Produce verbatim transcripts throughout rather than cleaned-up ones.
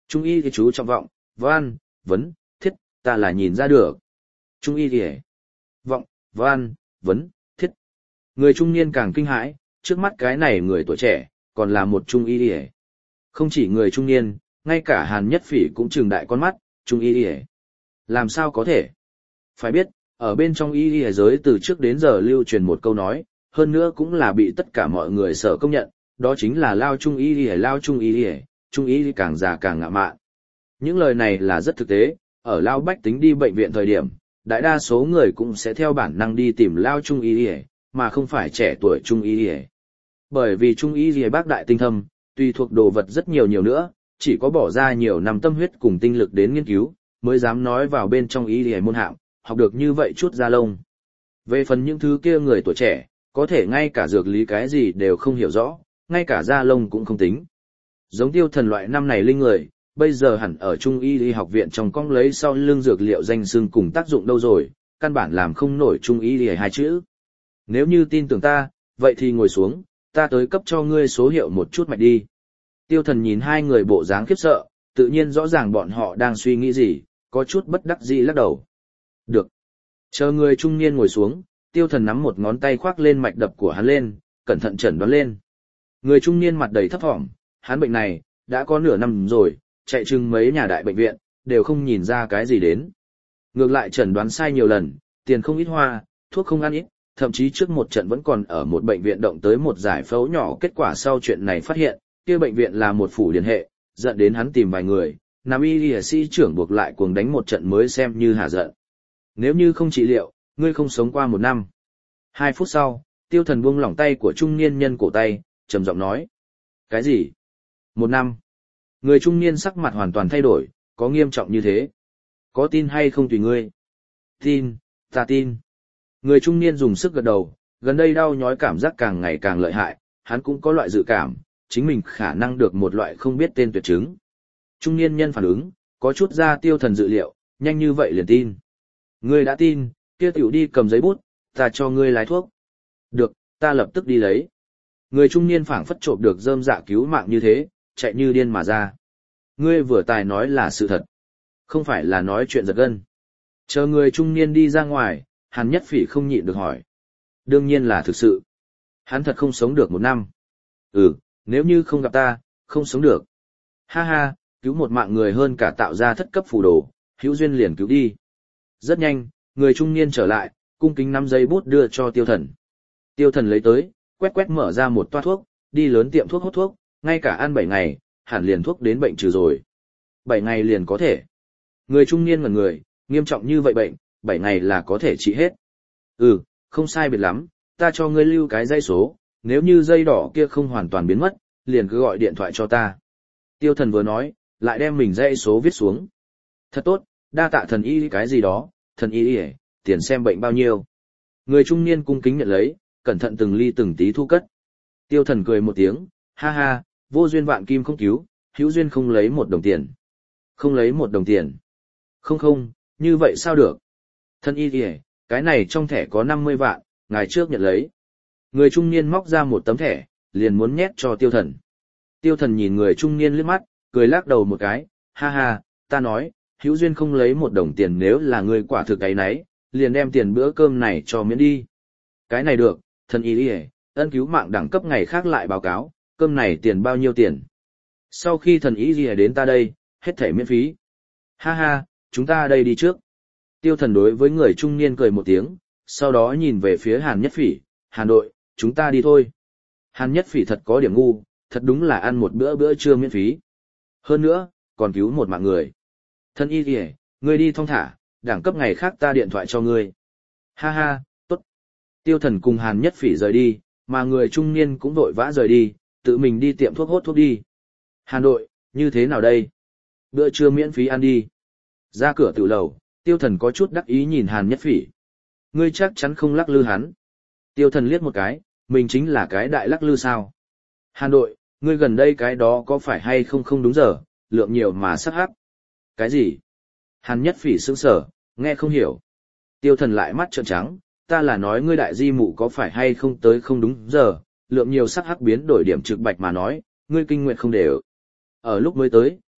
Trung y thì chú trọng vọng, văn, vấn, thiết, ta là nhìn ra được. Trung y thì vọng, văn, vấn, thiết. Người trung niên càng kinh hãi, trước mắt cái này người tuổi trẻ, còn là một trung y thì không chỉ người trung niên, ngay cả Hàn Nhất Phỉ cũng trừng đại con mắt, trung y thì làm sao có thể? Phải biết, ở bên trong y y giới từ trước đến giờ lưu truyền một câu nói, hơn nữa cũng là bị tất cả mọi người sở công nhận, đó chính là lao trung y y lao trung y y, trung y càng già càng ngạ mạn. Những lời này là rất thực tế, ở lao bách tính đi bệnh viện thời điểm, đại đa số người cũng sẽ theo bản năng đi tìm lao trung y y, mà không phải trẻ tuổi trung y y. Bởi vì trung y y bác đại tinh thâm, tùy thuộc đồ vật rất nhiều nhiều nữa, chỉ có bỏ ra nhiều năm tâm huyết cùng tinh lực đến nghiên cứu, mới dám nói vào bên trong y y môn hạng, học được như vậy chút da lông. Về phần những thứ kia người tuổi trẻ, có thể ngay cả dược lý cái gì đều không hiểu rõ, ngay cả da lông cũng không tính. Giống Tiêu Thần loại năm này linh người, bây giờ hẳn ở Trung y y học viện trong cong lấy sau lưng dược liệu danh xưng cùng tác dụng đâu rồi, căn bản làm không nổi Trung y y hai chữ. Nếu như tin tưởng ta, vậy thì ngồi xuống, ta tới cấp cho ngươi số hiệu một chút mạch đi. Tiêu Thần nhìn hai người bộ dáng khiếp sợ, tự nhiên rõ ràng bọn họ đang suy nghĩ gì, có chút bất đắc dĩ lắc đầu. Được. Chờ người trung niên ngồi xuống, Tiêu Thần nắm một ngón tay khoác lên mạch đập của hắn lên, cẩn thận chẩn đoán lên. Người trung niên mặt đầy thấp thỏm, hắn bệnh này, đã có nửa năm rồi, chạy chừng mấy nhà đại bệnh viện, đều không nhìn ra cái gì đến. Ngược lại chẩn đoán sai nhiều lần, tiền không ít hoa, thuốc không ăn ít, thậm chí trước một trận vẫn còn ở một bệnh viện động tới một giải phẫu nhỏ, kết quả sau chuyện này phát hiện, kia bệnh viện là một phủ liên hệ, dẫn đến hắn tìm vài người, nam y y sĩ trưởng buộc lại cuồng đánh một trận mới xem như hạ giận. Nếu như không trị liệu, ngươi không sống qua một năm. Hai phút sau, Tiêu Thần buông lỏng tay của trung niên nhân cổ tay, trầm giọng nói. Cái gì? Một năm. Người trung niên sắc mặt hoàn toàn thay đổi, có nghiêm trọng như thế. Có tin hay không tùy ngươi. Tin, ta tin. Người trung niên dùng sức gật đầu, gần đây đau nhói cảm giác càng ngày càng lợi hại, hắn cũng có loại dự cảm, chính mình khả năng được một loại không biết tên tuyệt chứng. Trung niên nhân phản ứng, có chút ra Tiêu Thần dự liệu, nhanh như vậy liền tin. Ngươi đã tin, kia tiểu đi cầm giấy bút, ta cho ngươi lái thuốc. Được, ta lập tức đi lấy. Người trung niên phảng phất trộm được rơm dạ cứu mạng như thế, chạy như điên mà ra. Ngươi vừa tài nói là sự thật, không phải là nói chuyện giật gân. Chờ người trung niên đi ra ngoài, Hàn Nhất Phỉ không nhịn được hỏi. Đương nhiên là thực sự. Hắn thật không sống được một năm. Ừ, nếu như không gặp ta, không sống được. Ha ha, cứu một mạng người hơn cả tạo ra thất cấp phù đồ, hữu duyên liền cứu đi. Rất nhanh, người trung niên trở lại, cung kính nắm giấy bút đưa cho Tiêu Thần. Tiêu Thần lấy tới, quét quét mở ra một toa thuốc, đi lớn tiệm thuốc hút thuốc, ngay cả ăn bảy ngày, hẳn liền thuốc đến bệnh trừ rồi. Bảy ngày liền có thể. Người trung niên ngẩn người, nghiêm trọng như vậy bệnh, bảy ngày là có thể trị hết. Ừ, không sai biệt lắm, ta cho ngươi lưu cái dây số, nếu như dây đỏ kia không hoàn toàn biến mất, liền cứ gọi điện thoại cho ta. Tiêu Thần vừa nói, lại đem mình dây số viết xuống. Thật tốt, đa tạ thần y cái gì đó, thần y y, tiền xem bệnh bao nhiêu. Người trung niên cung kính nhận lấy, cẩn thận từng ly từng tí thu cất. Tiêu Thần cười một tiếng, ha ha, vô duyên vạn kim không cứu, hữu duyên không lấy một đồng tiền. Không lấy một đồng tiền. Không không, như vậy sao được? Thần y y, cái này trong thẻ có năm mươi vạn, ngài trước nhận lấy. Người trung niên móc ra một tấm thẻ, liền muốn nhét cho Tiêu Thần. Tiêu Thần nhìn người trung niên liếc mắt, cười lắc đầu một cái, ha ha, ta nói, hữu duyên không lấy một đồng tiền, nếu là người quả thực ấy nấy, liền đem tiền bữa cơm này cho miễn đi. Cái này được, thần y y, ân cứu mạng đẳng cấp ngày khác lại báo cáo, cơm này tiền bao nhiêu tiền. Sau khi thần y y đến ta đây, hết thảy miễn phí. Ha ha, chúng ta đây đi trước. Tiêu Thần đối với người trung niên cười một tiếng, sau đó nhìn về phía Hàn Nhất Phỉ, Hàn đội, chúng ta đi thôi. Hàn Nhất Phỉ thật có điểm ngu, thật đúng là ăn một bữa bữa trưa miễn phí. Hơn nữa, còn cứu một mạng người. Thân y kìa, ngươi đi thong thả, đẳng cấp ngày khác ta điện thoại cho ngươi. Ha ha, tốt. Tiêu Thần cùng Hàn Nhất Phỉ rời đi, mà người trung niên cũng vội vã rời đi, tự mình đi tiệm thuốc hốt thuốc đi. Hàn đội, như thế nào đây? Bữa trưa miễn phí ăn đi. Ra cửa tiểu lầu, Tiêu Thần có chút đắc ý nhìn Hàn Nhất Phỉ. Ngươi chắc chắn không lắc lư hắn. Tiêu Thần liếc một cái, mình chính là cái đại lắc lư sao? Hàn đội, ngươi gần đây cái đó có phải hay không không đúng giờ, lượng nhiều mà sắc hắc. Cái gì? Hàn Nhất Phỉ sững sờ, nghe không hiểu. Tiêu Thần lại mắt trợn trắng, ta là nói ngươi đại di mụ có phải hay không tới không đúng giờ, lượng nhiều sắc hắc biến đổi điểm trực bạch mà nói, ngươi kinh nguyện không đều. Ở lúc mới tới,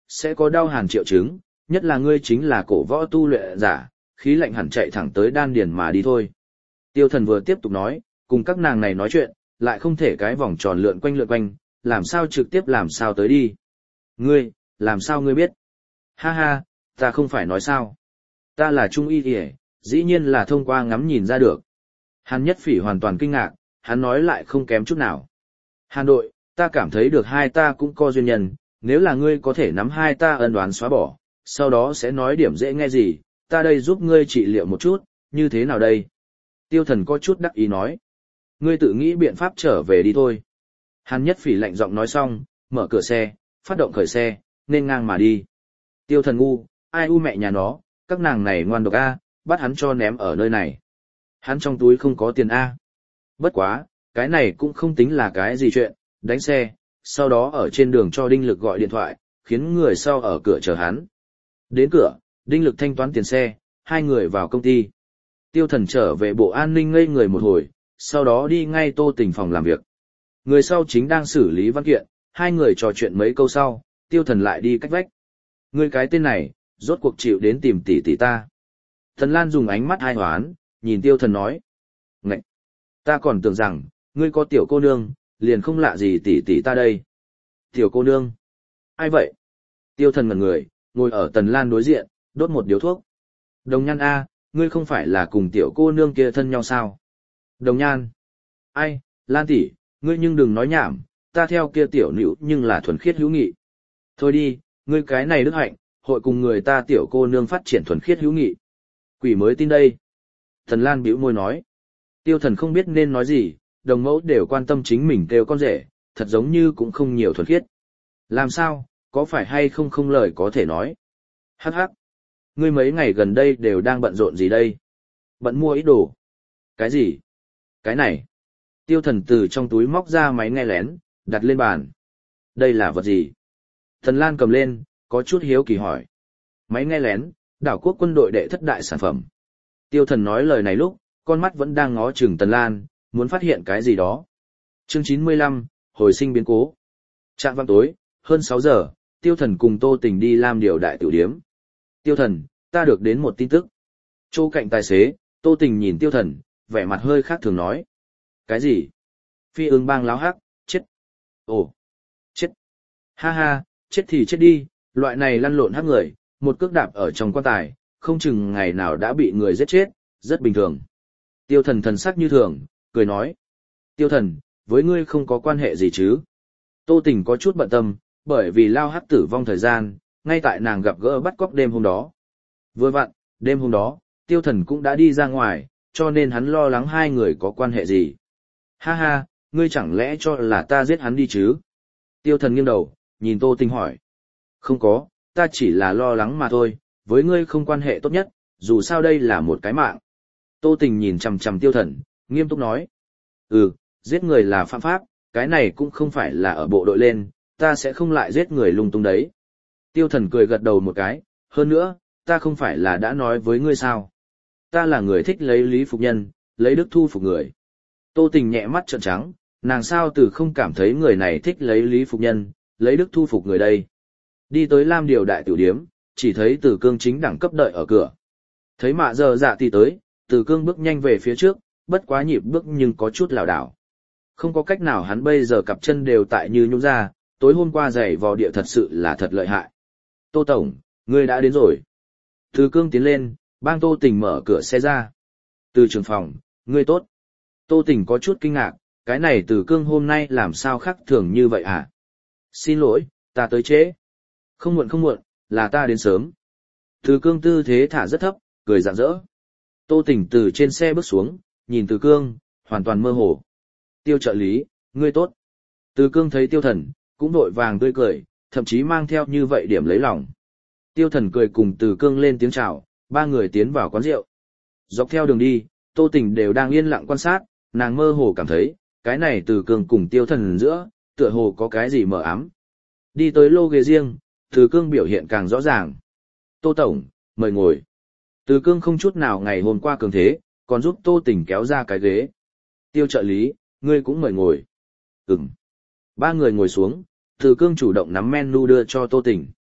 sẽ có đau hàn triệu chứng, nhất là ngươi chính là cổ võ tu luyện giả, khí lạnh hẳn chạy thẳng tới đan điền mà đi thôi. Tiêu Thần vừa tiếp tục nói, cùng các nàng này nói chuyện, lại không thể cái vòng tròn lượn quanh lượn quanh, làm sao trực tiếp làm sao tới đi. Ngươi, làm sao ngươi biết? Ha ha, ta không phải nói sao. Ta là trung y kìa, dĩ nhiên là thông qua ngắm nhìn ra được. Hàn Nhất Phỉ hoàn toàn kinh ngạc, hắn nói lại không kém chút nào. Hàn đội, ta cảm thấy được hai ta cũng có duyên nhân, nếu là ngươi có thể nắm hai ta ân đoán xóa bỏ, sau đó sẽ nói điểm dễ nghe gì, ta đây giúp ngươi trị liệu một chút, như thế nào đây? Tiêu Thần có chút đắc ý nói. Ngươi tự nghĩ biện pháp trở về đi thôi. Hàn Nhất Phỉ lạnh giọng nói xong, mở cửa xe, phát động khởi xe, nên ngang mà đi. Tiêu Thần ngu, ai u mẹ nhà nó, các nàng này ngoan độc a, bắt hắn cho ném ở nơi này. Hắn trong túi không có tiền a. Bất quá, cái này cũng không tính là cái gì chuyện, đánh xe, sau đó ở trên đường cho Đinh Lực gọi điện thoại, khiến người sau ở cửa chờ hắn. Đến cửa, Đinh Lực thanh toán tiền xe, hai người vào công ty. Tiêu Thần trở về bộ an ninh ngây người một hồi, sau đó đi ngay Tô Tình phòng làm việc. Người sau chính đang xử lý văn kiện, hai người trò chuyện mấy câu sau, Tiêu Thần lại đi cách vách. Ngươi cái tên này, rốt cuộc chịu đến tìm tỷ tỷ ta. Thần Lan dùng ánh mắt ai hoán, nhìn Tiêu Thần nói. Ngậy! Ta còn tưởng rằng, ngươi có tiểu cô nương, liền không lạ gì tỷ tỷ ta đây. Tiểu cô nương? Ai vậy? Tiêu Thần ngẩn người, ngồi ở Tần Lan đối diện, đốt một điếu thuốc. Đồng Nhan A, ngươi không phải là cùng tiểu cô nương kia thân nhau sao? Đồng Nhan. Ai, Lan tỷ, ngươi nhưng đừng nói nhảm, ta theo kia tiểu nữ nhưng là thuần khiết hữu nghị. Thôi đi, ngươi cái này đức hạnh, hội cùng người ta tiểu cô nương phát triển thuần khiết hữu nghị. Quỷ mới tin đây. Thần Lan bĩu môi nói. Tiêu Thần không biết nên nói gì, đồng mẫu đều quan tâm chính mình kêu con rể, thật giống như cũng không nhiều thuần khiết. Làm sao, có phải hay không không lời có thể nói. Hắc hắc. Ngươi mấy ngày gần đây đều đang bận rộn gì đây? Bận mua ít đồ. Cái gì? Cái này. Tiêu Thần từ trong túi móc ra máy nghe lén, đặt lên bàn. Đây là vật gì? Thần Lan cầm lên, có chút hiếu kỳ hỏi. Máy nghe lén, đảo quốc quân đội đệ thất đại sản phẩm. Tiêu Thần nói lời này lúc, con mắt vẫn đang ngó chừng Tần Lan, muốn phát hiện cái gì đó. Chương chín mươi lăm, hồi sinh biến cố. Trạm vạng tối, hơn sáu giờ, Tiêu Thần cùng Tô Tình đi làm điều đại tiểu điếm. Tiêu Thần, ta được đến một tin tức. Chỗ cạnh tài xế, Tô Tình nhìn Tiêu Thần, vẻ mặt hơi khác thường nói. Cái gì? Phi ưng bang láo hắc, chết. Ồ, chết. Ha ha, chết thì chết đi, loại này lăn lộn hắc người, một cước đạp ở trong quan tài, không chừng ngày nào đã bị người giết chết, rất bình thường. Tiêu Thần thần sắc như thường, cười nói. Tiêu Thần, với ngươi không có quan hệ gì chứ? Tô Tình có chút bận tâm, bởi vì lao hắc tử vong thời gian, ngay tại nàng gặp gỡ bắt cóc đêm hôm đó. Vừa vặn, đêm hôm đó, Tiêu Thần cũng đã đi ra ngoài, cho nên hắn lo lắng hai người có quan hệ gì. Ha ha, ngươi chẳng lẽ cho là ta giết hắn đi chứ? Tiêu Thần nghiêng đầu, nhìn Tô Tình hỏi. Không có, ta chỉ là lo lắng mà thôi, với ngươi không quan hệ tốt nhất, dù sao đây là một cái mạng. Tô Tình nhìn chằm chằm Tiêu Thần, nghiêm túc nói. Ừ, giết người là phạm pháp, cái này cũng không phải là ở bộ đội lên, ta sẽ không lại giết người lung tung đấy. Tiêu Thần cười gật đầu một cái, hơn nữa, ta không phải là đã nói với ngươi sao. Ta là người thích lấy lý phục nhân, lấy đức thu phục người. Tô Tình nhẹ mắt trợn trắng, nàng sao từ không cảm thấy người này thích lấy lý phục nhân, lấy đức thu phục người đây. Đi tới Lam Điều đại tiểu điếm, chỉ thấy Từ Cương chính đẳng cấp đợi ở cửa. Thấy Mạ Giờ Dạ thì tới, Từ Cương bước nhanh về phía trước, bất quá nhịp bước nhưng có chút lảo đảo. Không có cách nào, hắn bây giờ cặp chân đều tại như nhũn ra, tối hôm qua giày vò địa thật sự là thật lợi hại. Tô Tổng, ngươi đã đến rồi. Từ Cương tiến lên, bang Tô Tình mở cửa xe ra. Từ trưởng phòng, ngươi tốt. Tô Tình có chút kinh ngạc, cái này Từ Cương hôm nay làm sao khác thường như vậy hả? Xin lỗi, ta tới trễ. Không muộn không muộn, là ta đến sớm. Từ Cương tư thế thả rất thấp, cười rạng rỡ. Tô Tình từ trên xe bước xuống, nhìn Từ Cương, hoàn toàn mơ hồ. Tiêu trợ lý, ngươi tốt. Từ Cương thấy Tiêu Thần, cũng vội vàng tươi cười, thậm chí mang theo như vậy điểm lấy lòng. Tiêu Thần cười cùng Từ Cương lên tiếng chào, ba người tiến vào quán rượu. Dọc theo đường đi, Tô Tình đều đang yên lặng quan sát, nàng mơ hồ cảm thấy, cái này Từ Cương cùng Tiêu Thần giữa, tựa hồ có cái gì mờ ám. Đi tới lô ghế riêng, Từ Cương biểu hiện càng rõ ràng. Tô Tổng, mời ngồi. Từ Cương không chút nào ngày hôm qua cường thế, còn giúp Tô Tình kéo ra cái ghế. Tiêu trợ lý, ngươi cũng mời ngồi. Ừm. Ba người ngồi xuống, Từ Cương chủ động nắm menu đưa cho Tô Tình.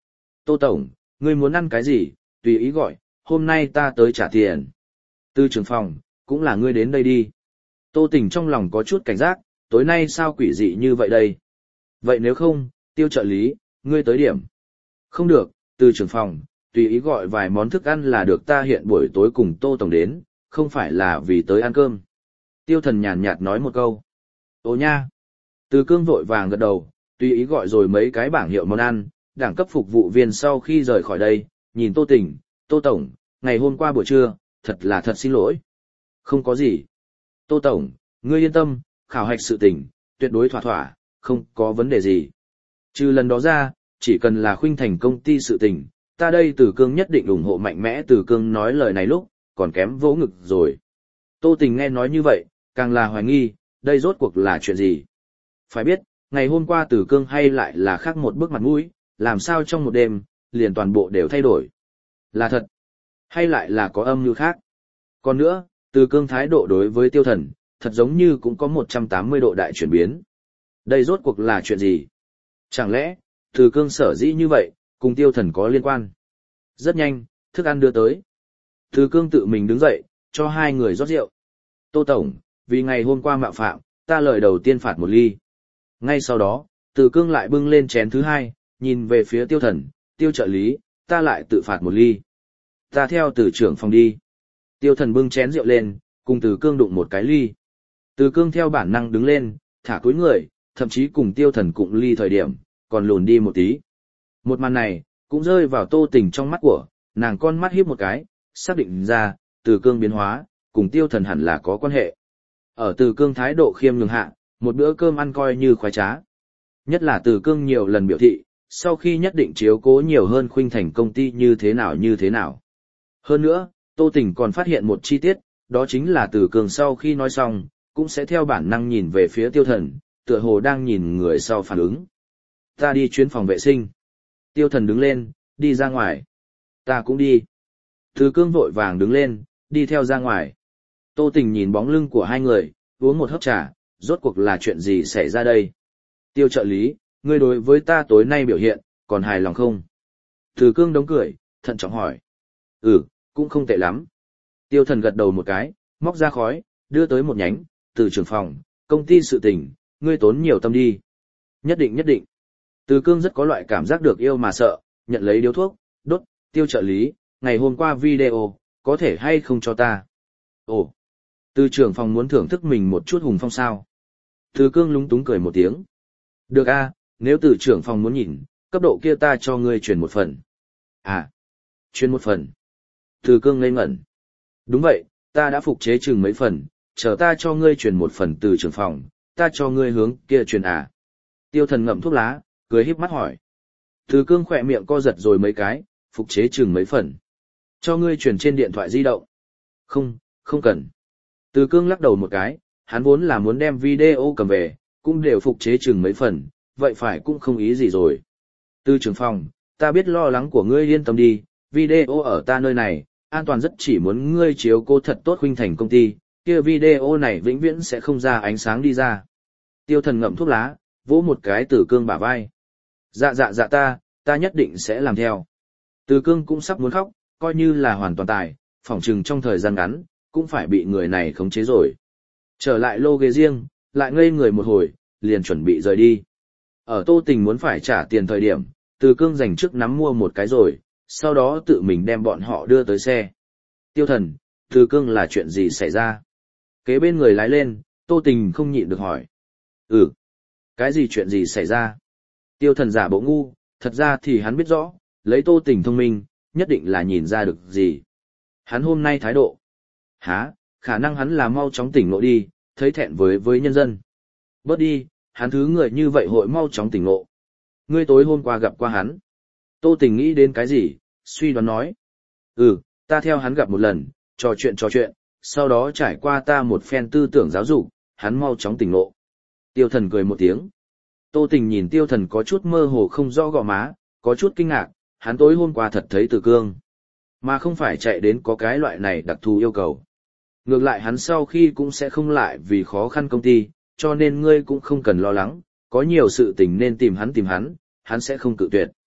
Tô Tổng, ngươi muốn ăn cái gì, tùy ý gọi, hôm nay ta tới trả tiền. Từ trưởng phòng, cũng là ngươi đến đây đi. Tô Tình trong lòng có chút cảnh giác, tối nay sao quỷ dị như vậy đây? Vậy nếu không, Tiêu trợ lý, ngươi tới điểm. Không được, từ trưởng phòng, tùy ý gọi vài món thức ăn là được, ta hiện buổi tối cùng Tô Tổng đến, không phải là vì tới ăn cơm. Tiêu Thần nhàn nhạt nói một câu. Ồ nha. Từ Cương vội vàng gật đầu, tùy ý gọi rồi mấy cái bảng hiệu món ăn, đẳng cấp phục vụ viên sau khi rời khỏi đây, nhìn Tô Tình, Tô Tổng, ngày hôm qua buổi trưa, thật là thật xin lỗi. Không có gì. Tô Tổng, ngươi yên tâm, khảo hạch sự tình, tuyệt đối thỏa thỏa, không có vấn đề gì. Trừ lần đó ra, chỉ cần là Khuynh Thành công ty sự tình, ta đây Từ Cương nhất định ủng hộ mạnh mẽ. Từ Cương nói lời này lúc, còn kém vỗ ngực rồi. Tô Tình nghe nói như vậy, càng là hoài nghi, đây rốt cuộc là chuyện gì. Phải biết, ngày hôm qua Từ Cương hay lại là khác một bước mặt mũi, làm sao trong một đêm, liền toàn bộ đều thay đổi. Là thật, hay lại là có âm mưu khác. Còn nữa, Từ Cương thái độ đối với Tiêu Thần, thật giống như cũng có một trăm tám mươi độ đại chuyển biến. Đây rốt cuộc là chuyện gì? Chẳng lẽ, Từ Cương sở dĩ như vậy, cùng Tiêu Thần có liên quan? Rất nhanh, thức ăn đưa tới. Từ Cương tự mình đứng dậy, cho hai người rót rượu. Tô Tổng, vì ngày hôm qua mạo phạm, ta lời đầu tiên phạt một ly. Ngay sau đó, Từ Cương lại bưng lên chén thứ hai, nhìn về phía Tiêu Thần, Tiêu trợ lý, ta lại tự phạt một ly. Ta theo Từ trưởng phòng đi. Tiêu Thần bưng chén rượu lên, cùng Từ Cương đụng một cái ly. Từ Cương theo bản năng đứng lên, thả cúi người, thậm chí cùng Tiêu Thần cụng ly thời điểm, còn lùn đi một tí. Một màn này, cũng rơi vào Tô Tình trong mắt của, nàng con mắt híp một cái, xác định ra, Từ Cương biến hóa, cùng Tiêu Thần hẳn là có quan hệ. Ở Từ Cương thái độ khiêm nhường hạ, một bữa cơm ăn coi như khoái trá. Nhất là Từ Cương nhiều lần biểu thị, sau khi nhất định chiếu cố nhiều hơn Khuynh Thành công ty như thế nào như thế nào. Hơn nữa, Tô Tình còn phát hiện một chi tiết, đó chính là Từ Cương sau khi nói xong, cũng sẽ theo bản năng nhìn về phía Tiêu Thần, tựa hồ đang nhìn người sau phản ứng. Ta đi chuyến phòng vệ sinh. Tiêu Thần đứng lên, đi ra ngoài. Ta cũng đi. Từ Cương vội vàng đứng lên, đi theo ra ngoài. Tô Tình nhìn bóng lưng của hai người, uống một hớp trà, rốt cuộc là chuyện gì xảy ra đây? Tiêu trợ lý, ngươi đối với ta tối nay biểu hiện, còn hài lòng không? Từ Cương đống cười, thận trọng hỏi. Ừ, cũng không tệ lắm. Tiêu Thần gật đầu một cái, móc ra khói, đưa tới một nhánh, từ trưởng phòng, công ty sự tình, ngươi tốn nhiều tâm đi. Nhất định nhất định. Từ Cương rất có loại cảm giác được yêu mà sợ, nhận lấy điếu thuốc, đốt, Tiêu trợ lý, ngày hôm qua video, có thể hay không cho ta? Ồ, từ trưởng phòng muốn thưởng thức mình một chút hùng phong sao? Từ Cương lúng túng cười một tiếng. Được a, nếu từ trưởng phòng muốn nhìn, cấp độ kia ta cho ngươi truyền một phần. À, truyền một phần. Từ Cương ngây ngẩn. Đúng vậy, ta đã phục chế chừng mấy phần, chờ ta cho ngươi truyền một phần từ trưởng phòng, ta cho ngươi hướng kia truyền à. Tiêu Thần ngậm thuốc lá, cười híp mắt hỏi. Từ Cương khỏe miệng co giật rồi mấy cái, phục chế chừng mấy phần. Cho ngươi truyền trên điện thoại di động. Không, không cần. Từ Cương lắc đầu một cái, hắn vốn là muốn đem video cầm về, cũng đều phục chế chừng mấy phần, vậy phải cũng không ý gì rồi. Từ trưởng phòng, ta biết lo lắng của ngươi, yên tâm đi, video ở ta nơi này, an toàn rất, chỉ muốn ngươi chiếu cố thật tốt Khuynh Thành công ty, kia video này vĩnh viễn sẽ không ra ánh sáng đi ra. Tiêu Thần ngậm thuốc lá, vỗ một cái Từ Cương bả vai. Dạ dạ dạ ta, ta nhất định sẽ làm theo. Từ Cương cũng sắp muốn khóc, coi như là hoàn toàn tài, phỏng chừng trong thời gian ngắn, cũng phải bị người này khống chế rồi. Trở lại lô ghế riêng, lại ngây người một hồi, liền chuẩn bị rời đi. Ở Tô Tình muốn phải trả tiền thời điểm, Từ Cương dành trước nắm mua một cái rồi, sau đó tự mình đem bọn họ đưa tới xe. Tiêu Thần, Từ Cương là chuyện gì xảy ra? Kế bên người lái lên, Tô Tình không nhịn được hỏi. Ừ, cái gì chuyện gì xảy ra? Tiêu Thần giả bộ ngu, thật ra thì hắn biết rõ, lấy Tô Tình thông minh, nhất định là nhìn ra được gì. Hắn hôm nay thái độ. Hả, khả năng hắn là mau chóng tỉnh ngộ đi, thấy thẹn với với nhân dân. Bớt đi, hắn thứ người như vậy hội mau chóng tỉnh ngộ. Ngươi tối hôm qua gặp qua hắn. Tô Tình nghĩ đến cái gì, suy đoán nói. Ừ, ta theo hắn gặp một lần, trò chuyện trò chuyện, sau đó trải qua ta một phen tư tưởng giáo dục, hắn mau chóng tỉnh ngộ. Tiêu Thần cười một tiếng. Tô Tình nhìn Tiêu Thần có chút mơ hồ không rõ gò má, có chút kinh ngạc, hắn tối hôm qua thật thấy Từ Cương. Mà không phải chạy đến có cái loại này đặc thù yêu cầu. Ngược lại hắn sau khi cũng sẽ không lại vì khó khăn công ty, cho nên ngươi cũng không cần lo lắng, có nhiều sự tình nên tìm hắn tìm hắn, hắn sẽ không cự tuyệt.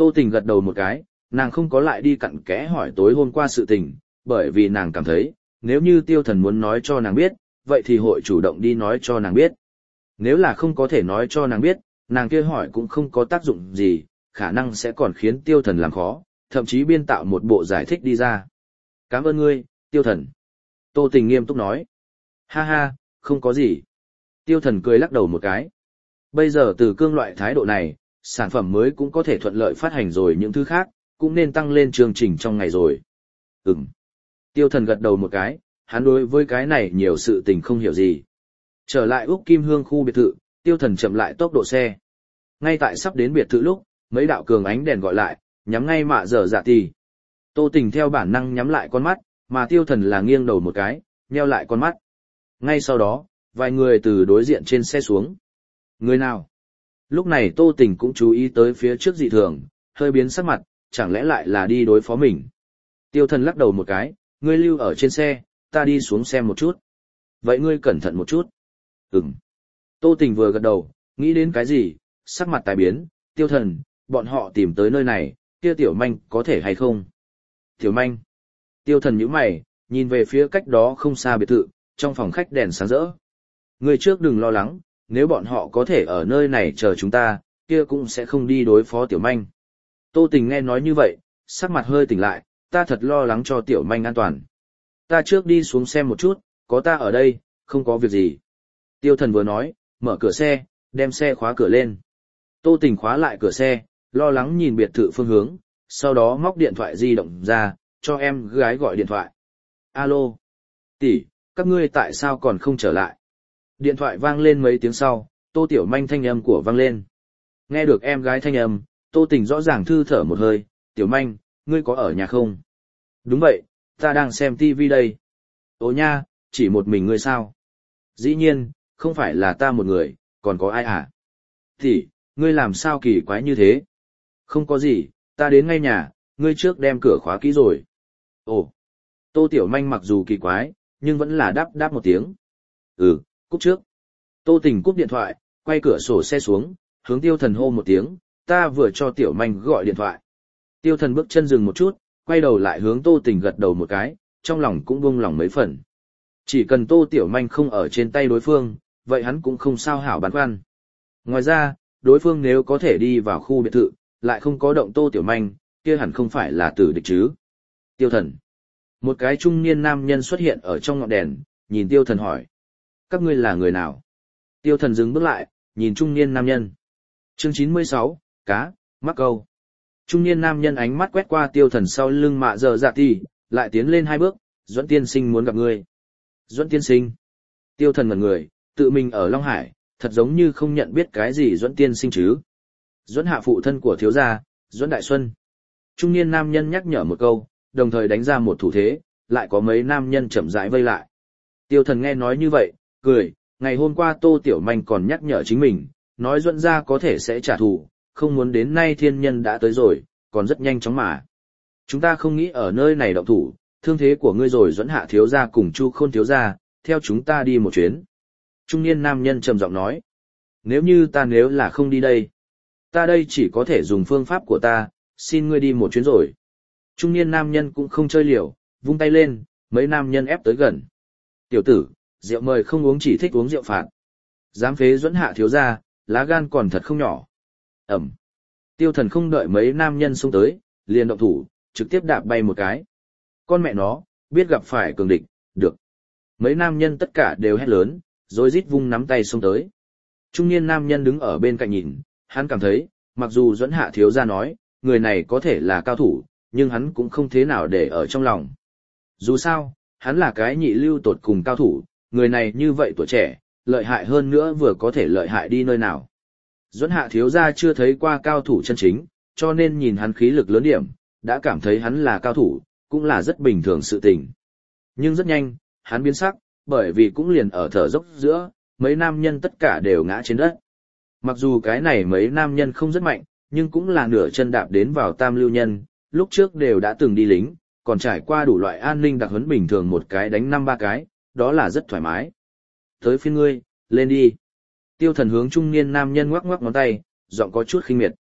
Tô Tình gật đầu một cái, nàng không có lại đi cặn kẽ hỏi tối hôm qua sự tình, bởi vì nàng cảm thấy, nếu như tiêu thần muốn nói cho nàng biết, vậy thì hội chủ động đi nói cho nàng biết. Nếu là không có thể nói cho nàng biết, nàng kia hỏi cũng không có tác dụng gì, khả năng sẽ còn khiến tiêu thần làm khó, thậm chí biên tạo một bộ giải thích đi ra. Cảm ơn ngươi, tiêu thần. Tô Tình nghiêm túc nói. Ha ha, không có gì. Tiêu thần cười lắc đầu một cái. Bây giờ từ cương loại thái độ này, sản phẩm mới cũng có thể thuận lợi phát hành rồi, những thứ khác, cũng nên tăng lên chương trình trong ngày rồi. Ừm. Tiêu thần gật đầu một cái, hắn đối với cái này nhiều sự tình không hiểu gì. Trở lại Úc Kim Hương khu biệt thự, tiêu thần chậm lại tốc độ xe. Ngay tại sắp đến biệt thự lúc, mấy đạo cường ánh đèn gọi lại, nhắm ngay mạ dở dạ tì. Tô Tình theo bản năng nhắm lại con mắt, mà tiêu thần là nghiêng đầu một cái, nheo lại con mắt. Ngay sau đó, vài người từ đối diện trên xe xuống. Người nào? Lúc này Tô Tình cũng chú ý tới phía trước dị thường, hơi biến sắc mặt, chẳng lẽ lại là đi đối phó mình. Tiêu thần lắc đầu một cái, ngươi lưu ở trên xe, ta đi xuống xem một chút. Vậy ngươi cẩn thận một chút. Ừm. Tô Tình vừa gật đầu, nghĩ đến cái gì, sắc mặt tài biến, tiêu thần, bọn họ tìm tới nơi này, kia tiểu manh có thể hay không? Tiểu manh. Tiêu thần nhíu mày, nhìn về phía cách đó không xa biệt thự, trong phòng khách đèn sáng rỡ. Ngươi trước đừng lo lắng, nếu bọn họ có thể ở nơi này chờ chúng ta, kia cũng sẽ không đi đối phó tiểu manh. Tô Tình nghe nói như vậy, sắc mặt hơi tỉnh lại, ta thật lo lắng cho tiểu manh an toàn. Ta trước đi xuống xem một chút, có ta ở đây, không có việc gì. Tiêu thần vừa nói, mở cửa xe, đem xe khóa cửa lên. Tô Tình khóa lại cửa xe, lo lắng nhìn biệt thự phương hướng, sau đó móc điện thoại di động ra, cho em gái gọi điện thoại. Alo, tỷ, các ngươi tại sao còn không trở lại? Điện thoại vang lên mấy tiếng sau, Tô Tiểu Manh thanh âm của vang lên. Nghe được em gái thanh âm, Tô Tình rõ ràng thư thở một hơi, Tiểu Manh, ngươi có ở nhà không? Đúng vậy, ta đang xem tivi đây. Ồ nha, chỉ một mình ngươi sao? Dĩ nhiên, không phải là ta một người, còn có ai à? Tỷ, ngươi làm sao kỳ quái như thế? Không có gì, ta đến ngay nhà, ngươi trước đem cửa khóa kỹ rồi. Ồ, Tô Tiểu Manh mặc dù kỳ quái, nhưng vẫn là đáp đáp một tiếng. Ừ, cúp trước. Tô Tình cúp điện thoại, quay cửa sổ xe xuống, hướng tiêu thần hô một tiếng, ta vừa cho Tiểu Manh gọi điện thoại. Tiêu thần bước chân dừng một chút, quay đầu lại hướng Tô Tình gật đầu một cái, trong lòng cũng buông lòng mấy phần. Chỉ cần Tô Tiểu Manh không ở trên tay đối phương, vậy hắn cũng không sao hảo băn khoăn. Ngoài ra, đối phương nếu có thể đi vào khu biệt thự, lại không có động Tô Tiểu Manh, kia hẳn không phải là tử địch chứ. Tiêu thần. Một cái trung niên nam nhân xuất hiện ở trong ngọn đèn, nhìn tiêu thần hỏi. Các ngươi là người nào? Tiêu thần dừng bước lại, nhìn trung niên nam nhân. Chương chín mươi sáu, cá, mắc câu. Trung niên nam nhân ánh mắt quét qua tiêu thần sau lưng mạ giờ dạ thì, lại tiến lên hai bước, Duẫn tiên sinh muốn gặp ngươi. Duẫn tiên sinh. Tiêu thần ngẩn người, tự mình ở Long Hải, thật giống như không nhận biết cái gì Duẫn tiên sinh chứ. Duẫn hạ phụ thân của thiếu gia, Duẫn Đại Xuân. Trung niên nam nhân nhắc nhở một câu, đồng thời đánh ra một thủ thế, lại có mấy nam nhân chậm rãi vây lại. Tiêu thần nghe nói như vậy, cười, ngày hôm qua Tô Tiểu Manh còn nhắc nhở chính mình, nói Duẫn gia có thể sẽ trả thù, không muốn đến nay thiên nhân đã tới rồi, còn rất nhanh chóng mà. Chúng ta không nghĩ ở nơi này động thủ, thương thế của ngươi rồi Duẫn hạ thiếu gia cùng Chu Khôn thiếu gia, theo chúng ta đi một chuyến. Trung niên nam nhân trầm giọng nói, nếu như ta nếu là không đi đây, ta đây chỉ có thể dùng phương pháp của ta, xin ngươi đi một chuyến rồi. Trung niên nam nhân cũng không chơi liều, vung tay lên, mấy nam nhân ép tới gần. Tiểu tử, rượu mời không uống chỉ thích uống rượu phạt. Dám phế Duẫn hạ thiếu gia, lá gan còn thật không nhỏ. Ẩm. Tiêu thần không đợi mấy nam nhân xông tới, liền động thủ, trực tiếp đạp bay một cái. Con mẹ nó, biết gặp phải cường địch, được. Mấy nam nhân tất cả đều hét lớn, rồi rít vung nắm tay xông tới. Trung niên nam nhân đứng ở bên cạnh nhìn, hắn cảm thấy, mặc dù Duẫn hạ thiếu gia nói, người này có thể là cao thủ, nhưng hắn cũng không thế nào để ở trong lòng. Dù sao, hắn là cái nhị lưu tột cùng cao thủ, người này như vậy tuổi trẻ, lợi hại hơn nữa vừa có thể lợi hại đi nơi nào. Duẫn hạ thiếu gia chưa thấy qua cao thủ chân chính, cho nên nhìn hắn khí lực lớn điểm, đã cảm thấy hắn là cao thủ, cũng là rất bình thường sự tình. Nhưng rất nhanh, hắn biến sắc, bởi vì cũng liền ở thở dốc giữa, mấy nam nhân tất cả đều ngã trên đất. Mặc dù cái này mấy nam nhân không rất mạnh, nhưng cũng là nửa chân đạp đến vào tam lưu nhân, lúc trước đều đã từng đi lính, còn trải qua đủ loại an ninh đặc huấn bình thường một cái đánh năm ba cái, đó là rất thoải mái. Tới phiên ngươi, lên đi. Tiêu thần hướng trung niên nam nhân ngoắc ngoắc ngón tay, giọng có chút khinh miệt.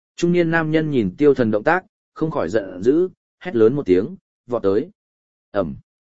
Trung niên nam nhân nhìn tiêu thần động tác, không khỏi giận dữ, hét lớn một tiếng, vọt tới. Ẩm.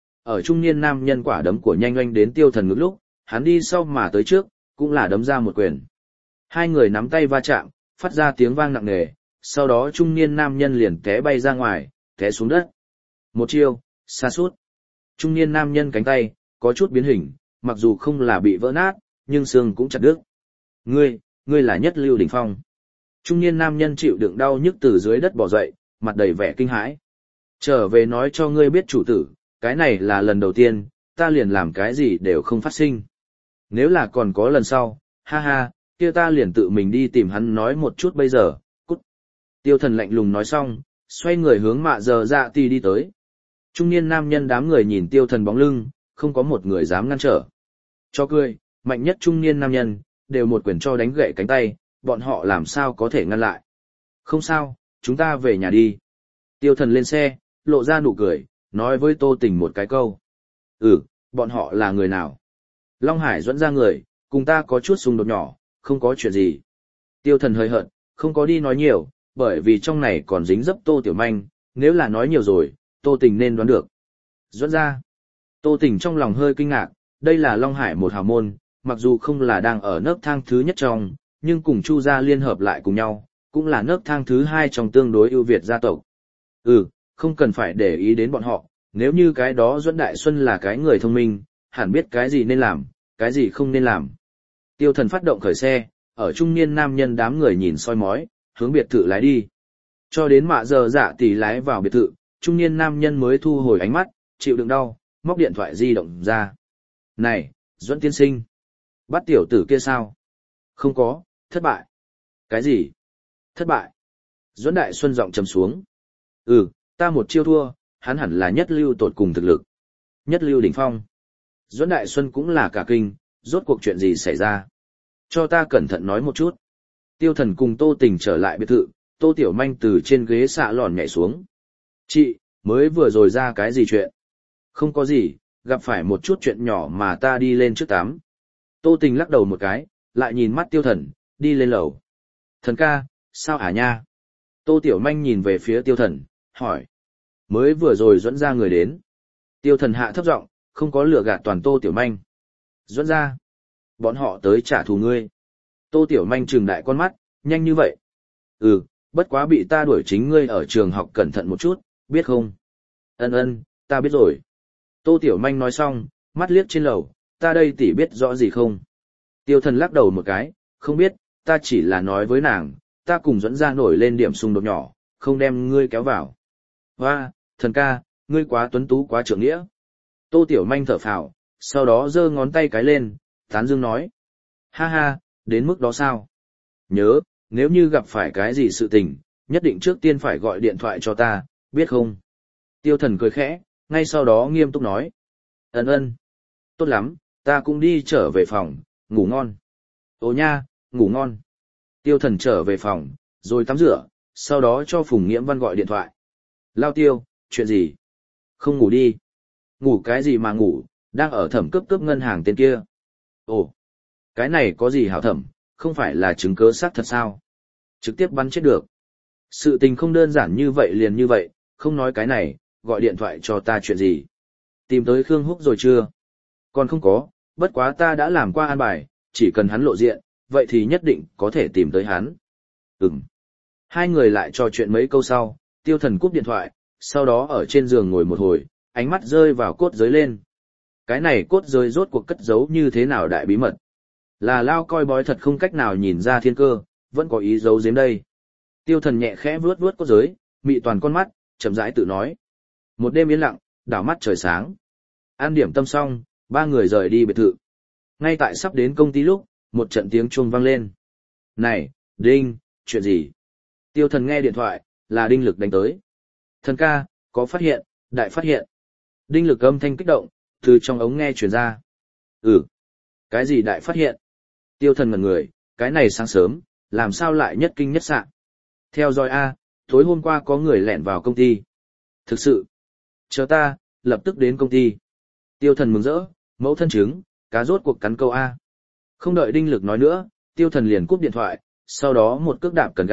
Ở trung niên nam nhân quả đấm của nhanh oanh đến tiêu thần ngực lúc, hắn đi sau mà tới trước, cũng là đấm ra một quyền. Hai người nắm tay va chạm, phát ra tiếng vang nặng nề, sau đó trung niên nam nhân liền té bay ra ngoài, té xuống đất. Một chiêu, xa sút. Trung niên nam nhân cánh tay, có chút biến hình, mặc dù không là bị vỡ nát, nhưng xương cũng chặt đứt. Ngươi, ngươi là Nhất Lưu đỉnh phong. Trung niên nam nhân chịu đựng đau nhức từ dưới đất bò dậy, mặt đầy vẻ kinh hãi. Trở về nói cho ngươi biết chủ tử, cái này là lần đầu tiên, ta liền làm cái gì đều không phát sinh. Nếu là còn có lần sau, ha ha, kia ta liền tự mình đi tìm hắn nói một chút bây giờ, cút. Tiêu thần lạnh lùng nói xong, xoay người hướng mạ giờ dạ tì đi tới. Trung niên nam nhân đám người nhìn tiêu thần bóng lưng, không có một người dám ngăn trở. Cho cười, mạnh nhất trung niên nam nhân, đều một quyền cho đánh gãy cánh tay, bọn họ làm sao có thể ngăn lại. Không sao, chúng ta về nhà đi. Tiêu thần lên xe, lộ ra nụ cười, nói với Tô Tình một cái câu. Ừ, bọn họ là người nào? Long Hải dẫn ra người, cùng ta có chút xung đột nhỏ, không có chuyện gì. Tiêu thần hơi hận, không có đi nói nhiều, bởi vì trong này còn dính dấp Tô Tiểu Manh, nếu là nói nhiều rồi, Tô Tình nên đoán được. Dẫn ra. Tô Tình trong lòng hơi kinh ngạc, đây là Long Hải một hào môn, mặc dù không là đang ở nấc thang thứ nhất trong, nhưng cùng Chu gia liên hợp lại cùng nhau, cũng là nấc thang thứ hai trong tương đối ưu việt gia tộc. Ừ, không cần phải để ý đến bọn họ, nếu như cái đó Duẫn Đại Xuân là cái người thông minh, hẳn biết cái gì nên làm, cái gì không nên làm. Tiêu thần phát động khởi xe, ở trung niên nam nhân đám người nhìn soi mói, hướng biệt thự lái đi. Cho đến mạ giờ dạ tỷ lái vào biệt thự, trung niên nam nhân mới thu hồi ánh mắt, chịu đựng đau, móc điện thoại di động ra. Này, Duẫn tiên sinh, bắt tiểu tử kia sao? Không có, thất bại. Cái gì? Thất bại. Duẫn Đại Xuân giọng trầm xuống. Ừ, ta một chiêu thua, hắn hẳn là nhất lưu tột cùng thực lực. Nhất lưu đỉnh phong. Duẫn Đại Xuân cũng là cả kinh, rốt cuộc chuyện gì xảy ra? Cho ta cẩn thận nói một chút. Tiêu thần cùng Tô Tình trở lại biệt thự, Tô Tiểu Manh từ trên ghế xạ lòn nhảy xuống. Chị, mới vừa rồi ra cái gì chuyện? Không có gì, gặp phải một chút chuyện nhỏ mà ta đi lên trước tắm. Tô Tình lắc đầu một cái, lại nhìn mắt tiêu thần, đi lên lầu. Thần ca, sao hả nha? Tô Tiểu Manh nhìn về phía tiêu thần, hỏi. Mới vừa rồi dẫn ra người đến. Tiêu thần hạ thấp giọng, không có lừa gạt toàn Tô Tiểu Manh. Dẫn ra. Bọn họ tới trả thù ngươi. Tô Tiểu Manh trừng đại con mắt, nhanh như vậy. Ừ, bất quá bị ta đuổi chính ngươi ở trường học cẩn thận một chút, biết không? Ân ân, ta biết rồi. Tô Tiểu Manh nói xong, mắt liếc trên lầu, ta đây tỉ biết rõ gì không? Tiêu thần lắc đầu một cái, không biết, ta chỉ là nói với nàng, ta cùng dẫn ra nổi lên điểm xung đột nhỏ, không đem ngươi kéo vào. Hoa, thần ca, ngươi quá tuấn tú quá trưởng nghĩa. Tô Tiểu Manh thở phào, sau đó giơ ngón tay cái lên, tán dương nói. Ha ha, đến mức đó sao? Nhớ, nếu như gặp phải cái gì sự tình, nhất định trước tiên phải gọi điện thoại cho ta, biết không? Tiêu thần cười khẽ, ngay sau đó nghiêm túc nói. Ấn ơn. Tốt lắm, ta cũng đi trở về phòng, ngủ ngon. Ô nha, ngủ ngon. Tiêu thần trở về phòng, rồi tắm rửa, sau đó cho Phùng Nghiễm Văn gọi điện thoại. Lao Tiêu, chuyện gì? Không ngủ đi. Ngủ cái gì mà ngủ, đang ở thẩm cướp cướp ngân hàng tên kia. Ồ, cái này có gì hảo thẩm, không phải là chứng cớ xác thật sao? Trực tiếp bắn chết được. Sự tình không đơn giản như vậy liền như vậy, không nói cái này, gọi điện thoại cho ta chuyện gì. Tìm tới Khương Húc rồi chưa? Còn không có, bất quá ta đã làm qua an bài, chỉ cần hắn lộ diện, vậy thì nhất định có thể tìm tới hắn. Ừm. Hai người lại trò chuyện mấy câu sau, tiêu thần cúp điện thoại, sau đó ở trên giường ngồi một hồi, ánh mắt rơi vào cốt giới lên. Cái này cốt giới rốt cuộc cất giấu như thế nào đại bí mật. Là lao coi bói thật không cách nào nhìn ra thiên cơ, vẫn có ý giấu giếm đây. Tiêu thần nhẹ khẽ vuốt vuốt cốt giới, mị toàn con mắt, chậm rãi tự nói. Một đêm yên lặng, đảo mắt trời sáng. An điểm tâm xong, ba người rời đi biệt thự. Ngay tại sắp đến công ty lúc, một trận tiếng chuông vang lên. Này, Đinh, chuyện gì? Tiêu thần nghe điện thoại, là Đinh Lực đánh tới. Thần ca, có phát hiện, đại phát hiện. Đinh Lực âm thanh kích động, từ trong ống nghe truyền ra. Ừ, cái gì đại phát hiện? Tiêu thần ngẩn người, cái này sáng sớm, làm sao lại nhất kinh nhất sạn? Theo dõi A, tối hôm qua có người lẻn vào công ty. Thực sự, chờ ta, lập tức đến công ty. Tiêu thần mừng rỡ, mẫu thân trứng, cá rốt cuộc cắn câu A. Không đợi Đinh Lực nói nữa, tiêu thần liền cúp điện thoại, sau đó một cước đạp cần ga,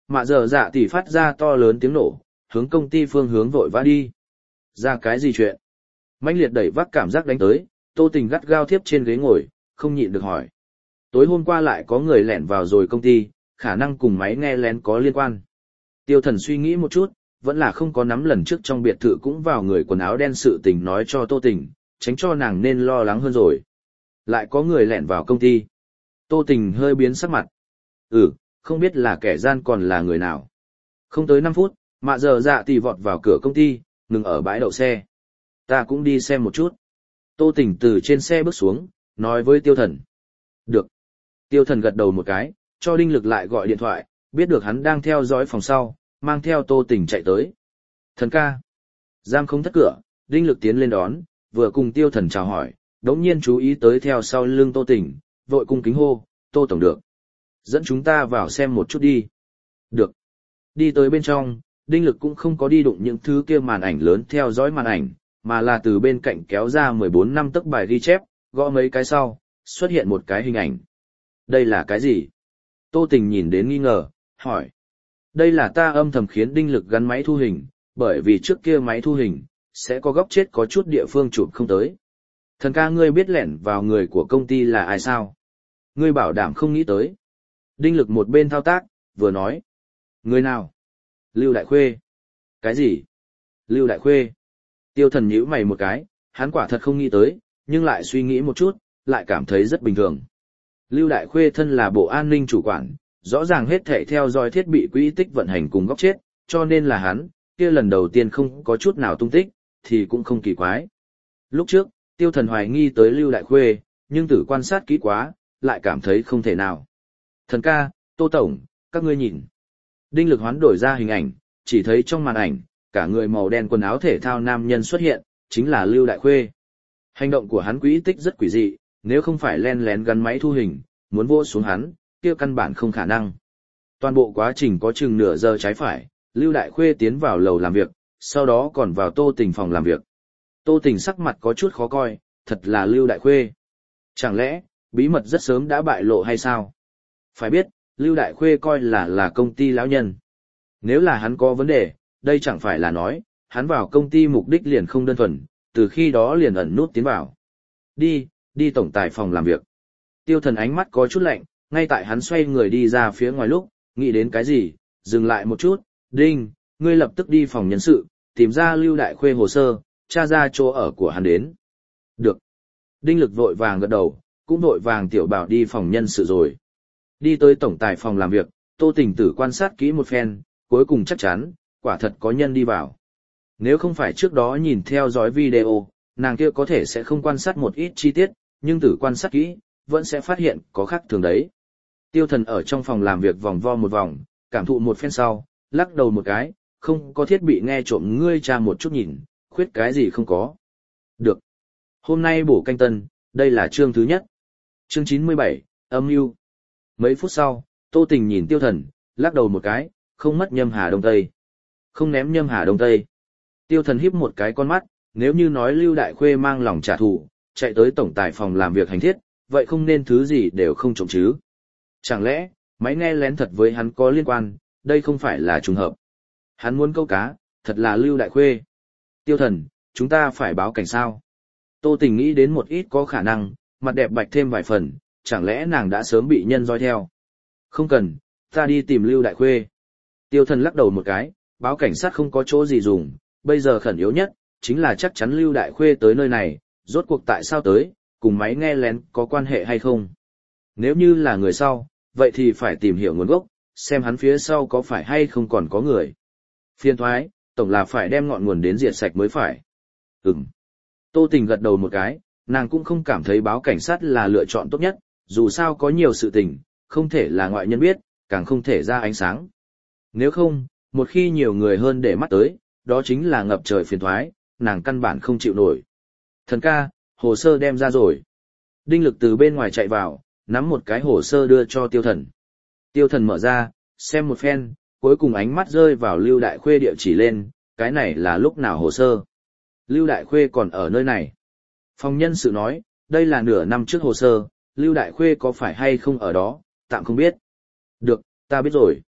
Mạ giờ dạ tỷ phát ra to lớn tiếng nổ, hướng công ty phương hướng vội vã đi. Ra cái gì chuyện? Mãnh liệt đẩy vác cảm giác đánh tới, Tô Tình gắt gao thiếp trên ghế ngồi, không nhịn được hỏi. Tối hôm qua lại có người lẻn vào rồi công ty, khả năng cùng máy nghe lén có liên quan. Tiêu Thần suy nghĩ một chút, vẫn là không có nắm lần trước trong biệt thự cũng vào người quần áo đen sự tình nói cho Tô Tình, tránh cho nàng nên lo lắng hơn rồi. Lại có người lẻn vào công ty. Tô Tình hơi biến sắc mặt. Ừ, không biết là kẻ gian còn là người nào. Không tới năm phút, Mạ giờ dạ tỷ vọt vào cửa công ty, ngừng ở bãi đậu xe. Ta cũng đi xem một chút. Tô Tình từ trên xe bước xuống, nói với Tiêu Thần. Được. Tiêu Thần gật đầu một cái, cho Đinh Lực lại gọi điện thoại, biết được hắn đang theo dõi phòng sau, mang theo Tô Tình chạy tới. Thần ca. Giam không thất cửa, Đinh Lực tiến lên đón, vừa cùng Tiêu Thần chào hỏi, đống nhiên chú ý tới theo sau lưng Tô Tình, vội cung kính hô, Tô Tổng được. Dẫn chúng ta vào xem một chút đi. Được. Đi tới bên trong, Đinh Lực cũng không có đi đụng những thứ kia màn ảnh lớn theo dõi màn ảnh, mà là từ bên cạnh kéo ra mười bốn năm tấc bài ghi chép, gõ mấy cái sau, xuất hiện một cái hình ảnh. Đây là cái gì? Tô Tình nhìn đến nghi ngờ, hỏi. Đây là ta âm thầm khiến Đinh Lực gắn máy thu hình, bởi vì trước kia máy thu hình, sẽ có góc chết có chút địa phương chụp không tới. Thần ca ngươi biết lẻn vào người của công ty là ai sao? Ngươi bảo đảm không nghĩ tới. Đinh Lực một bên thao tác, vừa nói. Người nào? Lưu Đại Khuê. Cái gì? Lưu Đại Khuê. Tiêu Thần nhíu mày một cái, hắn quả thật không nghĩ tới, nhưng lại suy nghĩ một chút, lại cảm thấy rất bình thường. Lưu Đại Khuê thân là bộ an ninh chủ quản, rõ ràng hết thảy theo dõi thiết bị quỹ tích vận hành cùng góc chết, cho nên là hắn, kia lần đầu tiên không có chút nào tung tích, thì cũng không kỳ quái. Lúc trước, Tiêu Thần hoài nghi tới Lưu Đại Khuê, nhưng tử quan sát kỹ quá, lại cảm thấy không thể nào. Thần ca, Tô Tổng, các ngươi nhìn. Đinh Lực hoán đổi ra hình ảnh, chỉ thấy trong màn ảnh, cả người màu đen quần áo thể thao nam nhân xuất hiện, chính là Lưu Đại Khuê. Hành động của hắn quỹ tích rất quỷ dị, nếu không phải len lén gắn máy thu hình, muốn vô xuống hắn, kia căn bản không khả năng. Toàn bộ quá trình có chừng nửa giờ trái phải, Lưu Đại Khuê tiến vào lầu làm việc, sau đó còn vào Tô Tình phòng làm việc. Tô Tình sắc mặt có chút khó coi, thật là Lưu Đại Khuê. Chẳng lẽ, bí mật rất sớm đã bại lộ hay sao? Phải biết, Lưu Đại Khuê coi là là công ty lão nhân. Nếu là hắn có vấn đề, đây chẳng phải là nói, hắn vào công ty mục đích liền không đơn thuần, từ khi đó liền ẩn nút tiến vào. Đi, đi tổng tài phòng làm việc. Tiêu Thần ánh mắt có chút lạnh, ngay tại hắn xoay người đi ra phía ngoài lúc, nghĩ đến cái gì, dừng lại một chút, Đinh, ngươi lập tức đi phòng nhân sự, tìm ra Lưu Đại Khuê hồ sơ, tra ra chỗ ở của hắn đến. Được. Đinh Lực vội vàng gật đầu, cũng vội vàng tiểu bảo đi phòng nhân sự rồi. Đi tới tổng tài phòng làm việc, Tô Tình tử quan sát kỹ một phen, cuối cùng chắc chắn, quả thật có nhân đi vào. Nếu không phải trước đó nhìn theo dõi video, nàng kia có thể sẽ không quan sát một ít chi tiết, nhưng tử quan sát kỹ, vẫn sẽ phát hiện có khác thường đấy. Tiêu Thần ở trong phòng làm việc vòng vo một vòng, cảm thụ một phen sau, lắc đầu một cái, không có thiết bị nghe trộm ngươi tra một chút nhìn, khuyết cái gì không có. Được. Hôm nay bổ canh tân, đây là chương thứ nhất. Chương chín mươi bảy, âm mưu. Mấy phút sau, Tô Tình nhìn Tiêu Thần, lắc đầu một cái, không mất Nhâm Hà Đông Tây. Không ném Nhâm Hà Đông Tây. Tiêu Thần híp một cái con mắt, nếu như nói Lưu Đại Khuê mang lòng trả thù, chạy tới tổng tài phòng làm việc hành thiết, vậy không nên thứ gì đều không trộm chứ. Chẳng lẽ, máy nghe lén thật với hắn có liên quan, đây không phải là trùng hợp. Hắn muốn câu cá, thật là Lưu Đại Khuê. Tiêu Thần, chúng ta phải báo cảnh sao? Tô Tình nghĩ đến một ít có khả năng, mặt đẹp bạch thêm vài phần, chẳng lẽ nàng đã sớm bị nhân dõi theo? Không cần, ta đi tìm Lưu Đại Khuê. Tiêu Thần lắc đầu một cái, báo cảnh sát không có chỗ gì dùng, bây giờ khẩn yếu nhất, chính là chắc chắn Lưu Đại Khuê tới nơi này, rốt cuộc tại sao tới, cùng máy nghe lén có quan hệ hay không. Nếu như là người sau, vậy thì phải tìm hiểu nguồn gốc, xem hắn phía sau có phải hay không còn có người. Phiên thoái, tổng là phải đem ngọn nguồn đến diệt sạch mới phải. Ừm. Tô Tình gật đầu một cái, nàng cũng không cảm thấy báo cảnh sát là lựa chọn tốt nhất, dù sao có nhiều sự tình, không thể là ngoại nhân biết, càng không thể ra ánh sáng. Nếu không, một khi nhiều người hơn để mắt tới, đó chính là ngập trời phiền thoái, nàng căn bản không chịu nổi. Thần ca, hồ sơ đem ra rồi. Đinh Lực từ bên ngoài chạy vào, nắm một cái hồ sơ đưa cho Tiêu Thần. Tiêu Thần mở ra, xem một phen, cuối cùng ánh mắt rơi vào Lưu Đại Khuê địa chỉ lên, cái này là lúc nào hồ sơ. Lưu Đại Khuê còn ở nơi này. Phòng nhân sự nói, đây là nửa năm trước hồ sơ, Lưu Đại Khuê có phải hay không ở đó, tạm không biết. Được, ta biết rồi.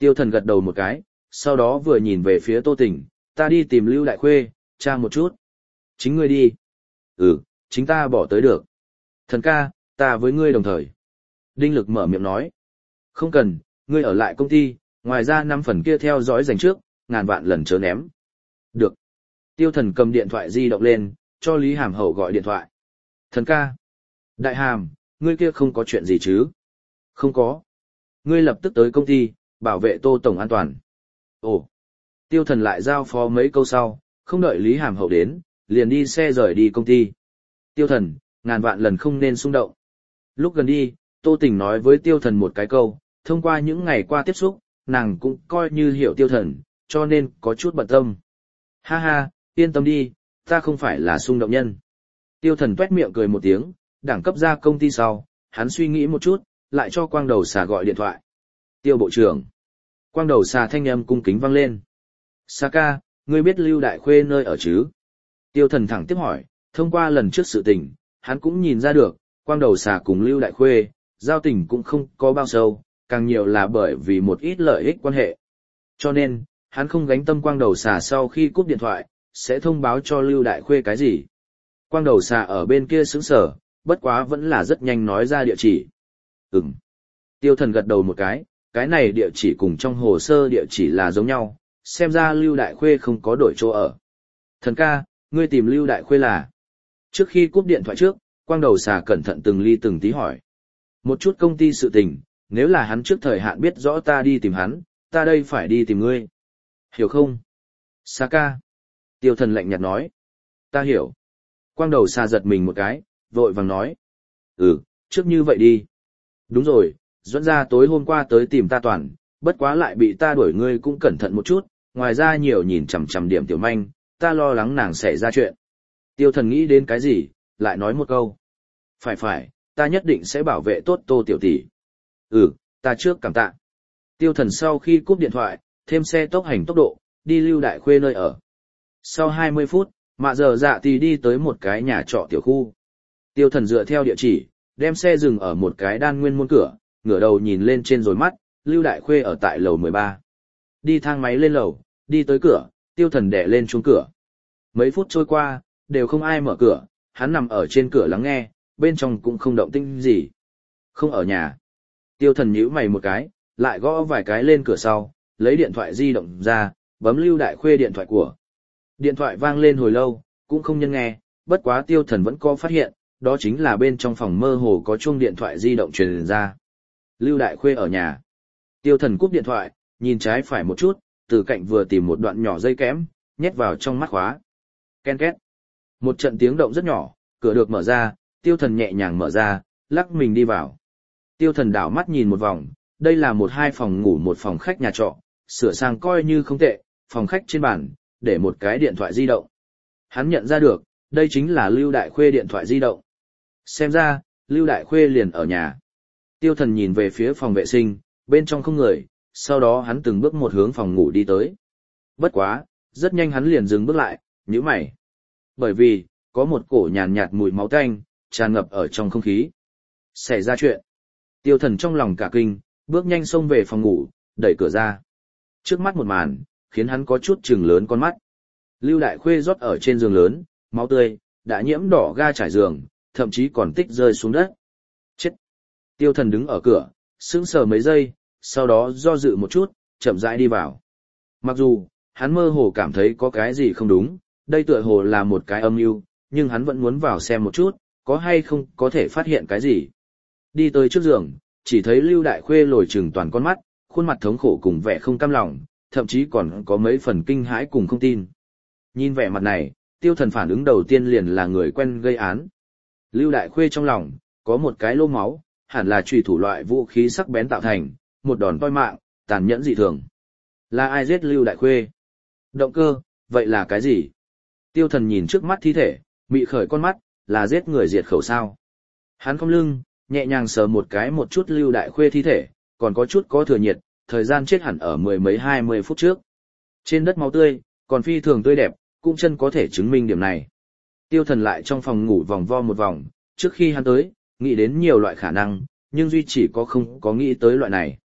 Tiêu Thần gật đầu một cái, sau đó vừa nhìn về phía Tô Tình, ta đi tìm Lưu Đại Khuê, tra một chút. Chính ngươi đi. Ừ, chính ta bỏ tới được. Thần ca, ta với ngươi đồng thời. Đinh Lực mở miệng nói. Không cần, ngươi ở lại công ty, ngoài ra năm phần kia theo dõi dành trước, ngàn vạn lần chớ ném. Được. Tiêu Thần cầm điện thoại di động lên, cho Lý Hàm Hậu gọi điện thoại. Thần ca. Đại Hàm, ngươi kia không có chuyện gì chứ? Không có. Ngươi lập tức tới công ty, bảo vệ Tô Tổng an toàn. Ồ. Tiêu Thần lại giao phó mấy câu sau, không đợi Lý Hàm Hậu đến, liền đi xe rời đi công ty. Tiêu Thần, ngàn vạn lần không nên xung động. Lúc gần đi, Tô Tình nói với Tiêu Thần một cái câu, thông qua những ngày qua tiếp xúc, nàng cũng coi như hiểu Tiêu Thần, cho nên có chút bận tâm. Ha ha, yên tâm đi, ta không phải là xung động nhân. Tiêu Thần tuét miệng cười một tiếng, đẳng cấp ra công ty sau, hắn suy nghĩ một chút, lại cho Quang Đầu Xà gọi điện thoại. Tiêu bộ trưởng. Quang Đầu Xà thanh âm cung kính vang lên. Xà ca, ngươi biết Lưu Đại Khuê nơi ở chứ? Tiêu Thần thẳng tiếp hỏi, thông qua lần trước sự tình, hắn cũng nhìn ra được, Quang Đầu Xà cùng Lưu Đại Khuê, giao tình cũng không có bao sâu, càng nhiều là bởi vì một ít lợi ích quan hệ. Cho nên, hắn không gánh tâm Quang Đầu Xà sau khi cúp điện thoại, sẽ thông báo cho Lưu Đại Khuê cái gì. Quang Đầu Xà ở bên kia sững sờ, bất quá vẫn là rất nhanh nói ra địa chỉ. Ừm. Tiêu Thần gật đầu một cái, cái này địa chỉ cùng trong hồ sơ địa chỉ là giống nhau, xem ra Lưu Đại Khuê không có đổi chỗ ở. Thần ca, ngươi tìm Lưu Đại Khuê là? Trước khi cúp điện thoại trước, Quang Đầu Xà cẩn thận từng ly từng tí hỏi. Một chút công ty sự tình, nếu là hắn trước thời hạn biết rõ ta đi tìm hắn, ta đây phải đi tìm ngươi. Hiểu không? Xà ca. Tiêu Thần lạnh nhạt nói. Ta hiểu. Quang Đầu Xà giật mình một cái, vội vàng nói. Ừ, trước như vậy đi. Đúng rồi, Duẫn gia tối hôm qua tới tìm ta toàn, bất quá lại bị ta đuổi, ngươi cũng cẩn thận một chút, ngoài ra nhiều nhìn chằm chằm điểm tiểu manh, ta lo lắng nàng sẽ ra chuyện. Tiêu Thần nghĩ đến cái gì, lại nói một câu. Phải phải, ta nhất định sẽ bảo vệ tốt Tô tiểu tỷ. Ừ, ta trước cảm tạ. Tiêu Thần sau khi cúp điện thoại, thêm xe tốc hành tốc độ, đi Lưu Đại Khuê nơi ở. Sau hai mươi phút, Mạ Giờ Dạ thì đi tới một cái nhà trọ tiểu khu. Tiêu Thần dựa theo địa chỉ, đem xe dừng ở một cái đan nguyên môn cửa, ngửa đầu nhìn lên trên rồi mắt, Lưu Đại Khuê ở tại lầu mười ba. Đi thang máy lên lầu, đi tới cửa, Tiêu Thần đè lên chuông cửa. Mấy phút trôi qua, đều không ai mở cửa, hắn nằm ở trên cửa lắng nghe, bên trong cũng không động tĩnh gì. Không ở nhà. Tiêu Thần nhíu mày một cái, lại gõ vài cái lên cửa sau, lấy điện thoại di động ra, bấm Lưu Đại Khuê điện thoại của. Điện thoại vang lên hồi lâu, cũng không nhân nghe, bất quá Tiêu Thần vẫn có phát hiện, đó chính là bên trong phòng mơ hồ có chuông điện thoại di động truyền ra. Lưu Đại Khuê ở nhà. Tiêu Thần cúp điện thoại, nhìn trái phải một chút, từ cạnh vừa tìm một đoạn nhỏ dây kẽm, nhét vào trong mắt khóa. Ken két. Một trận tiếng động rất nhỏ, cửa được mở ra, Tiêu Thần nhẹ nhàng mở ra, lắc mình đi vào. Tiêu Thần đảo mắt nhìn một vòng, đây là một hai phòng ngủ một phòng khách nhà trọ, sửa sang coi như không tệ, phòng khách trên bàn, để một cái điện thoại di động. Hắn nhận ra được, đây chính là Lưu Đại Khuê điện thoại di động. Xem ra, Lưu Đại Khuê liền ở nhà. Tiêu Thần nhìn về phía phòng vệ sinh, bên trong không người, sau đó hắn từng bước một hướng phòng ngủ đi tới. Bất quá, rất nhanh hắn liền dừng bước lại, nhíu mày. Bởi vì, có một cổ nhàn nhạt mùi máu tanh, tràn ngập ở trong không khí. Xảy ra chuyện. Tiêu Thần trong lòng cả kinh, bước nhanh xông về phòng ngủ, đẩy cửa ra. Trước mắt một màn, khiến hắn có chút trừng lớn con mắt. Lưu Đại Khuê rót ở trên giường lớn, máu tươi, đã nhiễm đỏ ga trải giường, thậm chí còn tích rơi xuống đất. Chết! Tiêu Thần đứng ở cửa, sững sờ mấy giây, sau đó do dự một chút, chậm rãi đi vào. Mặc dù, hắn mơ hồ cảm thấy có cái gì không đúng, đây tựa hồ là một cái âm mưu, nhưng hắn vẫn muốn vào xem một chút, có hay không có thể phát hiện cái gì. Đi tới trước giường, chỉ thấy Lưu Đại Khuê lồi trừng toàn con mắt, khuôn mặt thống khổ cùng vẻ không cam lòng, thậm chí còn có mấy phần kinh hãi cùng không tin. Nhìn vẻ mặt này, Tiêu Thần phản ứng đầu tiên liền là người quen gây án. Lưu Đại Khuê trong lòng, có một cái lô máu, hẳn là chùy thủ loại vũ khí sắc bén tạo thành, một đòn toi mạng, tàn nhẫn dị thường. Là ai giết Lưu Đại Khuê? Động cơ, vậy là cái gì? Tiêu Thần nhìn trước mắt thi thể, mị khởi con mắt, là giết người diệt khẩu sao? Hắn cong lưng, nhẹ nhàng sờ một cái một chút Lưu Đại Khuê thi thể, còn có chút có thừa nhiệt, thời gian chết hẳn ở mười mấy hai mươi phút trước. Trên đất máu tươi, còn phi thường tươi đẹp, cũng chân có thể chứng minh điểm này. Tiêu Thần lại trong phòng ngủ vòng vo một vòng, trước khi hắn tới, nghĩ đến nhiều loại khả năng, nhưng duy chỉ có không có nghĩ tới loại này.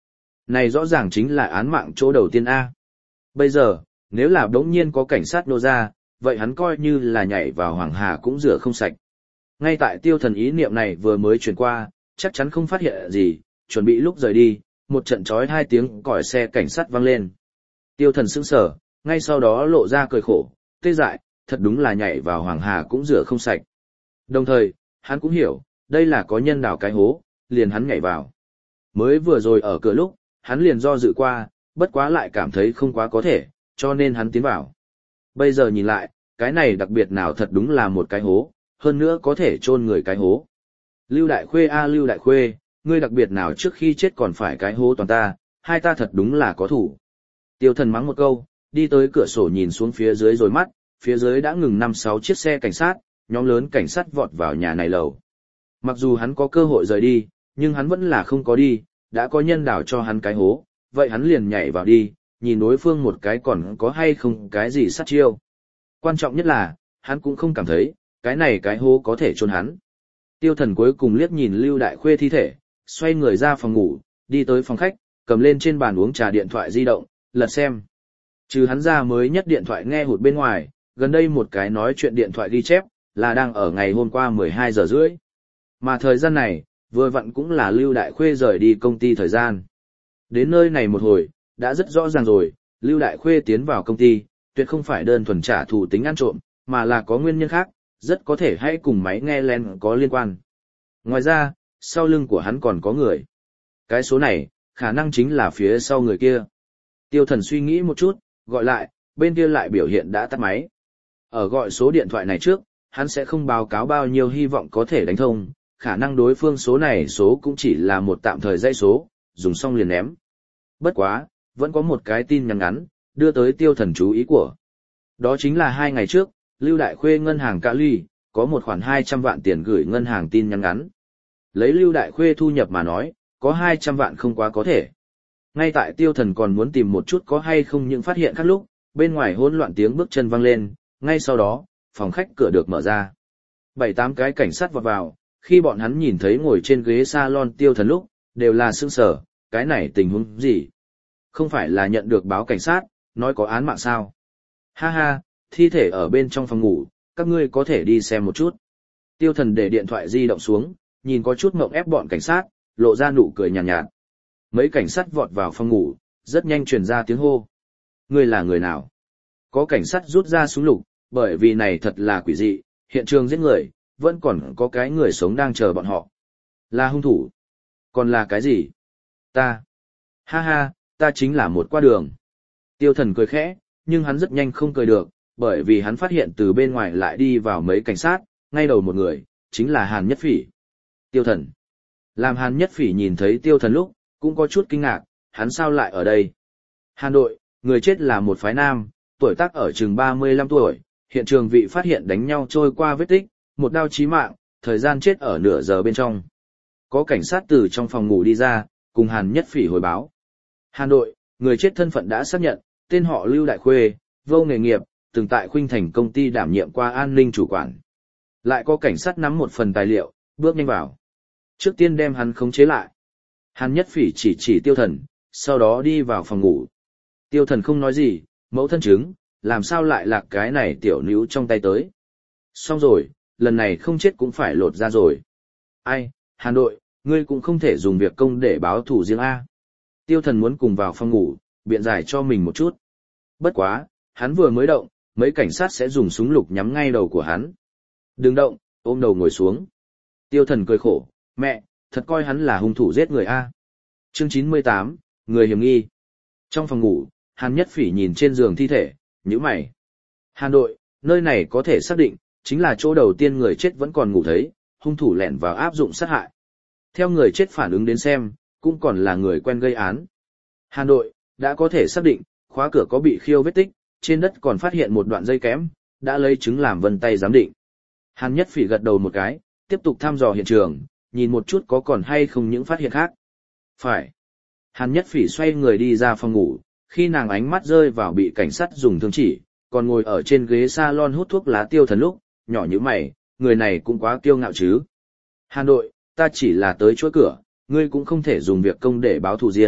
Này rõ ràng chính là án mạng chỗ đầu tiên A. Bây giờ, nếu là đống nhiên có cảnh sát nô ra, vậy hắn coi như là nhảy vào hoàng hà cũng rửa không sạch. Ngay tại tiêu thần ý niệm này vừa mới truyền qua, chắc chắn không phát hiện gì, chuẩn bị lúc rời đi, một trận chói hai tiếng còi xe cảnh sát vang lên. Tiêu thần sững sờ, ngay sau đó lộ ra cười khổ, tê dại, thật đúng là nhảy vào hoàng hà cũng rửa không sạch. Đồng thời, hắn cũng hiểu, đây là có nhân đào cái hố, liền hắn nhảy vào. Mới vừa rồi ở cửa lúc, hắn liền do dự qua, bất quá lại cảm thấy không quá có thể, cho nên hắn tiến vào. Bây giờ nhìn lại, cái này đặc biệt nào thật đúng là một cái hố, hơn nữa có thể chôn người cái hố. Lưu Đại Khuê a Lưu Đại Khuê, ngươi đặc biệt nào trước khi chết còn phải cái hố toàn ta, hai ta thật đúng là có thủ. Tiêu thần mắng một câu, đi tới cửa sổ nhìn xuống phía dưới rồi mắt, phía dưới đã ngừng năm sáu chiếc xe cảnh sát, nhóm lớn cảnh sát vọt vào nhà này lầu. Mặc dù hắn có cơ hội rời đi, nhưng hắn vẫn là không có đi, đã có nhân đào cho hắn cái hố, vậy hắn liền nhảy vào đi, nhìn đối phương một cái còn có hay không cái gì sát chiêu. Quan trọng nhất là, hắn cũng không cảm thấy, cái này cái hố có thể chôn hắn. Tiêu thần cuối cùng liếc nhìn Lưu Đại Khuê thi thể, xoay người ra phòng ngủ, đi tới phòng khách, cầm lên trên bàn uống trà điện thoại di động, lật xem. Trừ hắn ra mới nhất điện thoại nghe hụt bên ngoài, gần đây một cái nói chuyện điện thoại ghi chép, là đang ở ngày hôm qua mười hai giờ rưỡi. Mà thời gian này, vừa vặn cũng là Lưu Đại Khuê rời đi công ty thời gian. Đến nơi này một hồi, đã rất rõ ràng rồi, Lưu Đại Khuê tiến vào công ty, tuyệt không phải đơn thuần trả thù tính ăn trộm, mà là có nguyên nhân khác, rất có thể hay cùng máy nghe lén có liên quan. Ngoài ra, sau lưng của hắn còn có người. Cái số này, khả năng chính là phía sau người kia. Tiêu thần suy nghĩ một chút, gọi lại, bên kia lại biểu hiện đã tắt máy. Ở gọi số điện thoại này trước, hắn sẽ không báo cáo bao nhiêu hy vọng có thể đánh thông, khả năng đối phương số này số cũng chỉ là một tạm thời dãy số, dùng xong liền ném. Bất quá, vẫn có một cái tin nhắn ngắn, đưa tới tiêu thần chú ý của. Đó chính là hai ngày trước, Lưu Đại Khuê ngân hàng Cali, có một khoản hai trăm vạn tiền gửi ngân hàng tin nhắn ngắn. Lấy Lưu Đại Khuê thu nhập mà nói, có hai trăm vạn không quá có thể. Ngay tại tiêu thần còn muốn tìm một chút có hay không những phát hiện khác lúc, bên ngoài hỗn loạn tiếng bước chân vang lên, ngay sau đó, phòng khách cửa được mở ra. Bảy tám cái cảnh sát vọt vào, khi bọn hắn nhìn thấy ngồi trên ghế salon tiêu thần lúc, đều là sững sờ, cái này tình huống gì? Không phải là nhận được báo cảnh sát, nói có án mạng sao? Ha ha, thi thể ở bên trong phòng ngủ, các ngươi có thể đi xem một chút. Tiêu thần để điện thoại di động xuống, nhìn có chút mộng ép bọn cảnh sát, lộ ra nụ cười nhàn nhạt, nhạt. Mấy cảnh sát vọt vào phòng ngủ, rất nhanh truyền ra tiếng hô. Ngươi là người nào? Có cảnh sát rút ra súng lục, bởi vì này thật là quỷ dị, hiện trường giết người, vẫn còn có cái người sống đang chờ bọn họ. Là hung thủ. Còn là cái gì? Ta. Ha ha, ta chính là một qua đường. Tiêu thần cười khẽ, nhưng hắn rất nhanh không cười được, bởi vì hắn phát hiện từ bên ngoài lại đi vào mấy cảnh sát, ngay đầu một người, chính là Hàn Nhất Phỉ. Tiêu thần. Làm Hàn Nhất Phỉ nhìn thấy tiêu thần lúc, cũng có chút kinh ngạc, hắn sao lại ở đây? Hàn đội, người chết là một phái nam, tuổi tác ở chừng ba mươi lăm tuổi, hiện trường vị phát hiện đánh nhau trôi qua vết tích, một đao chí mạng, thời gian chết ở nửa giờ bên trong. Có cảnh sát từ trong phòng ngủ đi ra, cùng Hàn Nhất Phỉ hồi báo. Hàn đội, người chết thân phận đã xác nhận, tên họ Lưu Đại Khuê, vô nghề nghiệp, từng tại Khuynh Thành công ty đảm nhiệm qua an ninh chủ quản. Lại có cảnh sát nắm một phần tài liệu, bước nhanh vào. Trước tiên đem hắn khống chế lại. Hàn Nhất Phỉ chỉ chỉ tiêu thần, sau đó đi vào phòng ngủ. Tiêu thần không nói gì, mẫu thân chứng, làm sao lại lạc cái này tiểu níu trong tay tới. Xong rồi, lần này không chết cũng phải lột ra rồi. Ai, Hàn đội, ngươi cũng không thể dùng việc công để báo thù riêng A. Tiêu thần muốn cùng vào phòng ngủ, biện giải cho mình một chút. Bất quá, hắn vừa mới động, mấy cảnh sát sẽ dùng súng lục nhắm ngay đầu của hắn. Đừng động, ôm đầu ngồi xuống. Tiêu thần cười khổ, mẹ, thật coi hắn là hung thủ giết người A. Chương chín mươi tám, người hiểm nghi. Trong phòng ngủ, Hàn Nhất Phỉ nhìn trên giường thi thể, nhíu mày. Hàn đội, nơi này có thể xác định, chính là chỗ đầu tiên người chết vẫn còn ngủ thấy, hung thủ lẻn vào áp dụng sát hại. Theo người chết phản ứng đến xem, cũng còn là người quen gây án. Hàn đội, đã có thể xác định, khóa cửa có bị khiêu vết tích, trên đất còn phát hiện một đoạn dây kẽm, đã lấy chứng làm vân tay giám định. Hàn Nhất Phỉ gật đầu một cái, tiếp tục thăm dò hiện trường, nhìn một chút có còn hay không những phát hiện khác. Phải. Hàn Nhất Phỉ xoay người đi ra phòng ngủ, khi nàng ánh mắt rơi vào bị cảnh sát dùng thương chỉ, còn ngồi ở trên ghế salon hút thuốc lá tiêu thần lúc, nhỏ như mày, người này cũng quá kiêu ngạo chứ. Hàn đội, ta chỉ là tới chỗ cửa, ngươi cũng không thể dùng việc công để báo thù riêng,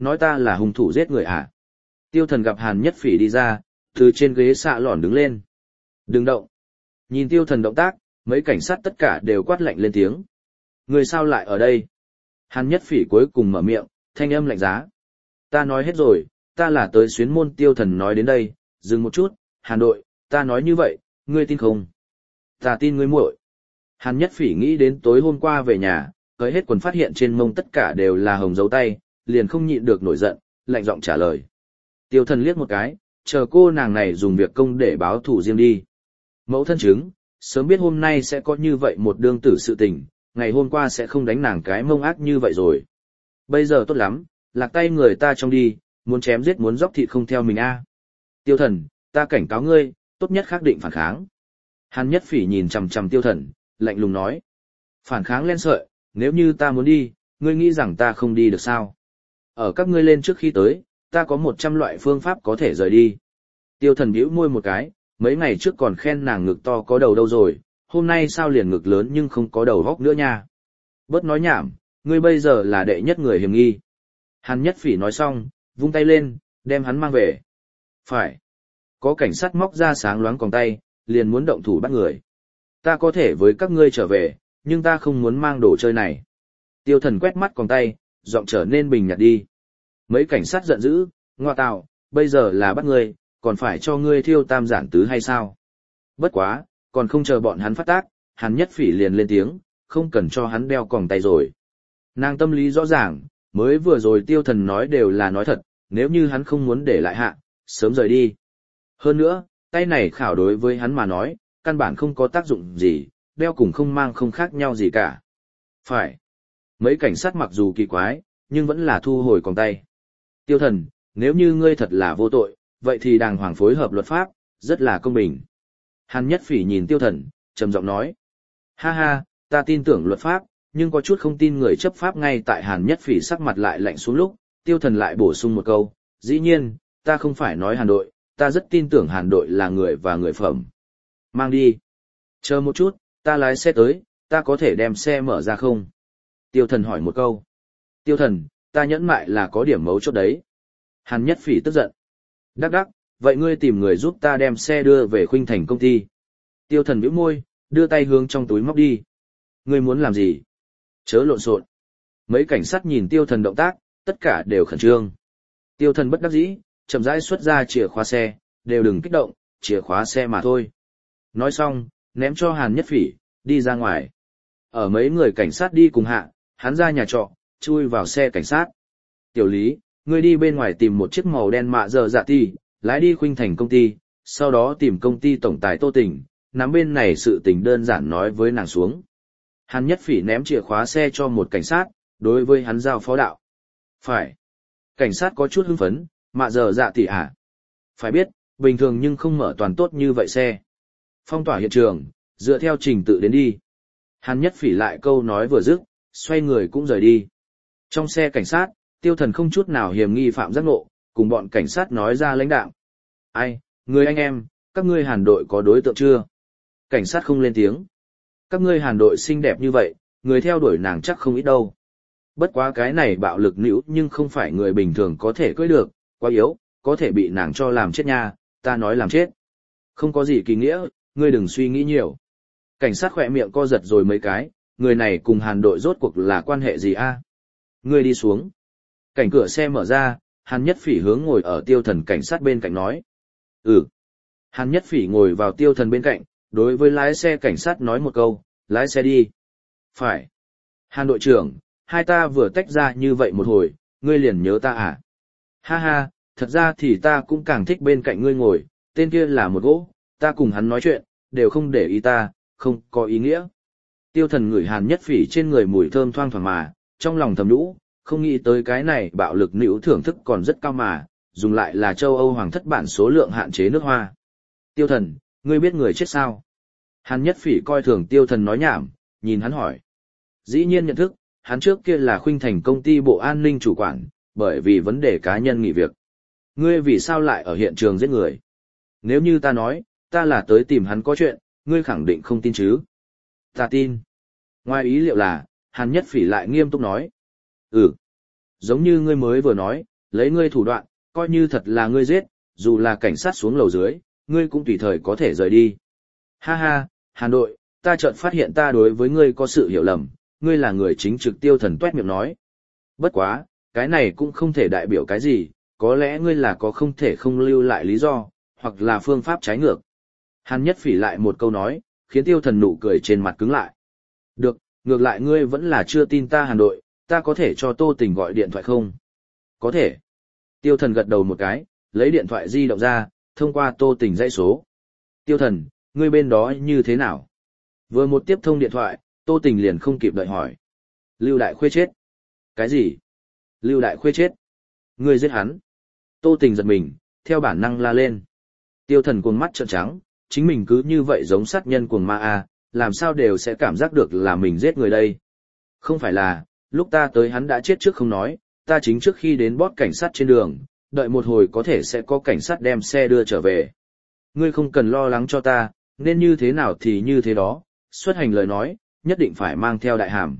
nói ta là hung thủ giết người à? Tiêu Thần gặp Hàn Nhất Phỉ đi ra, từ trên ghế xạ lòn đứng lên. Đừng động. Nhìn Tiêu Thần động tác, mấy cảnh sát tất cả đều quát lạnh lên tiếng. Người sao lại ở đây? Hàn Nhất Phỉ cuối cùng mở miệng, thanh âm lạnh giá. Ta nói hết rồi, ta là tới xuyến môn. Tiêu Thần nói đến đây, dừng một chút, Hàn đội, ta nói như vậy, ngươi tin không? Ta tin ngươi muội. Hàn Nhất Phỉ nghĩ đến tối hôm qua về nhà, cởi hết quần phát hiện trên mông tất cả đều là hồng dấu tay, liền không nhịn được nổi giận, lạnh giọng trả lời. Tiêu Thần liếc một cái, chờ cô nàng này dùng việc công để báo thù riêng đi. Mẫu thân chứng, sớm biết hôm nay sẽ có như vậy một đương tử sự tình, ngày hôm qua sẽ không đánh nàng cái mông ác như vậy rồi. Bây giờ tốt lắm, lạc tay người ta trong đi, muốn chém giết muốn dóc thịt không theo mình a. Tiêu Thần, ta cảnh cáo ngươi, tốt nhất khắc định phản kháng. Hàn Nhất Phỉ nhìn chằm chằm Tiêu Thần, lạnh lùng nói. Phản kháng len sợi, nếu như ta muốn đi, ngươi nghĩ rằng ta không đi được sao? Ở các ngươi lên trước khi tới, ta có một trăm loại phương pháp có thể rời đi. Tiêu Thần bĩu môi một cái, mấy ngày trước còn khen nàng ngực to có đầu đâu rồi, hôm nay sao liền ngực lớn nhưng không có đầu góc nữa nha. Bớt nói nhảm, ngươi bây giờ là đệ nhất người hiểm nghi. Hàn Nhất Phỉ nói xong, vung tay lên, đem hắn mang về. Phải. Có cảnh sát móc ra sáng loáng còng tay, liền muốn động thủ bắt người. Ta có thể với các ngươi trở về, nhưng ta không muốn mang đồ chơi này. Tiêu Thần quét mắt còng tay, giọng trở nên bình nhạt đi. Mấy cảnh sát giận dữ, ngoa tạo, bây giờ là bắt ngươi, còn phải cho ngươi thiêu tam giản tứ hay sao? Bất quá, còn không chờ bọn hắn phát tác, Hàn Nhất Phỉ liền lên tiếng, không cần cho hắn đeo còng tay rồi. Nàng tâm lý rõ ràng, mới vừa rồi Tiêu Thần nói đều là nói thật, nếu như hắn không muốn để lại hạ, sớm rời đi. Hơn nữa, tay này khảo đối với hắn mà nói, căn bản không có tác dụng gì, đeo cùng không mang không khác nhau gì cả. Phải. Mấy cảnh sát mặc dù kỳ quái, nhưng vẫn là thu hồi còng tay. Tiêu Thần, nếu như ngươi thật là vô tội, vậy thì đàng hoàng phối hợp luật pháp, rất là công bình. Hàn Nhất Phỉ nhìn Tiêu Thần, trầm giọng nói. Ha ha, ta tin tưởng luật pháp, nhưng có chút không tin người chấp pháp. Ngay tại Hàn Nhất Phỉ sắc mặt lại lạnh xuống lúc, Tiêu Thần lại bổ sung một câu, dĩ nhiên, ta không phải nói Hàn đội, ta rất tin tưởng Hàn đội là người và người phẩm. Mang đi. Chờ một chút, ta lái xe tới, ta có thể đem xe mở ra không? Tiêu Thần hỏi một câu. Tiêu Thần, ta nhẫn mại là có điểm mấu chốt đấy. Hàn Nhất Phỉ tức giận. Đắc đắc, vậy ngươi tìm người giúp ta đem xe đưa về Khuynh Thành công ty. Tiêu Thần bĩu môi, đưa tay hướng trong túi móc đi. Ngươi muốn làm gì? Chớ lộn xộn. Mấy cảnh sát nhìn Tiêu Thần động tác, tất cả đều khẩn trương. Tiêu Thần bất đắc dĩ, chậm rãi xuất ra chìa khóa xe, đều đừng kích động, chìa khóa xe mà thôi. Nói xong, ném cho Hàn Nhất Phỉ, đi ra ngoài. Ở mấy người cảnh sát đi cùng hạ, hắn ra nhà trọ, chui vào xe cảnh sát. Tiểu Lý, ngươi đi bên ngoài tìm một chiếc màu đen mạ giờ dạ ti, lái đi Khuynh Thành công ty, sau đó tìm công ty tổng tài Tô Tình, nắm bên này sự tình đơn giản nói với nàng xuống. Hàn Nhất Phỉ ném chìa khóa xe cho một cảnh sát, đối với hắn giao phó đạo. Phải. Cảnh sát có chút hưng phấn, mạ giờ dạ tỷ à. Phải biết, bình thường nhưng không mở toàn tốt như vậy xe. Phong tỏa hiện trường, dựa theo trình tự đến đi. Hàn Nhất Phỉ lại câu nói vừa dứt, xoay người cũng rời đi. Trong xe cảnh sát, Tiêu Thần không chút nào hiềm nghi phạm giác ngộ, cùng bọn cảnh sát nói ra lãnh đạo. Ai, người anh em, các ngươi Hàn đội có đối tượng chưa? Cảnh sát không lên tiếng. Các ngươi Hàn đội xinh đẹp như vậy, người theo đuổi nàng chắc không ít đâu. Bất quá cái này bạo lực nữ nhưng không phải người bình thường có thể cưỡi được, quá yếu, có thể bị nàng cho làm chết nha, ta nói làm chết. Không có gì kỳ nghĩa, ngươi đừng suy nghĩ nhiều. Cảnh sát khỏe miệng co giật rồi mấy cái, người này cùng Hàn đội rốt cuộc là quan hệ gì a? Ngươi đi xuống. Cảnh cửa xe mở ra, Hàn Nhất Phỉ hướng ngồi ở Tiêu Thần cảnh sát bên cạnh nói. Ừ. Hàn Nhất Phỉ ngồi vào Tiêu Thần bên cạnh, đối với lái xe cảnh sát nói một câu, lái xe đi. Phải. Hàn đội trưởng, hai ta vừa tách ra như vậy một hồi, ngươi liền nhớ ta à? Ha ha, thật ra thì ta cũng càng thích bên cạnh ngươi ngồi, tên kia là một gỗ, ta cùng hắn nói chuyện, đều không để ý ta, không có ý nghĩa. Tiêu Thần ngửi Hàn Nhất Phỉ trên người mùi thơm thoang thoảng mà, trong lòng thầm nhũ, không nghĩ tới cái này bạo lực nữ thưởng thức còn rất cao mà, dùng lại là châu Âu hoàng thất bản số lượng hạn chế nước hoa. Tiêu Thần, ngươi biết người chết sao? Hàn Nhất Phỉ coi thường Tiêu Thần nói nhảm, nhìn hắn hỏi. Dĩ nhiên nhận thức, hắn trước kia là Khuynh Thành công ty bộ an ninh chủ quản, bởi vì vấn đề cá nhân nghỉ việc. Ngươi vì sao lại ở hiện trường giết người? Nếu như ta nói, ta là tới tìm hắn có chuyện, ngươi khẳng định không tin chứ? Ta tin. Ngoài ý liệu là, Hàn Nhất Phỉ lại nghiêm túc nói. Ừ. Giống như ngươi mới vừa nói, lấy ngươi thủ đoạn, coi như thật là ngươi giết, dù là cảnh sát xuống lầu dưới, ngươi cũng tùy thời có thể rời đi. Ha ha, Hàn đội, ta chợt phát hiện ta đối với ngươi có sự hiểu lầm, ngươi là người chính trực Tiêu Thần toét miệng nói. Bất quá, cái này cũng không thể đại biểu cái gì, có lẽ ngươi là có không thể không lưu lại lý do, hoặc là phương pháp trái ngược. Hàn Nhất Phỉ lại một câu nói, khiến Tiêu Thần nụ cười trên mặt cứng lại. Được, ngược lại ngươi vẫn là chưa tin ta Hàn đội, ta có thể cho Tô Tình gọi điện thoại không? Có thể. Tiêu Thần gật đầu một cái, lấy điện thoại di động ra, thông qua Tô Tình dãy số. Tiêu Thần, ngươi bên đó như thế nào? Vừa một tiếp thông điện thoại, Tô Tình liền không kịp đợi hỏi. Lưu Đại Khuê chết. Cái gì? Lưu Đại Khuê chết. Ngươi giết hắn. Tô Tình giật mình, theo bản năng la lên. Tiêu Thần cuồng mắt trợn trắng, chính mình cứ như vậy giống sát nhân cuồng ma a, làm sao đều sẽ cảm giác được là mình giết người đây. Không phải là, lúc ta tới hắn đã chết trước không nói, ta chính trước khi đến bót cảnh sát trên đường, đợi một hồi có thể sẽ có cảnh sát đem xe đưa trở về. Ngươi không cần lo lắng cho ta, nên như thế nào thì như thế đó, xuất hành lời nói, nhất định phải mang theo đại hàm.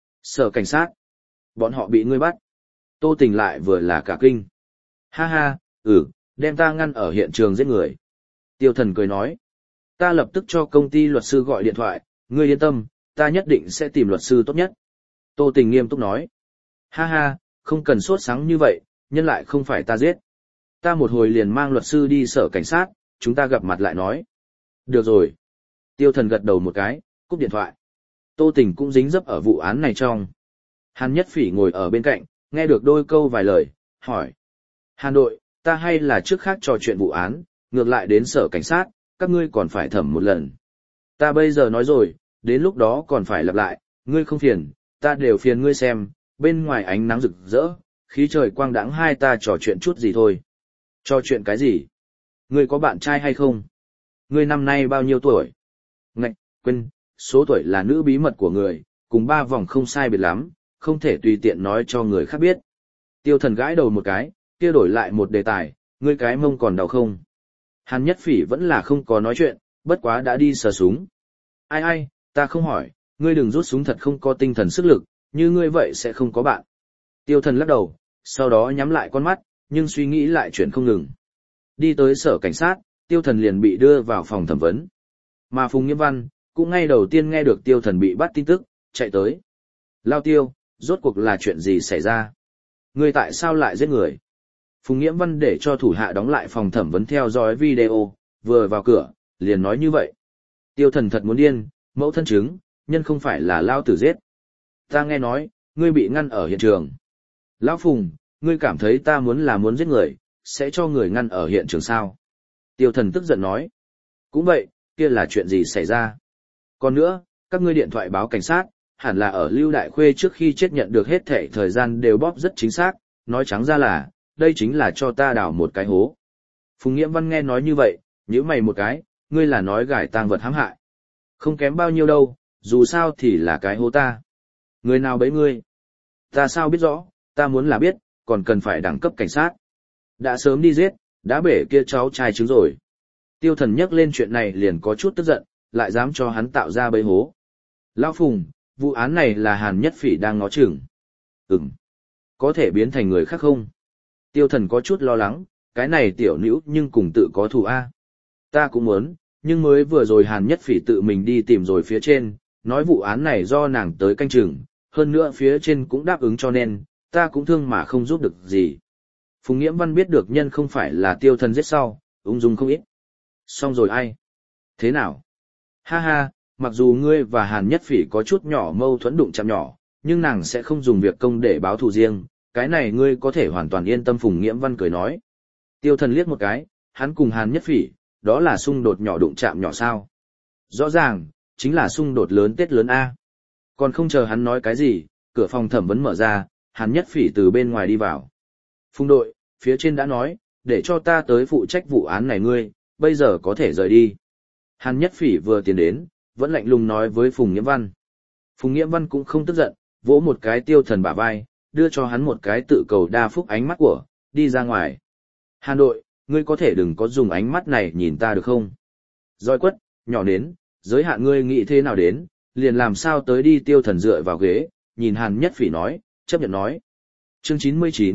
Sở cảnh sát, bọn họ bị ngươi bắt. Tô Tình lại vừa là cả kinh. Ha ha, ừ, đem ta ngăn ở hiện trường giết người. Tiêu Thần cười nói, ta lập tức cho công ty luật sư gọi điện thoại, ngươi yên tâm, ta nhất định sẽ tìm luật sư tốt nhất. Tô Tình nghiêm túc nói, ha ha, không cần sốt sáng như vậy, nhân lại không phải ta giết. Ta một hồi liền mang luật sư đi sở cảnh sát, chúng ta gặp mặt lại nói. Được rồi. Tiêu Thần gật đầu một cái, cúp điện thoại. Tô Tình cũng dính dấp ở vụ án này trong. Hàn Nhất Phỉ ngồi ở bên cạnh, nghe được đôi câu vài lời, hỏi. Hàn đội, ta hay là trước khác trò chuyện vụ án, ngược lại đến sở cảnh sát, các ngươi còn phải thẩm một lần. Ta bây giờ nói rồi, đến lúc đó còn phải lặp lại, ngươi không phiền, ta đều phiền ngươi xem, bên ngoài ánh nắng rực rỡ, khí trời quang đãng, hai ta trò chuyện chút gì thôi. Trò chuyện cái gì? Ngươi có bạn trai hay không? Ngươi năm nay bao nhiêu tuổi? Ngạch, quên, số tuổi là nữ bí mật của người, cùng ba vòng không sai biệt lắm, không thể tùy tiện nói cho người khác biết. Tiêu Thần gãi đầu một cái, kia đổi lại một đề tài, ngươi cái mông còn đau không? Hàn Nhất Phỉ vẫn là không có nói chuyện, bất quá đã đi sờ súng. Ai ai, ta không hỏi, ngươi đừng rút súng, thật không có tinh thần sức lực, như ngươi vậy sẽ không có bạn. Tiêu Thần lắc đầu, sau đó nhắm lại con mắt, nhưng suy nghĩ lại chuyển không ngừng. Đi tới sở cảnh sát, Tiêu Thần liền bị đưa vào phòng thẩm vấn. Mà Phùng Nghiễm Văn, cũng ngay đầu tiên nghe được Tiêu Thần bị bắt tin tức, chạy tới. Lao Tiêu, rốt cuộc là chuyện gì xảy ra? Ngươi tại sao lại giết người? Phùng Nghiễm Văn để cho thủ hạ đóng lại phòng thẩm vấn theo dõi video, vừa vào cửa, liền nói như vậy. Tiêu Thần thật muốn điên, mẫu thân chứng, nhân không phải là Lao Tử giết. Ta nghe nói, ngươi bị ngăn ở hiện trường. Lão Phùng, ngươi cảm thấy ta muốn là muốn giết người, sẽ cho người ngăn ở hiện trường sao? Tiêu Thần tức giận nói. Cũng vậy, kia là chuyện gì xảy ra? Còn nữa, các ngươi điện thoại báo cảnh sát, hẳn là ở Lưu Đại Khuê trước khi chết nhận được hết thảy thời gian đều bóp rất chính xác, nói trắng ra là, đây chính là cho ta đào một cái hố. Phùng Nghiễm Văn nghe nói như vậy, nhíu mày một cái, ngươi là nói gài tang vật hãm hại. Không kém bao nhiêu đâu, dù sao thì là cái hố ta. Người nào bấy ngươi? Ta sao biết rõ, ta muốn là biết, còn cần phải đẳng cấp cảnh sát. Đã sớm đi giết, đã bể kia cháu trai trứng rồi. Tiêu Thần nhắc lên chuyện này liền có chút tức giận, lại dám cho hắn tạo ra bẫy hố. Lão Phùng, vụ án này là Hàn Nhất Phỉ đang ngó chừng. Ừm. Có thể biến thành người khác không? Tiêu Thần có chút lo lắng, cái này tiểu nữ nhưng cùng tự có thù a. Ta cũng muốn, nhưng mới vừa rồi Hàn Nhất Phỉ tự mình đi tìm rồi phía trên, nói vụ án này do nàng tới canh chừng, hơn nữa phía trên cũng đáp ứng cho nên, ta cũng thương mà không giúp được gì. Phùng Nghiễm Văn biết được nhân không phải là Tiêu Thần giết sau, ung dung không ít. Xong rồi ai? Thế nào? Ha ha, mặc dù ngươi và Hàn Nhất Phỉ có chút nhỏ mâu thuẫn đụng chạm nhỏ, nhưng nàng sẽ không dùng việc công để báo thù riêng, cái này ngươi có thể hoàn toàn yên tâm. Phùng Nghiễm Văn cười nói. Tiêu Thần liếc một cái, hắn cùng Hàn Nhất Phỉ, đó là xung đột nhỏ đụng chạm nhỏ sao? Rõ ràng, chính là xung đột lớn Tết lớn A. Còn không chờ hắn nói cái gì, cửa phòng thẩm vấn mở ra, Hàn Nhất Phỉ từ bên ngoài đi vào. Phùng đội, phía trên đã nói, để cho ta tới phụ trách vụ án này ngươi, bây giờ có thể rời đi. Hàn Nhất Phỉ vừa tiến đến, vẫn lạnh lùng nói với Phùng Nghiễm Văn. Phùng Nghiễm Văn cũng không tức giận, vỗ một cái Tiêu Thần bả vai, đưa cho hắn một cái tự cầu đa phúc ánh mắt của, đi ra ngoài. Hàn đội, ngươi có thể đừng có dùng ánh mắt này nhìn ta được không? Roi quất, nhỏ nến, giới hạn ngươi nghĩ thế nào đến, liền làm sao tới đi. Tiêu Thần dựa vào ghế, nhìn Hàn Nhất Phỉ nói, chấp nhận nói. Chương chín mươi chín,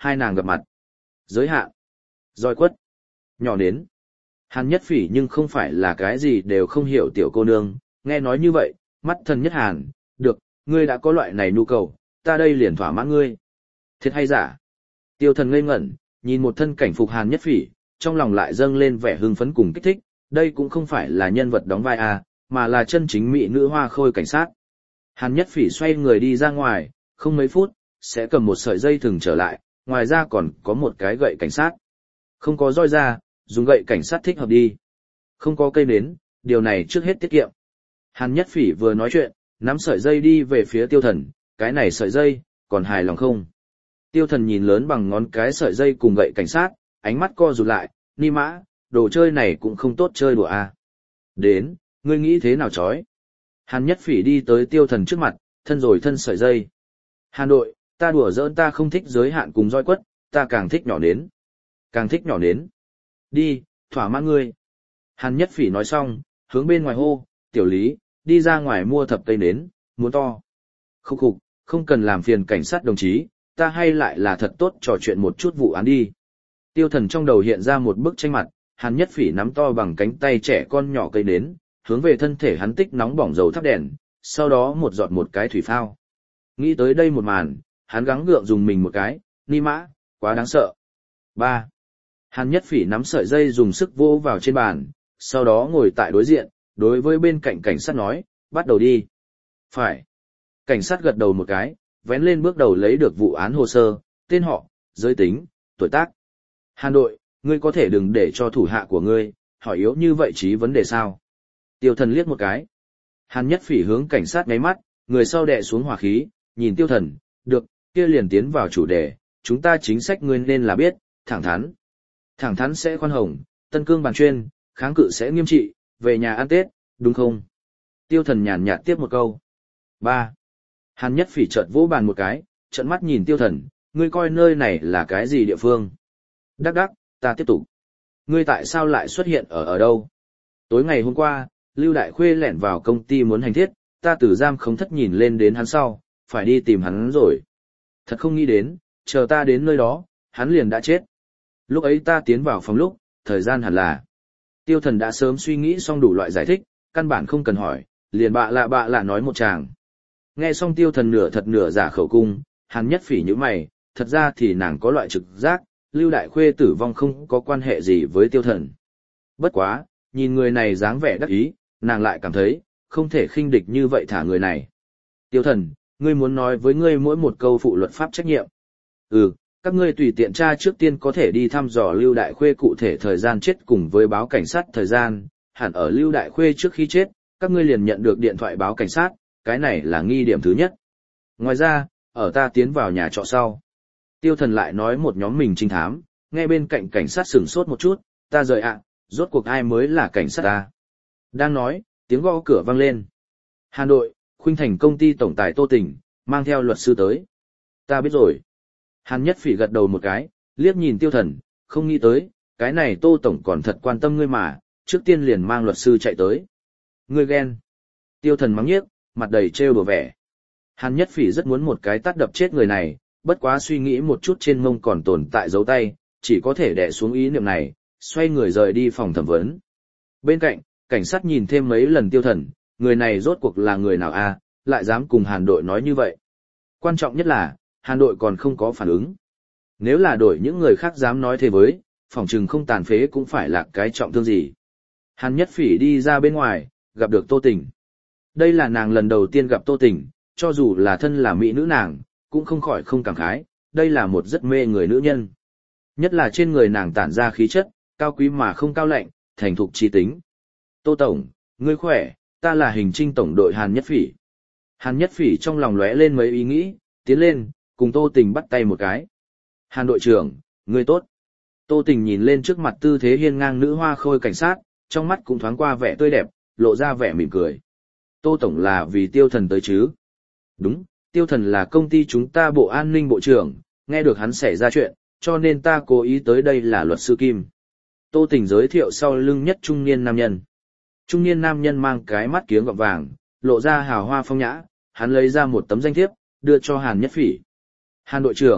hai nàng gặp mặt. Giới hạn. Roi quất. Nhỏ nến. Hàn Nhất Phỉ nhưng không phải là cái gì đều không hiểu tiểu cô nương, nghe nói như vậy, mắt thần nhất hàn, được, ngươi đã có loại này nhu cầu, ta đây liền thỏa mãn ngươi. Thiệt hay giả? Tiêu thần ngây ngẩn, nhìn một thân cảnh phục Hàn Nhất Phỉ, trong lòng lại dâng lên vẻ hưng phấn cùng kích thích, đây cũng không phải là nhân vật đóng vai à, mà là chân chính mỹ nữ hoa khôi cảnh sát. Hàn Nhất Phỉ xoay người đi ra ngoài, không mấy phút, sẽ cầm một sợi dây thừng trở lại, ngoài ra còn có một cái gậy cảnh sát. Không có roi ra, dùng gậy cảnh sát thích hợp đi. Không có cây nến, điều này trước hết tiết kiệm. Hàn Nhất Phỉ vừa nói chuyện, nắm sợi dây đi về phía tiêu thần, cái này sợi dây, còn hài lòng không? Tiêu thần nhìn lớn bằng ngón cái sợi dây cùng gậy cảnh sát, ánh mắt co rụt lại, ni mã, đồ chơi này cũng không tốt chơi đùa à. Đến, ngươi nghĩ thế nào chói? Hàn Nhất Phỉ đi tới tiêu thần trước mặt, thân rồi thân sợi dây. Hàn đội, ta đùa giỡn ta không thích giới hạn cùng roi quất, ta càng thích nhỏ nến. Càng thích nhỏ nến. Đi, thỏa mãn ngươi. Hàn Nhất Phỉ nói xong, hướng bên ngoài hô, tiểu lý, đi ra ngoài mua thập cây nến, muốn to. Khúc khục, không cần làm phiền cảnh sát đồng chí, ta hay lại là thật tốt trò chuyện một chút vụ án đi. Tiêu thần trong đầu hiện ra một bức tranh mặt, Hàn Nhất Phỉ nắm to bằng cánh tay trẻ con nhỏ cây nến, hướng về thân thể hắn tích nóng bỏng dầu thắp đèn, sau đó một giọt một cái thủy phao. Nghĩ tới đây một màn, hắn gắng gượng dùng mình một cái, ni mã, quá đáng sợ. ba. Hàn Nhất Phỉ nắm sợi dây dùng sức vô vào trên bàn, sau đó ngồi tại đối diện, đối với bên cạnh cảnh sát nói, bắt đầu đi. Phải. Cảnh sát gật đầu một cái, vén lên bước đầu lấy được vụ án hồ sơ, tên họ, giới tính, tuổi tác. Hàn đội, ngươi có thể đừng để cho thủ hạ của ngươi, hỏi yếu như vậy chí vấn đề sao? Tiêu thần liếc một cái. Hàn Nhất Phỉ hướng cảnh sát ngáy mắt, người sau đè xuống hỏa khí, nhìn tiêu thần, được, kia liền tiến vào chủ đề, chúng ta chính sách ngươi nên là biết, thẳng thắn. Thẳng thắn sẽ khoan hồng, tân cương bàn chuyên, kháng cự sẽ nghiêm trị, về nhà ăn Tết, đúng không? Tiêu thần nhàn nhạt tiếp một câu. ba. Hàn Nhất Phỉ chợt vỗ bàn một cái, trợn mắt nhìn tiêu thần, ngươi coi nơi này là cái gì địa phương? Đắc đắc, ta tiếp tục. Ngươi tại sao lại xuất hiện ở ở đâu? Tối ngày hôm qua, Lưu Đại Khuê lẻn vào công ty muốn hành thiết, ta từ giam không thất nhìn lên đến hắn sau, phải đi tìm hắn rồi. Thật không nghĩ đến, chờ ta đến nơi đó, hắn liền đã chết. Lúc ấy ta tiến vào phòng lúc, thời gian hẳn là. Tiêu thần đã sớm suy nghĩ xong đủ loại giải thích, căn bản không cần hỏi, liền bạ lạ bạ lạ nói một tràng. Nghe xong tiêu thần nửa thật nửa giả khẩu cung, Hàn Nhất Phỉ như mày, thật ra thì nàng có loại trực giác, Lưu Đại Khuê tử vong không có quan hệ gì với tiêu thần. Bất quá, nhìn người này dáng vẻ đắc ý, nàng lại cảm thấy, không thể khinh địch như vậy thả người này. Tiêu thần, ngươi muốn nói với ngươi mỗi một câu phụ luật pháp trách nhiệm. Ừ, các ngươi tùy tiện tra trước tiên có thể đi thăm dò Lưu Đại Khuê cụ thể thời gian chết cùng với báo cảnh sát thời gian, hẳn ở Lưu Đại Khuê trước khi chết, các ngươi liền nhận được điện thoại báo cảnh sát, cái này là nghi điểm thứ nhất. Ngoài ra, ở ta tiến vào nhà trọ sau. Tiêu thần lại nói một nhóm mình trinh thám, nghe bên cạnh cảnh sát sửng sốt một chút, ta rời ạ, rốt cuộc ai mới là cảnh sát ta. Đang nói, tiếng gõ cửa vang lên. Hà Nội, Khuynh Thành công ty tổng tài Tô Tình, mang theo luật sư tới. Ta biết rồi. Hàn Nhất Phỉ gật đầu một cái, liếc nhìn tiêu thần, không nghĩ tới, cái này Tô Tổng còn thật quan tâm ngươi mà, trước tiên liền mang luật sư chạy tới. Ngươi ghen. Tiêu thần mắng nhiếc, mặt đầy trêu đùa vẻ. Hàn Nhất Phỉ rất muốn một cái tát đập chết người này, bất quá suy nghĩ một chút trên mông còn tồn tại dấu tay, chỉ có thể đè xuống ý niệm này, xoay người rời đi phòng thẩm vấn. Bên cạnh, cảnh sát nhìn thêm mấy lần tiêu thần, người này rốt cuộc là người nào a, lại dám cùng Hàn đội nói như vậy. Quan trọng nhất là, Hàn đội còn không có phản ứng. Nếu là đổi những người khác dám nói thế với, phỏng chừng không tàn phế cũng phải là cái trọng thương gì. Hàn Nhất Phỉ đi ra bên ngoài, gặp được Tô Tình. Đây là nàng lần đầu tiên gặp Tô Tình, cho dù là thân là mỹ nữ nàng, cũng không khỏi không cảm khái, đây là một rất mê người nữ nhân. Nhất là trên người nàng tản ra khí chất, cao quý mà không cao lạnh, thành thục trí tính. Tô Tổng, ngươi khỏe, ta là hình trinh tổng đội Hàn Nhất Phỉ. Hàn Nhất Phỉ trong lòng lóe lên mấy ý nghĩ, tiến lên, cùng Tô Tình bắt tay một cái. Hàn đội trưởng, ngươi tốt. Tô Tình nhìn lên trước mặt tư thế hiên ngang nữ hoa khôi cảnh sát, trong mắt cũng thoáng qua vẻ tươi đẹp, lộ ra vẻ mỉm cười. Tô Tổng là vì tiêu thần tới chứ? Đúng, tiêu thần là công ty chúng ta bộ an ninh bộ trưởng, nghe được hắn xảy ra chuyện, cho nên ta cố ý tới đây là luật sư Kim. Tô Tình giới thiệu sau lưng nhất trung niên nam nhân. Trung niên nam nhân mang cái mắt kiếng gọng vàng, lộ ra hào hoa phong nhã, hắn lấy ra một tấm danh thiếp, đưa cho Hàn Nhất Phỉ. Hàn đội trưởng,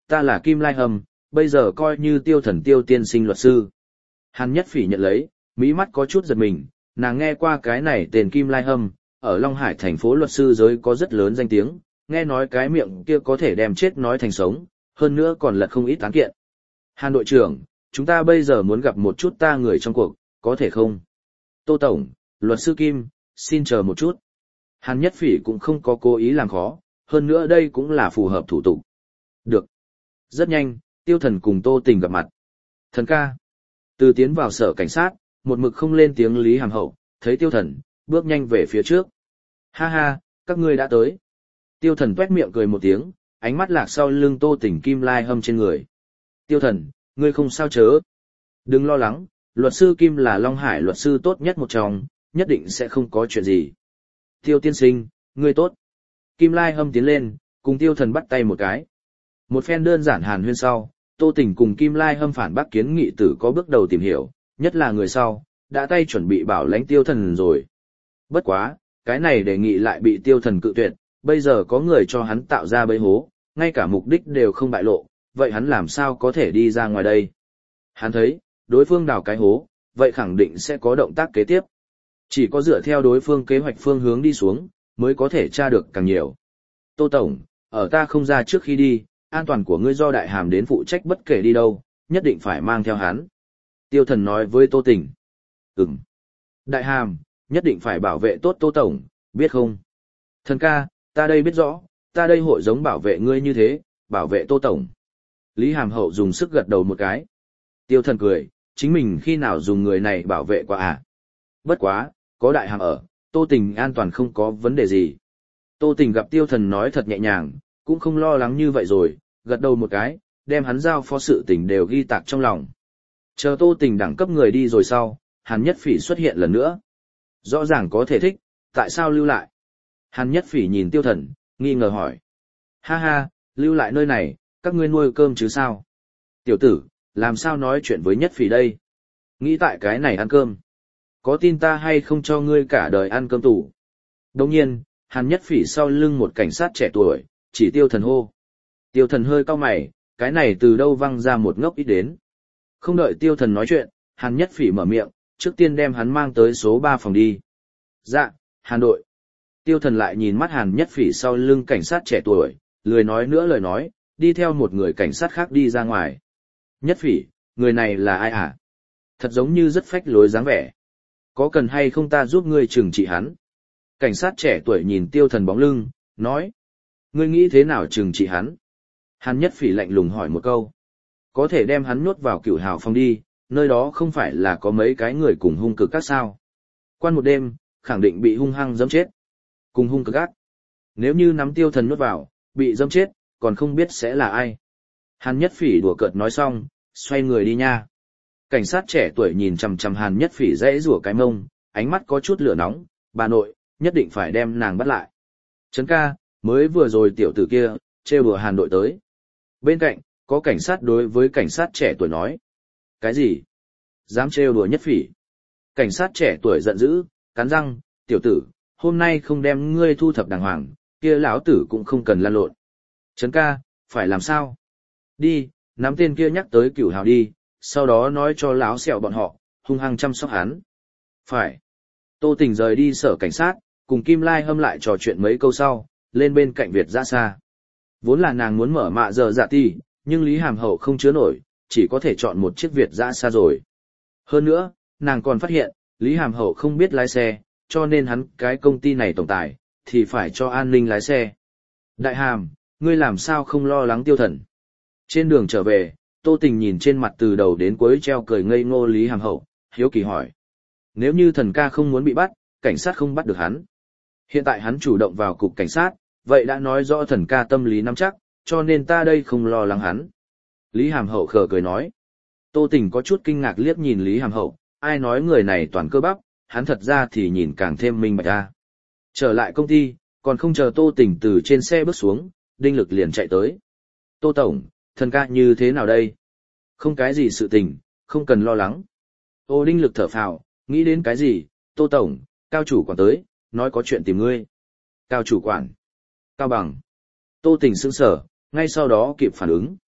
ta là Kim Lai Hâm, bây giờ coi như Tiêu Thần Tiêu tiên sinh luật sư. Hàn Nhất Phỉ nhận lấy, mỹ mắt có chút giật mình, nàng nghe qua cái này tên Kim Lai Hâm, ở Long Hải thành phố luật sư giới có rất lớn danh tiếng, nghe nói cái miệng kia có thể đem chết nói thành sống, hơn nữa còn lật không ít án kiện. Hàn đội trưởng, chúng ta bây giờ muốn gặp một chút ta người trong cuộc, có thể không? Tô Tổng, luật sư Kim, xin chờ một chút. Hàn Nhất Phỉ cũng không có cố ý làm khó, hơn nữa đây cũng là phù hợp thủ tục. Được. Rất nhanh, Tiêu Thần cùng Tô Tình gặp mặt. Thần ca. Từ tiến vào sở cảnh sát, một mực không lên tiếng Lý Hàm Hậu, thấy Tiêu Thần, bước nhanh về phía trước. Ha ha, các ngươi đã tới. Tiêu Thần tuét miệng cười một tiếng, ánh mắt lạc sau lưng Tô Tình Kim Lai Hâm trên người. Tiêu Thần, ngươi không sao chớ. Đừng lo lắng, luật sư Kim là Long Hải luật sư tốt nhất một trong, nhất định sẽ không có chuyện gì. Tiêu tiên sinh, ngươi tốt. Kim Lai Hâm tiến lên, cùng Tiêu Thần bắt tay một cái. Một phen đơn giản hàn huyên sau, Tô Tình cùng Kim Lai Hâm phản bác kiến nghị tử có bước đầu tìm hiểu, nhất là người sau, đã tay chuẩn bị bảo lãnh Tiêu Thần rồi. Bất quá, cái này đề nghị lại bị Tiêu Thần cự tuyệt, bây giờ có người cho hắn tạo ra bẫy hố, ngay cả mục đích đều không bại lộ, vậy hắn làm sao có thể đi ra ngoài đây? Hắn thấy, đối phương đào cái hố, vậy khẳng định sẽ có động tác kế tiếp. Chỉ có dựa theo đối phương kế hoạch phương hướng đi xuống, mới có thể tra được càng nhiều. Tô Tổng, ở ta không ra trước khi đi, an toàn của ngươi do Đại Hàm đến phụ trách bất kể đi đâu, nhất định phải mang theo hắn. Tiêu Thần nói với Tô Tình. Ừm. Đại Hàm, nhất định phải bảo vệ tốt Tô Tổng, biết không? Thần ca, ta đây biết rõ, ta đây hội giống bảo vệ ngươi như thế, bảo vệ Tô Tổng. Lý Hàm Hậu dùng sức gật đầu một cái. Tiêu Thần cười, chính mình khi nào dùng người này bảo vệ qua à? Bất quá, có Đại Hàm ở, Tô Tình an toàn không có vấn đề gì. Tô Tình gặp Tiêu Thần nói thật nhẹ nhàng, cũng không lo lắng như vậy rồi, gật đầu một cái, đem hắn giao phó sự tình đều ghi tạc trong lòng. Chờ Tô Tình đẳng cấp người đi rồi sau, Hàn Nhất Phỉ xuất hiện lần nữa. Rõ ràng có thể thích, tại sao lưu lại? Hàn Nhất Phỉ nhìn Tiêu Thần, nghi ngờ hỏi. Ha ha, lưu lại nơi này, các ngươi nuôi cơm chứ sao? Tiểu tử, làm sao nói chuyện với Nhất Phỉ đây? Nghĩ tại cái này ăn cơm. Có tin ta hay không cho ngươi cả đời ăn cơm tủ? Đồng nhiên, Hàn Nhất Phỉ sau lưng một cảnh sát trẻ tuổi, chỉ Tiêu Thần hô. Tiêu Thần hơi cau mày, cái này từ đâu văng ra một ngốc ít đến. Không đợi Tiêu Thần nói chuyện, Hàn Nhất Phỉ mở miệng, trước tiên đem hắn mang tới số ba phòng đi. Dạ, Hàn đội. Tiêu Thần lại nhìn mắt Hàn Nhất Phỉ sau lưng cảnh sát trẻ tuổi, lười nói nữa lời nói, đi theo một người cảnh sát khác đi ra ngoài. Nhất Phỉ, người này là ai hả? Thật giống như rất phách lối dáng vẻ. Có cần hay không ta giúp ngươi trừng trị hắn? Cảnh sát trẻ tuổi nhìn Tiêu Thần bóng lưng, nói. Ngươi nghĩ thế nào trừng trị hắn? Hàn Nhất Phỉ lạnh lùng hỏi một câu. Có thể đem hắn nhốt vào cửu hào phòng đi, nơi đó không phải là có mấy cái người cùng hung cực các sao. Quan một đêm, khẳng định bị hung hăng dẫm chết. Cùng hung cực ác. Nếu như nắm Tiêu Thần nhốt vào, bị dẫm chết, còn không biết sẽ là ai. Hàn Nhất Phỉ đùa cợt nói xong, xoay người đi nha. Cảnh sát trẻ tuổi nhìn chằm chằm Hàn Nhất Phỉ dãy rủa cái mông, ánh mắt có chút lửa nóng, bà nội, nhất định phải đem nàng bắt lại. Trấn ca, mới vừa rồi tiểu tử kia, trêu đùa Hàn đội tới. Bên cạnh, có cảnh sát đối với cảnh sát trẻ tuổi nói. Cái gì? Dám trêu đùa Nhất Phỉ? Cảnh sát trẻ tuổi giận dữ, cắn răng, tiểu tử, hôm nay không đem ngươi thu thập đàng hoàng, kia lão tử cũng không cần lan lộn. Trấn ca, phải làm sao? Đi, nắm tên kia nhắc tới cửu hào đi, sau đó nói cho lão sẹo bọn họ, hung hăng chăm sóc hắn. Phải. Tô Tình rời đi sở cảnh sát, cùng Kim Lai Hâm lại trò chuyện mấy câu sau, lên bên cạnh Việt Dã xa. Vốn là nàng muốn mở mạ giờ dạ ti, nhưng Lý Hàm Hậu không chứa nổi, chỉ có thể chọn một chiếc Việt Dã xa rồi. Hơn nữa, nàng còn phát hiện, Lý Hàm Hậu không biết lái xe, cho nên hắn cái công ty này tổng tài, thì phải cho an ninh lái xe. Đại Hàm, ngươi làm sao không lo lắng Tiêu Thần? Trên đường trở về, Tô Tình nhìn trên mặt từ đầu đến cuối treo cười ngây ngô Lý Hàm Hậu, hiếu kỳ hỏi. Nếu như Thần ca không muốn bị bắt, cảnh sát không bắt được hắn. Hiện tại hắn chủ động vào cục cảnh sát, vậy đã nói rõ Thần ca tâm lý nắm chắc, cho nên ta đây không lo lắng hắn. Lý Hàm Hậu khờ cười nói. Tô Tình có chút kinh ngạc liếc nhìn Lý Hàm Hậu, ai nói người này toàn cơ bắp, hắn thật ra thì nhìn càng thêm minh bạch ra. Trở lại công ty, còn không chờ Tô Tình từ trên xe bước xuống, Đinh Lực liền chạy tới. Tô Tổng, Thần ca như thế nào đây? Không cái gì sự tình, không cần lo lắng. Ô Đinh Lực thở phào, nghĩ đến cái gì? Tô Tổng, Cao chủ quản tới, nói có chuyện tìm ngươi. Cao chủ quản. Cao bằng. Tô Tình sững sờ, ngay sau đó kịp phản ứng.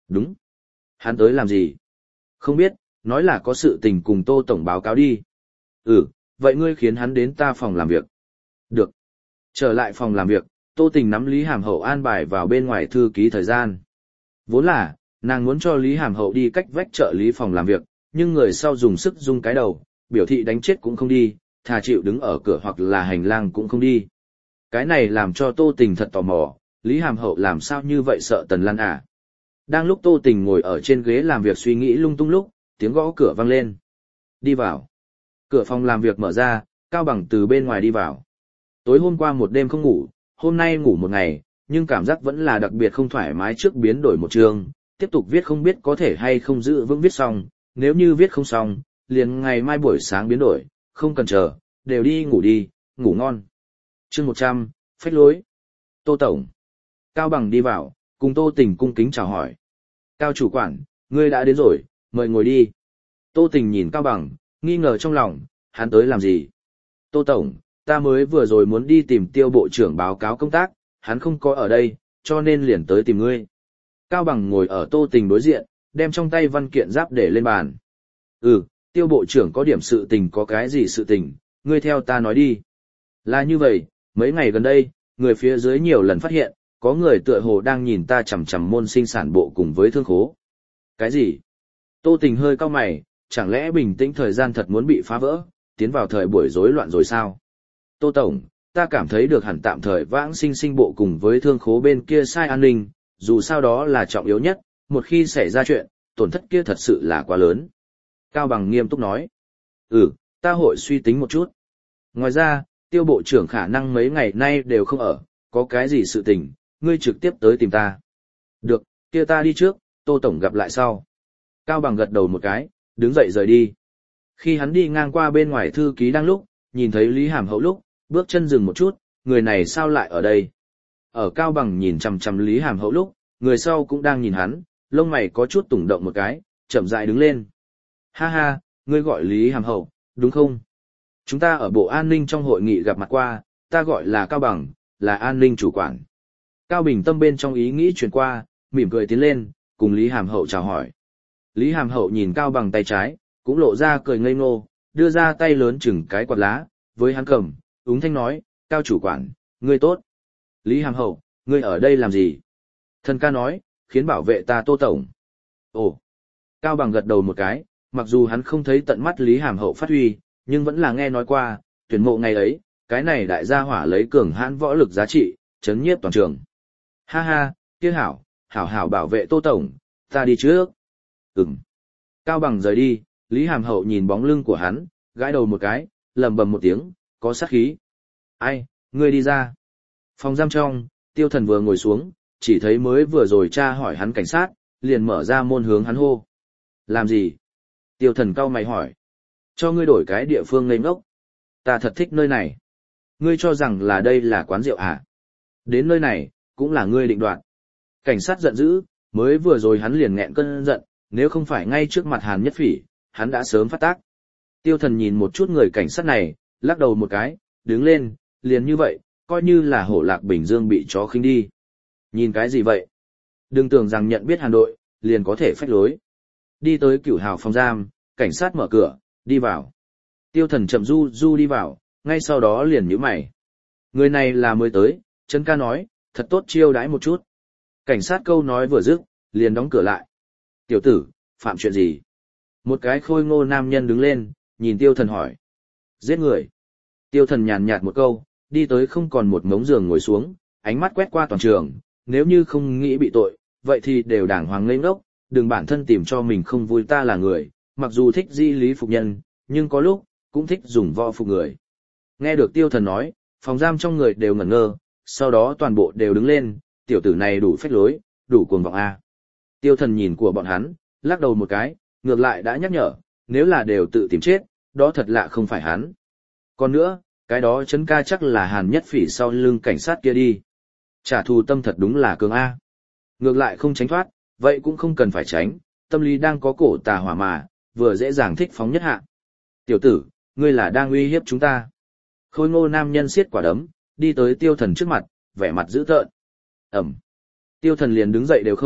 Đúng. Hắn tới làm gì? Không biết, nói là có sự tình cùng Tô Tổng báo cáo đi. Ừ, vậy ngươi khiến hắn đến ta phòng làm việc. Được. Trở lại phòng làm việc, Tô Tình nắm Lý Hàm Hậu an bài vào bên ngoài thư ký thời gian. Vốn là, nàng muốn cho Lý Hàm Hậu đi cách vách trợ lý phòng làm việc, nhưng người sau dùng sức rung cái đầu, biểu thị đánh chết cũng không đi, thà chịu đứng ở cửa hoặc là hành lang cũng không đi. Cái này làm cho Tô Tình thật tò mò, Lý Hàm Hậu làm sao như vậy sợ Tần Lan à? Đang lúc Tô Tình ngồi ở trên ghế làm việc suy nghĩ lung tung lúc, tiếng gõ cửa vang lên. Đi vào. Cửa phòng làm việc mở ra, Cao Bằng từ bên ngoài đi vào. Tối hôm qua một đêm không ngủ, hôm nay ngủ một ngày, nhưng cảm giác vẫn là đặc biệt không thoải mái trước biến đổi một chương, tiếp tục viết không biết có thể hay không giữ vững viết xong, nếu như viết không xong, liền ngày mai buổi sáng biến đổi, không cần chờ, đều đi ngủ đi, ngủ ngon. Chương một trăm, phách lối. Tô Tổng. Cao Bằng đi vào, cùng Tô Tình cung kính chào hỏi. Cao chủ quản, ngươi đã đến rồi, mời ngồi đi. Tô Tình nhìn Cao Bằng, nghi ngờ trong lòng, hắn tới làm gì? Tô Tổng, ta mới vừa rồi muốn đi tìm Tiêu bộ trưởng báo cáo công tác, hắn không có ở đây, cho nên liền tới tìm ngươi. Cao Bằng ngồi ở Tô Tình đối diện, đem trong tay văn kiện giáp để lên bàn. Ừ, Tiêu bộ trưởng có điểm sự tình có cái gì sự tình, ngươi theo ta nói đi. Là như vậy, mấy ngày gần đây, người phía dưới nhiều lần phát hiện, có người tựa hồ đang nhìn ta chằm chằm môn sinh sản bộ cùng với thương khố. Cái gì? Tô Tình hơi cau mày, chẳng lẽ bình tĩnh thời gian thật muốn bị phá vỡ, tiến vào thời buổi rối loạn rồi sao? Tô Tổng, ta cảm thấy được hẳn tạm thời vãng sinh sinh bộ cùng với thương khố bên kia sai an ninh, dù sao đó là trọng yếu nhất, một khi xảy ra chuyện, tổn thất kia thật sự là quá lớn. Cao Bằng nghiêm túc nói. Ừ, ta hội suy tính một chút. Ngoài ra, Tiêu bộ trưởng khả năng mấy ngày nay đều không ở, có cái gì sự tình, ngươi trực tiếp tới tìm ta. Được, kia ta đi trước, Tô Tổng gặp lại sau. Cao Bằng gật đầu một cái, đứng dậy rời đi. Khi hắn đi ngang qua bên ngoài thư ký đang lúc, nhìn thấy Lý Hàm Hậu lúc, bước chân dừng một chút, người này sao lại ở đây? Ở Cao Bằng nhìn chằm chằm Lý Hàm Hậu lúc, người sau cũng đang nhìn hắn, lông mày có chút tủng động một cái, chậm rãi đứng lên. Ha ha, ngươi gọi Lý Hàm Hậu, đúng không? Chúng ta ở Bộ An ninh trong hội nghị gặp mặt qua, ta gọi là Cao Bằng, là an ninh chủ quản. Cao Bình tâm bên trong ý nghĩ chuyển qua, mỉm cười tiến lên, cùng Lý Hàm Hậu chào hỏi. Lý Hàm Hậu nhìn Cao Bằng tay trái, cũng lộ ra cười ngây ngô, đưa ra tay lớn chừng cái quạt lá, với hắn cầm, úng thanh nói, Cao chủ quản, ngươi tốt. Lý Hàm Hậu, ngươi ở đây làm gì? Thần ca nói, khiến bảo vệ ta Tô Tổng. Ồ. Cao Bằng gật đầu một cái, mặc dù hắn không thấy tận mắt Lý Hàm Hậu phát huy, nhưng vẫn là nghe nói qua, tuyển mộ ngày ấy, cái này đại gia hỏa lấy cường hãn võ lực giá trị, chấn nhiếp toàn trường. Ha ha, kia hảo, hảo hảo bảo vệ Tô Tổng, ta đi trước. Ừm. Cao Bằng rời đi, Lý Hàm Hậu nhìn bóng lưng của hắn, gãi đầu một cái, lầm bầm một tiếng, có sát khí. Ai, ngươi đi ra. Phòng giam trong, Tiêu Thần vừa ngồi xuống, chỉ thấy mới vừa rồi tra hỏi hắn cảnh sát, liền mở ra môn hướng hắn hô. Làm gì? Tiêu Thần cau mày hỏi. Cho ngươi đổi cái địa phương ngây ngốc. Ta thật thích nơi này. Ngươi cho rằng là đây là quán rượu à? Đến nơi này, cũng là ngươi định đoạt. Cảnh sát giận dữ, mới vừa rồi hắn liền nghẹn cơn giận, nếu không phải ngay trước mặt Hàn Nhất Phỉ, hắn đã sớm phát tác. Tiêu Thần nhìn một chút người cảnh sát này, lắc đầu một cái, đứng lên, liền như vậy, coi như là hổ lạc Bình Dương bị chó khinh đi. Nhìn cái gì vậy? Đừng tưởng rằng nhận biết Hàn đội, liền có thể phách lối. Đi tới Cửu Hào phòng giam, cảnh sát mở cửa, đi vào. Tiêu Thần chậm du du đi vào, ngay sau đó liền nhíu mày. Người này là mới tới, Trấn ca nói, thật tốt chiêu đãi một chút. Cảnh sát câu nói vừa dứt, liền đóng cửa lại. Tiểu tử, phạm chuyện gì? Một cái khôi ngô nam nhân đứng lên, nhìn Tiêu Thần hỏi. Giết người. Tiêu Thần nhàn nhạt một câu, đi tới không còn một mống giường ngồi xuống, ánh mắt quét qua toàn trường, nếu như không nghĩ bị tội, vậy thì đều đàng hoàng ngây ngốc, đừng bản thân tìm cho mình không vui. Ta là người, mặc dù thích di lý phục nhân, nhưng có lúc, cũng thích dùng võ phục người. Nghe được Tiêu Thần nói, phòng giam trong người đều ngẩn ngơ, sau đó toàn bộ đều đứng lên, tiểu tử này đủ phách lối, đủ cuồng vọng a. Tiêu Thần nhìn của bọn hắn, lắc đầu một cái, ngược lại đã nhắc nhở, nếu là đều tự tìm chết, đó thật lạ không phải hắn. Còn nữa, cái đó Trấn ca chắc là Hàn Nhất Phỉ sau lưng cảnh sát kia đi. Trả thù tâm thật đúng là cường a. Ngược lại không tránh thoát, vậy cũng không cần phải tránh, tâm lý đang có cổ tà hỏa mà, vừa dễ dàng thích phóng nhất hạ. Tiểu tử, ngươi là đang uy hiếp chúng ta. Khôi ngô nam nhân siết quả đấm, đi tới Tiêu Thần trước mặt, vẻ mặt dữ tợn. Ẩm. Tiêu Thần liền đứng dậy đều không,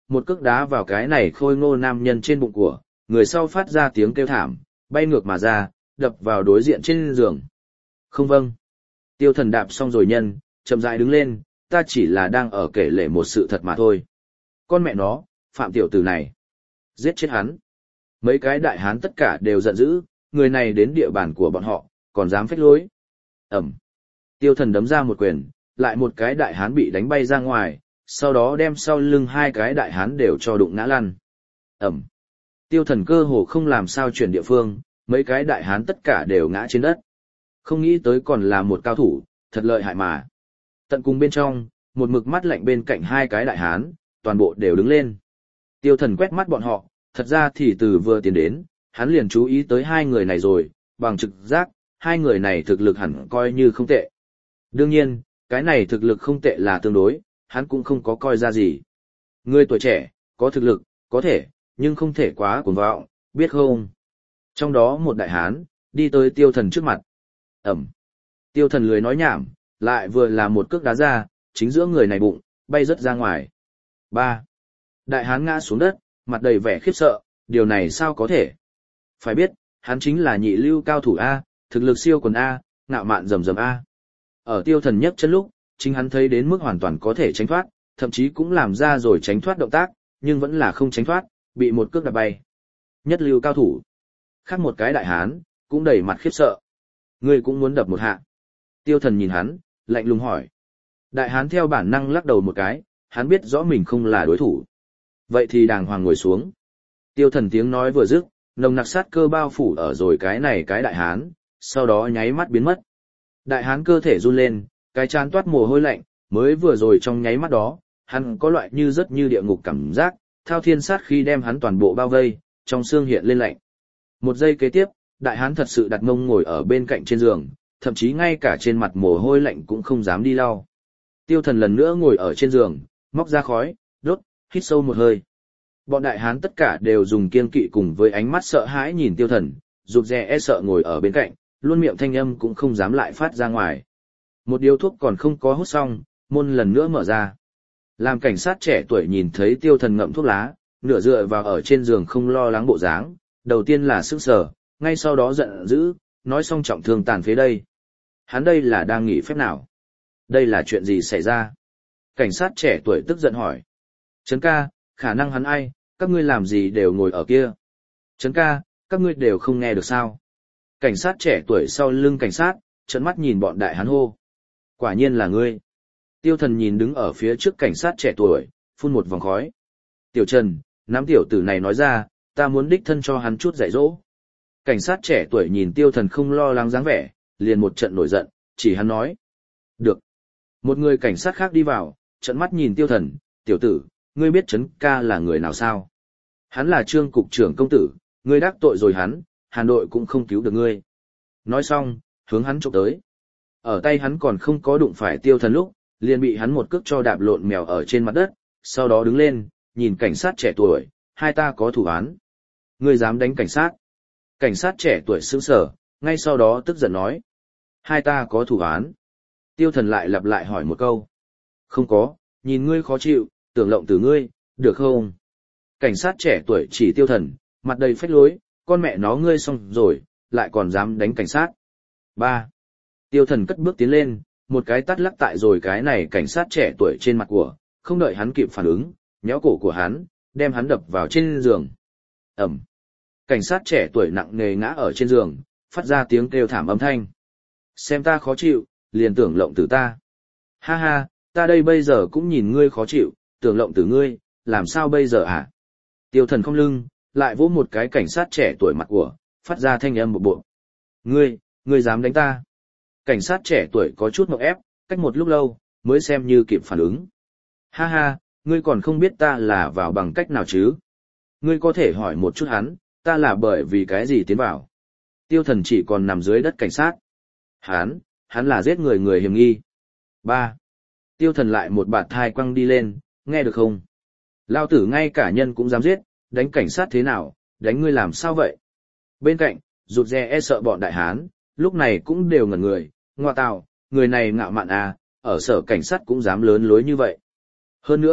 một cước đá vào cái này khôi ngô nam nhân trên bụng của, người sau phát ra tiếng kêu thảm, bay ngược mà ra, đập vào đối diện trên giường. Không vâng. Tiêu Thần đạp xong rồi nhân, chậm rãi đứng lên, ta chỉ là đang ở kể lể một sự thật mà thôi. Con mẹ nó, Phạm tiểu tử này. Giết chết hắn. Mấy cái đại hán tất cả đều giận dữ, người này đến địa bàn của bọn họ, còn dám phách lối. Ẩm. Tiêu Thần đấm ra một quyền, lại một cái đại hán bị đánh bay ra ngoài, sau đó đem sau lưng hai cái đại hán đều cho đụng ngã lăn. Ẩm. Tiêu Thần cơ hồ không làm sao chuyển địa phương, mấy cái đại hán tất cả đều ngã trên đất. Không nghĩ tới còn là một cao thủ, thật lợi hại mà. Tận cùng bên trong, một mực mắt lạnh bên cạnh hai cái đại hán, toàn bộ đều đứng lên. Tiêu Thần quét mắt bọn họ, thật ra thì từ vừa tiến đến, hắn liền chú ý tới hai người này rồi, bằng trực giác, hai người này thực lực hẳn coi như không tệ. Đương nhiên, cái này thực lực không tệ là tương đối, hắn cũng không có coi ra gì. Người tuổi trẻ, có thực lực, có thể, nhưng không thể quá cuồng vọng, biết không? Trong đó một đại hán, đi tới Tiêu Thần trước mặt. Ẩm. Tiêu Thần lười nói nhảm, lại vừa là một cước đá ra, chính giữa người này bụng, bay rất ra ngoài. Ba. Đại hán ngã xuống đất, mặt đầy vẻ khiếp sợ, điều này sao có thể? Phải biết, hắn chính là nhị lưu cao thủ A, thực lực siêu quần A, ngạo mạn rầm rầm A. Ở Tiêu Thần nhấc chân lúc, chính hắn thấy đến mức hoàn toàn có thể tránh thoát, thậm chí cũng làm ra rồi tránh thoát động tác, nhưng vẫn là không tránh thoát, bị một cước đạp bay. Nhất lưu cao thủ. Khác một cái đại hán, cũng đầy mặt khiếp sợ. Ngươi cũng muốn đập một hạ. Tiêu Thần nhìn hắn, lạnh lùng hỏi. Đại hán theo bản năng lắc đầu một cái, hắn biết rõ mình không là đối thủ. Vậy thì đàng hoàng ngồi xuống. Tiêu Thần tiếng nói vừa dứt, nồng nặc sát cơ bao phủ ở rồi cái này cái đại hán, sau đó nháy mắt biến mất. Đại hán cơ thể run lên, cái trán toát mồ hôi lạnh, mới vừa rồi trong nháy mắt đó, hắn có loại như rất như địa ngục cảm giác, thao thiên sát khi đem hắn toàn bộ bao vây, trong xương hiện lên lạnh. Một giây kế tiếp, đại hán thật sự đặt mông ngồi ở bên cạnh trên giường, thậm chí ngay cả trên mặt mồ hôi lạnh cũng không dám đi lau. Tiêu Thần lần nữa ngồi ở trên giường, móc ra khói, đốt, hít sâu một hơi. Bọn đại hán tất cả đều dùng kiên kỵ cùng với ánh mắt sợ hãi nhìn Tiêu Thần, rụt rè e sợ ngồi ở bên cạnh, luôn miệng thanh âm cũng không dám lại phát ra ngoài. Một điếu thuốc còn không có hút xong, môn lần nữa mở ra. Làm cảnh sát trẻ tuổi nhìn thấy Tiêu Thần ngậm thuốc lá, nửa dựa vào ở trên giường không lo lắng bộ dáng, đầu tiên là sững sờ, ngay sau đó giận dữ, nói xong trọng thương tàn phế đây. Hắn đây là đang nghỉ phép nào? Đây là chuyện gì xảy ra? Cảnh sát trẻ tuổi tức giận hỏi. Trấn ca, khả năng hắn ai, các ngươi làm gì đều ngồi ở kia. Trấn ca, các ngươi đều không nghe được sao? Cảnh sát trẻ tuổi sau lưng cảnh sát, trợn mắt nhìn bọn đại hán hô. Quả nhiên là ngươi. Tiêu Thần nhìn đứng ở phía trước cảnh sát trẻ tuổi, phun một vòng khói. Tiểu Trần, nắm tiểu tử này nói ra, ta muốn đích thân cho hắn chút dạy dỗ. Cảnh sát trẻ tuổi nhìn Tiêu Thần không lo lắng dáng vẻ, liền một trận nổi giận, chỉ hắn nói. Được. Một người cảnh sát khác đi vào, trợn mắt nhìn Tiêu Thần, tiểu tử, ngươi biết Trấn ca là người nào sao? Hắn là Trương cục trưởng công tử, ngươi đắc tội rồi hắn, Hàn đội cũng không cứu được ngươi. Nói xong, hướng hắn chụp tới. Ở tay hắn còn không có đụng phải Tiêu Thần lúc, liền bị hắn một cước cho đạp lộn mèo ở trên mặt đất, sau đó đứng lên, nhìn cảnh sát trẻ tuổi, hai ta có thủ án. Ngươi dám đánh cảnh sát? Cảnh sát trẻ tuổi sững sờ, ngay sau đó tức giận nói. Hai ta có thủ án. Tiêu Thần lại lặp lại hỏi một câu. Không có, nhìn ngươi khó chịu, tưởng lộng từ ngươi, được không? Cảnh sát trẻ tuổi chỉ Tiêu Thần, mặt đầy phách lối, con mẹ nó ngươi xong rồi, lại còn dám đánh cảnh sát. Ba. Tiêu Thần cất bước tiến lên, một cái tát lắc tại rồi cái này cảnh sát trẻ tuổi trên mặt của, không đợi hắn kịp phản ứng, nhéo cổ của hắn, đem hắn đập vào trên giường. Ẩm. Cảnh sát trẻ tuổi nặng nề ngã ở trên giường, phát ra tiếng kêu thảm âm thanh. Xem ta khó chịu, liền tưởng lộng tử ta. Ha ha, ta đây bây giờ cũng nhìn ngươi khó chịu, tưởng lộng tử ngươi, làm sao bây giờ hả? Tiêu Thần không lưng, lại vỗ một cái cảnh sát trẻ tuổi mặt của, phát ra thanh âm một bộ. Ngươi, ngươi dám đánh ta? Cảnh sát trẻ tuổi có chút ngộp ép, cách một lúc lâu, mới xem như kịp phản ứng. Ha ha, ngươi còn không biết ta là vào bằng cách nào chứ? Ngươi có thể hỏi một chút hắn, ta là bởi vì cái gì tiến vào? Tiêu Thần chỉ còn nằm dưới đất cảnh sát. Hắn, hắn là giết người người hiểm nghi. Ba. Tiêu Thần lại một bạt thai quăng đi lên, nghe được không? Lao tử ngay cả nhân cũng dám giết, đánh cảnh sát thế nào, đánh ngươi làm sao vậy? Bên cạnh, rụt rè e sợ bọn đại hán, lúc này cũng đều ngẩn người, ngoa tào, người này ngạo mạn à, ở sở cảnh sát cũng dám lớn lối như vậy. Hơn nữa,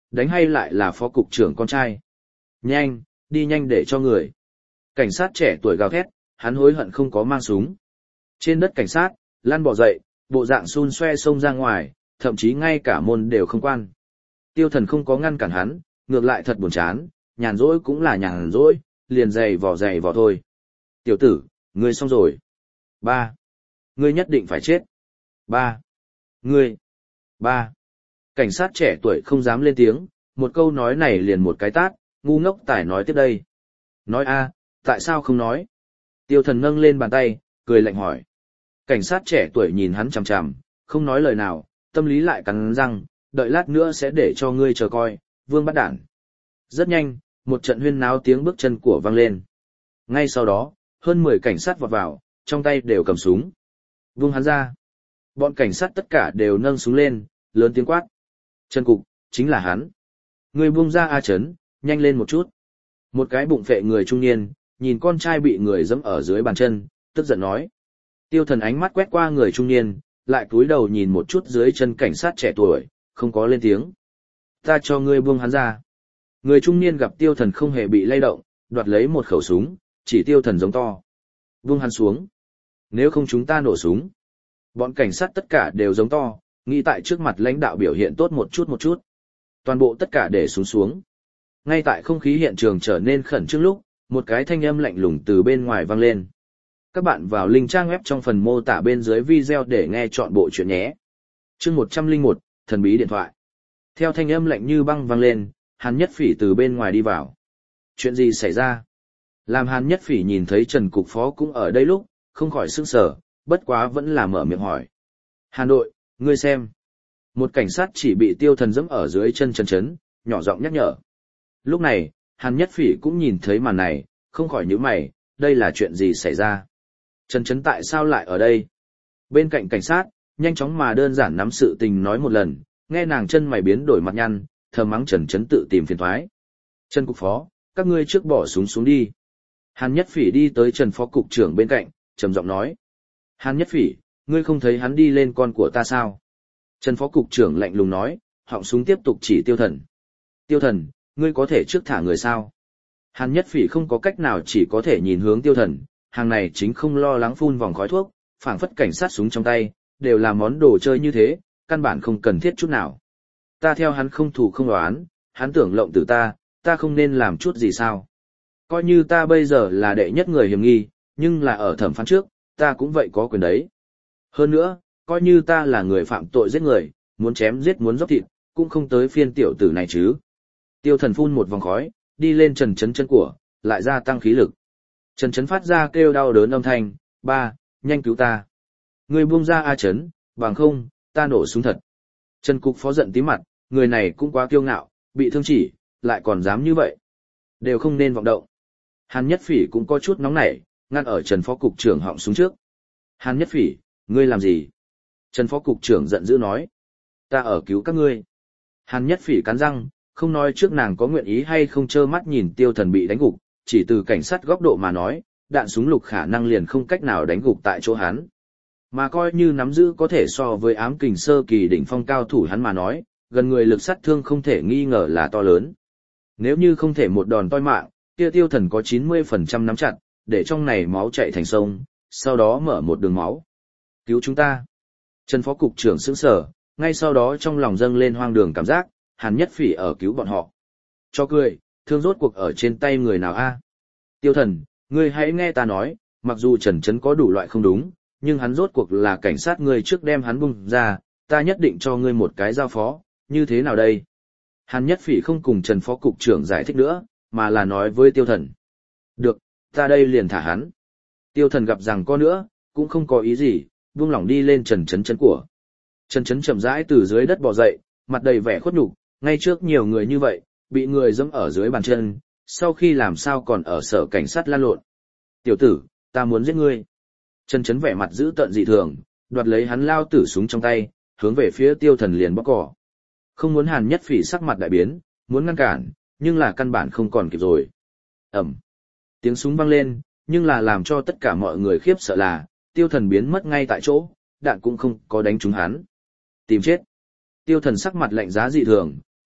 đánh hay lại là phó cục trưởng con trai. Nhanh, đi nhanh để cho người. Cảnh sát trẻ tuổi gào thét, hắn hối hận không có mang súng. Trên đất cảnh sát, Lan bỏ dậy, bộ dạng xun xoe xông ra ngoài, thậm chí ngay cả môn đều không quan. Tiêu Thần không có ngăn cản hắn, ngược lại thật buồn chán, nhàn rỗi cũng là nhàn rỗi, liền giày vò giày vò thôi. Tiểu tử, ngươi xong rồi. Ba. Ngươi nhất định phải chết. Ba. Ngươi. Ba. Cảnh sát trẻ tuổi không dám lên tiếng, một câu nói này liền một cái tát, ngu ngốc tải nói tiếp đây. Nói a, tại sao không nói? Tiêu Thần nâng lên bàn tay, cười lạnh hỏi. Cảnh sát trẻ tuổi nhìn hắn chằm chằm, không nói lời nào, tâm lý lại cắn răng, đợi lát nữa sẽ để cho ngươi chờ coi, vương bắt đản. Rất nhanh, một trận huyên náo tiếng bước chân của vang lên. Ngay sau đó, hơn mười cảnh sát vọt vào, trong tay đều cầm súng. Vung hắn ra. Bọn cảnh sát tất cả đều nâng súng lên, lớn tiếng quát. Trần Cục, chính là hắn. Người buông ra A Trấn, nhanh lên một chút. Một cái bụng phệ người trung niên, nhìn con trai bị người giẫm ở dưới bàn chân, tức giận nói. Tiêu Thần ánh mắt quét qua người trung niên, lại cúi đầu nhìn một chút dưới chân cảnh sát trẻ tuổi, không có lên tiếng. Ta cho ngươi buông hắn ra. Người trung niên gặp Tiêu Thần không hề bị lay động, đoạt lấy một khẩu súng, chỉ Tiêu Thần giống to. Buông hắn xuống. Nếu không chúng ta nổ súng. Bọn cảnh sát tất cả đều giống to, nghĩ tại trước mặt lãnh đạo biểu hiện tốt một chút một chút. Toàn bộ tất cả để súng xuống. Ngay tại không khí hiện trường trở nên khẩn trương lúc, một cái thanh âm lạnh lùng từ bên ngoài vang lên. Các bạn vào link trang web trong phần mô tả bên dưới video để nghe chọn bộ chuyện nhé. Chương một trăm lẻ một, thần bí điện thoại. Theo thanh âm lạnh như băng vang lên, Hàn Nhất Phỉ từ bên ngoài đi vào. Chuyện gì xảy ra? Làm Hàn Nhất Phỉ nhìn thấy Trần Cục Phó cũng ở đây lúc, không khỏi sửng sở, bất quá vẫn là mở miệng hỏi. Hàn đội, ngươi xem. Một cảnh sát chỉ bị Tiêu Thần giẫm ở dưới chân Trần Trấn, nhỏ giọng nhắc nhở. Lúc này, Hàn Nhất Phỉ cũng nhìn thấy màn này, không khỏi nhíu mày, đây là chuyện gì xảy ra? Trần Trấn tại sao lại ở đây? Bên cạnh cảnh sát, nhanh chóng mà đơn giản nắm sự tình nói một lần, nghe nàng chân mày biến đổi mặt nhăn, thầm mắng Trần Trấn tự tìm phiền toái. Trần Cục Phó, các ngươi trước bỏ súng xuống đi. Hàn Nhất Phỉ đi tới Trần Phó Cục trưởng bên cạnh, trầm giọng nói. Hàn Nhất Phỉ, ngươi không thấy hắn đi lên con của ta sao? Trần Phó Cục trưởng lạnh lùng nói, họng súng tiếp tục chỉ Tiêu Thần. Tiêu Thần, ngươi có thể trước thả người sao? Hàn Nhất Phỉ không có cách nào chỉ có thể nhìn hướng Tiêu Thần, hàng này chính không lo lắng phun vòng khói thuốc, phảng phất cảnh sát súng trong tay, đều là món đồ chơi như thế, căn bản không cần thiết chút nào. Ta theo hắn không thù không oán, hắn tưởng lộng từ ta, ta không nên làm chút gì sao? Coi như ta bây giờ là đệ nhất người hiểm nghi, nhưng là ở thẩm phán trước, ta cũng vậy có quyền đấy. Hơn nữa, coi như ta là người phạm tội giết người, muốn chém giết muốn dốc thịt, cũng không tới phiên tiểu tử này chứ. Tiêu Thần phun một vòng khói, đi lên Trần Trấn chân của, lại gia tăng khí lực. Trần Trấn phát ra kêu đau đớn âm thanh, ba, nhanh cứu ta. Người buông ra A Trấn, bằng không, ta nổ súng thật. Trần Cục Phó giận tí mặt, người này cũng quá kiêu ngạo, bị thương chỉ, lại còn dám như vậy. Đều không nên vọng động. Hàn Nhất Phỉ cũng có chút nóng nảy, ngăn ở Trần Phó Cục trưởng họng súng trước. Hàn Nhất Phỉ, ngươi làm gì? Trần Phó Cục trưởng giận dữ nói. Ta ở cứu các ngươi. Hàn Nhất Phỉ cắn răng, không nói trước nàng có nguyện ý hay không trơ mắt nhìn Tiêu Thần bị đánh gục, chỉ từ cảnh sát góc độ mà nói, đạn súng lục khả năng liền không cách nào đánh gục tại chỗ hắn. Mà coi như nắm giữ có thể so với ám kình sơ kỳ đỉnh phong cao thủ hắn mà nói, gần người lực sát thương không thể nghi ngờ là to lớn. Nếu như không thể một đòn toi mạng, kia Tiêu Thần có chín mươi phần trăm nắm chặt, để trong này máu chạy thành sông, sau đó mở một đường máu. Cứu chúng ta. Trần Phó Cục trưởng sững sờ, ngay sau đó trong lòng dâng lên hoang đường cảm giác, Hàn Nhất Phỉ ở cứu bọn họ. Cho cười, thương rốt cuộc ở trên tay người nào a? Tiêu Thần, ngươi hãy nghe ta nói, mặc dù Trần Trấn có đủ loại không đúng, nhưng hắn rốt cuộc là cảnh sát, ngươi trước đem hắn bung ra, ta nhất định cho ngươi một cái giao phó, như thế nào đây? Hàn Nhất Phỉ không cùng Trần Phó Cục trưởng giải thích nữa, mà là nói với Tiêu Thần. Được, ta đây liền thả hắn. Tiêu Thần gặp rằng có nữa, cũng không có ý gì, buông lỏng đi lên Trần Trấn chân của. Trần Trấn chậm rãi từ dưới đất bò dậy, mặt đầy vẻ khuất nhục, ngay trước nhiều người như vậy, bị người giẫm ở dưới bàn chân, sau khi làm sao còn ở sở cảnh sát lan lộn. Tiểu tử, ta muốn giết ngươi. Trần Trấn vẻ mặt dữ tợn dị thường, đoạt lấy hắn lao tử súng trong tay, hướng về phía Tiêu Thần liền bóc cỏ. Không muốn Hàn Nhất Phỉ sắc mặt đại biến, muốn ngăn cản, nhưng là căn bản không còn kịp rồi. Ầm. Tiếng súng vang lên, nhưng là làm cho tất cả mọi người khiếp sợ là, Tiêu Thần biến mất ngay tại chỗ, đạn cũng không có đánh trúng hắn. Tìm chết. Tiêu Thần sắc mặt lạnh giá dị thường,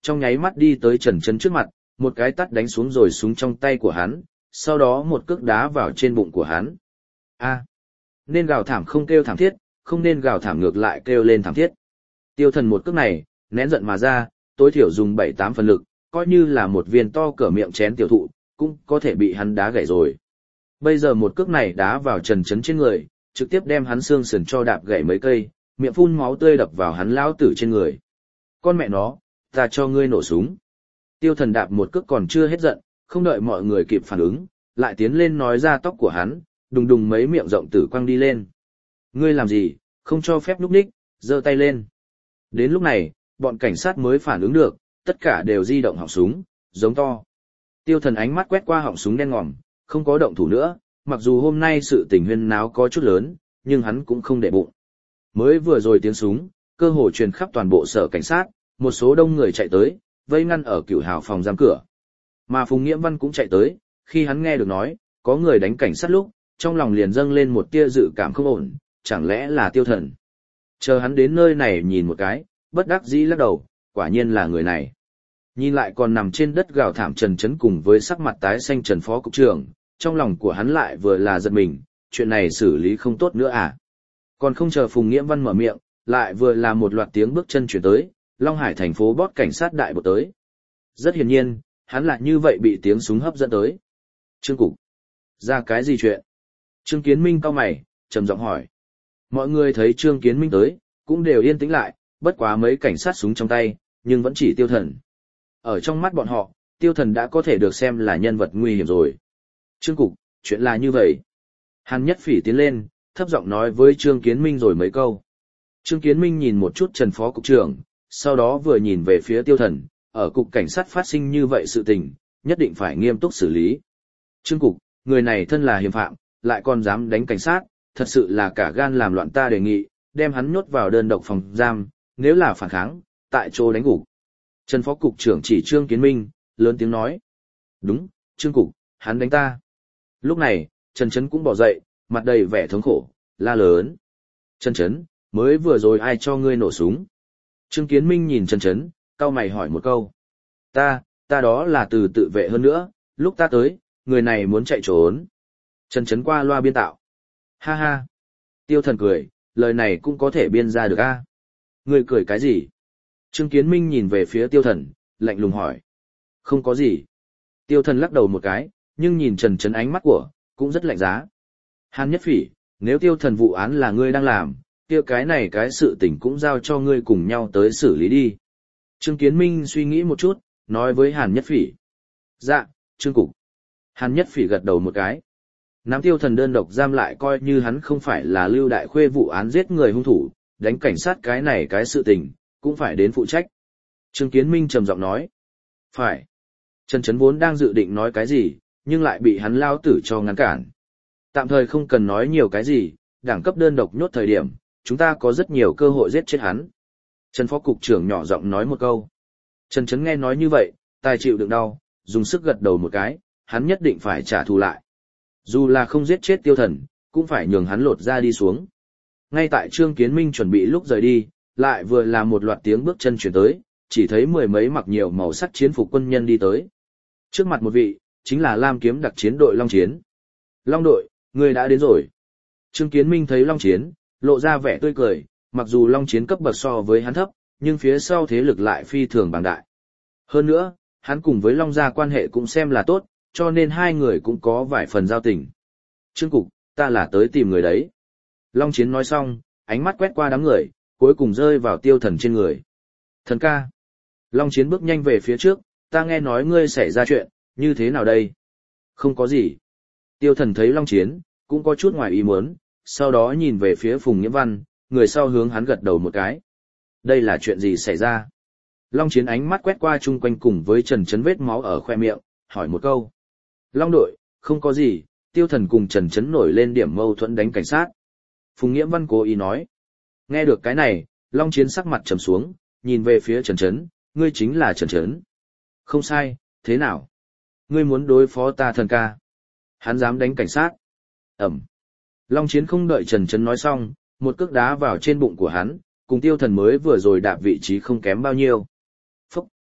trong nháy mắt đi tới Trần Chấn trước mặt, một cái tát đánh xuống rồi súng trong tay của hắn, sau đó một cước đá vào trên bụng của hắn. A, nên gào thảm không kêu thảm thiết, không nên gào thảm ngược lại kêu lên thảm thiết. Tiêu Thần một cước này, nén giận mà ra, tối thiểu dùng bảy tám phần lực, coi như là một viên to cỡ miệng chén tiểu thụ, cũng có thể bị hắn đá gãy rồi. Bây giờ một cước này đá vào Trần Chấn trên người, trực tiếp đem hắn xương sườn cho đạp gãy mấy cây, miệng phun máu tươi đập vào hắn lão tử trên người. Con mẹ nó, ta cho ngươi nổ súng. Tiêu Thần đạp một cước còn chưa hết giận, không đợi mọi người kịp phản ứng, lại tiến lên nói ra tóc của hắn, đùng đùng mấy miệng rộng tử quăng đi lên. Ngươi làm gì, không cho phép núp ních, giơ tay lên. Đến lúc này, bọn cảnh sát mới phản ứng được, tất cả đều di động họng súng, giống to. Tiêu Thần ánh mắt quét qua họng súng đen ngòm, không có động thủ nữa, mặc dù hôm nay sự tình huyên náo có chút lớn, nhưng hắn cũng không để bụng. Mới vừa rồi tiếng súng, cơ hồ truyền khắp toàn bộ sở cảnh sát, một số đông người chạy tới, vây ngăn ở Cửu Hào phòng giam cửa. Mà Phùng Nghiễm Văn cũng chạy tới, khi hắn nghe được nói, có người đánh cảnh sát lúc, trong lòng liền dâng lên một tia dự cảm không ổn, chẳng lẽ là Tiêu Thần. Chờ hắn đến nơi này nhìn một cái, bất đắc dĩ lắc đầu, quả nhiên là người này. Nhìn lại còn nằm trên đất gào thảm Trần Chấn cùng với sắc mặt tái xanh Trần Phó Cục trưởng, trong lòng của hắn lại vừa là giật mình, chuyện này xử lý không tốt nữa à. Còn không chờ Phùng Nghiễm Văn mở miệng, lại vừa là một loạt tiếng bước chân chuyển tới, Long Hải thành phố bót cảnh sát đại bộ tới. Rất hiển nhiên, hắn lại như vậy bị tiếng súng hấp dẫn tới. Trương Cục, ra cái gì chuyện? Trương Kiến Minh cau mày, trầm giọng hỏi. Mọi người thấy Trương Kiến Minh tới, cũng đều yên tĩnh lại, bất quá mấy cảnh sát súng trong tay, nhưng vẫn chỉ Tiêu Thần. Ở trong mắt bọn họ, Tiêu Thần đã có thể được xem là nhân vật nguy hiểm rồi. Trương Cục, chuyện là như vậy. Hàn Nhất Phỉ tiến lên, thấp giọng nói với Trương Kiến Minh rồi mấy câu. Trương Kiến Minh nhìn một chút Trần Phó Cục trưởng, sau đó vừa nhìn về phía Tiêu Thần, ở cục cảnh sát phát sinh như vậy sự tình, nhất định phải nghiêm túc xử lý. Trương Cục, người này thân là hiểm phạm, lại còn dám đánh cảnh sát, thật sự là cả gan làm loạn, ta đề nghị, đem hắn nhốt vào đơn độc phòng giam, nếu là phản kháng, tại chỗ đánh gục. Trần Phó Cục trưởng chỉ Trương Kiến Minh, lớn tiếng nói. Đúng, Trương Cục, hắn đánh ta. Lúc này, Trần Chấn cũng bỏ dậy, mặt đầy vẻ thống khổ, la lớn. Trần Chấn, mới vừa rồi ai cho ngươi nổ súng? Trương Kiến Minh nhìn Trần Chấn, cau mày hỏi một câu. Ta, ta đó là từ tự vệ hơn nữa, lúc ta tới, người này muốn chạy trốn. Trần Chấn qua loa biên tạo. Ha ha. Tiêu Thần cười, lời này cũng có thể biên ra được a. À? Ngươi cười cái gì? Trương Kiến Minh nhìn về phía Tiêu Thần, lạnh lùng hỏi. Không có gì. Tiêu Thần lắc đầu một cái, nhưng nhìn Trần Chấn ánh mắt của, cũng rất lạnh giá. Hàn Nhất Phỉ, nếu Tiêu Thần vụ án là ngươi đang làm, kia cái này cái sự tình cũng giao cho ngươi cùng nhau tới xử lý đi. Trương Kiến Minh suy nghĩ một chút, nói với Hàn Nhất Phỉ. Dạ, Trương Cục. Hàn Nhất Phỉ gật đầu một cái. Nắm Tiêu Thần đơn độc giam lại coi như hắn không phải là Lưu Đại Khuê vụ án giết người hung thủ, đánh cảnh sát cái này cái sự tình, cũng phải đến phụ trách. Trương Kiến Minh trầm giọng nói. Phải. Trần Chấn vốn đang dự định nói cái gì, nhưng lại bị hắn lao tử cho ngăn cản. Tạm thời không cần nói nhiều cái gì, đẳng cấp đơn độc nhốt thời điểm, chúng ta có rất nhiều cơ hội giết chết hắn. Trần Phó Cục trưởng nhỏ giọng nói một câu. Trần Chấn nghe nói như vậy, tài chịu đựng đau, dùng sức gật đầu một cái, hắn nhất định phải trả thù lại. Dù là không giết chết Tiêu Thần, cũng phải nhường hắn lột ra đi xuống. Ngay tại Trương Kiến Minh chuẩn bị lúc rời đi, lại vừa là một loạt tiếng bước chân chuyển tới, chỉ thấy mười mấy mặc nhiều màu sắc chiến phục quân nhân đi tới. Trước mặt một vị, chính là Lam Kiếm đặc chiến đội Long Chiến. Long đội, người đã đến rồi. Trương Kiến Minh thấy Long Chiến, lộ ra vẻ tươi cười, mặc dù Long Chiến cấp bậc so với hắn thấp, nhưng phía sau thế lực lại phi thường bằng đại. Hơn nữa, hắn cùng với Long gia quan hệ cũng xem là tốt, cho nên hai người cũng có vài phần giao tình. Trương Cục, ta là tới tìm người đấy. Long Chiến nói xong, ánh mắt quét qua đám người, cuối cùng rơi vào Tiêu Thần trên người. Thần ca. Long Chiến bước nhanh về phía trước, ta nghe nói ngươi xảy ra chuyện, như thế nào đây? Không có gì. Tiêu Thần thấy Long Chiến, cũng có chút ngoài ý muốn, sau đó nhìn về phía Phùng Nghiễm Văn, người sau hướng hắn gật đầu một cái. Đây là chuyện gì xảy ra? Long Chiến ánh mắt quét qua chung quanh cùng với Trần Chấn vết máu ở khoe miệng, hỏi một câu. Long đội, không có gì, Tiêu Thần cùng Trần Chấn nổi lên điểm mâu thuẫn đánh cảnh sát. Phùng Nghiễm Văn cố ý nói. Nghe được cái này, Long Chiến sắc mặt trầm xuống, nhìn về phía Trần Chấn, ngươi chính là Trần Chấn. Không sai, thế nào? Ngươi muốn đối phó ta thần ca. Hắn dám đánh cảnh sát. Ẩm. Long Chiến không đợi Trần Chấn nói xong, một cước đá vào trên bụng của hắn, cùng Tiêu Thần mới vừa rồi đạp vị trí không kém bao nhiêu. Phúc.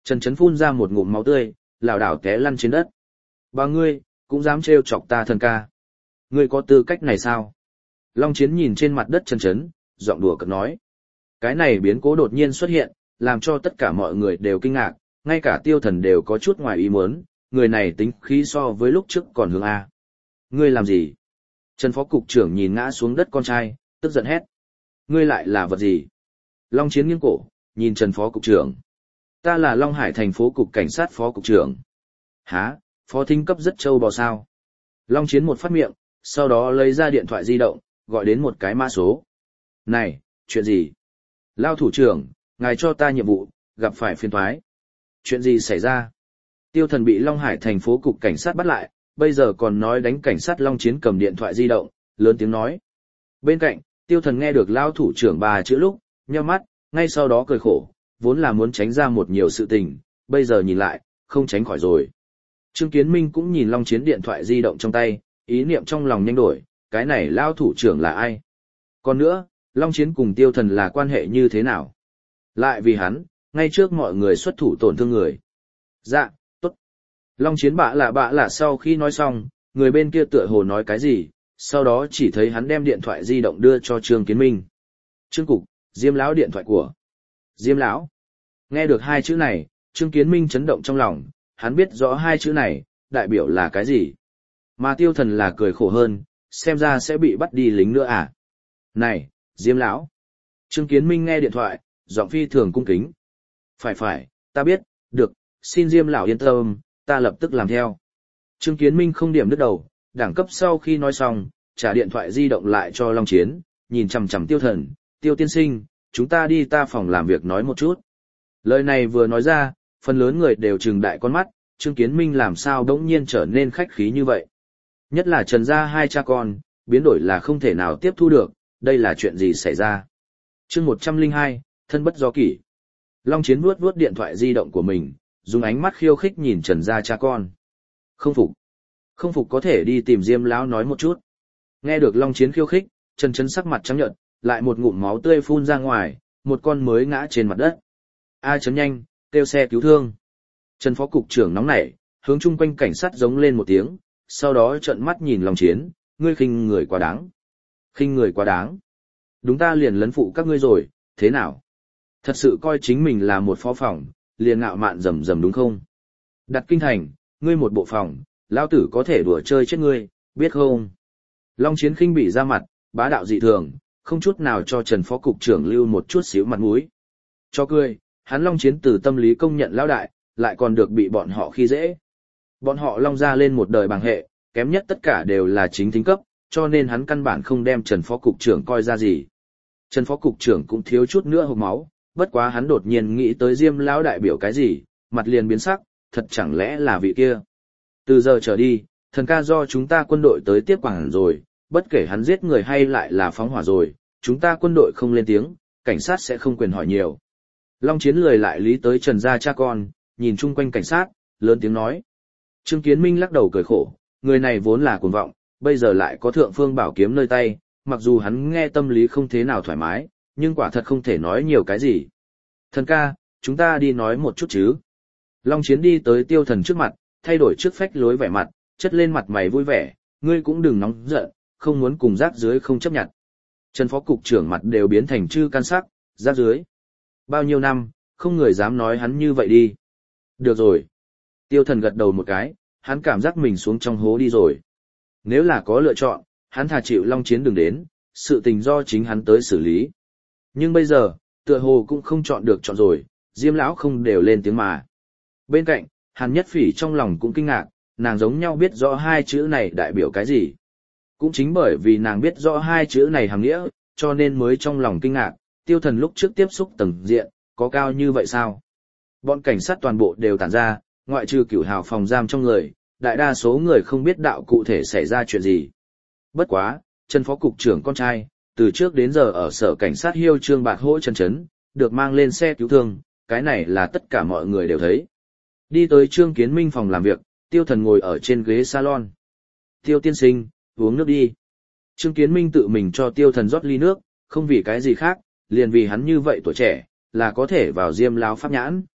Trần Chấn phun ra một ngụm máu tươi, lảo đảo té lăn trên đất. Bà ngươi, cũng dám trêu chọc ta thần ca. Ngươi có tư cách này sao? Long Chiến nhìn trên mặt đất Trần Chấn, giọng đùa cợt nói. Cái này biến cố đột nhiên xuất hiện, làm cho tất cả mọi người đều kinh ngạc, ngay cả Tiêu Thần đều có chút ngoài ý muốn, người này tính khí so với lúc trước còn hướng A. Ngươi làm gì? Trần Phó Cục trưởng nhìn ngã xuống đất con trai, tức giận hét. Ngươi lại là vật gì? Long Chiến nghiêng cổ, nhìn Trần Phó Cục trưởng. Ta là Long Hải thành phố Cục Cảnh sát Phó Cục trưởng. Hả, Phó Thính cấp rất trâu bò sao? Long Chiến một phát miệng, sau đó lấy ra điện thoại di động, gọi đến một cái mã số. Này, chuyện gì? Lao thủ trưởng, ngài cho ta nhiệm vụ, gặp phải phiền toái. Chuyện gì xảy ra? Tiêu Thần bị Long Hải thành phố Cục Cảnh sát bắt lại, bây giờ còn nói đánh cảnh sát Long Chiến cầm điện thoại di động, lớn tiếng nói. Bên cạnh, Tiêu Thần nghe được Lao thủ trưởng ba chữ lúc, nheo mắt, ngay sau đó cười khổ, vốn là muốn tránh ra một nhiều sự tình, bây giờ nhìn lại, không tránh khỏi rồi. Trương Kiến Minh cũng nhìn Long Chiến điện thoại di động trong tay, ý niệm trong lòng nhanh đổi, cái này Lao thủ trưởng là ai? Còn nữa, Long Chiến cùng Tiêu Thần là quan hệ như thế nào? Lại vì hắn, ngay trước mọi người xuất thủ tổn thương người. Dạ, tốt. Long Chiến bạ lạ bạ lạ sau khi nói xong, người bên kia tựa hồ nói cái gì, sau đó chỉ thấy hắn đem điện thoại di động đưa cho Trương Kiến Minh. Trương Cục, Diêm lão điện thoại của. Diêm lão. Nghe được hai chữ này, Trương Kiến Minh chấn động trong lòng, hắn biết rõ hai chữ này, đại biểu là cái gì. Mà Tiêu Thần là cười khổ hơn, xem ra sẽ bị bắt đi lính nữa à. Này, Diêm lão. Trương Kiến Minh nghe điện thoại, giọng phi thường cung kính. Phải phải, ta biết, được, xin Diêm lão yên tâm, ta lập tức làm theo. Trương Kiến Minh không điểm đứt đầu, đẳng cấp sau khi nói xong, trả điện thoại di động lại cho Long Chiến, nhìn chằm chằm Tiêu Thần, Tiêu tiên sinh, chúng ta đi ta phòng làm việc nói một chút. Lời này vừa nói ra, phần lớn người đều trừng đại con mắt, Trương Kiến Minh làm sao đống nhiên trở nên khách khí như vậy. Nhất là Trần gia hai cha con, biến đổi là không thể nào tiếp thu được, đây là chuyện gì xảy ra. Chương một trăm lẻ hai, thân bất do kỷ. Long Chiến vuốt vuốt điện thoại di động của mình, dùng ánh mắt khiêu khích nhìn Trần gia cha con. Không phục. Không phục có thể đi tìm Diêm lão nói một chút. Nghe được Long Chiến khiêu khích, Trần Chấn sắc mặt trắng nhợt, lại một ngụm máu tươi phun ra ngoài, một con mới ngã trên mặt đất. A chấn nhanh, kêu xe cứu thương. Trần Phó Cục trưởng nóng nảy, hướng chung quanh cảnh sát giống lên một tiếng, sau đó trợn mắt nhìn Long Chiến, ngươi khinh người quá đáng. Khinh người quá đáng. Đúng ta liền lấn phụ các ngươi rồi, thế nào? Thật sự coi chính mình là một phó phòng, liền ngạo mạn rầm rầm đúng không? Đặt kinh thành, ngươi một bộ phòng, lão tử có thể đùa chơi chết ngươi, biết không? Long Chiến khinh bị ra mặt, bá đạo dị thường, không chút nào cho Trần Phó Cục trưởng lưu một chút xíu mặt mũi. Cho cười, hắn Long Chiến từ tâm lý công nhận lão đại, lại còn được bị bọn họ khi dễ. Bọn họ Long ra lên một đời bằng hệ, kém nhất tất cả đều là chính thính cấp, cho nên hắn căn bản không đem Trần Phó Cục trưởng coi ra gì. Trần Phó Cục trưởng cũng thiếu chút nữa hộc máu, bất quá hắn đột nhiên nghĩ tới Diêm lão đại biểu cái gì, mặt liền biến sắc, thật chẳng lẽ là vị kia. Từ giờ trở đi, thần ca do chúng ta quân đội tới tiếp quản rồi, bất kể hắn giết người hay lại là phóng hỏa rồi, chúng ta quân đội không lên tiếng, cảnh sát sẽ không quyền hỏi nhiều. Long Chiến lười lại lý tới Trần gia cha con, nhìn chung quanh cảnh sát, lớn tiếng nói. Trương Kiến Minh lắc đầu cười khổ, người này vốn là cuồng vọng, bây giờ lại có thượng phương bảo kiếm nơi tay, mặc dù hắn nghe tâm lý không thế nào thoải mái, nhưng quả thật không thể nói nhiều cái gì. Thần ca, chúng ta đi nói một chút chứ. Long Chiến đi tới Tiêu Thần trước mặt, thay đổi trước phách lối vẻ mặt, chất lên mặt mày vui vẻ, ngươi cũng đừng nóng giận, không muốn cùng rác dưới không chấp nhận. Trần Phó Cục trưởng mặt đều biến thành chư can sắc, rác dưới. Bao nhiêu năm, không người dám nói hắn như vậy đi. Được rồi. Tiêu Thần gật đầu một cái, hắn cảm giác mình xuống trong hố đi rồi. Nếu là có lựa chọn, hắn thà chịu Long Chiến đừng đến, sự tình do chính hắn tới xử lý. Nhưng bây giờ, tựa hồ cũng không chọn được chọn rồi, Diêm lão không đều lên tiếng mà. Bên cạnh, Hàn Nhất Phỉ trong lòng cũng kinh ngạc, nàng giống nhau biết rõ hai chữ này đại biểu cái gì. Cũng chính bởi vì nàng biết rõ hai chữ này hàm nghĩa, cho nên mới trong lòng kinh ngạc, Tiêu Thần lúc trước tiếp xúc tầng diện, có cao như vậy sao? Bọn cảnh sát toàn bộ đều tản ra, ngoại trừ cửu hào phòng giam trong người, đại đa số người không biết đạo cụ thể xảy ra chuyện gì. Bất quá, Trần Phó Cục trưởng con trai, từ trước đến giờ ở sở cảnh sát Hiêu Trương Bạc Hỗ Trần Trấn, được mang lên xe cứu thương, cái này là tất cả mọi người đều thấy. Đi tới Trương Kiến Minh phòng làm việc, Tiêu Thần ngồi ở trên ghế salon. Tiêu tiên sinh, uống nước đi. Trương Kiến Minh tự mình cho Tiêu Thần rót ly nước, không vì cái gì khác, liền vì hắn như vậy tuổi trẻ, là có thể vào Diêm lão pháp nhãn.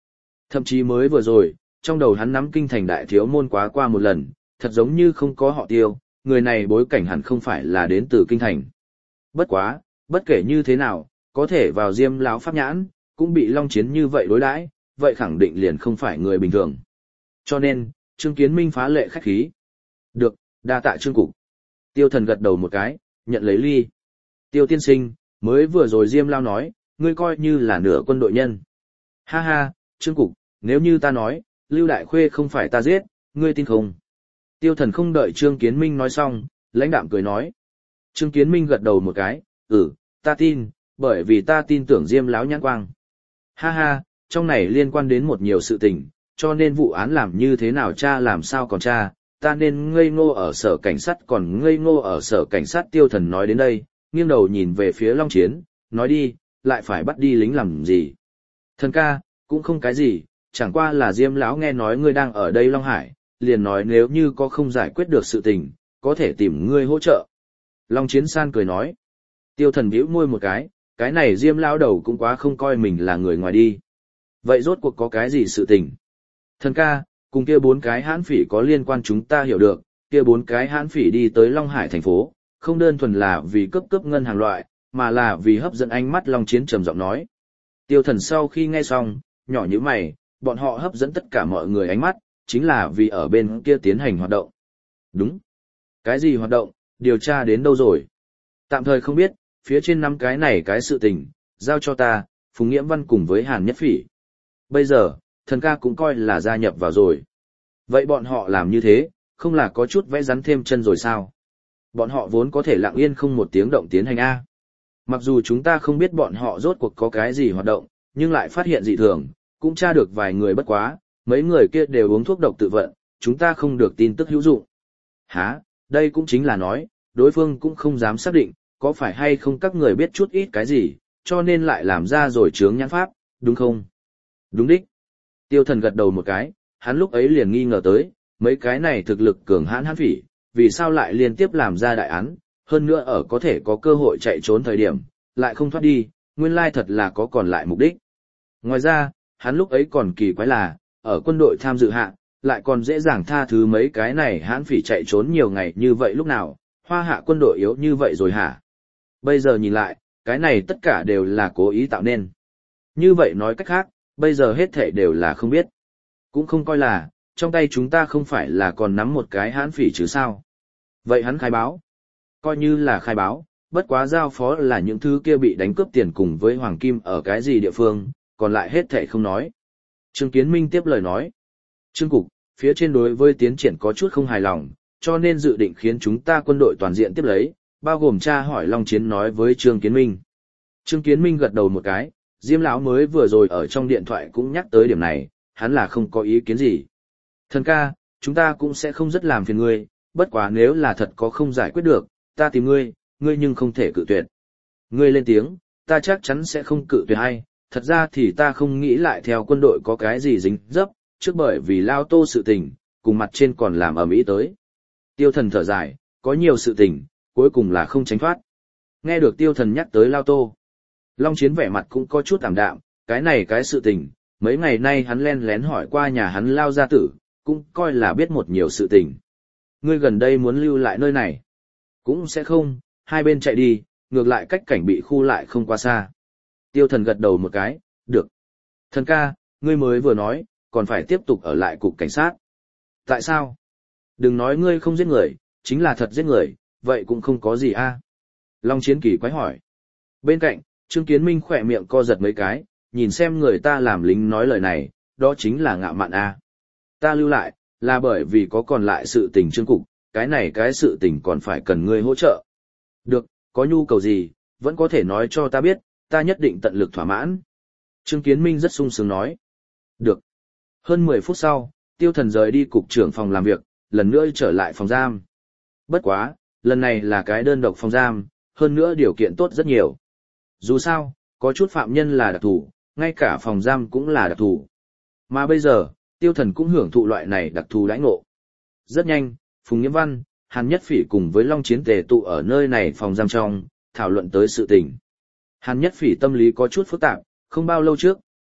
Thậm chí mới vừa rồi, trong đầu hắn nắm kinh thành đại thiếu môn quá qua một lần, thật giống như không có họ Tiêu, người này bối cảnh hẳn không phải là đến từ kinh thành. Bất quá, bất kể như thế nào, có thể vào Diêm lão pháp nhãn, cũng bị Long Chiến như vậy đối đãi, vậy khẳng định liền không phải người bình thường. Cho nên, Trương Kiến Minh phá lệ khách khí. Được, đa tạ Trương cục. Tiêu Thần gật đầu một cái, nhận lấy ly. Tiêu tiên sinh, mới vừa rồi Diêm lão nói, ngươi coi như là nửa quân đội nhân. Ha ha, Trương cục, nếu như ta nói, Lưu Đại Khuê không phải ta giết, ngươi tin không? Tiêu Thần không đợi Trương Kiến Minh nói xong, lãnh đạm cười nói. Trương Kiến Minh gật đầu một cái, ừ, ta tin, bởi vì ta tin tưởng Diêm lão nhãn quang. Ha ha, trong này liên quan đến một nhiều sự tình, cho nên vụ án làm như thế nào cha làm sao còn cha, ta nên ngây ngô ở sở cảnh sát còn ngây ngô ở sở cảnh sát. Tiêu Thần nói đến đây, nghiêng đầu nhìn về phía Long Chiến, nói đi, lại phải bắt đi lính làm gì? Thần ca, cũng không cái gì, chẳng qua là Diêm lão nghe nói ngươi đang ở đây Long Hải, liền nói nếu như có không giải quyết được sự tình, có thể tìm ngươi hỗ trợ. Long Chiến san cười nói. Tiêu Thần bĩu môi một cái, cái này Diêm lão đầu cũng quá không coi mình là người ngoài đi. Vậy rốt cuộc có cái gì sự tình? Thần ca, cùng kia bốn cái hãn phỉ có liên quan chúng ta hiểu được, kia bốn cái hãn phỉ đi tới Long Hải thành phố, không đơn thuần là vì cướp cướp ngân hàng loại, mà là vì hấp dẫn ánh mắt. Long Chiến trầm giọng nói. Tiêu Thần sau khi nghe xong, nhỏ như mày, bọn họ hấp dẫn tất cả mọi người ánh mắt, chính là vì ở bên kia tiến hành hoạt động. Đúng. Cái gì hoạt động, điều tra đến đâu rồi? Tạm thời không biết, phía trên năm cái này cái sự tình, giao cho ta, Phùng Nghiễm Văn cùng với Hàn Nhất Phỉ. Bây giờ, thần ca cũng coi là gia nhập vào rồi. Vậy bọn họ làm như thế, không là có chút vẽ rắn thêm chân rồi sao? Bọn họ vốn có thể lặng yên không một tiếng động tiến hành A. Mặc dù chúng ta không biết bọn họ rốt cuộc có cái gì hoạt động, nhưng lại phát hiện dị thường, cũng tra được vài người bất quá, mấy người kia đều uống thuốc độc tự vận, chúng ta không được tin tức hữu dụng. Hả, đây cũng chính là nói, đối phương cũng không dám xác định, có phải hay không các người biết chút ít cái gì, cho nên lại làm ra rồi chướng nhãn pháp, đúng không? Đúng đích. Tiêu Thần gật đầu một cái, hắn lúc ấy liền nghi ngờ tới, mấy cái này thực lực cường hãn hãn phỉ, vì sao lại liên tiếp làm ra đại án, hơn nữa ở có thể có cơ hội chạy trốn thời điểm, lại không thoát đi, nguyên lai thật là có còn lại mục đích. Ngoài ra, hắn lúc ấy còn kỳ quái là, ở quân đội tham dự hạ, lại còn dễ dàng tha thứ mấy cái này hãn phỉ chạy trốn nhiều ngày như vậy lúc nào, Hoa Hạ quân đội yếu như vậy rồi hả? Bây giờ nhìn lại, cái này tất cả đều là cố ý tạo nên. Như vậy nói cách khác, bây giờ hết thảy đều là không biết. Cũng không coi là, trong tay chúng ta không phải là còn nắm một cái hãn phỉ chứ sao. Vậy hắn khai báo. Coi như là khai báo, bất quá giao phó là những thứ kia bị đánh cướp tiền cùng với Hoàng Kim ở cái gì địa phương, còn lại hết thảy không nói. Trương Kiến Minh tiếp lời nói. Trương Cục, phía trên đối với tiến triển có chút không hài lòng, cho nên dự định khiến chúng ta quân đội toàn diện tiếp lấy, bao gồm tra hỏi Long Chiến nói với Trương Kiến Minh. Trương Kiến Minh gật đầu một cái, Diêm lão mới vừa rồi ở trong điện thoại cũng nhắc tới điểm này, hắn là không có ý kiến gì. Thần ca, chúng ta cũng sẽ không rất làm phiền ngươi, bất quá nếu là thật có không giải quyết được, ta tìm ngươi, ngươi nhưng không thể cự tuyệt. Ngươi lên tiếng, ta chắc chắn sẽ không cự tuyệt hay, thật ra thì ta không nghĩ lại theo quân đội có cái gì dính dấp, trước bởi vì Lao Tô sự tình, cùng mặt trên còn làm ầm ĩ tới. Tiêu Thần thở dài, có nhiều sự tình, cuối cùng là không tránh thoát. Nghe được Tiêu Thần nhắc tới Lao Tô, Long Chiến vẻ mặt cũng có chút ảm đạm, cái này cái sự tình, mấy ngày nay hắn len lén hỏi qua nhà hắn Lao gia tử, cũng coi là biết một nhiều sự tình. Ngươi gần đây muốn lưu lại nơi này? Cũng sẽ không, hai bên chạy đi, ngược lại cách cảnh bị khu lại không quá xa. Tiêu Thần gật đầu một cái, được. Thần ca, ngươi mới vừa nói, còn phải tiếp tục ở lại cục cảnh sát. Tại sao? Đừng nói ngươi không giết người, chính là thật giết người, vậy cũng không có gì a. Long Chiến kỳ quái hỏi. Bên cạnh, Trương Kiến Minh khỏe miệng co giật mấy cái, nhìn xem người ta làm lính nói lời này, đó chính là ngạo mạn a. Ta lưu lại, là bởi vì có còn lại sự tình Trương Cục, cái này cái sự tình còn phải cần ngươi hỗ trợ. Được, có nhu cầu gì, vẫn có thể nói cho ta biết, ta nhất định tận lực thỏa mãn. Trương Kiến Minh rất sung sướng nói. Được. Hơn mười phút sau, Tiêu Thần rời đi cục trưởng phòng làm việc, lần nữa trở lại phòng giam. Bất quá, lần này là cái đơn độc phòng giam, hơn nữa điều kiện tốt rất nhiều. Dù sao, có chút phạm nhân là đặc thù, ngay cả phòng giam cũng là đặc thù. Mà bây giờ, Tiêu Thần cũng hưởng thụ loại này đặc thù đãi ngộ. Rất nhanh, Phùng Nghiễm Văn, Hàn Nhất Phỉ cùng với Long Chiến tề tụ ở nơi này phòng giam trong, thảo luận tới sự tình. Hàn Nhất Phỉ tâm lý có chút phức tạp, không bao lâu trước,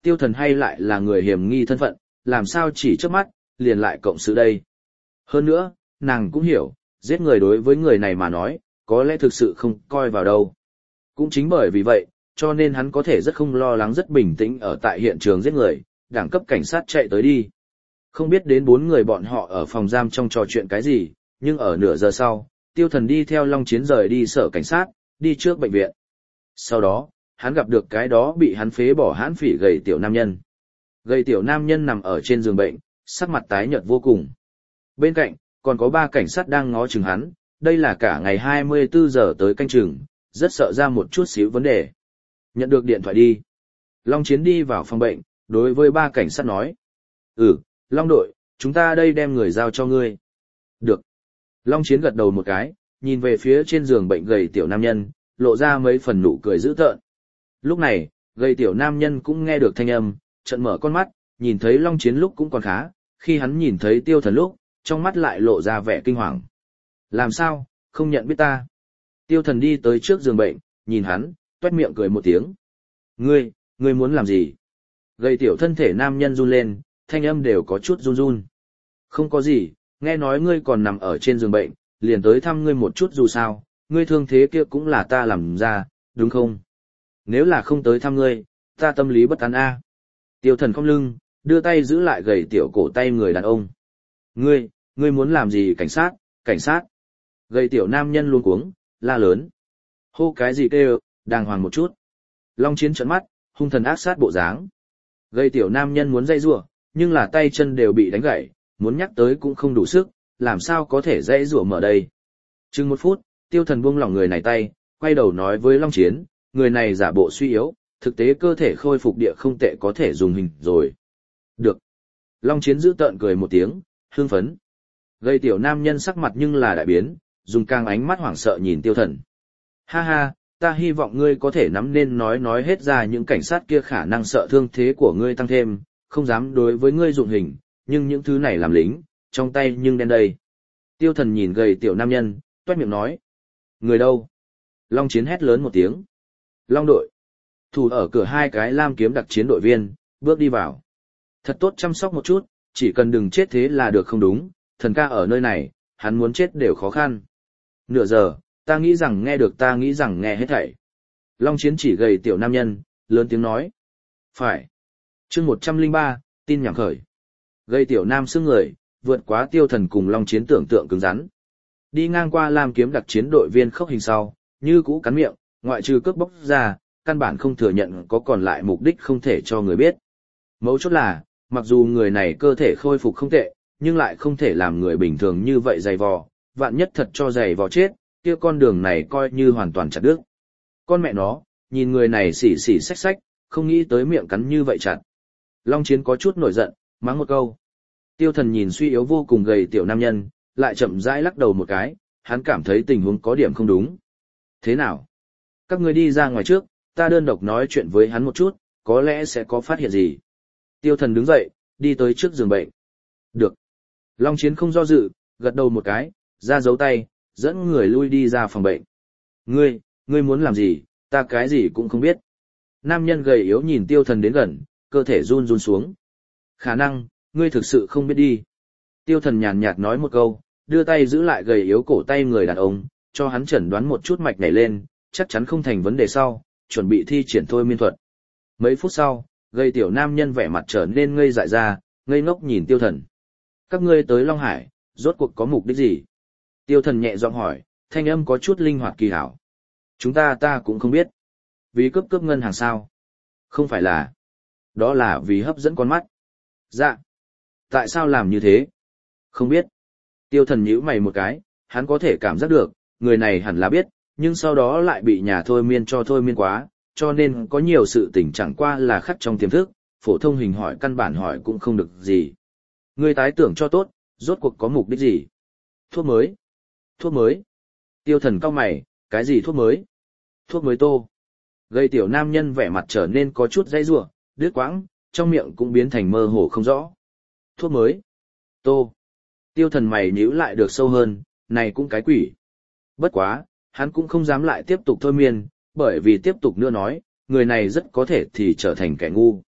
tiêu thần hay lại là người hiểm nghi thân phận, làm sao chỉ trước mắt, liền lại cộng sự đây. Hơn nữa, nàng cũng hiểu, giết người đối với người này mà nói, có lẽ thực sự không coi vào đâu. Cũng chính bởi vì vậy, cho nên hắn có thể rất không lo lắng rất bình tĩnh ở tại hiện trường giết người, đẳng cấp cảnh sát chạy tới đi. Không biết đến bốn người bọn họ ở phòng giam trong trò chuyện cái gì, nhưng ở nửa giờ sau, tiêu thần đi theo Long Chiến rời đi sở cảnh sát, đi trước bệnh viện. Sau đó, hắn gặp được cái đó bị hắn phế bỏ hãn phỉ gầy tiểu nam nhân. Gầy tiểu nam nhân nằm ở trên giường bệnh, sắc mặt tái nhợt vô cùng. Bên cạnh, còn có ba cảnh sát đang ngó chừng hắn, đây là cả ngày hai mươi bốn giờ tới canh chừng, rất sợ ra một chút xíu vấn đề. Nhận được điện thoại đi. Long Chiến đi vào phòng bệnh, đối với ba cảnh sát nói. Ừ, Long đội, chúng ta đây đem người giao cho ngươi. Được. Long Chiến gật đầu một cái, nhìn về phía trên giường bệnh gầy tiểu nam nhân, lộ ra mấy phần nụ cười dữ tợn. Lúc này, gầy tiểu nam nhân cũng nghe được thanh âm, trận mở con mắt, nhìn thấy Long Chiến lúc cũng còn khá, khi hắn nhìn thấy tiêu thần lúc, trong mắt lại lộ ra vẻ kinh hoàng. Làm sao, không nhận biết ta? Tiêu thần đi tới trước giường bệnh, nhìn hắn, toét miệng cười một tiếng. Ngươi, ngươi muốn làm gì? Gầy tiểu thân thể nam nhân run lên, thanh âm đều có chút run run. Không có gì, nghe nói ngươi còn nằm ở trên giường bệnh, liền tới thăm ngươi một chút dù sao, ngươi thương thế kia cũng là ta làm ra, đúng không? Nếu là không tới thăm ngươi, ta tâm lý bất an a. Tiêu thần cong lưng, đưa tay giữ lại gầy tiểu cổ tay người đàn ông. Ngươi, ngươi muốn làm gì cảnh sát, cảnh sát? Gầy tiểu nam nhân luôn cuống, la lớn. Hô cái gì kêu, đàng hoàng một chút. Long Chiến trợn mắt, hung thần ác sát bộ dáng. Gầy tiểu nam nhân muốn dây rủa, nhưng là tay chân đều bị đánh gãy, muốn nhắc tới cũng không đủ sức, làm sao có thể dây rủa mở đây. Chừng một phút, tiêu thần buông lỏng người này tay, quay đầu nói với Long Chiến, người này giả bộ suy yếu, thực tế cơ thể khôi phục địa không tệ có thể dùng hình rồi. Được. Long Chiến giữ tợn cười một tiếng, hưng phấn. Gầy tiểu nam nhân sắc mặt nhưng là đại biến, dùng càng ánh mắt hoảng sợ nhìn tiêu thần. Ha ha, ta hy vọng ngươi có thể nắm nên nói nói hết ra những cảnh sát kia khả năng sợ thương thế của ngươi tăng thêm, không dám đối với ngươi dụng hình, nhưng những thứ này làm lính, trong tay nhưng đen đây. Tiêu thần nhìn gầy tiểu nam nhân, toét miệng nói. Người đâu? Long Chiến hét lớn một tiếng. Long đội. Thủ ở cửa hai cái lam kiếm đặc chiến đội viên, bước đi vào. Thật tốt chăm sóc một chút, chỉ cần đừng chết thế là được không đúng, thần ca ở nơi này, hắn muốn chết đều khó khăn. Nửa giờ, ta nghĩ rằng nghe được ta nghĩ rằng nghe hết thảy. Long Chiến chỉ gầy tiểu nam nhân, lớn tiếng nói. Phải. chương một trăm lẻ ba, tin nhảm khởi. Gầy tiểu nam xương người, vượt quá tiêu thần cùng Long Chiến tưởng tượng cứng rắn. Đi ngang qua lam kiếm đặc chiến đội viên khốc hình sau, như cũ cắn miệng, ngoại trừ cướp bóc ra, căn bản không thừa nhận có còn lại mục đích không thể cho người biết. Mấu chốt là, mặc dù người này cơ thể khôi phục không tệ, nhưng lại không thể làm người bình thường như vậy dày vò, vạn nhất thật cho dày vò chết, kia con đường này coi như hoàn toàn chặt đứt. Con mẹ nó, nhìn người này xỉ xỉ xách xách, không nghĩ tới miệng cắn như vậy chặt. Long Chiến có chút nổi giận, mắng một câu. Tiêu thần nhìn suy yếu vô cùng gầy tiểu nam nhân, lại chậm rãi lắc đầu một cái, hắn cảm thấy tình huống có điểm không đúng. Thế nào? Các ngươi đi ra ngoài trước, ta đơn độc nói chuyện với hắn một chút, có lẽ sẽ có phát hiện gì. Tiêu thần đứng dậy, đi tới trước giường bệnh. Được. Long Chiến không do dự, gật đầu một cái, ra dấu tay, dẫn người lui đi ra phòng bệnh. Ngươi, ngươi muốn làm gì, ta cái gì cũng không biết. Nam nhân gầy yếu nhìn tiêu thần đến gần, cơ thể run run xuống. Khả năng, ngươi thực sự không biết đi. Tiêu thần nhàn nhạt nói một câu, đưa tay giữ lại gầy yếu cổ tay người đàn ông, cho hắn chẩn đoán một chút mạch nhảy lên, chắc chắn không thành vấn đề sau, chuẩn bị thi triển thôi miên thuật. Mấy phút sau, gầy tiểu nam nhân vẻ mặt trở nên ngây dại ra, ngây ngốc nhìn tiêu thần. Các ngươi tới Long Hải, rốt cuộc có mục đích gì? Tiêu thần nhẹ giọng hỏi, thanh âm có chút linh hoạt kỳ hảo. Chúng ta ta cũng không biết. Vì cướp cướp ngân hàng sao? Không phải là. Đó là vì hấp dẫn con mắt. Dạ. Tại sao làm như thế? Không biết. Tiêu thần nhíu mày một cái, hắn có thể cảm giác được, người này hẳn là biết, nhưng sau đó lại bị nhà thôi miên cho thôi miên quá, cho nên có nhiều sự tình chẳng qua là khắc trong tiềm thức, phổ thông hình hỏi căn bản hỏi cũng không được gì. Ngươi tái tưởng cho tốt, rốt cuộc có mục đích gì? Thuốc mới. Thuốc mới. Tiêu thần cau mày, cái gì thuốc mới? Thuốc mới tô. Gây tiểu nam nhân vẻ mặt trở nên có chút dây rủa, đứt quãng, trong miệng cũng biến thành mơ hồ không rõ. Thuốc mới. Tô. Tiêu thần mày nhíu lại được sâu hơn, này cũng cái quỷ. Bất quá, hắn cũng không dám lại tiếp tục thôi miên, bởi vì tiếp tục nữa nói, người này rất có thể thì trở thành kẻ ngu.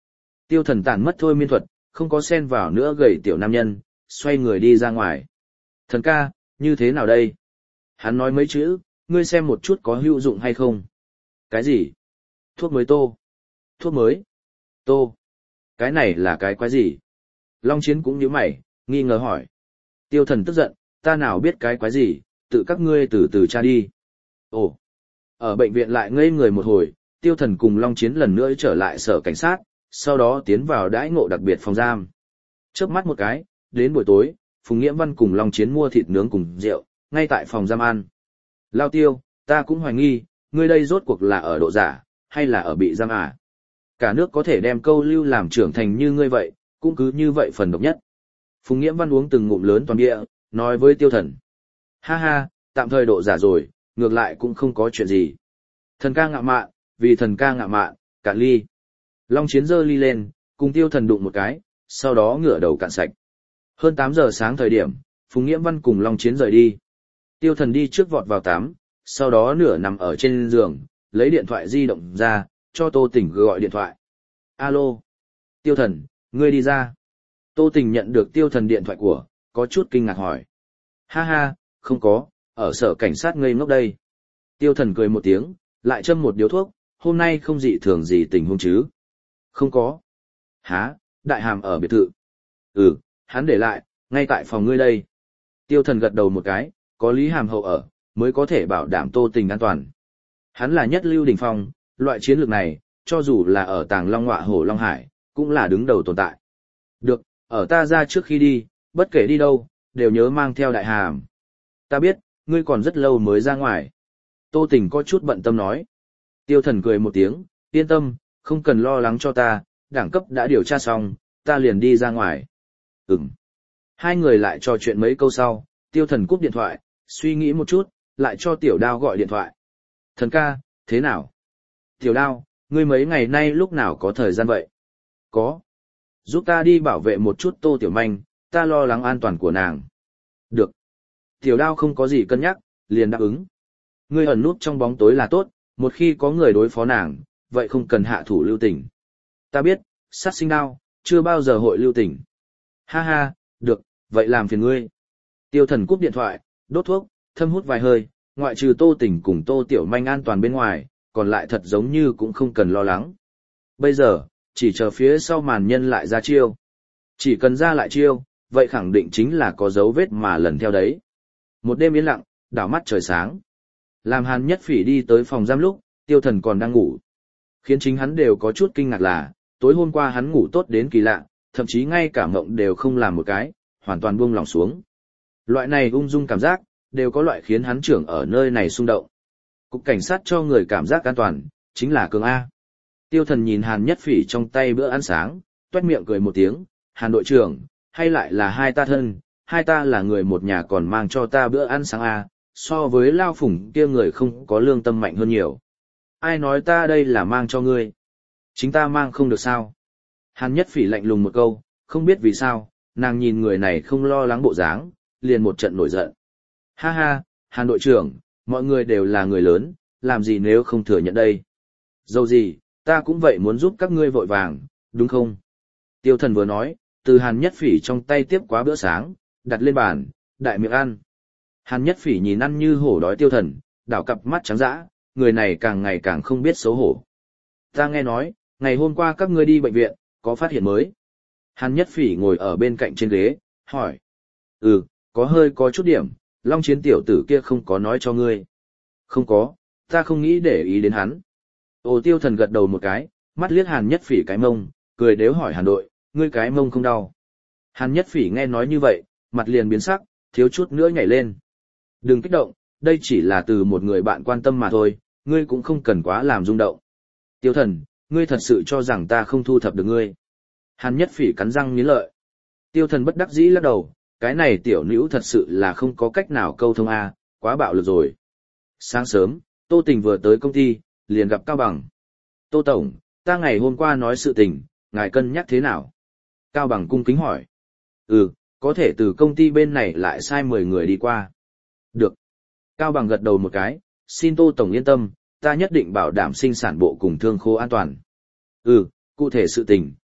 Tiêu Thần tản mất thôi miên thuật, không có xen vào nữa gầy tiểu nam nhân, xoay người đi ra ngoài. Thần ca, như thế nào đây? Hắn nói mấy chữ, ngươi xem một chút có hữu dụng hay không? Cái gì? Thuốc mới tô. Thuốc mới? Tô. Cái này là cái quái gì? Long Chiến cũng nhíu mày, nghi ngờ hỏi. Tiêu Thần tức giận, ta nào biết cái quái gì, tự các ngươi từ từ tra đi. Ồ. Ở bệnh viện lại ngây người một hồi, Tiêu Thần cùng Long Chiến lần nữa trở lại sở cảnh sát, sau đó tiến vào đãi ngộ đặc biệt phòng giam. Chớp mắt một cái, đến buổi tối, Phùng Nghiễm Văn cùng Long Chiến mua thịt nướng cùng rượu, ngay tại phòng giam ăn. Lao Tiêu, ta cũng hoài nghi, ngươi đây rốt cuộc là ở độ giả, hay là ở bị giam à? Cả nước có thể đem câu lưu làm trưởng thành như ngươi vậy, cũng cứ như vậy phần độc nhất. Phùng Nghiễm Văn uống từng ngụm lớn toàn bia, nói với Tiêu Thần. Ha ha, tạm thời độ giả rồi, ngược lại cũng không có chuyện gì. Thần ca ngạo mạn, vì thần ca ngạo mạn, cạn ly. Long Chiến giơ ly lên, cùng Tiêu Thần đụng một cái, sau đó ngửa đầu cạn sạch. Hơn tám giờ sáng thời điểm, Phùng Nghiễm Văn cùng Long Chiến rời đi. Tiêu Thần đi trước vọt vào tắm, sau đó nửa nằm ở trên giường, lấy điện thoại di động ra, cho Tô Tỉnh gọi điện thoại. Alo. Tiêu Thần, ngươi đi ra. Tô Tỉnh nhận được Tiêu Thần điện thoại của, có chút kinh ngạc hỏi. Ha ha, không có, ở sở cảnh sát ngây ngốc đây. Tiêu Thần cười một tiếng, lại châm một điếu thuốc, hôm nay không dị thường gì tình huống chứ. Không có. Hả, đại hàm ở biệt thự. Ừ, hắn để lại, ngay tại phòng ngươi đây. Tiêu Thần gật đầu một cái, có Lý Hàm Hậu ở, mới có thể bảo đảm Tô Tình an toàn. Hắn là nhất lưu đỉnh phong, loại chiến lược này, cho dù là ở Tàng Long Ngọa Hổ Long Hải, cũng là đứng đầu tồn tại. Được, ở ta ra trước khi đi, bất kể đi đâu, đều nhớ mang theo đại hàm. Ta biết, ngươi còn rất lâu mới ra ngoài. Tô Tình có chút bận tâm nói. Tiêu Thần cười một tiếng, yên tâm, không cần lo lắng cho ta, đẳng cấp đã điều tra xong, ta liền đi ra ngoài. Ừm. Hai người lại trò chuyện mấy câu sau, Tiêu Thần cúp điện thoại, suy nghĩ một chút, lại cho Tiểu Đao gọi điện thoại. Thần ca, thế nào? Tiểu Đao, ngươi mấy ngày nay lúc nào có thời gian vậy? Có. Giúp ta đi bảo vệ một chút Tô Tiểu Manh, ta lo lắng an toàn của nàng. Được. Tiểu Đao không có gì cân nhắc, liền đáp ứng. Ngươi ẩn nút trong bóng tối là tốt, một khi có người đối phó nàng, vậy không cần hạ thủ lưu tình. Ta biết, sát sinh đao, chưa bao giờ hội lưu tình. Ha ha, được, vậy làm phiền ngươi. Tiêu Thần cúp điện thoại, đốt thuốc, thâm hút vài hơi, ngoại trừ Tô Tình cùng Tô Tiểu Manh an toàn bên ngoài, còn lại thật giống như cũng không cần lo lắng. Bây giờ, chỉ chờ phía sau màn nhân lại ra chiêu. Chỉ cần ra lại chiêu, vậy khẳng định chính là có dấu vết mà lần theo đấy. Một đêm yên lặng, đảo mắt trời sáng. Làm Hàn Nhất Phỉ đi tới phòng giam lúc, Tiêu Thần còn đang ngủ. Khiến chính hắn đều có chút kinh ngạc là, tối hôm qua hắn ngủ tốt đến kỳ lạ, thậm chí ngay cả mộng đều không làm một cái, hoàn toàn buông lòng xuống. Loại này ung dung cảm giác, đều có loại khiến hắn trưởng ở nơi này xung động. Cục cảnh sát cho người cảm giác an toàn, chính là cường A. Tiêu Thần nhìn Hàn Nhất Phỉ trong tay bữa ăn sáng, toét miệng cười một tiếng, Hàn đội trưởng, hay lại là hai ta thân, hai ta là người một nhà còn mang cho ta bữa ăn sáng A, so với Lao Phủng kia người không có lương tâm mạnh hơn nhiều. Ai nói ta đây là mang cho ngươi? Chính ta mang không được sao? Hàn Nhất Phỉ lạnh lùng một câu, không biết vì sao, nàng nhìn người này không lo lắng bộ dáng, liền một trận nổi giận. Ha ha, Hàn đội trưởng, mọi người đều là người lớn, làm gì nếu không thừa nhận đây? Dẫu gì, ta cũng vậy muốn giúp các ngươi vội vàng, đúng không? Tiêu Thần vừa nói, từ Hàn Nhất Phỉ trong tay tiếp quá bữa sáng, đặt lên bàn, đại miệng ăn. Hàn Nhất Phỉ nhìn ăn như hổ đói Tiêu Thần, đảo cặp mắt trắng dã, người này càng ngày càng không biết xấu hổ. Ta nghe nói, ngày hôm qua các ngươi đi bệnh viện, có phát hiện mới. Hàn Nhất Phỉ ngồi ở bên cạnh trên ghế, hỏi. Ừ, có hơi có chút điểm, Long Chiến tiểu tử kia không có nói cho ngươi. Không có, ta không nghĩ để ý đến hắn. Ồ, Tiêu Thần gật đầu một cái, mắt liếc Hàn Nhất Phỉ cái mông, cười đếu hỏi Hàn đội, ngươi cái mông không đau. Hàn Nhất Phỉ nghe nói như vậy, mặt liền biến sắc, thiếu chút nữa nhảy lên. Đừng kích động, đây chỉ là từ một người bạn quan tâm mà thôi, ngươi cũng không cần quá làm rung động. Tiêu Thần, ngươi thật sự cho rằng ta không thu thập được ngươi. Hàn Nhất Phỉ cắn răng nghiến lợi. Tiêu Thần bất đắc dĩ lắc đầu, cái này tiểu nữ thật sự là không có cách nào câu thông a, quá bạo lực rồi. Sáng sớm, Tô Tình vừa tới công ty, liền gặp Cao Bằng. Tô Tổng, ta ngày hôm qua nói sự tình, ngài cân nhắc thế nào? Cao Bằng cung kính hỏi. Ừ, có thể từ công ty bên này lại sai mười người đi qua. Được. Cao Bằng gật đầu một cái, xin Tô Tổng yên tâm, ta nhất định bảo đảm sinh sản bộ cùng thương khố an toàn. Ừ, cụ thể sự tình,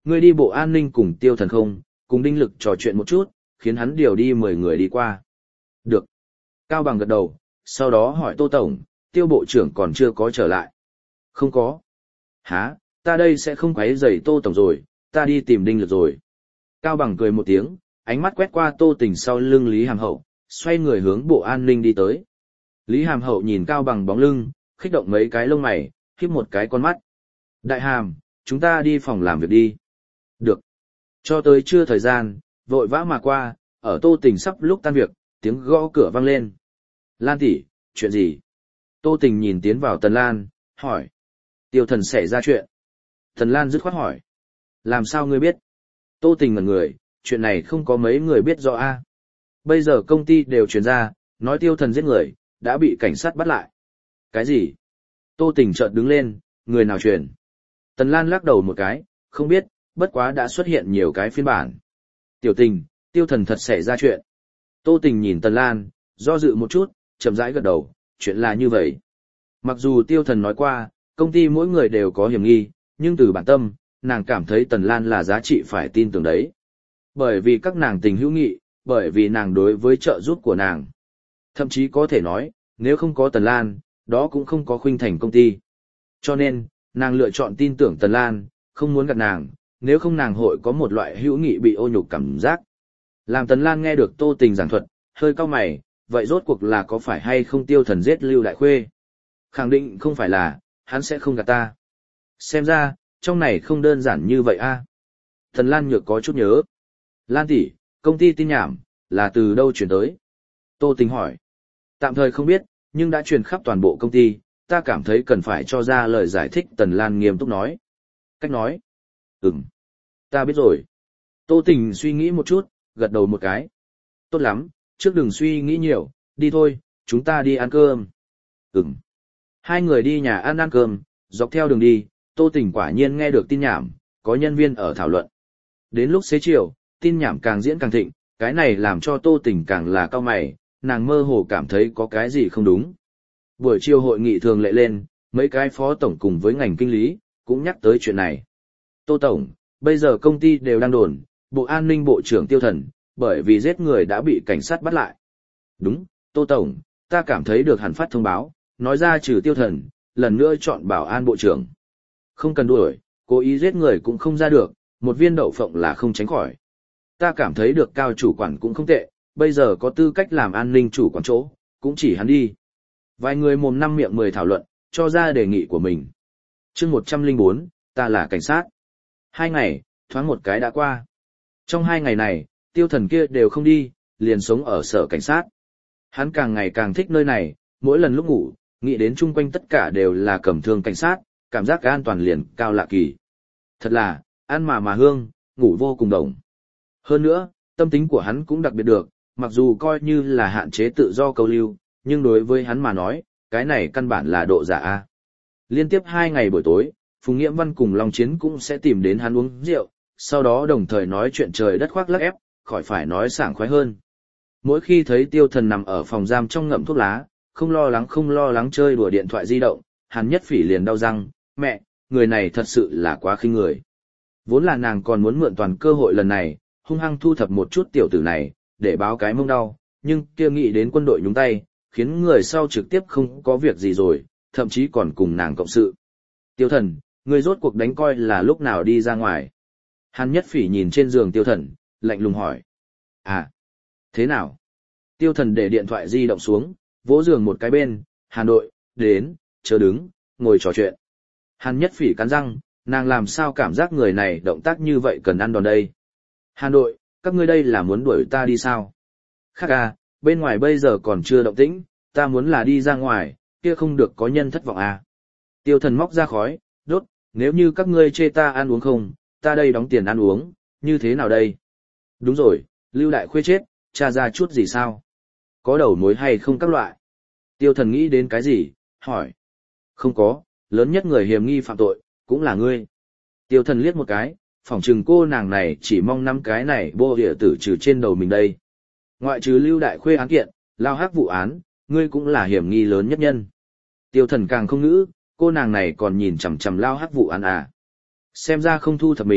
Ngươi đi bộ an ninh cùng tiêu thần không, cùng đinh lực trò chuyện một chút, khiến hắn điều đi mười người đi qua. Được. Cao Bằng gật đầu, sau đó hỏi Tô Tổng, tiêu bộ trưởng còn chưa có trở lại. Không có. Hả, ta đây sẽ không quấy rầy Tô Tổng rồi, ta đi tìm đinh lực rồi. Cao Bằng cười một tiếng, ánh mắt quét qua Tô Tình sau lưng Lý Hàm Hậu, xoay người hướng bộ an ninh đi tới. Lý Hàm Hậu nhìn Cao Bằng bóng lưng, khích động mấy cái lông mày, khép một cái con mắt. Đại Hàm, chúng ta đi phòng làm việc đi. Được. Cho tới trưa thời gian, vội vã mà qua, ở Tô Tình sắp lúc tan việc, tiếng gõ cửa vang lên. Lan tỷ, chuyện gì? Tô Tình nhìn tiến vào Tần Lan, hỏi. Tiêu Thần xảy ra chuyện. Tần Lan dứt khoát hỏi. Làm sao ngươi biết? Tô Tình ngẩn người, chuyện này không có mấy người biết rõ a. Bây giờ công ty đều truyền ra, nói Tiêu Thần giết người, đã bị cảnh sát bắt lại. Cái gì? Tô Tình chợt đứng lên, người nào truyền? Tần Lan lắc đầu một cái, không biết, bất quá đã xuất hiện nhiều cái phiên bản. Tiểu Tình, Tiêu Thần thật xảy ra chuyện. Tô Tình nhìn Tần Lan, do dự một chút, chậm rãi gật đầu, chuyện là như vậy. Mặc dù Tiêu Thần nói qua, công ty mỗi người đều có hiểm nghi, nhưng từ bản tâm, nàng cảm thấy Tần Lan là giá trị phải tin tưởng đấy. Bởi vì các nàng tình hữu nghị, bởi vì nàng đối với trợ giúp của nàng. Thậm chí có thể nói, nếu không có Tần Lan, đó cũng không có Khuynh Thành công ty. Cho nên, nàng lựa chọn tin tưởng Tần Lan, không muốn gạt nàng, nếu không nàng hội có một loại hữu nghị bị ô nhục cảm giác. Làm Tần Lan nghe được Tô Tình giảng thuật, hơi cau mày, vậy rốt cuộc là có phải hay không Tiêu Thần giết Lưu Đại Khuê? Khẳng định không phải là, hắn sẽ không gạt ta. Xem ra, trong này không đơn giản như vậy a. Tần Lan nhược có chút nhớ. Lan tỷ, công ty tin nhảm, là từ đâu chuyển tới? Tô Tình hỏi. Tạm thời không biết, nhưng đã truyền khắp toàn bộ công ty, ta cảm thấy cần phải cho ra lời giải thích. Tần Lan nghiêm túc nói. Cách nói. Ừm. Ta biết rồi. Tô Tình suy nghĩ một chút, gật đầu một cái. Tốt lắm, trước đừng suy nghĩ nhiều, đi thôi, chúng ta đi ăn cơm. Ừm. Hai người đi nhà ăn ăn cơm, dọc theo đường đi, Tô Tình quả nhiên nghe được tin nhảm, có nhân viên ở thảo luận. Đến lúc xế chiều, tin nhảm càng diễn càng thịnh, cái này làm cho Tô Tình càng là cau mày, nàng mơ hồ cảm thấy có cái gì không đúng. Buổi chiều hội nghị thường lệ lên, mấy cái phó tổng cùng với ngành kinh lý, cũng nhắc tới chuyện này. Tô Tổng, bây giờ công ty đều đang đồn, Bộ An ninh Bộ trưởng Tiêu Thần, bởi vì giết người đã bị cảnh sát bắt lại. Đúng, Tô Tổng, ta cảm thấy được hẳn phát thông báo, nói ra trừ Tiêu Thần, lần nữa chọn bảo an bộ trưởng. Không cần đuổi, cố ý giết người cũng không ra được, một viên đậu phộng là không tránh khỏi. Ta cảm thấy được Cao chủ quản cũng không tệ, bây giờ có tư cách làm an ninh chủ quản chỗ, cũng chỉ hắn đi. Vài người mồm năm miệng mười thảo luận, cho ra đề nghị của mình. Chương một trăm lẻ bốn, ta là cảnh sát. Hai ngày, thoáng một cái đã qua. Trong hai ngày này, Tiêu Thần kia đều không đi, liền sống ở sở cảnh sát. Hắn càng ngày càng thích nơi này, mỗi lần lúc ngủ, nghĩ đến chung quanh tất cả đều là cầm thương cảnh sát, cảm giác an toàn liền cao lạ kỳ. Thật là, ăn mà mà hương, ngủ vô cùng đồng. Hơn nữa, tâm tính của hắn cũng đặc biệt được, mặc dù coi như là hạn chế tự do câu lưu, nhưng đối với hắn mà nói, cái này căn bản là độ giả A. Liên tiếp hai ngày buổi tối, Phùng Nghiễm Văn cùng Long Chiến cũng sẽ tìm đến hắn uống rượu, sau đó đồng thời nói chuyện trời đất khoác lác ép, khỏi phải nói sảng khoái hơn. Mỗi khi thấy Tiêu Thần nằm ở phòng giam trong ngậm thuốc lá, không lo lắng không lo lắng chơi đùa điện thoại di động, hắn nhất phỉ liền đau răng, mẹ, người này thật sự là quá khinh người. Vốn là nàng còn muốn mượn toàn cơ hội lần này, hung hăng thu thập một chút tiểu tử này, để báo cái mông đau, nhưng kia nghĩ đến quân đội nhúng tay, khiến người sau trực tiếp không có việc gì rồi, thậm chí còn cùng nàng cộng sự. Tiêu Thần, người rốt cuộc đánh coi là lúc nào đi ra ngoài. Hàn Nhất Phỉ nhìn trên giường Tiêu Thần, lạnh lùng hỏi. À, thế nào? Tiêu Thần để điện thoại di động xuống, vỗ giường một cái bên, Hà Nội, đến, chờ đứng, ngồi trò chuyện. Hàn Nhất Phỉ cắn răng, nàng làm sao cảm giác người này động tác như vậy cần ăn đòn đây. Hà Nội, các ngươi đây là muốn đuổi ta đi sao? Khác à, bên ngoài bây giờ còn chưa động tĩnh, ta muốn là đi ra ngoài, kia không được có nhân thất vọng à. Tiêu Thần móc ra khói, đốt, nếu như các ngươi chê ta ăn uống không, ta đây đóng tiền ăn uống, như thế nào đây? Đúng rồi, Lưu Đại Khuê chết, tra ra chút gì sao? Có đầu mối hay không các loại? Tiêu Thần nghĩ đến cái gì, hỏi. Không có, lớn nhất người hiểm nghi phạm tội, cũng là ngươi. Tiêu Thần liếc một cái, phỏng chừng cô nàng này chỉ mong năm cái này bô địa tử trừ trên đầu mình đây. Ngoại trừ Lưu Đại Khuê án kiện, lao hắc vụ án, ngươi cũng là hiểm nghi lớn nhất nhân. Tiêu Thần càng không ngữ, cô nàng này còn nhìn chằm chằm lao hắc vụ án à. Xem ra không thu thập mình,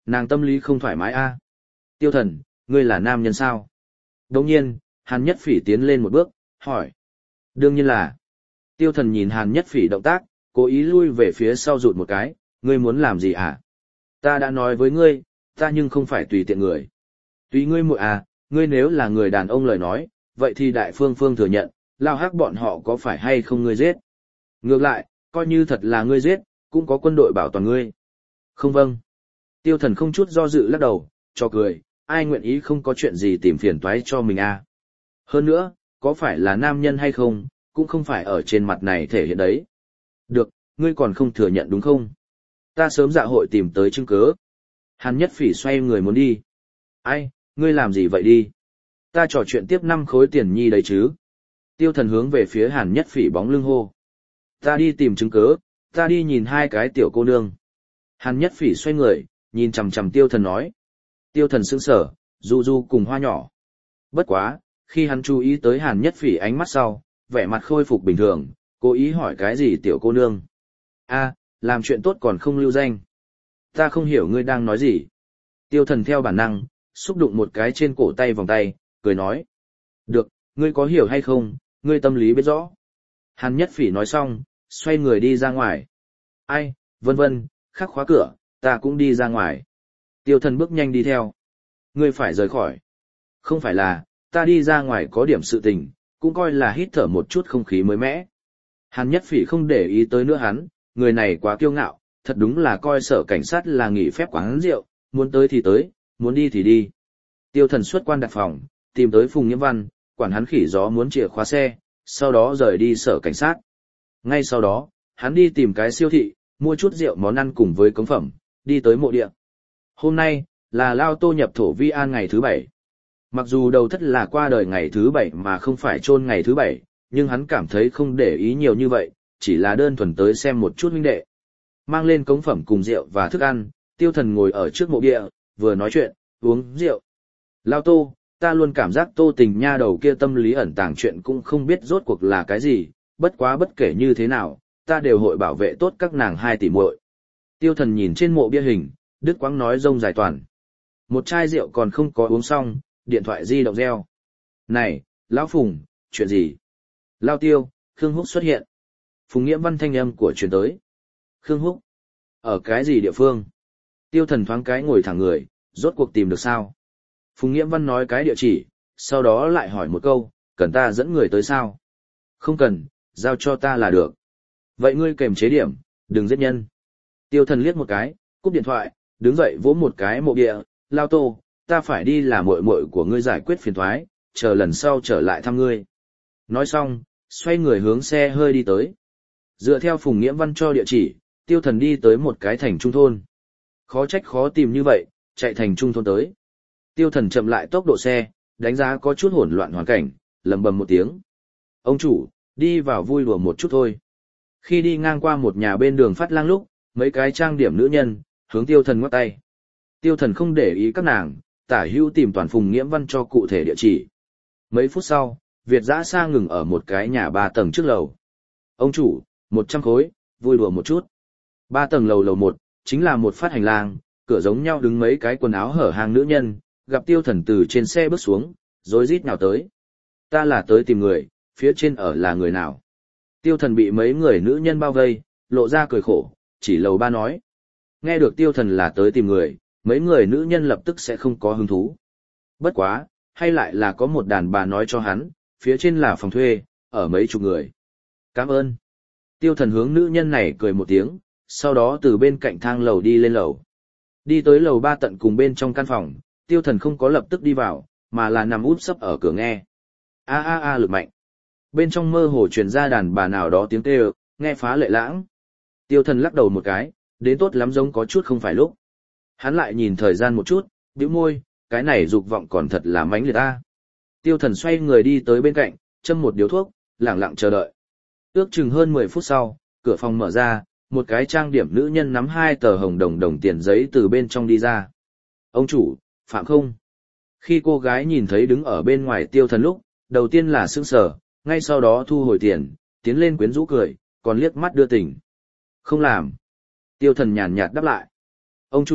Nàng tâm lý không thoải mái a. Tiêu thần, ngươi là nam nhân sao? Đồng nhiên, Hàn Nhất Phỉ tiến lên một bước, hỏi. Đương nhiên là. Tiêu thần nhìn Hàn Nhất Phỉ động tác, cố ý lui về phía sau rụt một cái, ngươi muốn làm gì hả? Ta đã nói với ngươi, ta nhưng không phải tùy tiện người. Tùy ngươi muội à, ngươi nếu là người đàn ông lời nói, vậy thì đại phương phương thừa nhận, lao hắc bọn họ có phải hay không ngươi giết? Ngược lại, coi như thật là ngươi giết, cũng có quân đội bảo toàn ngươi. Không vâng. Tiêu thần không chút do dự lắc đầu, cho cười, ai nguyện ý không có chuyện gì tìm phiền toái cho mình à. Hơn nữa, có phải là nam nhân hay không, cũng không phải ở trên mặt này thể hiện đấy. Được, ngươi còn không thừa nhận đúng không? Ta sớm dạ hội tìm tới chứng cứ. Hàn Nhất Phỉ xoay người muốn đi. Ai, ngươi làm gì vậy đi? Ta trò chuyện tiếp năm khối tiền nhi đấy chứ. Tiêu thần hướng về phía Hàn Nhất Phỉ bóng lưng hô. Ta đi tìm chứng cứ, ta đi nhìn hai cái tiểu cô nương. Hàn Nhất Phỉ xoay người, nhìn chằm chằm tiêu thần nói. Tiêu thần sững sờ, du du cùng hoa nhỏ. Bất quá, khi hắn chú ý tới Hàn Nhất Phỉ ánh mắt sau, vẻ mặt khôi phục bình thường, cố ý hỏi cái gì tiểu cô nương. A, làm chuyện tốt còn không lưu danh. Ta không hiểu ngươi đang nói gì. Tiêu thần theo bản năng, xúc đụng một cái trên cổ tay vòng tay, cười nói. Được, ngươi có hiểu hay không, ngươi tâm lý biết rõ. Hàn Nhất Phỉ nói xong, xoay người đi ra ngoài. Ai, vân vân, khắc khóa cửa, ta cũng đi ra ngoài. Tiêu thần bước nhanh đi theo. Ngươi phải rời khỏi. Không phải là, ta đi ra ngoài có điểm sự tình, cũng coi là hít thở một chút không khí mới mẻ. Hàn Nhất Phỉ không để ý tới nữa hắn, người này quá kiêu ngạo, thật đúng là coi sở cảnh sát là nghỉ phép quán rượu, muốn tới thì tới, muốn đi thì đi. Tiêu thần xuất quan đặt phòng, tìm tới Phùng Nhiễm Văn, quản hắn khỉ gió muốn chìa khóa xe, sau đó rời đi sở cảnh sát. Ngay sau đó, hắn đi tìm cái siêu thị, mua chút rượu món ăn cùng với cống phẩm, đi tới mộ địa. Hôm nay, là Lao Tô nhập thổ vi an ngày thứ bảy. Mặc dù đầu thất là qua đời ngày thứ bảy mà không phải chôn ngày thứ bảy, nhưng hắn cảm thấy không để ý nhiều như vậy, chỉ là đơn thuần tới xem một chút huynh đệ. Mang lên cống phẩm cùng rượu và thức ăn, tiêu thần ngồi ở trước mộ địa, vừa nói chuyện, uống rượu. Lao Tô, ta luôn cảm giác Tô Tình nha đầu kia tâm lý ẩn tàng chuyện cũng không biết rốt cuộc là cái gì, bất quá bất kể như thế nào, ta đều hội bảo vệ tốt các nàng hai tỷ muội. Tiêu thần nhìn trên mộ bia hình, đứt quãng nói rông dài toàn. Một chai rượu còn không có uống xong, điện thoại di động reo. Này, Lão Phùng, chuyện gì? Lao Tiêu, Khương Húc xuất hiện. Phùng Nghiễm Văn thanh âm của truyền tới. Khương Húc? Ở cái gì địa phương? Tiêu thần thoáng cái ngồi thẳng người, rốt cuộc tìm được sao? Phùng Nghiễm Văn nói cái địa chỉ, sau đó lại hỏi một câu, cần ta dẫn người tới sao? Không cần, giao cho ta là được. Vậy ngươi kềm chế điểm, đừng giết nhân. Tiêu thần liếc một cái, cúp điện thoại, đứng dậy vỗ một cái mộ địa, Lao Tô, ta phải đi làm muội muội của ngươi giải quyết phiền toái, chờ lần sau trở lại thăm ngươi. Nói xong, xoay người hướng xe hơi đi tới. Dựa theo Phùng Nghiễm Văn cho địa chỉ, tiêu thần đi tới một cái thành trung thôn. Khó trách khó tìm như vậy, chạy thành trung thôn tới. Tiêu thần chậm lại tốc độ xe, đánh giá có chút hỗn loạn hoàn cảnh, lầm bầm một tiếng. Ông chủ, đi vào vui đùa một chút thôi. Khi đi ngang qua một nhà bên đường Phát Lang lúc, mấy cái trang điểm nữ nhân, hướng tiêu thần ngoắc tay. Tiêu thần không để ý các nàng, tả hữu tìm toàn Phùng Nghiễm Văn cho cụ thể địa chỉ. Mấy phút sau, Việt Dã Sa ngừng ở một cái nhà ba tầng trước lầu. Ông chủ, một trăm khối, vui đùa một chút. Ba tầng lầu lầu một, chính là một phát hành lang, cửa giống nhau đứng mấy cái quần áo hở hang nữ nhân, gặp tiêu thần từ trên xe bước xuống, rối rít nào tới. Ta là tới tìm người, phía trên ở là người nào? Tiêu thần bị mấy người nữ nhân bao vây, lộ ra cười khổ, chỉ lầu ba nói. Nghe được tiêu thần là tới tìm người, mấy người nữ nhân lập tức sẽ không có hứng thú. Bất quá, hay lại là có một đàn bà nói cho hắn, phía trên là phòng thuê, ở mấy chục người. Cảm ơn. Tiêu thần hướng nữ nhân này cười một tiếng, sau đó từ bên cạnh thang lầu đi lên lầu. Đi tới lầu ba tận cùng bên trong căn phòng, tiêu thần không có lập tức đi vào, mà là nằm úp sấp ở cửa nghe. A a a lực mạnh. Bên trong mơ hồ truyền ra đàn bà nào đó tiếng kêu, nghe phá lệ lãng. Tiêu thần lắc đầu một cái, đến tốt lắm giống có chút không phải lúc. Hắn lại nhìn thời gian một chút, bĩu môi, cái này dục vọng còn thật là mãnh liệt ta. Tiêu thần xoay người đi tới bên cạnh, châm một điếu thuốc, lặng lặng chờ đợi. Ước chừng hơn mười phút sau, cửa phòng mở ra, một cái trang điểm nữ nhân nắm hai tờ hồng đồng đồng tiền giấy từ bên trong đi ra. Ông chủ, Phạm không? Khi cô gái nhìn thấy đứng ở bên ngoài tiêu thần lúc, đầu tiên là sững sờ, ngay sau đó thu hồi tiền, tiến lên quyến rũ cười, còn liếc mắt đưa tình. Không làm. Tiêu thần nhàn nhạt đáp lại. Ông chủ,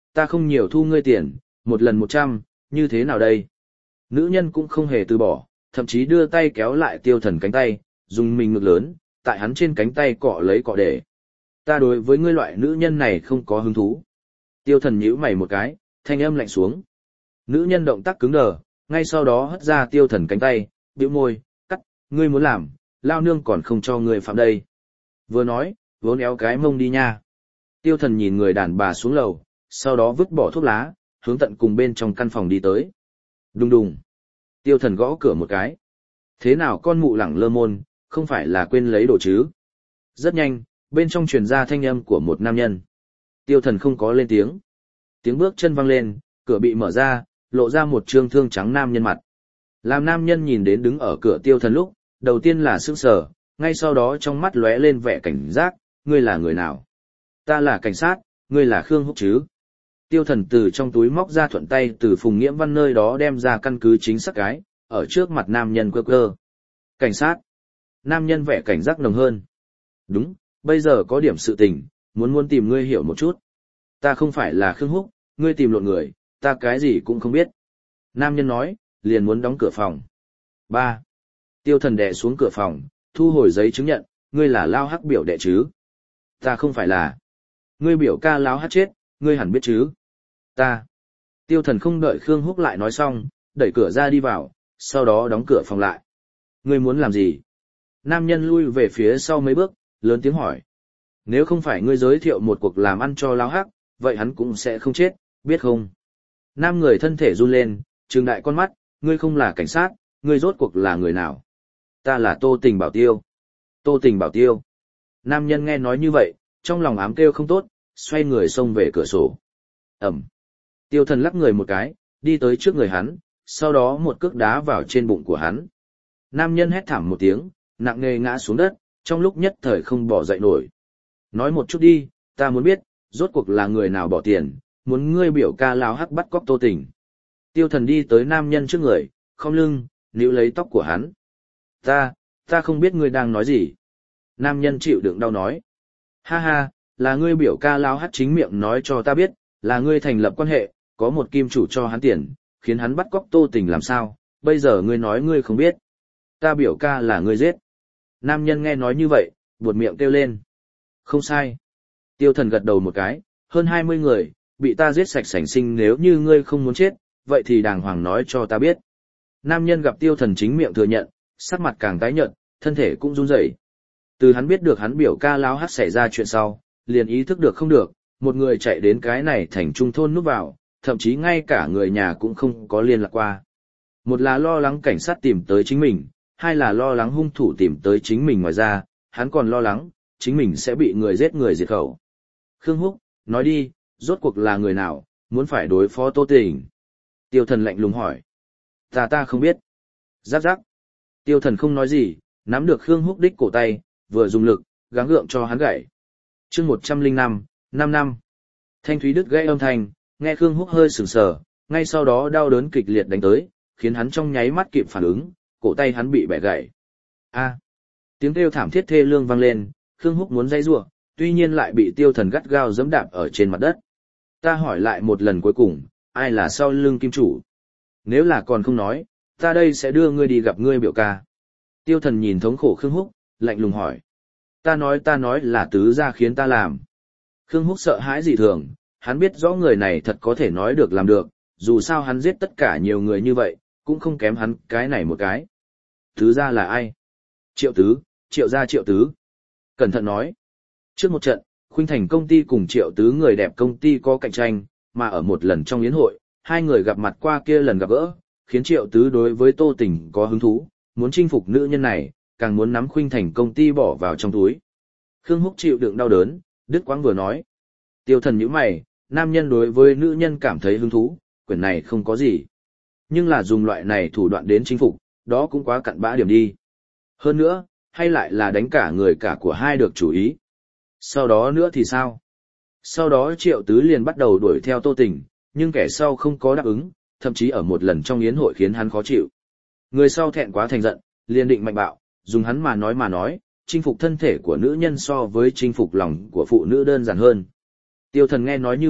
ta không nhiều thu ngươi tiền, một lần một trăm, như thế nào đây? Nữ nhân cũng không hề từ bỏ, thậm chí đưa tay kéo lại tiêu thần cánh tay, dùng mình ngực lớn, tại hắn trên cánh tay cọ lấy cọ để. Ta đối với ngươi loại nữ nhân này không có hứng thú. Tiêu thần nhíu mày một cái, thanh âm lạnh xuống. Nữ nhân động tác cứng đờ, ngay sau đó hất ra tiêu thần cánh tay, bĩu môi, cắt, ngươi muốn làm, lao nương còn không cho ngươi phạm đây. Vừa nói, vốn éo cái mông đi nha. Tiêu thần nhìn người đàn bà xuống lầu, sau đó vứt bỏ thuốc lá, hướng tận cùng bên trong căn phòng đi tới. Đùng đùng. Tiêu thần gõ cửa một cái. Thế nào con mụ lẳng lơ môn, không phải là quên lấy đồ chứ? Rất nhanh, bên trong truyền ra thanh âm của một nam nhân. Tiêu thần không có lên tiếng. Tiếng bước chân vang lên, cửa bị mở ra, lộ ra một trương thương trắng nam nhân mặt. Làm nam nhân nhìn đến đứng ở cửa tiêu thần lúc, đầu tiên là sững sờ, ngay sau đó trong mắt lóe lên vẻ cảnh giác, ngươi là người nào? Ta là cảnh sát, ngươi là Khương Húc chứ? Tiêu thần từ trong túi móc ra thuận tay từ Phùng Nghiễm Văn nơi đó đem ra căn cứ chính xác cái, ở trước mặt nam nhân quơ quơ. Cảnh sát. Nam nhân vẻ cảnh giác nồng hơn. Đúng, bây giờ có điểm sự tình, muốn muốn tìm ngươi hiểu một chút. Ta không phải là Khương Húc, ngươi tìm lộn người, ta cái gì cũng không biết. Nam nhân nói, liền muốn đóng cửa phòng. Ba. Tiêu thần đè xuống cửa phòng, thu hồi giấy chứng nhận, ngươi là Lao Hắc biểu đệ chứ? Ta không phải là. Ngươi biểu ca Lao Hắc chết, ngươi hẳn biết chứ? Ta. Tiêu thần không đợi Khương Húc lại nói xong, đẩy cửa ra đi vào, sau đó đóng cửa phòng lại. Ngươi muốn làm gì? Nam nhân lui về phía sau mấy bước, lớn tiếng hỏi. Nếu không phải ngươi giới thiệu một cuộc làm ăn cho Lao Hắc, vậy hắn cũng sẽ không chết, biết không? Nam người thân thể run lên, trừng đại con mắt, ngươi không là cảnh sát, ngươi rốt cuộc là người nào? Ta là Tô Tình Bảo Tiêu. Tô Tình Bảo Tiêu. Nam nhân nghe nói như vậy, trong lòng ám kêu không tốt, xoay người xông về cửa sổ. Ẩm. Tiêu thần lắc người một cái, đi tới trước người hắn, sau đó một cước đá vào trên bụng của hắn. Nam nhân hét thảm một tiếng, nặng nề ngã xuống đất, trong lúc nhất thời không bỏ dậy nổi. Nói một chút đi, ta muốn biết, rốt cuộc là người nào bỏ tiền, muốn ngươi biểu ca Lao Hắc bắt cóc Tô Tình. Tiêu thần đi tới nam nhân trước người, khom lưng, níu lấy tóc của hắn. Ta, ta không biết ngươi đang nói gì. Nam nhân chịu đựng đau nói. Ha ha, là ngươi biểu ca Lao Hắc chính miệng nói cho ta biết, là ngươi thành lập quan hệ, có một kim chủ cho hắn tiền, khiến hắn bắt cóc Tô Tình làm sao, bây giờ ngươi nói ngươi không biết. Ta biểu ca là ngươi giết. Nam nhân nghe nói như vậy, buột miệng kêu lên. Không sai. Tiêu thần gật đầu một cái, hơn hai mươi người, bị ta giết sạch sành sinh, nếu như ngươi không muốn chết, vậy thì đàng hoàng nói cho ta biết. Nam nhân gặp tiêu thần chính miệng thừa nhận, sắc mặt càng tái nhợt, thân thể cũng run rẩy. Từ hắn biết được hắn biểu ca Lao Hắc xảy ra chuyện sau, liền ý thức được không được, một người chạy đến cái này thành trung thôn núp vào, thậm chí ngay cả người nhà cũng không có liên lạc qua. Một là lo lắng cảnh sát tìm tới chính mình, hai là lo lắng hung thủ tìm tới chính mình, ngoài ra, hắn còn lo lắng, chính mình sẽ bị người giết người diệt khẩu. Khương Húc, nói đi, rốt cuộc là người nào, muốn phải đối phó Tô Tình? Tiêu thần lạnh lùng hỏi. Ta ta không biết. Giáp giáp. Tiêu thần không nói gì, nắm được Khương Húc đích cổ tay, vừa dùng lực, gắng gượng cho hắn gãy. chương một trăm lẻ năm, năm năm. Thanh thúy đứt gãy âm thanh, nghe Khương Húc hơi sừng sờ, ngay sau đó đau đớn kịch liệt đánh tới, khiến hắn trong nháy mắt kịp phản ứng, cổ tay hắn bị bẻ gãy. A. Tiếng kêu thảm thiết thê lương vang lên, Khương Húc muốn dãy rủa, tuy nhiên lại bị tiêu thần gắt gao giẫm đạp ở trên mặt đất. Ta hỏi lại một lần cuối cùng, ai là sau lưng kim chủ? Nếu là còn không nói, ta đây sẽ đưa ngươi đi gặp ngươi biểu ca. Tiêu thần nhìn thống khổ Khương Húc, lạnh lùng hỏi. Ta nói ta nói là tứ gia khiến ta làm. Khương Húc sợ hãi dị thường, hắn biết rõ người này thật có thể nói được làm được, dù sao hắn giết tất cả nhiều người như vậy, cũng không kém hắn cái này một cái. Tứ gia là ai? Triệu tứ, triệu gia triệu tứ. Cẩn thận nói. Trước một trận, Khuynh Thành công ty cùng triệu tứ người đẹp công ty có cạnh tranh, mà ở một lần trong yến hội, hai người gặp mặt qua kia lần gặp gỡ, khiến triệu tứ đối với Tô Tình có hứng thú, muốn chinh phục nữ nhân này, càng muốn nắm Khuynh Thành công ty bỏ vào trong túi. Khương Húc chịu đựng đau đớn, đứt quãng vừa nói. Tiêu thần nhíu mày, nam nhân đối với nữ nhân cảm thấy hứng thú, quyển này không có gì. Nhưng là dùng loại này thủ đoạn đến chinh phục, đó cũng quá cặn bã điểm đi. Hơn nữa, hay lại là đánh cả người cả của hai được chủ ý. Sau đó nữa thì sao? Sau đó triệu tứ liền bắt đầu đuổi theo Tô Tình, nhưng kẻ sau không có đáp ứng, thậm chí ở một lần trong yến hội khiến hắn khó chịu. Người sau thẹn quá thành giận, liền định mạnh bạo, dùng hắn mà nói mà nói, chinh phục thân thể của nữ nhân so với chinh phục lòng của phụ nữ đơn giản hơn. Tiêu thần nghe nói như vậy,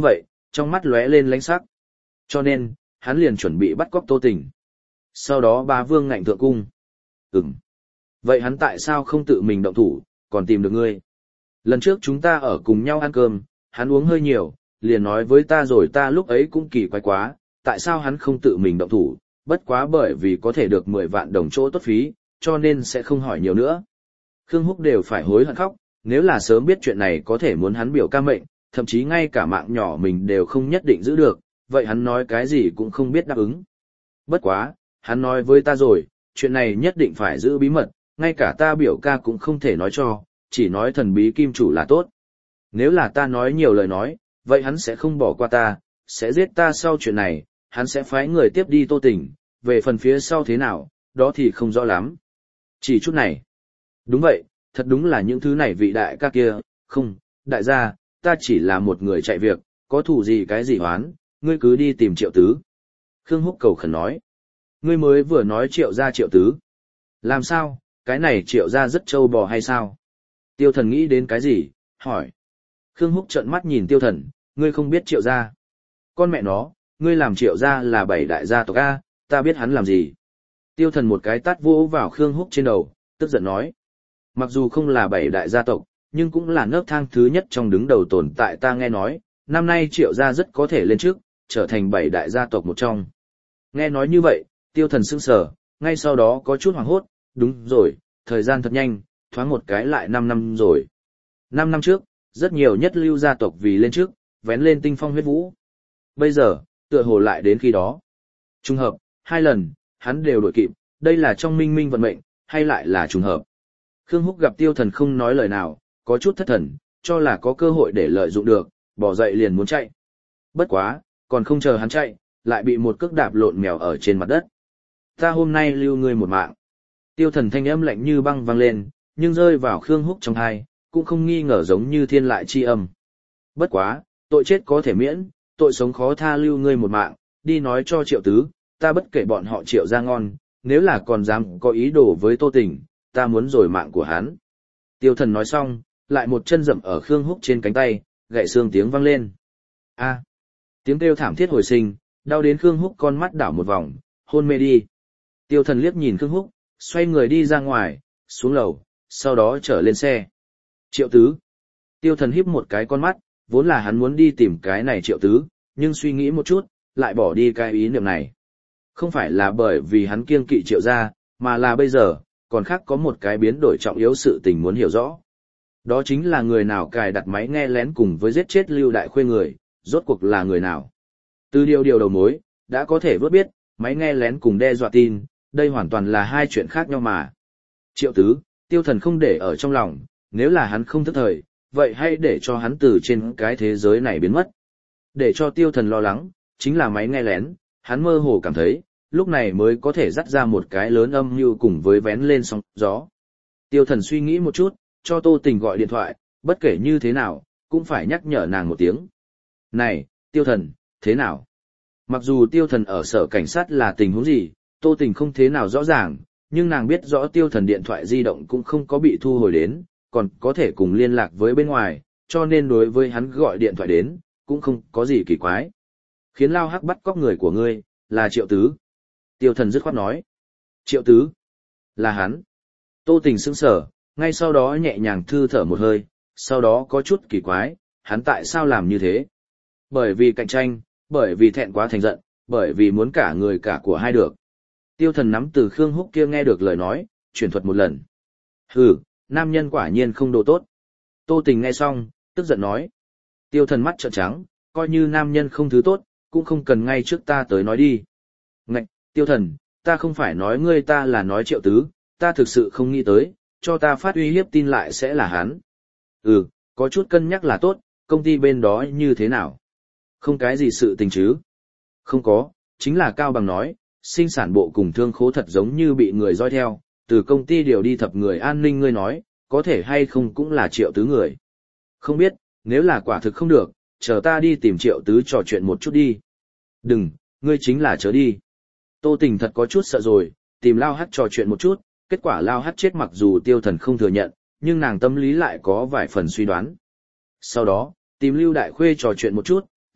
trong mắt lóe lên lánh sắc. Cho nên, hắn liền chuẩn bị bắt cóc Tô Tình. Sau đó bá vương ngạnh thượng cung. Ừm. Vậy hắn tại sao không tự mình động thủ, còn tìm được ngươi? Lần trước chúng ta ở cùng nhau ăn cơm, hắn uống hơi nhiều, liền nói với ta rồi ta lúc ấy cũng kỳ quái quá, tại sao hắn không tự mình động thủ, bất quá bởi vì có thể được mười vạn đồng chỗ tốt phí, cho nên sẽ không hỏi nhiều nữa. Khương Húc đều phải hối hận khóc, nếu là sớm biết chuyện này có thể muốn hắn biểu ca mệnh, thậm chí ngay cả mạng nhỏ mình đều không nhất định giữ được, vậy hắn nói cái gì cũng không biết đáp ứng. Bất quá, hắn nói với ta rồi, chuyện này nhất định phải giữ bí mật, ngay cả ta biểu ca cũng không thể nói cho, chỉ nói thần bí kim chủ là tốt. Nếu là ta nói nhiều lời nói, vậy hắn sẽ không bỏ qua ta, sẽ giết ta sau chuyện này, hắn sẽ phái người tiếp đi Tô Tình, về phần phía sau thế nào, đó thì không rõ lắm. Chỉ chút này. Đúng vậy, thật đúng là những thứ này vị đại ca kia, không, đại gia, ta chỉ là một người chạy việc, có thủ gì cái gì hoán, ngươi cứ đi tìm Triệu Tứ. Khương Húc cầu khẩn nói. Ngươi mới vừa nói Triệu gia Triệu Tứ. Làm sao, cái này Triệu gia rất trâu bò hay sao? Tiêu Thần nghĩ đến cái gì, hỏi. Khương Húc trợn mắt nhìn Tiêu Thần, ngươi không biết Triệu gia. Con mẹ nó, ngươi làm Triệu gia là bảy đại gia tộc A, ta biết hắn làm gì. Tiêu Thần một cái tát vỗ vào Khương Húc trên đầu, tức giận nói. Mặc dù không là bảy đại gia tộc, nhưng cũng là nấc thang thứ nhất trong đứng đầu tồn tại ta nghe nói, năm nay Triệu gia rất có thể lên trước, trở thành bảy đại gia tộc một trong. Nghe nói như vậy, Tiêu Thần sững sờ, ngay sau đó có chút hoảng hốt, đúng rồi, thời gian thật nhanh, thoáng một cái lại năm năm rồi. Năm năm trước, rất nhiều nhất lưu gia tộc vì lên trước, vén lên tinh phong huyết vũ. Bây giờ, tựa hồ lại đến khi đó. Trùng hợp, hai lần, hắn đều đổi kịp, đây là trong minh minh vận mệnh, hay lại là trùng hợp. Khương Húc gặp Tiêu Thần không nói lời nào, có chút thất thần, cho là có cơ hội để lợi dụng được, bỏ dậy liền muốn chạy. Bất quá, còn không chờ hắn chạy, lại bị một cước đạp lộn mèo ở trên mặt đất. Ta hôm nay lưu ngươi một mạng. Tiêu Thần thanh âm lạnh như băng vang lên, nhưng rơi vào Khương Húc trong tai, cũng không nghi ngờ giống như thiên lại chi âm. Bất quá, tội chết có thể miễn, tội sống khó tha, lưu ngươi một mạng, đi nói cho Triệu Tứ, ta bất kể bọn họ Triệu gia ngon, nếu là còn dám có ý đồ với Tô Tình, ta muốn rồi mạng của hắn. Tiêu Thần nói xong, lại một chân dậm ở Khương Húc trên cánh tay, gãy xương tiếng vang lên. A! Tiếng kêu thảm thiết hồi sinh, đau đến Khương Húc con mắt đảo một vòng, hôn mê đi. Tiêu Thần liếc nhìn Khương Húc, xoay người đi ra ngoài, xuống lầu, sau đó trở lên xe. Triệu Tứ. Tiêu Thần híp một cái con mắt, vốn là hắn muốn đi tìm cái này Triệu Tứ, nhưng suy nghĩ một chút, lại bỏ đi cái ý niệm này. Không phải là bởi vì hắn kiêng kỵ Triệu gia, mà là bây giờ, còn khác có một cái biến đổi trọng yếu sự tình muốn hiểu rõ. Đó chính là người nào cài đặt máy nghe lén cùng với giết chết Lưu Đại Khuê người, rốt cuộc là người nào. Từ điều điều đầu mối, đã có thể vớt biết, máy nghe lén cùng đe dọa tin, đây hoàn toàn là hai chuyện khác nhau mà. Triệu Tứ, Tiêu Thần không để ở trong lòng, nếu là hắn không thức thời, vậy hãy để cho hắn từ trên cái thế giới này biến mất. Để cho Tiêu Thần lo lắng, chính là máy nghe lén, hắn mơ hồ cảm thấy, lúc này mới có thể dắt ra một cái lớn âm mưu cùng với vén lên sóng gió. Tiêu Thần suy nghĩ một chút, cho Tô Tình gọi điện thoại, bất kể như thế nào, cũng phải nhắc nhở nàng một tiếng. Này, Tiêu Thần, thế nào? Mặc dù Tiêu Thần ở sở cảnh sát là tình huống gì, Tô Tình không thế nào rõ ràng, nhưng nàng biết rõ Tiêu Thần điện thoại di động cũng không có bị thu hồi đến, còn có thể cùng liên lạc với bên ngoài, cho nên đối với hắn gọi điện thoại đến, cũng không có gì kỳ quái. Khiến Lao Hắc bắt cóc người của ngươi, là Triệu Tứ. Tiêu Thần dứt khoát nói. Triệu Tứ? Là hắn. Tô Tình sững sờ, ngay sau đó nhẹ nhàng thư thở một hơi, sau đó có chút kỳ quái, hắn tại sao làm như thế? Bởi vì cạnh tranh, bởi vì thẹn quá thành giận, bởi vì muốn cả người cả của hai được. Tiêu Thần nắm từ Khương Húc kia nghe được lời nói, chuyển thuật một lần. Hừ, nam nhân quả nhiên không đồ tốt. Tô Tình nghe xong, tức giận nói. Tiêu Thần mắt trợn trắng, coi như nam nhân không thứ tốt, cũng không cần ngay trước ta tới nói đi. Ngạch, Tiêu Thần, ta không phải nói ngươi, ta là nói Triệu Tứ, ta thực sự không nghĩ tới, cho ta phát uy hiếp tin lại sẽ là hắn. Ừ, có chút cân nhắc là tốt, công ty bên đó như thế nào? Không cái gì sự tình chứ? Không có, chính là Cao Bằng nói, sinh sản bộ cùng thương khố thật giống như bị người dõi theo, từ công ty điều đi thập người an ninh, ngươi nói, có thể hay không cũng là Triệu Tứ người. Không biết, nếu là quả thực không được, chờ ta đi tìm Triệu Tứ trò chuyện một chút đi. Đừng, ngươi chính là chớ đi. Tô Tình thật có chút sợ rồi, tìm Lao Hắt trò chuyện một chút, kết quả Lao Hắt chết mặc dù Tiêu Thần không thừa nhận, nhưng nàng tâm lý lại có vài phần suy đoán. Sau đó, tìm Lưu Đại Khuê trò chuyện một chút,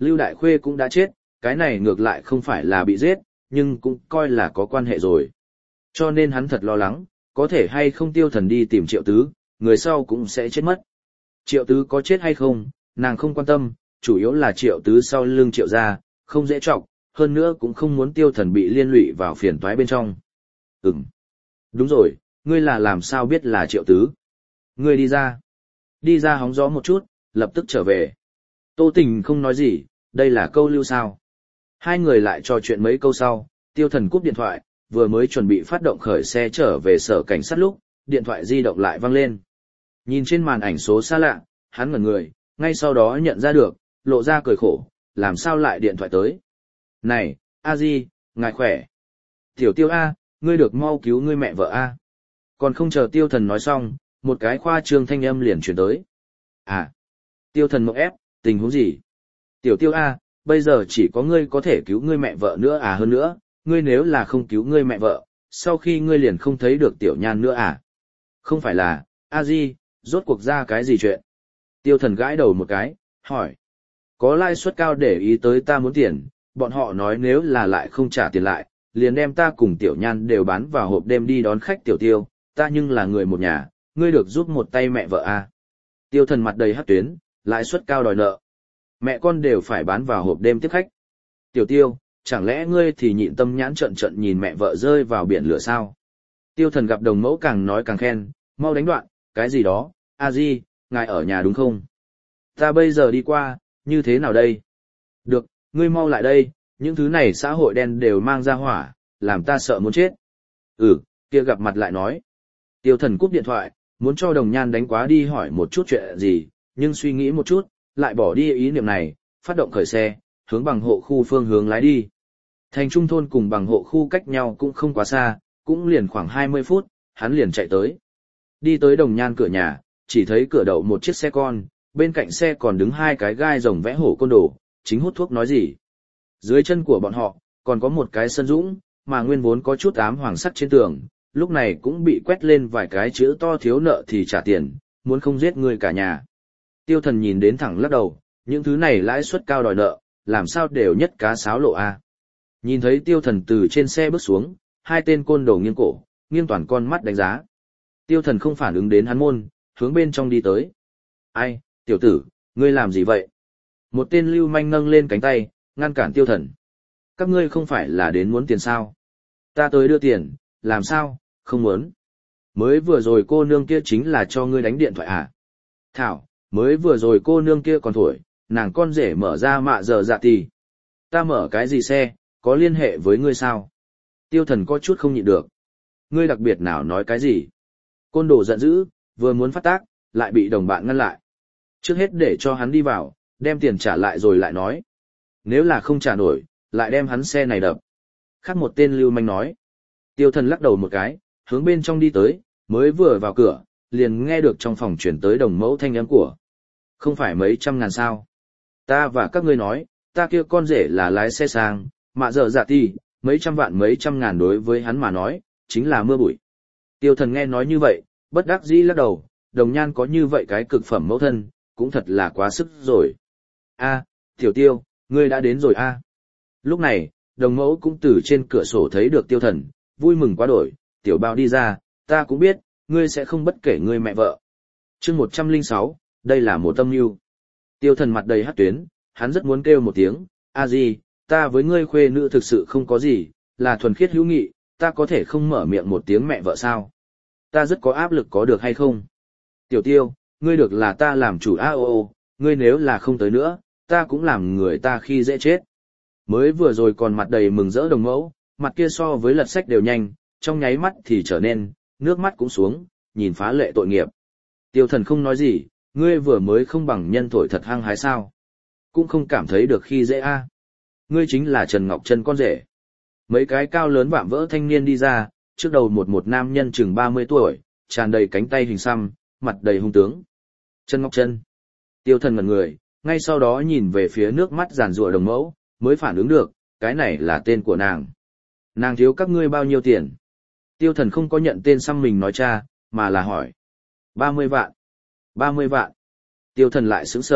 Lưu Đại Khuê cũng đã chết, cái này ngược lại không phải là bị giết, nhưng cũng coi là có quan hệ rồi. Cho nên hắn thật lo lắng, có thể hay không Tiêu Thần đi tìm Triệu Tứ, người sau cũng sẽ chết mất. Triệu Tứ có chết hay không, nàng không quan tâm, chủ yếu là Triệu Tứ sau lưng Triệu gia, không dễ trọng, hơn nữa cũng không muốn Tiêu Thần bị liên lụy vào phiền toái bên trong. Ừm. Đúng rồi, ngươi là làm sao biết là Triệu Tứ? Ngươi đi ra. Đi ra hóng gió một chút, lập tức trở về. Tô Tình không nói gì, đây là câu lưu sao. Hai người lại trò chuyện mấy câu sau, Tiêu Thần cúp điện thoại, vừa mới chuẩn bị phát động khởi xe trở về sở cảnh sát lúc, điện thoại di động lại vang lên. Nhìn trên màn ảnh số xa lạ, hắn ngẩn người, ngay sau đó nhận ra được, lộ ra cười khổ, làm sao lại điện thoại tới. Này, A Di, ngài khỏe. Tiểu Tiêu A, ngươi được mau cứu ngươi mẹ vợ A. Còn không chờ Tiêu Thần nói xong, một cái khoa trương thanh âm liền truyền tới. À, Tiêu Thần mộng ép, tình huống gì? Tiểu Tiêu A, bây giờ chỉ có ngươi có thể cứu ngươi mẹ vợ nữa à, hơn nữa, ngươi nếu là không cứu ngươi mẹ vợ, sau khi ngươi liền không thấy được Tiểu Nhan nữa à? Không phải là, A Di, rốt cuộc ra cái gì chuyện? Tiêu Thần gãi đầu một cái, hỏi. Có lãi suất cao để ý tới ta muốn tiền, bọn họ nói nếu là lại không trả tiền lại, liền đem ta cùng Tiểu Nhan đều bán vào hộp đêm đi đón khách Tiểu Tiêu, ta nhưng là người một nhà, ngươi được giúp một tay mẹ vợ à? Tiêu Thần mặt đầy hắc tuyến, lãi suất cao đòi nợ. Mẹ con đều phải bán vào hộp đêm tiếp khách. Tiểu Tiêu, chẳng lẽ ngươi thì nhịn tâm nhãn trận trận nhìn mẹ vợ rơi vào biển lửa sao? Tiêu Thần gặp đồng mẫu càng nói càng khen, mau đánh đoạn, cái gì đó, A Di, ngài ở nhà đúng không? Ta bây giờ đi qua, như thế nào đây? Được, ngươi mau lại đây, những thứ này xã hội đen đều mang ra hỏa, làm ta sợ muốn chết. Ừ, kia gặp mặt lại nói. Tiêu Thần cúp điện thoại, muốn cho Đồng Nhan đánh quá đi hỏi một chút chuyện gì, nhưng suy nghĩ một chút, lại bỏ đi ý niệm này, phát động khởi xe, hướng bằng hộ khu phương hướng lái đi. Thành trung thôn cùng bằng hộ khu cách nhau cũng không quá xa, cũng liền khoảng hai mươi phút, hắn liền chạy tới. Đi tới Đồng Nhan cửa nhà, chỉ thấy cửa đậu một chiếc xe con, bên cạnh xe còn đứng hai cái gai rồng vẽ hổ côn đồ, chính hút thuốc nói gì. Dưới chân của bọn họ, còn có một cái sân dũng, mà nguyên vốn có chút ám hoàng sắt trên tường, lúc này cũng bị quét lên vài cái chữ to thiếu nợ thì trả tiền, muốn không giết người cả nhà. Tiêu Thần nhìn đến thẳng lắc đầu, những thứ này lãi suất cao đòi nợ, làm sao đều nhất cá sáo lộ a. Nhìn thấy Tiêu Thần từ trên xe bước xuống, hai tên côn đồ nghiêng cổ, nghiêng toàn con mắt đánh giá. Tiêu Thần không phản ứng đến hắn môn, hướng bên trong đi tới. Ai, tiểu tử, ngươi làm gì vậy? Một tên lưu manh nâng lên cánh tay, ngăn cản Tiêu Thần. Các ngươi không phải là đến muốn tiền sao? Ta tới đưa tiền, làm sao, không muốn. Mới vừa rồi cô nương kia chính là cho ngươi đánh điện thoại à? Thảo, mới vừa rồi cô nương kia còn thổi, nàng con rể mở ra mạ giờ dạ tì. Ta mở cái gì xe, có liên hệ với ngươi sao? Tiêu Thần có chút không nhịn được. Ngươi đặc biệt nào nói cái gì? Côn đồ giận dữ, vừa muốn phát tác, lại bị đồng bạn ngăn lại. Trước hết để cho hắn đi vào, đem tiền trả lại rồi lại nói. Nếu là không trả nổi, lại đem hắn xe này đập. Khác một tên lưu manh nói. Tiêu Thần lắc đầu một cái, hướng bên trong đi tới, mới vừa vào cửa, liền nghe được trong phòng chuyển tới đồng mẫu thanh âm của. Không phải mấy trăm ngàn sao. Ta và các ngươi nói, ta kia con rể là lái xe sang, mạ dở dạ ti, mấy trăm vạn mấy trăm ngàn đối với hắn mà nói, chính là mưa bụi. Tiêu Thần nghe nói như vậy, bất đắc dĩ lắc đầu, Đồng Nhan có như vậy cái cực phẩm mẫu thân, cũng thật là quá sức rồi. A, Tiểu Tiêu, ngươi đã đến rồi a. Lúc này, đồng mẫu cũng từ trên cửa sổ thấy được Tiêu Thần, vui mừng quá đổi, Tiểu Bao đi ra, ta cũng biết, ngươi sẽ không bất kể ngươi mẹ vợ. Chương một trăm lẻ sáu, đây là một tâm nhu. Tiêu Thần mặt đầy hắc tuyến, hắn rất muốn kêu một tiếng, a gì, ta với ngươi khuê nữ thực sự không có gì, là thuần khiết hữu nghị, ta có thể không mở miệng một tiếng mẹ vợ sao? Ta rất có áp lực có được hay không? Tiểu Tiêu, ngươi được là ta làm chủ a ô ô, ngươi nếu là không tới nữa, ta cũng làm người ta khi dễ chết. Mới vừa rồi còn mặt đầy mừng rỡ đồng mẫu, mặt kia so với lật sách đều nhanh, trong nháy mắt thì trở nên, nước mắt cũng xuống, nhìn phá lệ tội nghiệp. Tiêu Thần không nói gì, ngươi vừa mới không bằng nhân thổi thật hăng hái sao? Cũng không cảm thấy được khi dễ a. Ngươi chính là Trần Ngọc Trân con rể. Mấy cái cao lớn vạm vỡ thanh niên đi ra, trước đầu một một nam nhân chừng ba mươi tuổi, tràn đầy cánh tay hình xăm, mặt đầy hung tướng. Trần Ngọc Trân. Tiêu Thần ngẩn người, ngay sau đó nhìn về phía nước mắt giàn giụa đồng mẫu, mới phản ứng được, cái này là tên của nàng. Nàng thiếu các ngươi bao nhiêu tiền? Tiêu Thần không có nhận tên xăm mình nói cha, mà là hỏi. ba mươi vạn. ba mươi vạn. Tiêu Thần lại sững sờ,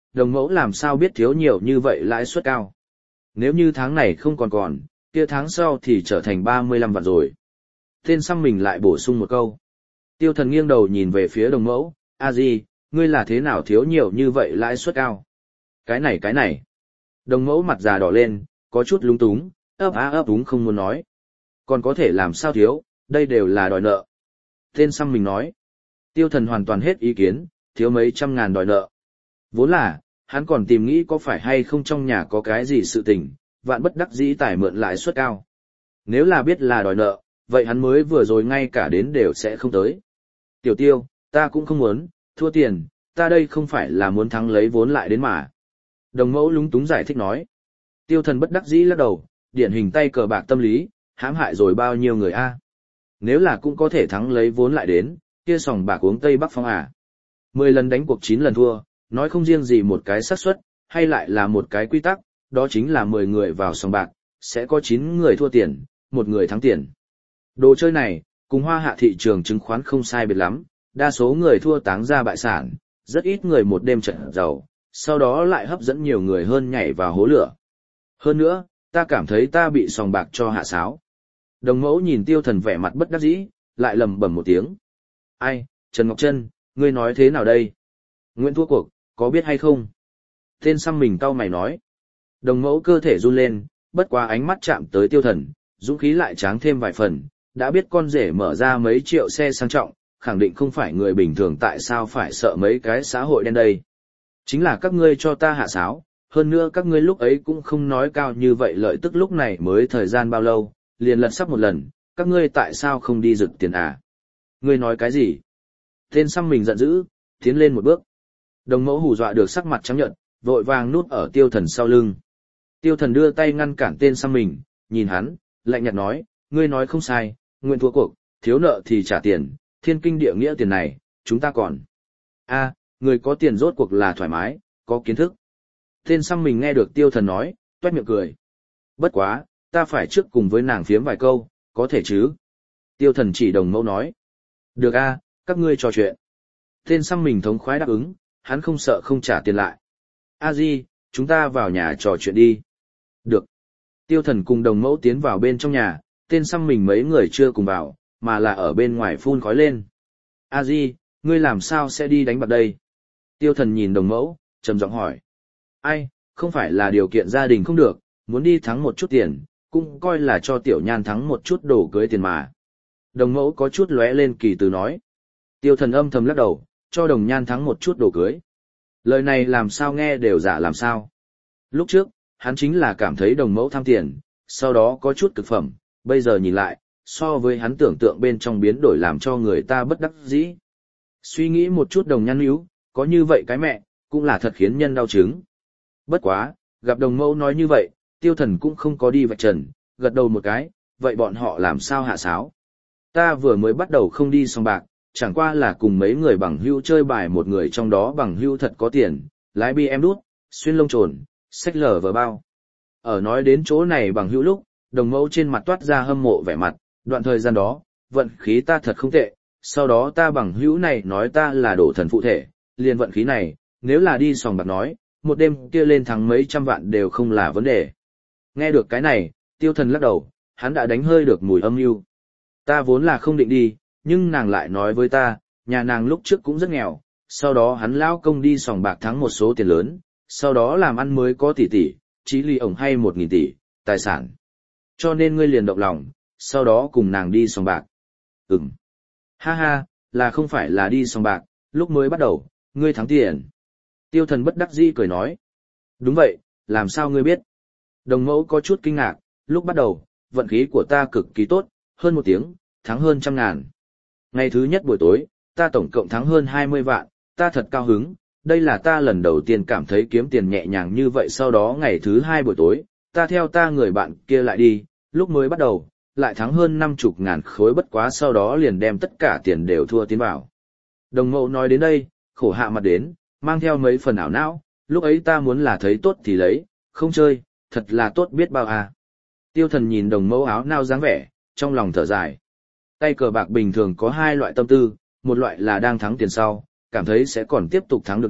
đồng mẫu làm sao biết thiếu nhiều như vậy lãi suất cao. Nếu như tháng này không còn còn, kia tháng sau thì trở thành ba mươi lăm vạn rồi. Tên xăm mình lại bổ sung một câu. Tiêu thần nghiêng đầu nhìn về phía đồng mẫu, a di, ngươi là thế nào thiếu nhiều như vậy lãi suất cao? Cái này cái này. Đồng mẫu mặt già đỏ lên, có chút lúng túng, ấp á ấp úng không muốn nói. Còn có thể làm sao thiếu, đây đều là đòi nợ. Tên xăm mình nói. Tiêu thần hoàn toàn hết ý kiến, thiếu mấy trăm ngàn đòi nợ. Vốn là, hắn còn tìm nghĩ có phải hay không trong nhà có cái gì sự tình, vạn bất đắc dĩ tải mượn lãi suất cao. Nếu là biết là đòi nợ, vậy hắn mới vừa rồi ngay cả đến đều sẽ không tới. Tiểu Tiêu, ta cũng không muốn, thua tiền, ta đây không phải là muốn thắng lấy vốn lại đến mà. Đồng mẫu lúng túng giải thích nói. Tiêu thần bất đắc dĩ lắc đầu, điển hình tay cờ bạc tâm lý, hãm hại rồi bao nhiêu người a. Nếu là cũng có thể thắng lấy vốn lại đến, kia sòng bạc uống Tây Bắc Phong à. Mười lần đánh cuộc chín lần thua, nói không riêng gì một cái xác suất, hay lại là một cái quy tắc, đó chính là mười người vào sòng bạc, sẽ có chín người thua tiền, một người thắng tiền. Đồ chơi này, cùng hoa hạ thị trường chứng khoán không sai biệt lắm, đa số người thua táng ra bại sản, rất ít người một đêm trận giàu, sau đó lại hấp dẫn nhiều người hơn nhảy vào hố lửa. Hơn nữa, ta cảm thấy ta bị sòng bạc cho hạ sáo. Đồng mẫu nhìn Tiêu thần vẻ mặt bất đắc dĩ, lại lầm bầm một tiếng. Ai, Trần Ngọc Trân, ngươi nói thế nào đây? Nguyễn thua cuộc, có biết hay không? Tên xăm mình cau mày nói. Đồng mẫu cơ thể run lên, bất quá ánh mắt chạm tới Tiêu thần, dũng khí lại tráng thêm vài phần, đã biết con rể mở ra mấy triệu xe sang trọng, khẳng định không phải người bình thường, tại sao phải sợ mấy cái xã hội đen đây. Chính là các ngươi cho ta hạ sáo, hơn nữa các ngươi lúc ấy cũng không nói cao như vậy, lợi tức lúc này mới thời gian bao lâu, liền lật sắp một lần, các ngươi tại sao không đi rực tiền à? Ngươi nói cái gì? Tên xăm mình giận dữ, tiến lên một bước. Đồng mẫu hù dọa được sắc mặt trắng nhợt, vội vàng núp ở Tiêu thần sau lưng. Tiêu thần đưa tay ngăn cản tên xăm mình, nhìn hắn, lạnh nhạt nói, ngươi nói không sai, nguyện thua cuộc, thiếu nợ thì trả tiền, thiên kinh địa nghĩa tiền này, chúng ta còn. A, người có tiền rốt cuộc là thoải mái, có kiến thức. Tên xăm mình nghe được Tiêu thần nói, toét miệng cười. Bất quá, ta phải trước cùng với nàng phiếm vài câu, có thể chứ? Tiêu thần chỉ đồng mẫu nói. Được a, các ngươi trò chuyện. Tên xăm mình thống khoái đáp ứng, hắn không sợ không trả tiền lại. A di, chúng ta vào nhà trò chuyện đi. Được. Tiêu thần cùng đồng mẫu tiến vào bên trong nhà, tên xăm mình mấy người chưa cùng vào, mà là ở bên ngoài phun khói lên. A di, ngươi làm sao sẽ đi đánh bạc đây? Tiêu thần nhìn đồng mẫu, trầm giọng hỏi. Ai, không phải là điều kiện gia đình không được, muốn đi thắng một chút tiền, cũng coi là cho tiểu nhan thắng một chút đồ cưới tiền mà. Đồng mẫu có chút lóe lên kỳ từ nói. Tiêu thần âm thầm lắc đầu, cho đồng nhan thắng một chút đồ cưới. Lời này làm sao nghe đều giả làm sao. Lúc trước, hắn chính là cảm thấy đồng mẫu tham tiền, sau đó có chút cực phẩm, bây giờ nhìn lại, so với hắn tưởng tượng bên trong biến đổi làm cho người ta bất đắc dĩ. Suy nghĩ một chút đồng nhan níu, có như vậy cái mẹ, cũng là thật khiến nhân đau chứng. Bất quá, gặp đồng mẫu nói như vậy, Tiêu thần cũng không có đi vạch trần, gật đầu một cái, vậy bọn họ làm sao hạ sáo? Ta vừa mới bắt đầu không đi sòng bạc, chẳng qua là cùng mấy người bằng hữu chơi bài, một người trong đó bằng hữu thật có tiền, lái bi em đút, xuyên lông trồn, xách lở vờ bao. Ở nói đến chỗ này bằng hữu lúc, đồng mẫu trên mặt toát ra hâm mộ vẻ mặt, đoạn thời gian đó, vận khí ta thật không tệ, sau đó ta bằng hữu này nói ta là đổ thần phụ thể, liền vận khí này, nếu là đi sòng bạc nói, một đêm kia lên thắng mấy trăm vạn đều không là vấn đề. Nghe được cái này, Tiêu thần lắc đầu, hắn đã đánh hơi được mùi âm mưu. Ta vốn là không định đi, nhưng nàng lại nói với ta, nhà nàng lúc trước cũng rất nghèo, sau đó hắn lao công đi sòng bạc thắng một số tiền lớn, sau đó làm ăn mới có tỷ tỷ, chí ly ổng hay một nghìn tỷ, tài sản. Cho nên ngươi liền động lòng, sau đó cùng nàng đi sòng bạc. Ừm. Ha ha, là không phải là đi sòng bạc, lúc mới bắt đầu, ngươi thắng tiền. Tiêu thần bất đắc dĩ cười nói. Đúng vậy, làm sao ngươi biết? Đồng mẫu có chút kinh ngạc, lúc bắt đầu, vận khí của ta cực kỳ tốt, hơn một tiếng, thắng hơn trăm ngàn. Ngày thứ nhất buổi tối, ta tổng cộng thắng hơn hai mươi vạn, ta thật cao hứng, đây là ta lần đầu tiên cảm thấy kiếm tiền nhẹ nhàng như vậy. Sau đó ngày thứ hai buổi tối, ta theo ta người bạn kia lại đi, lúc mới bắt đầu, lại thắng hơn năm chục ngàn khối, bất quá sau đó liền đem tất cả tiền đều thua tiến vào. Đồng mẫu nói đến đây, khổ hạ mặt đến, mang theo mấy phần ảo não, lúc ấy ta muốn là thấy tốt thì lấy, không chơi, thật là tốt biết bao à. Tiêu thần nhìn đồng mẫu áo nao dáng vẻ, trong lòng thở dài. Tay cờ bạc bình thường có hai loại tâm tư, một loại là đang thắng tiền sau, cảm thấy sẽ còn tiếp tục thắng được đi,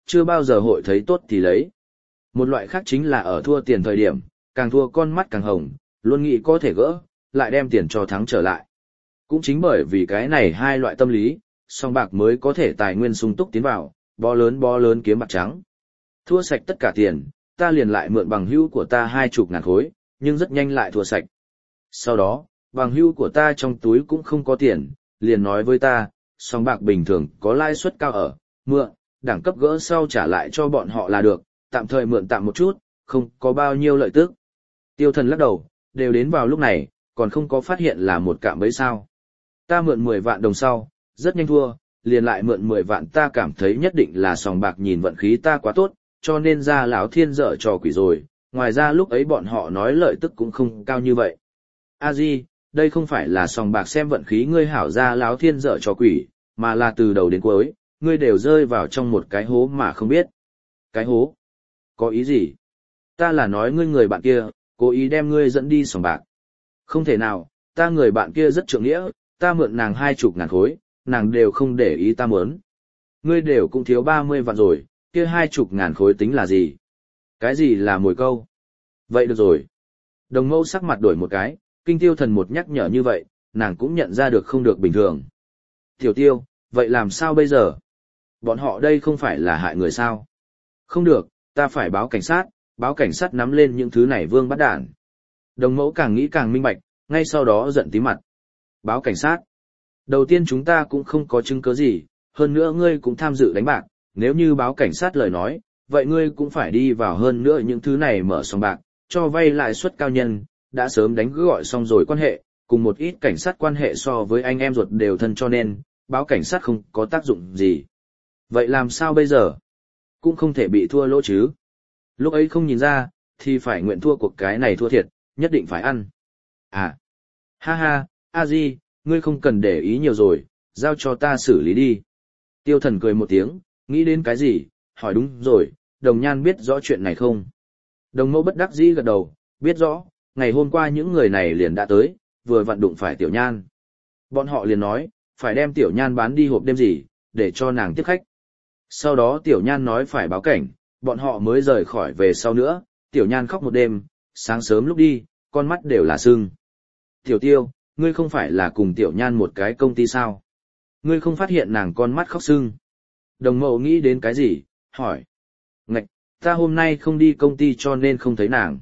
chưa bao giờ hội thấy tốt thì lấy. Một loại khác chính là ở thua tiền thời điểm, càng thua con mắt càng hồng, luôn nghĩ có thể gỡ, lại đem tiền cho thắng trở lại. Cũng chính bởi vì cái này hai loại tâm lý, song bạc mới có thể tài nguyên sung túc tiến vào, bó lớn bó lớn kiếm bạc trắng. Thua sạch tất cả tiền, ta liền lại mượn bằng hữu của ta hai chục ngàn khối, nhưng rất nhanh lại thua sạch. Sau đó, bằng hữu của ta trong túi cũng không có tiền, liền nói với ta, song bạc bình thường có lãi suất cao ở, mượn, đẳng cấp gỡ sau trả lại cho bọn họ là được, tạm thời mượn tạm một chút, không có bao nhiêu lợi tức. Tiêu Thần lắc đầu, đều đến vào lúc này, còn không có phát hiện là một cạm bẫy sao. Ta mượn mười vạn đồng sau, rất nhanh thua, liền lại mượn mười vạn, ta cảm thấy nhất định là sòng bạc nhìn vận khí ta quá tốt, cho nên ra lão thiên dở trò quỷ rồi, ngoài ra lúc ấy bọn họ nói lợi tức cũng không cao như vậy. A Di, đây không phải là sòng bạc xem vận khí ngươi hảo ra lão thiên dở trò quỷ, mà là từ đầu đến cuối, ngươi đều rơi vào trong một cái hố mà không biết. Cái hố? Có ý gì? Ta là nói ngươi người bạn kia, cố ý đem ngươi dẫn đi sòng bạc. Không thể nào, ta người bạn kia rất trượng nghĩa, ta mượn nàng hai chục ngàn khối, nàng đều không để ý ta mớn. Ngươi đều cũng thiếu ba mươi vạn rồi, kia hai chục ngàn khối tính là gì? Cái gì là mồi câu? Vậy được rồi. Đồng Mẫu sắc mặt đổi một cái, Kinh Tiêu Thần một nhắc nhở như vậy, nàng cũng nhận ra được không được bình thường. Tiểu Tiêu, vậy làm sao bây giờ? Bọn họ đây không phải là hại người sao? Không được, ta phải báo cảnh sát, báo cảnh sát nắm lên những thứ này vương bắt đản. Đồng Mẫu càng nghĩ càng minh bạch, ngay sau đó giận tí mặt. Báo cảnh sát. Đầu tiên chúng ta cũng không có chứng cứ gì, hơn nữa ngươi cũng tham dự đánh bạc, nếu như báo cảnh sát lời nói, vậy ngươi cũng phải đi vào, hơn nữa những thứ này mở sòng bạc, cho vay lãi suất cao nhân, đã sớm đánh gọi xong rồi quan hệ, cùng một ít cảnh sát quan hệ so với anh em ruột đều thân, cho nên, báo cảnh sát không có tác dụng gì. Vậy làm sao bây giờ? Cũng không thể bị thua lỗ chứ. Lúc ấy không nhìn ra, thì phải nguyện thua cuộc, cái này thua thiệt, nhất định phải ăn. À, ha ha, a di, ngươi không cần để ý nhiều rồi, giao cho ta xử lý đi. Tiêu Thần cười một tiếng, nghĩ đến cái gì, hỏi đúng rồi, Đồng Nhan biết rõ chuyện này không? Đồng Mẫu bất đắc dĩ gật đầu, biết rõ, ngày hôm qua những người này liền đã tới, vừa vặn đụng phải Tiểu Nhan. Bọn họ liền nói, phải đem Tiểu Nhan bán đi hộp đêm gì, để cho nàng tiếp khách. Sau đó Tiểu Nhan nói phải báo cảnh, bọn họ mới rời khỏi về sau nữa, Tiểu Nhan khóc một đêm, sáng sớm lúc đi, con mắt đều là sưng. Tiểu Tiêu, ngươi không phải là cùng Tiểu Nhan một cái công ty sao? Ngươi không phát hiện nàng con mắt khóc sưng. Đồng Mẫu nghĩ đến cái gì, hỏi. Ngạch, ta hôm nay không đi công ty cho nên không thấy nàng.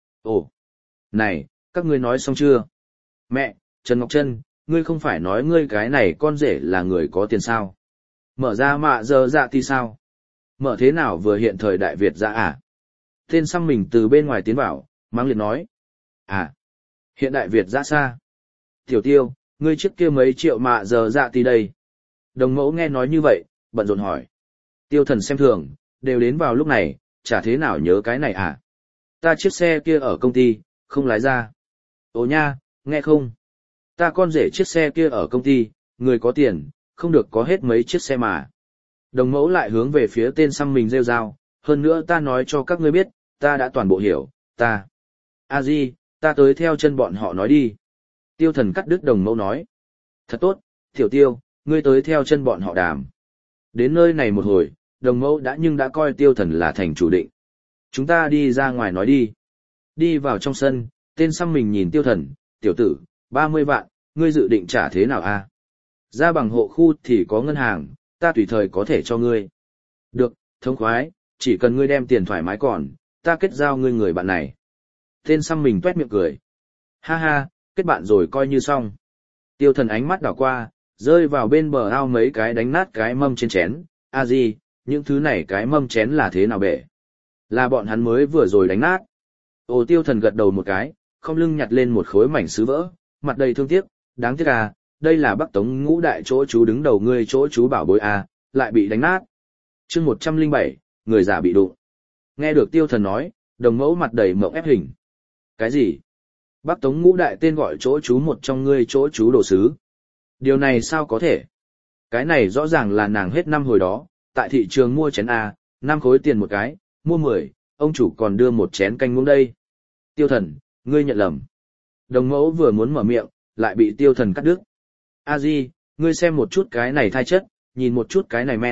Ồ, này, các ngươi nói xong chưa? Mẹ, Trần Ngọc Trân, ngươi không phải nói ngươi cái này con rể là người có tiền sao? Mở ra mạ giờ dạ thì sao? Mở thế nào vừa hiện thời Đại Việt dạ à? Tên xăm mình từ bên ngoài tiến vào, mang liệt nói. À, hiện Đại Việt dạ xa. Tiểu Tiêu, ngươi trước kia mấy triệu mạ giờ dạ thì đây. Đồng Mẫu nghe nói như vậy, bận rộn hỏi. Tiêu Thần xem thường, đều đến vào lúc này, chả thế nào nhớ cái này à? Ta chiếc xe kia ở công ty, không lái ra. Ồ nha, nghe không? Ta con rể chiếc xe kia ở công ty, người có tiền, không được có hết mấy chiếc xe mà. Đồng Mẫu lại hướng về phía tên xăm mình rêu rao, hơn nữa ta nói cho các ngươi biết, ta đã toàn bộ hiểu, ta. A Di, ta tới theo chân bọn họ nói đi. Tiêu Thần cắt đứt Đồng Mẫu nói. Thật tốt, Tiểu Tiêu, ngươi tới theo chân bọn họ đàm. Đến nơi này một hồi, Đồng Mẫu đã nhưng đã coi Tiêu Thần là thành chủ định. Chúng ta đi ra ngoài nói đi. Đi vào trong sân, tên xăm mình nhìn Tiêu Thần, tiểu tử, ba mươi vạn, ngươi dự định trả thế nào a? Ra bằng hộ khu thì có ngân hàng, ta tùy thời có thể cho ngươi. Được, thống khoái, chỉ cần ngươi đem tiền thoải mái còn, ta kết giao ngươi người bạn này. Tên xăm mình tuét miệng cười. Ha ha, kết bạn rồi coi như xong. Tiêu Thần ánh mắt đảo qua, rơi vào bên bờ ao mấy cái đánh nát cái mâm trên chén. A Di, những thứ này cái mâm chén là thế nào bể? Là bọn hắn mới vừa rồi đánh nát. Ồ, Tiêu Thần gật đầu một cái, không lưng nhặt lên một khối mảnh sứ vỡ, mặt đầy thương tiếc, đáng tiếc à, đây là Bắc Tống ngũ đại chỗ chú đứng đầu ngươi chỗ chú bảo bối à, lại bị đánh nát. Chương một trăm lẻ bảy, người già bị đụng. Nghe được Tiêu Thần nói, Đồng Mẫu mặt đầy mộng ép hình. Cái gì? Bắc Tống ngũ đại tên gọi chỗ chú một trong ngươi chỗ chú đồ sứ. Điều này sao có thể? Cái này rõ ràng là nàng hết năm hồi đó, tại thị trường mua chén A, năm khối tiền một cái, mua mười, ông chủ còn đưa một chén canh muỗng đây. Tiêu Thần, ngươi nhận lầm. Đồng Mẫu vừa muốn mở miệng, lại bị Tiêu Thần cắt đứt. A Di, ngươi xem một chút cái này thai chất, nhìn một chút cái này men,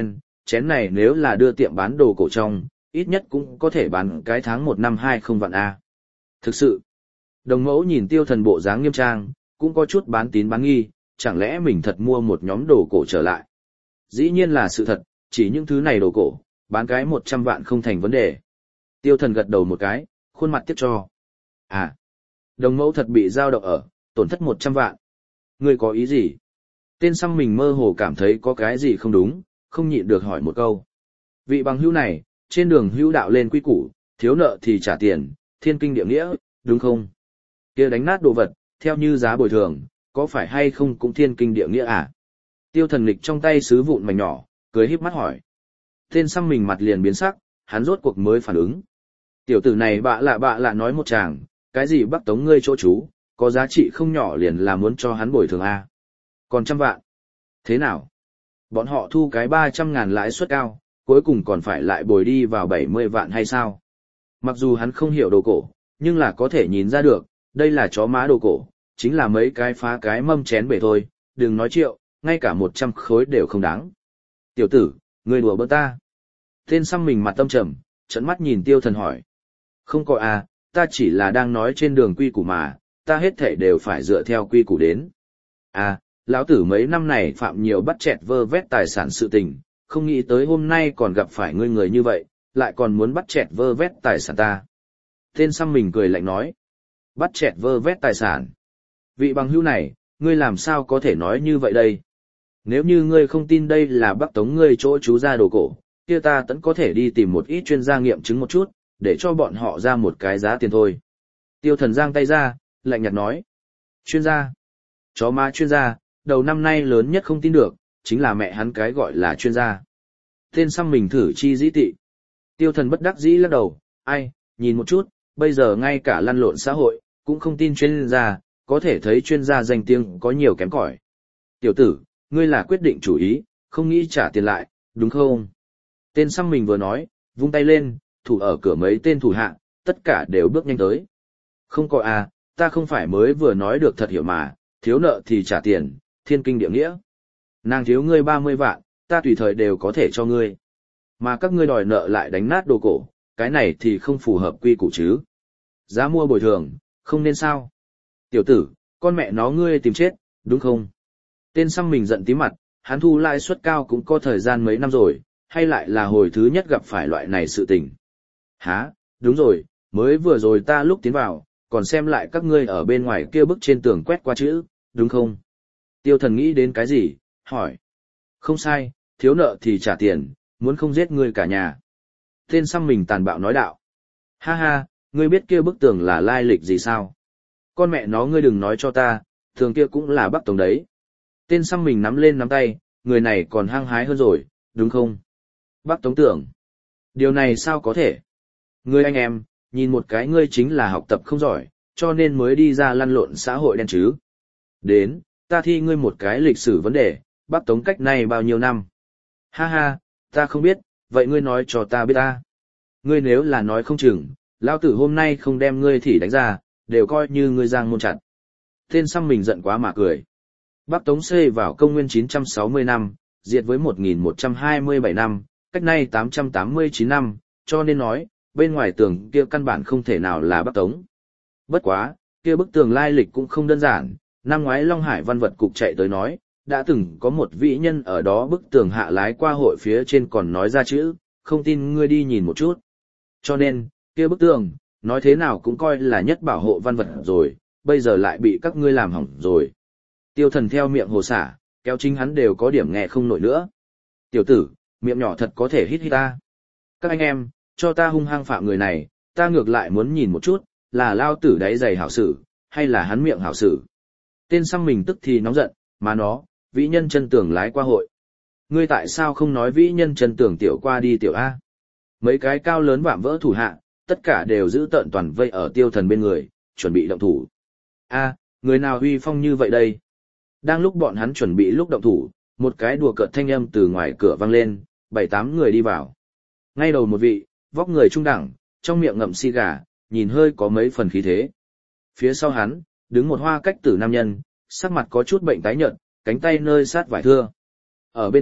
chén này nếu là đưa tiệm bán đồ cổ trong, ít nhất cũng có thể bán cái tháng một năm hai không vạn A. Thực sự, đồng mẫu nhìn Tiêu Thần bộ dáng nghiêm trang, cũng có chút bán tín bán nghi, chẳng lẽ mình thật mua một nhóm đồ cổ trở lại. Dĩ nhiên là sự thật, chỉ những thứ này đồ cổ, bán cái một trăm vạn không thành vấn đề. Tiêu Thần gật đầu một cái, khuôn mặt tiếc cho. À, đồng mẫu thật bị dao động ở, tổn thất một trăm vạn. Ngươi có ý gì? Tên xăm mình mơ hồ cảm thấy có cái gì không đúng, không nhịn được hỏi một câu. Vị bằng hữu này, trên đường hữu đạo lên quy củ, thiếu nợ thì trả tiền, thiên kinh địa nghĩa, đúng không? Kia đánh nát đồ vật, theo như giá bồi thường, có phải hay không cũng thiên kinh địa nghĩa à? Tiêu Thần nghịch trong tay sứ vụn mảnh nhỏ, cười híp mắt hỏi. Tên xăm mình mặt liền biến sắc, hắn rốt cuộc mới phản ứng. Tiểu tử này bạ lạ bạ lạ nói một chàng, cái gì Bắc Tống ngươi chỗ chú, có giá trị không nhỏ liền là muốn cho hắn bồi thường a. Còn trăm vạn. Thế nào? Bọn họ thu cái ba trăm ngàn lãi suất cao, cuối cùng còn phải lại bồi đi vào bảy mươi vạn hay sao? Mặc dù hắn không hiểu đồ cổ, nhưng là có thể nhìn ra được, đây là chó má đồ cổ, chính là mấy cái phá cái mâm chén bể thôi, đừng nói triệu, ngay cả một trăm khối đều không đáng. Tiểu tử, ngươi đùa bỡn ta. Tên xăm mình mặt tâm trầm, trợn mắt nhìn Tiêu Thần hỏi. Không có à, ta chỉ là đang nói trên đường quy củ mà, ta hết thảy đều phải dựa theo quy củ đến. À, lão tử mấy năm này phạm nhiều bắt chẹt vơ vét tài sản sự tình, không nghĩ tới hôm nay còn gặp phải ngươi người như vậy, lại còn muốn bắt chẹt vơ vét tài sản ta. Tên xăm mình cười lạnh nói. Bắt chẹt vơ vét tài sản. Vị bằng hữu này, ngươi làm sao có thể nói như vậy đây? Nếu như ngươi không tin đây là Bắc Tống ngươi chỗ trú ra đồ cổ, kia ta tẫn có thể đi tìm một ít chuyên gia nghiệm chứng một chút, để cho bọn họ ra một cái giá tiền thôi. Tiêu Thần giang tay ra, lạnh nhạt nói. Chuyên gia? Chó má chuyên gia, đầu năm nay lớn nhất không tin được, chính là mẹ hắn cái gọi là chuyên gia. Tên xăm mình thử chi dĩ tị. Tiêu Thần bất đắc dĩ lắc đầu, ai, nhìn một chút, bây giờ ngay cả lăn lộn xã hội, cũng không tin chuyên gia, có thể thấy chuyên gia danh tiếng có nhiều kém cỏi. Tiểu tử, ngươi là quyết định chủ ý, không nghĩ trả tiền lại, đúng không? Tên xăm mình vừa nói, vung tay lên, thủ ở cửa mấy tên thủ hạ, tất cả đều bước nhanh tới. Không có à, ta không phải mới vừa nói được thật hiểu mà, thiếu nợ thì trả tiền, thiên kinh địa nghĩa. Nàng thiếu ngươi ba mươi vạn, ta tùy thời đều có thể cho ngươi. Mà các ngươi đòi nợ lại đánh nát đồ cổ, cái này thì không phù hợp quy củ chứ. Giá mua bồi thường, không nên sao. Tiểu tử, con mẹ nó ngươi tìm chết, đúng không? Tên xăm mình giận tí mặt, hắn thu lãi suất cao cũng có thời gian mấy năm rồi, hay lại là hồi thứ nhất gặp phải loại này sự tình. Hả, đúng rồi, mới vừa rồi ta lúc tiến vào, còn xem lại các ngươi ở bên ngoài kia bức trên tường quét qua chữ, đúng không? Tiêu Thần nghĩ đến cái gì, hỏi. Không sai, thiếu nợ thì trả tiền, muốn không giết ngươi cả nhà. Tên xăm mình tàn bạo nói đạo. Ha ha, ngươi biết kia bức tường là lai lịch gì sao? Con mẹ nó ngươi đừng nói cho ta, tường kia cũng là Bắc Tống đấy. Tên xăm mình nắm lên nắm tay, người này còn hăng hái hơn rồi, đúng không? Bắc Tống tưởng. Điều này sao có thể? Ngươi anh em, nhìn một cái ngươi chính là học tập không giỏi, cho nên mới đi ra lăn lộn xã hội đen chứ. Đến, ta thi ngươi một cái lịch sử vấn đề, Bắc Tống cách này bao nhiêu năm? Ha ha, ta không biết, vậy ngươi nói cho ta biết ta. Ngươi nếu là nói không chừng, lão tử hôm nay không đem ngươi thì đánh ra, đều coi như ngươi giang môn chặt. Tên xăm mình giận quá mà cười. Bắc Tống xây vào công nguyên chín trăm sáu mươi năm, diệt với một nghìn một trăm hai mươi bảy năm, cách nay tám trăm tám mươi chín năm, cho nên nói, bên ngoài tường kia căn bản không thể nào là Bắc Tống. Bất quá, kia bức tường lai lịch cũng không đơn giản, năm ngoái Long Hải văn vật cục chạy tới nói, đã từng có một vị nhân ở đó bức tường hạ lái qua hội phía trên còn nói ra chữ, không tin ngươi đi nhìn một chút. Cho nên, kia bức tường, nói thế nào cũng coi là nhất bảo hộ văn vật rồi, bây giờ lại bị các ngươi làm hỏng rồi. Tiêu Thần theo miệng hồ xả, kéo chính hắn đều có điểm nghe không nổi nữa. Tiểu tử, miệng nhỏ thật có thể hít hít ta. Các anh em, cho ta hung hăng phạm người này, ta ngược lại muốn nhìn một chút, là lao tử đáy giày hảo sử, hay là hắn miệng hảo sử. Tên xăm mình tức thì nóng giận, mà nó, vĩ nhân chân tường lái qua hội. Ngươi tại sao không nói vĩ nhân chân tường tiểu qua đi tiểu A? Mấy cái cao lớn vạm vỡ thủ hạ, tất cả đều giữ tợn toàn vây ở Tiêu Thần bên người, chuẩn bị động thủ. A, người nào uy phong như vậy đây? Đang lúc bọn hắn chuẩn bị lúc động thủ, một cái đùa cợt thanh âm từ ngoài cửa vang lên, bảy tám người đi vào. Ngay đầu một vị, vóc người trung đẳng, trong miệng ngậm xì gà, nhìn hơi có mấy phần khí thế. Phía sau hắn, đứng một hoa cách tử nam nhân, sắc mặt có chút bệnh tái nhợt, cánh tay nơi sát vải thưa. Ở bên cạnh,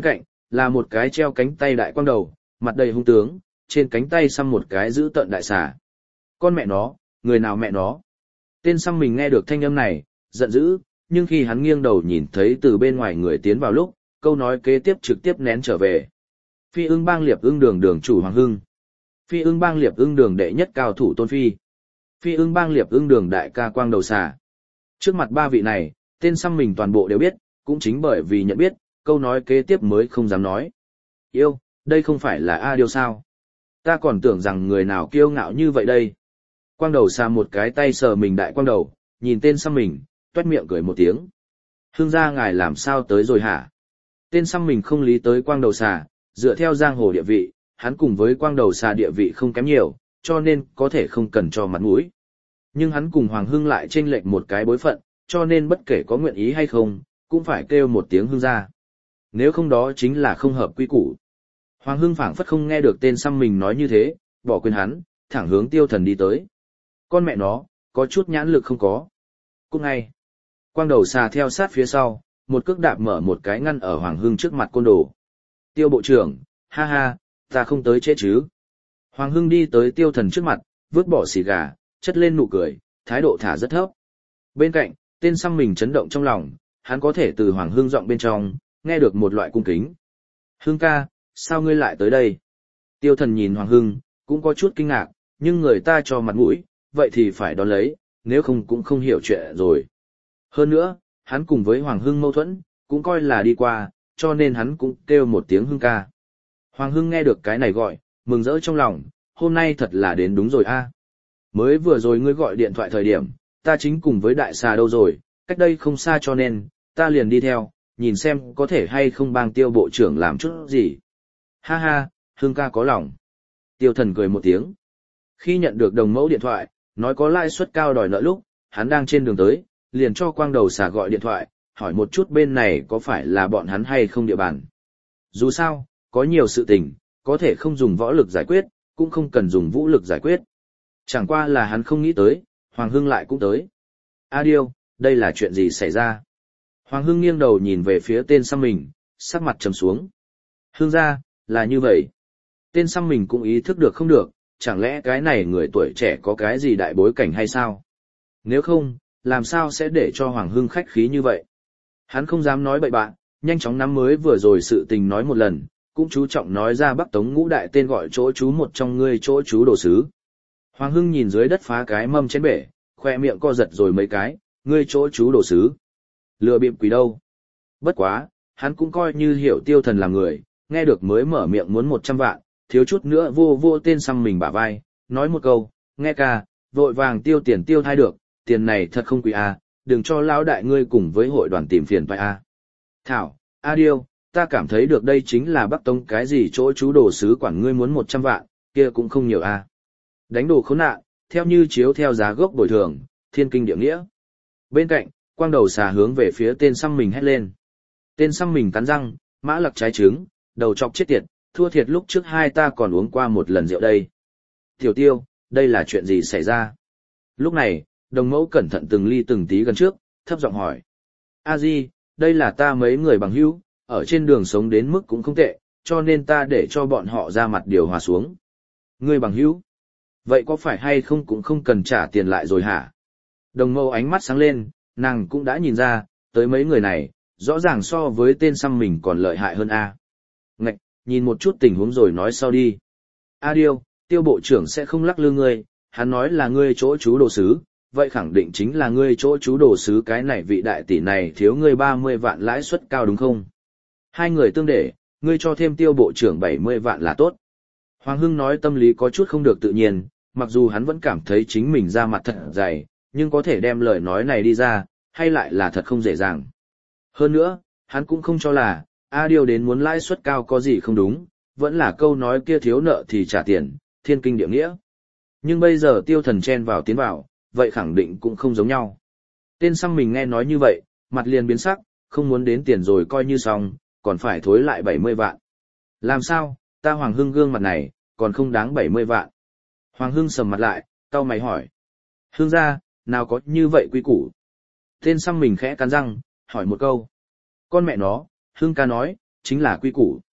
là một cái treo cánh tay đại quang đầu, mặt đầy hung tướng, trên cánh tay xăm một cái giữ tợn đại xà. Con mẹ nó, người nào mẹ nó? Tên xăm mình nghe được thanh âm này, giận dữ, nhưng khi hắn nghiêng đầu nhìn thấy từ bên ngoài người tiến vào lúc, câu nói kế tiếp trực tiếp nén trở về. Phi ưng bang liệp ưng đường đường chủ Hoàng Hưng. Phi ưng bang liệp ưng đường đệ nhất cao thủ Tôn Phi. Phi ưng bang liệp ưng đường đại ca quang đầu xà. Trước mặt ba vị này, tên xăm mình toàn bộ đều biết, cũng chính bởi vì nhận biết, câu nói kế tiếp mới không dám nói. Yêu, đây không phải là A Điêu sao? Ta còn tưởng rằng người nào kiêu ngạo như vậy đây. Quang đầu xà một cái tay sờ mình đại quang đầu, nhìn tên xăm mình, tuét miệng cười một tiếng. Hương gia ngài làm sao tới rồi hả? Tên xăm mình không lý tới quang đầu xà, dựa theo giang hồ địa vị, hắn cùng với quang đầu xà địa vị không kém nhiều, cho nên có thể không cần cho mặt mũi. Nhưng hắn cùng Hoàng Hưng lại chênh lệch một cái bối phận, cho nên bất kể có nguyện ý hay không, cũng phải kêu một tiếng Hưng gia. Nếu không đó chính là không hợp quy củ. Hoàng Hưng phảng phất không nghe được tên xăm mình nói như thế, bỏ quên hắn, thẳng hướng Tiêu Thần đi tới. Con mẹ nó, có chút nhãn lực không có. Cút ngay. Quang đầu xà theo sát phía sau, một cước đạp mở một cái ngăn ở Hoàng Hưng trước mặt côn đồ. Tiêu bộ trưởng, ha ha, ta không tới chết chứ. Hoàng Hưng đi tới Tiêu Thần trước mặt, vứt bỏ xì gà, chất lên nụ cười, thái độ thả rất thấp. Bên cạnh, tên xăm mình chấn động trong lòng, hắn có thể từ Hoàng Hưng giọng bên trong, nghe được một loại cung kính. Hưng ca, sao ngươi lại tới đây? Tiêu Thần nhìn Hoàng Hưng, cũng có chút kinh ngạc, nhưng người ta cho mặt mũi, vậy thì phải đón lấy, nếu không cũng không hiểu chuyện rồi. Hơn nữa, hắn cùng với Hoàng Hưng mâu thuẫn, cũng coi là đi qua, cho nên hắn cũng kêu một tiếng Hưng ca. Hoàng Hưng nghe được cái này gọi, mừng rỡ trong lòng, hôm nay thật là đến đúng rồi a. Mới vừa rồi ngươi gọi điện thoại thời điểm, ta chính cùng với đại xà đâu rồi, cách đây không xa cho nên, ta liền đi theo, nhìn xem có thể hay không bang Tiêu bộ trưởng làm chút gì. Ha ha, Hưng ca có lòng. Tiêu Thần cười một tiếng. Khi nhận được đồng mẫu điện thoại, nói có lãi suất cao đòi nợ lúc, hắn đang trên đường tới, liền cho quang đầu xà gọi điện thoại, hỏi một chút bên này có phải là bọn hắn hay không địa bàn. Dù sao, có nhiều sự tình, có thể không dùng võ lực giải quyết, cũng không cần dùng vũ lực giải quyết. Chẳng qua là hắn không nghĩ tới, Hoàng Hưng lại cũng tới. A Điêu, đây là chuyện gì xảy ra? Hoàng Hưng nghiêng đầu nhìn về phía tên xăm mình, sắc mặt trầm xuống. Hưng ra, là như vậy. Tên xăm mình cũng ý thức được không được, chẳng lẽ cái này người tuổi trẻ có cái gì đại bối cảnh hay sao? Nếu không, làm sao sẽ để cho Hoàng Hưng khách khí như vậy? Hắn không dám nói bậy bạn, nhanh chóng nắm mới vừa rồi sự tình nói một lần, cũng chú trọng nói ra Bắc Tống ngũ đại tên gọi chỗ chú một trong ngươi chỗ chú đồ sứ. Hoàng Hưng nhìn dưới đất phá cái mâm chén bể, khoe miệng co giật rồi mấy cái, ngươi chỗ chú đồ sứ. Lừa bịp quỷ đâu? Bất quá, hắn cũng coi như hiểu Tiêu Thần là người, nghe được mới mở miệng muốn một trăm vạn, thiếu chút nữa vô vô tên xăm mình bả vai, nói một câu, nghe ca, vội vàng tiêu tiền tiêu thai được, tiền này thật không quý a, đừng cho lão đại ngươi cùng với hội đoàn tìm phiền phải a. Thảo, A Điêu, ta cảm thấy được đây chính là Bắc Tông cái gì chỗ chú đồ sứ quản ngươi muốn một trăm vạn, kia cũng không nhiều a. Đánh đồ khốn nạn, theo như chiếu theo giá gốc bồi thường, thiên kinh địa nghĩa. Bên cạnh, quang đầu xà hướng về phía tên xăm mình hét lên. Tên xăm mình cắn răng, mã lặc trái trứng, đầu chọc chết tiệt, thua thiệt lúc trước hai ta còn uống qua một lần rượu đây. Tiểu Tiêu, đây là chuyện gì xảy ra? Lúc này, đồng mẫu cẩn thận từng ly từng tí gần trước, thấp giọng hỏi. A Di, đây là ta mấy người bằng hữu, ở trên đường sống đến mức cũng không tệ, cho nên ta để cho bọn họ ra mặt điều hòa xuống. Ngươi bằng hữu? Vậy có phải hay không cũng không cần trả tiền lại rồi hả? Đồng mẫu ánh mắt sáng lên, nàng cũng đã nhìn ra, tới mấy người này, rõ ràng so với tên xăm mình còn lợi hại hơn A. Ngạch, nhìn một chút tình huống rồi nói sau đi. A Điêu, Tiêu bộ trưởng sẽ không lắc lư ngươi, hắn nói là ngươi chỗ chú đồ sứ, vậy khẳng định chính là ngươi chỗ chú đồ sứ cái này vị đại tỷ này thiếu ngươi ba mươi vạn lãi suất cao đúng không? Hai người tương để, ngươi cho thêm Tiêu bộ trưởng bảy mươi vạn là tốt. Hoàng Hưng nói tâm lý có chút không được tự nhiên, mặc dù hắn vẫn cảm thấy chính mình ra mặt thật dày, nhưng có thể đem lời nói này đi ra, hay lại là thật không dễ dàng. Hơn nữa, hắn cũng không cho là, A Điêu đến muốn lãi suất cao có gì không đúng, vẫn là câu nói kia thiếu nợ thì trả tiền, thiên kinh địa nghĩa. Nhưng bây giờ Tiêu Thần chen vào tiến vào, vậy khẳng định cũng không giống nhau. Tên xăm mình nghe nói như vậy, mặt liền biến sắc, không muốn đến tiền rồi coi như xong, còn phải thối lại bảy mươi vạn. Làm sao, ta Hoàng Hưng gương mặt này, còn không đáng bảy mươi vạn. Hoàng Hưng sầm mặt lại, cau mày hỏi. Hưng ra, nào có như vậy quý củ. Tên xăm mình khẽ cắn răng, hỏi một câu. Con mẹ nó, Hưng ca nói, chính là quy củ.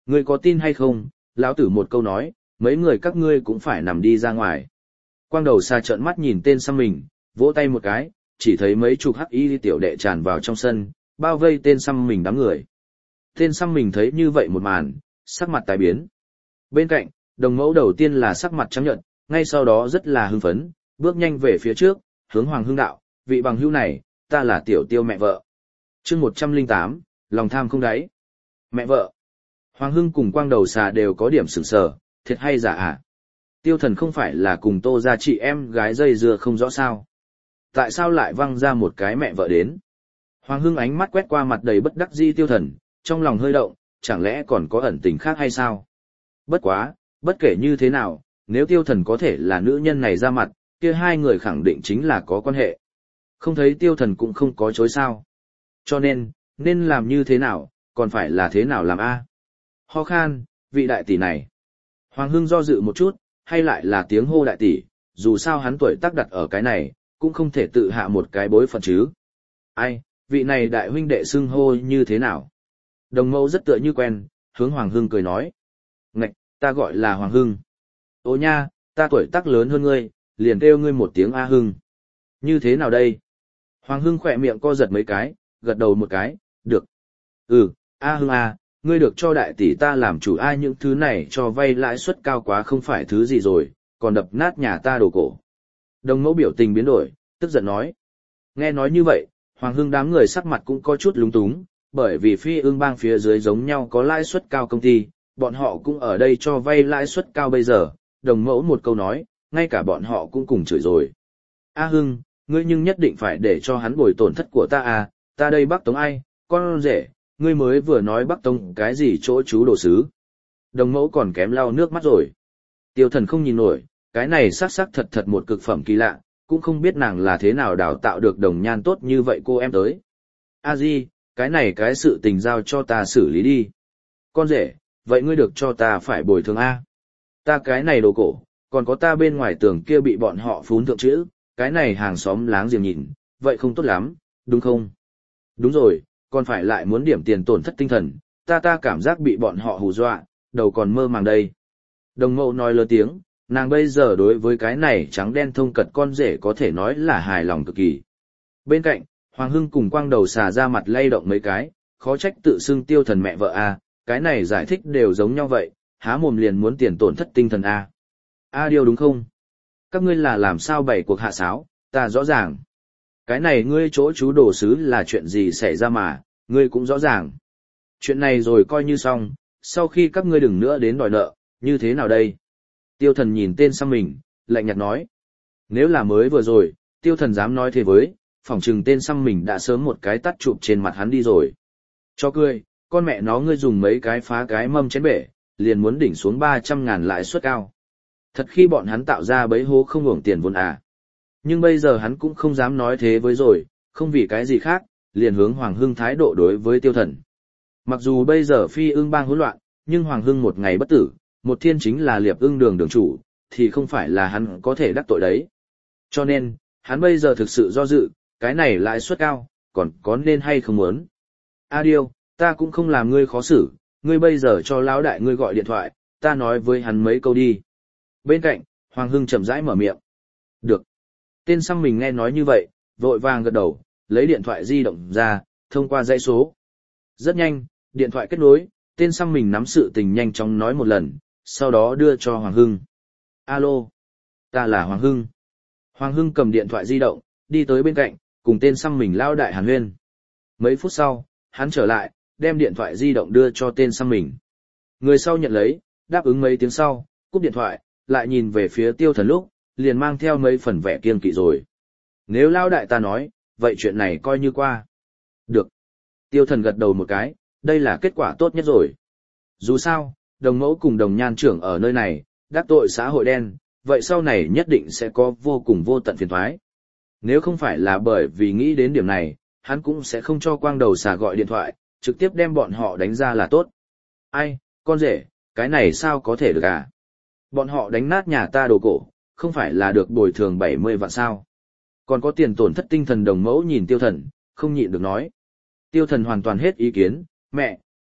Ngươi có tin hay không, lão tử một câu nói, mấy người các ngươi cũng phải nằm đi ra ngoài. Quang đầu xa trợn mắt nhìn tên xăm mình, vỗ tay một cái, chỉ thấy mấy chục hắc y tiểu đệ tràn vào trong sân, bao vây tên xăm mình đám người. Tên xăm mình thấy như vậy một màn, sắc mặt tái biến. Bên cạnh, đồng mẫu đầu tiên là sắc mặt trắng nhợt, ngay sau đó rất là hưng phấn, bước nhanh về phía trước, hướng Hoàng Hưng đạo, vị bằng hữu này, ta là tiểu tiêu mẹ vợ. chương một trăm lẻ tám, lòng tham không đáy. Mẹ vợ. Hoàng Hưng cùng Quang đầu xà đều có điểm sửng sờ, thiệt hay giả à? Tiêu thần không phải là cùng Tô gia chị em gái dây dưa không rõ sao? Tại sao lại văng ra một cái mẹ vợ đến? Hoàng Hưng ánh mắt quét qua mặt đầy bất đắc dĩ Tiêu thần, trong lòng hơi động, chẳng lẽ còn có ẩn tình khác hay sao? Bất quá, bất kể như thế nào, nếu Tiêu thần có thể là nữ nhân này ra mặt, kia hai người khẳng định chính là có quan hệ. Không thấy Tiêu thần cũng không có chối sao. Cho nên, nên làm như thế nào, còn phải là thế nào làm a? Ho khan, vị đại tỷ này. Hoàng Hưng do dự một chút, hay lại là tiếng hô đại tỷ, dù sao hắn tuổi tác đặt ở cái này, cũng không thể tự hạ một cái bối phận chứ. Ai, vị này đại huynh đệ xưng hô như thế nào? Đồng mẫu rất tựa như quen, hướng Hoàng Hưng cười nói. Ngạch, ta gọi là Hoàng Hưng. Ô nha, ta tuổi tác lớn hơn ngươi, liền kêu ngươi một tiếng A Hưng. Như thế nào đây? Hoàng Hưng khỏe miệng co giật mấy cái, gật đầu một cái, được. Ừ, A Hưng A, ngươi được cho đại tỷ ta làm chủ ai những thứ này cho vay lãi suất cao quá không phải thứ gì rồi, còn đập nát nhà ta đồ cổ. Đồng mẫu biểu tình biến đổi, tức giận nói. Nghe nói như vậy, Hoàng Hưng đám người sắc mặt cũng có chút lúng túng, bởi vì phi ương bang phía dưới giống nhau có lãi suất cao công ty, bọn họ cũng ở đây cho vay lãi suất cao bây giờ, đồng mẫu một câu nói, ngay cả bọn họ cũng cùng chửi rồi. A Hưng, ngươi nhưng nhất định phải để cho hắn bồi tổn thất của ta à, ta đây Bắc Tống ai, con rể, ngươi mới vừa nói Bắc Tống cái gì chỗ chú đồ sứ. Đồng mẫu còn kém lau nước mắt rồi. Tiêu thần không nhìn nổi, cái này sắc sắc thật thật một cực phẩm kỳ lạ, cũng không biết nàng là thế nào đào tạo được đồng nhan tốt như vậy cô em tới. A Di, cái này cái sự tình giao cho ta xử lý đi. Con rể, vậy ngươi được cho ta phải bồi thường A. Ta cái này đồ cổ, còn có ta bên ngoài tường kia bị bọn họ phún thượng chữ, cái này hàng xóm láng giềng nhìn, vậy không tốt lắm, đúng không? Đúng rồi, còn phải lại muốn điểm tiền tổn thất tinh thần, ta ta cảm giác bị bọn họ hù dọa, đầu còn mơ màng đây. Đồng mẫu nói lớn tiếng, nàng bây giờ đối với cái này trắng đen thông cật con rể có thể nói là hài lòng cực kỳ. Bên cạnh, Hoàng Hưng cùng Quang đầu xà ra mặt lay động mấy cái, khó trách tự xưng Tiêu thần mẹ vợ a, cái này giải thích đều giống nhau vậy, há mồm liền muốn tiền tổn thất tinh thần a. A điều đúng không? Các ngươi là làm sao bày cuộc hạ sáo, ta rõ ràng. Cái này ngươi chỗ chú đồ sứ là chuyện gì xảy ra mà, ngươi cũng rõ ràng. Chuyện này rồi coi như xong, sau khi các ngươi đừng nữa đến đòi nợ, như thế nào đây? Tiêu thần nhìn tên xăm mình, lạnh nhạt nói. Nếu là mới vừa rồi, tiêu thần dám nói thế với, phỏng chừng tên xăm mình đã sớm một cái tắt chụp trên mặt hắn đi rồi. Cho cười, con mẹ nó ngươi dùng mấy cái phá cái mâm chén bể, liền muốn đỉnh xuống ba trăm ngàn lãi suất cao. Thật khi bọn hắn tạo ra bấy hố không hưởng tiền vốn à. Nhưng bây giờ hắn cũng không dám nói thế với rồi, không vì cái gì khác, liền hướng Hoàng Hưng thái độ đối với tiêu thần. Mặc dù bây giờ phi ưng bang hỗn loạn, nhưng Hoàng Hưng một ngày bất tử, một thiên chính là liệp ưng đường đường chủ, thì không phải là hắn có thể đắc tội đấy. Cho nên, hắn bây giờ thực sự do dự, cái này lãi suất cao, còn có nên hay không muốn. A Điêu, ta cũng không làm ngươi khó xử, ngươi bây giờ cho lão đại ngươi gọi điện thoại, ta nói với hắn mấy câu đi. Bên cạnh, Hoàng Hưng chậm rãi mở miệng. Được. Tên xăm mình nghe nói như vậy, vội vàng gật đầu, lấy điện thoại di động ra, thông qua dãy số. Rất nhanh, điện thoại kết nối, tên xăm mình nắm sự tình nhanh chóng nói một lần, sau đó đưa cho Hoàng Hưng. Alo, ta là Hoàng Hưng. Hoàng Hưng cầm điện thoại di động, đi tới bên cạnh, cùng tên xăm mình lao đại hàn huyên. Mấy phút sau, hắn trở lại, đem điện thoại di động đưa cho tên xăm mình. Người sau nhận lấy, đáp ứng mấy tiếng sau, cúp điện thoại, lại nhìn về phía tiêu thần lúc, liền mang theo mấy phần vẻ kiêng kỵ rồi. Nếu lao đại ta nói, vậy chuyện này coi như qua. Được. Tiêu thần gật đầu một cái, đây là kết quả tốt nhất rồi. Dù sao, đồng mẫu cùng đồng nhan trưởng ở nơi này, đắc tội xã hội đen, vậy sau này nhất định sẽ có vô cùng vô tận phiền toái. Nếu không phải là bởi vì nghĩ đến điểm này, hắn cũng sẽ không cho Quang đầu xà gọi điện thoại, trực tiếp đem bọn họ đánh ra là tốt. Ai, con rể, cái này sao có thể được à? Bọn họ đánh nát nhà ta đồ cổ, không phải là được bồi thường bảy mươi vạn sao? Còn có tiền tổn thất tinh thần đồng mẫu nhìn tiêu thần, không nhịn được nói. Tiêu thần hoàn toàn hết ý kiến, mẹ,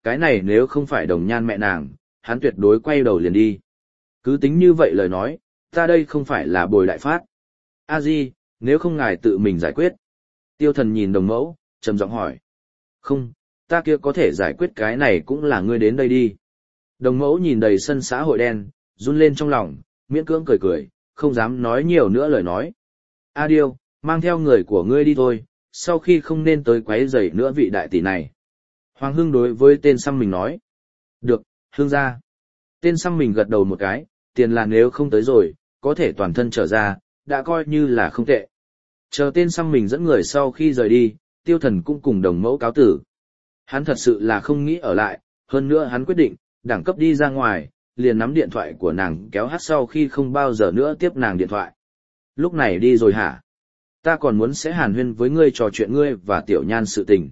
cái này nếu không phải đồng nhan mẹ nàng, hắn tuyệt đối quay đầu liền đi. Cứ tính như vậy lời nói, ta đây không phải là bồi đại phát. A Di, nếu không ngài tự mình giải quyết. Tiêu thần nhìn đồng mẫu, trầm giọng hỏi. Không, ta kia có thể giải quyết cái này cũng là ngươi đến đây đi. Đồng mẫu nhìn đầy sân xã hội đen, run lên trong lòng, miễn cưỡng cười cười, không dám nói nhiều nữa lời nói. A Điêu, mang theo người của ngươi đi thôi, sau khi không nên tới quấy rầy nữa vị đại tỷ này. Hoàng Hưng đối với tên xăm mình nói. Được, Hương gia. Tên xăm mình gật đầu một cái, tiền là nếu không tới rồi, có thể toàn thân trở ra, đã coi như là không tệ. Chờ tên xăm mình dẫn người sau khi rời đi, Tiêu Thần cũng cùng đồng mẫu cáo tử. Hắn thật sự là không nghĩ ở lại, hơn nữa hắn quyết định, đẳng cấp đi ra ngoài, liền nắm điện thoại của nàng kéo hát sau khi không bao giờ nữa tiếp nàng điện thoại. Lúc này đi rồi hả? Ta còn muốn sẽ hàn huyên với ngươi trò chuyện ngươi và tiểu nhan sự tình.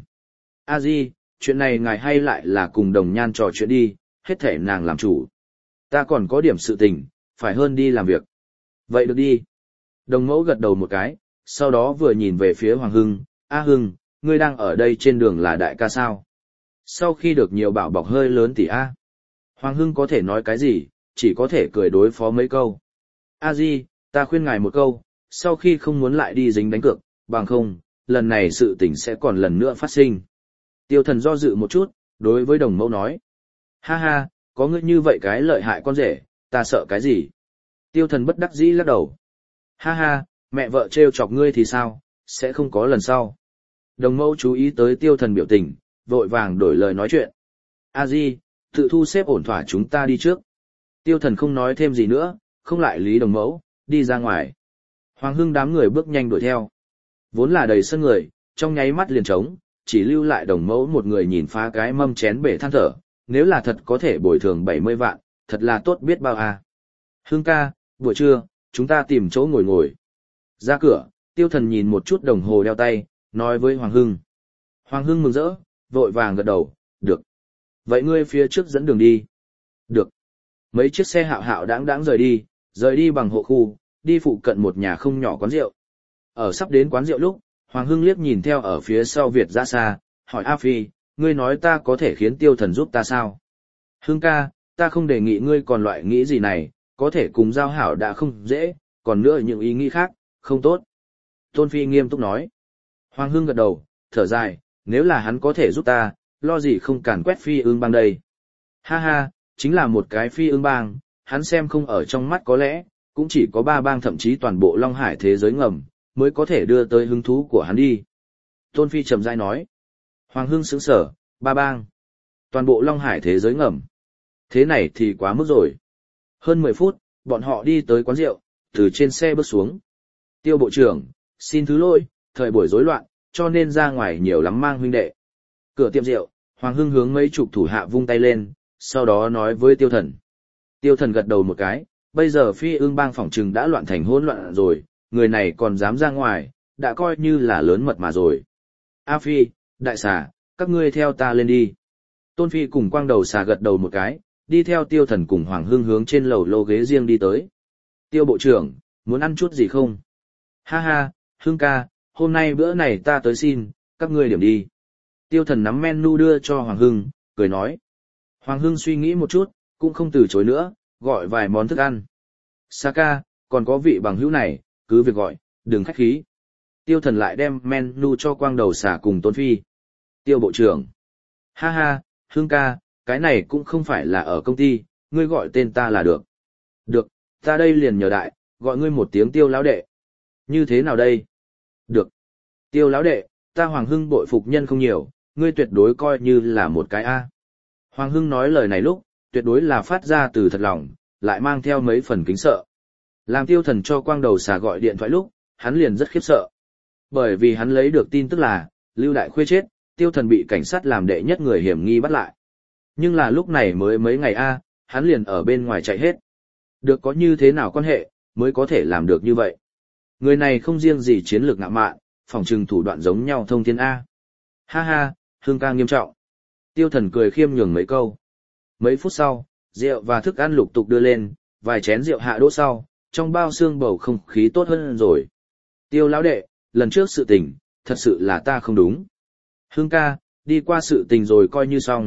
A Di, chuyện này ngài hay lại là cùng đồng nhan trò chuyện đi, hết thể nàng làm chủ. Ta còn có điểm sự tình, phải hơn đi làm việc. Vậy được đi. Đồng mẫu gật đầu một cái, sau đó vừa nhìn về phía Hoàng Hưng, A Hưng, ngươi đang ở đây trên đường là đại ca sao? Sau khi được nhiều bảo bọc hơi lớn tỷ A. Hoàng Hưng có thể nói cái gì, chỉ có thể cười đối phó mấy câu. A Di, ta khuyên ngài một câu, sau khi không muốn lại đi dính đánh cược, bằng không, lần này sự tình sẽ còn lần nữa phát sinh. Tiêu Thần do dự một chút, đối với đồng mẫu nói. Ha ha, có ngươi như vậy cái lợi hại con rể, ta sợ cái gì? Tiêu Thần bất đắc dĩ lắc đầu. Ha ha, mẹ vợ trêu chọc ngươi thì sao, sẽ không có lần sau. Đồng mẫu chú ý tới Tiêu Thần biểu tình, vội vàng đổi lời nói chuyện. A Di, tự thu xếp ổn thỏa chúng ta đi trước. Tiêu Thần không nói thêm gì nữa, không lại lý đồng mẫu, đi ra ngoài. Hoàng Hưng đám người bước nhanh đuổi theo. Vốn là đầy sân người, trong nháy mắt liền trống, chỉ lưu lại đồng mẫu một người nhìn phá cái mâm chén bể than thở, nếu là thật có thể bồi thường bảy mươi vạn, thật là tốt biết bao à. Hưng ca, buổi trưa, chúng ta tìm chỗ ngồi ngồi. Ra cửa, Tiêu Thần nhìn một chút đồng hồ đeo tay, nói với Hoàng Hưng. Hoàng Hưng mừng rỡ, vội vàng gật đầu, được. Vậy ngươi phía trước dẫn đường đi. Được. Mấy chiếc xe hạo hạo đáng đáng rời đi, rời đi bằng hộ khu, đi phụ cận một nhà không nhỏ quán rượu. Ở sắp đến quán rượu lúc, Hoàng Hưng liếc nhìn theo ở phía sau Việt ra xa, hỏi A Phi, ngươi nói ta có thể khiến Tiêu Thần giúp ta sao? Hưng ca, ta không đề nghị ngươi còn loại nghĩ gì này, có thể cùng giao hảo đã không dễ, còn nữa những ý nghĩ khác, không tốt. Tôn Phi nghiêm túc nói. Hoàng Hưng gật đầu, thở dài, nếu là hắn có thể giúp ta, lo gì không càn quét Phi ương bang đây. Ha ha, chính là một cái Phi ương bang, hắn xem không ở trong mắt có lẽ, cũng chỉ có ba bang thậm chí toàn bộ Long Hải thế giới ngầm, mới có thể đưa tới hứng thú của hắn đi. Tôn Phi trầm rãi nói. Hoàng Hưng sững sở, ba bang. Toàn bộ Long Hải thế giới ngầm. Thế này thì quá mức rồi. Hơn mười phút, bọn họ đi tới quán rượu, từ trên xe bước xuống. Tiêu bộ trưởng, xin thứ lỗi, thời buổi rối loạn, cho nên ra ngoài nhiều lắm mang huynh đệ. Cửa tiệm rượu, Hoàng Hưng hướng mấy chục thủ hạ vung tay lên, sau đó nói với Tiêu Thần. Tiêu Thần gật đầu một cái, bây giờ Phi ương bang phỏng trừng đã loạn thành hỗn loạn rồi, người này còn dám ra ngoài, đã coi như là lớn mật mà rồi. A Phi, đại xà, các ngươi theo ta lên đi. Tôn Phi cùng quang đầu xà gật đầu một cái, đi theo Tiêu Thần cùng Hoàng Hưng hướng trên lầu lô ghế riêng đi tới. Tiêu bộ trưởng, muốn ăn chút gì không? Ha ha, Hưng ca, hôm nay bữa này ta tới xin, các ngươi điểm đi. Tiêu Thần nắm menu đưa cho Hoàng Hưng, cười nói. Hoàng Hưng suy nghĩ một chút, cũng không từ chối nữa, gọi vài món thức ăn. Saka, còn có vị bằng hữu này, cứ việc gọi, đừng khách khí. Tiêu Thần lại đem menu cho quang đầu xà cùng Tôn Phi. Tiêu bộ trưởng. Ha ha, Hưng ca, cái này cũng không phải là ở công ty, ngươi gọi tên ta là được. Được, ta đây liền nhờ đại, gọi ngươi một tiếng Tiêu lão đệ. Như thế nào đây? Được. Tiêu lão đệ, ta Hoàng Hưng bội phục nhân không nhiều, ngươi tuyệt đối coi như là một cái A. Hoàng Hưng nói lời này lúc, tuyệt đối là phát ra từ thật lòng, lại mang theo mấy phần kính sợ. Làm Tiêu Thần cho quang đầu xà gọi điện thoại lúc, hắn liền rất khiếp sợ. Bởi vì hắn lấy được tin tức là, Lưu Đại Khuê chết, Tiêu Thần bị cảnh sát làm đệ nhất người hiểm nghi bắt lại. Nhưng là lúc này mới mấy ngày A, hắn liền ở bên ngoài chạy hết. Được có như thế nào quan hệ, mới có thể làm được như vậy. Người này không riêng gì chiến lược ngạo mạn, phòng trừng thủ đoạn giống nhau thông thiên A. Ha ha, Hưng ca nghiêm trọng. Tiêu Thần cười khiêm nhường mấy câu. Mấy phút sau, rượu và thức ăn lục tục đưa lên, vài chén rượu hạ đỗ sau, trong bao xương bầu không khí tốt hơn rồi. Tiêu lão đệ, lần trước sự tình, thật sự là ta không đúng. Hưng ca, đi qua sự tình rồi coi như xong,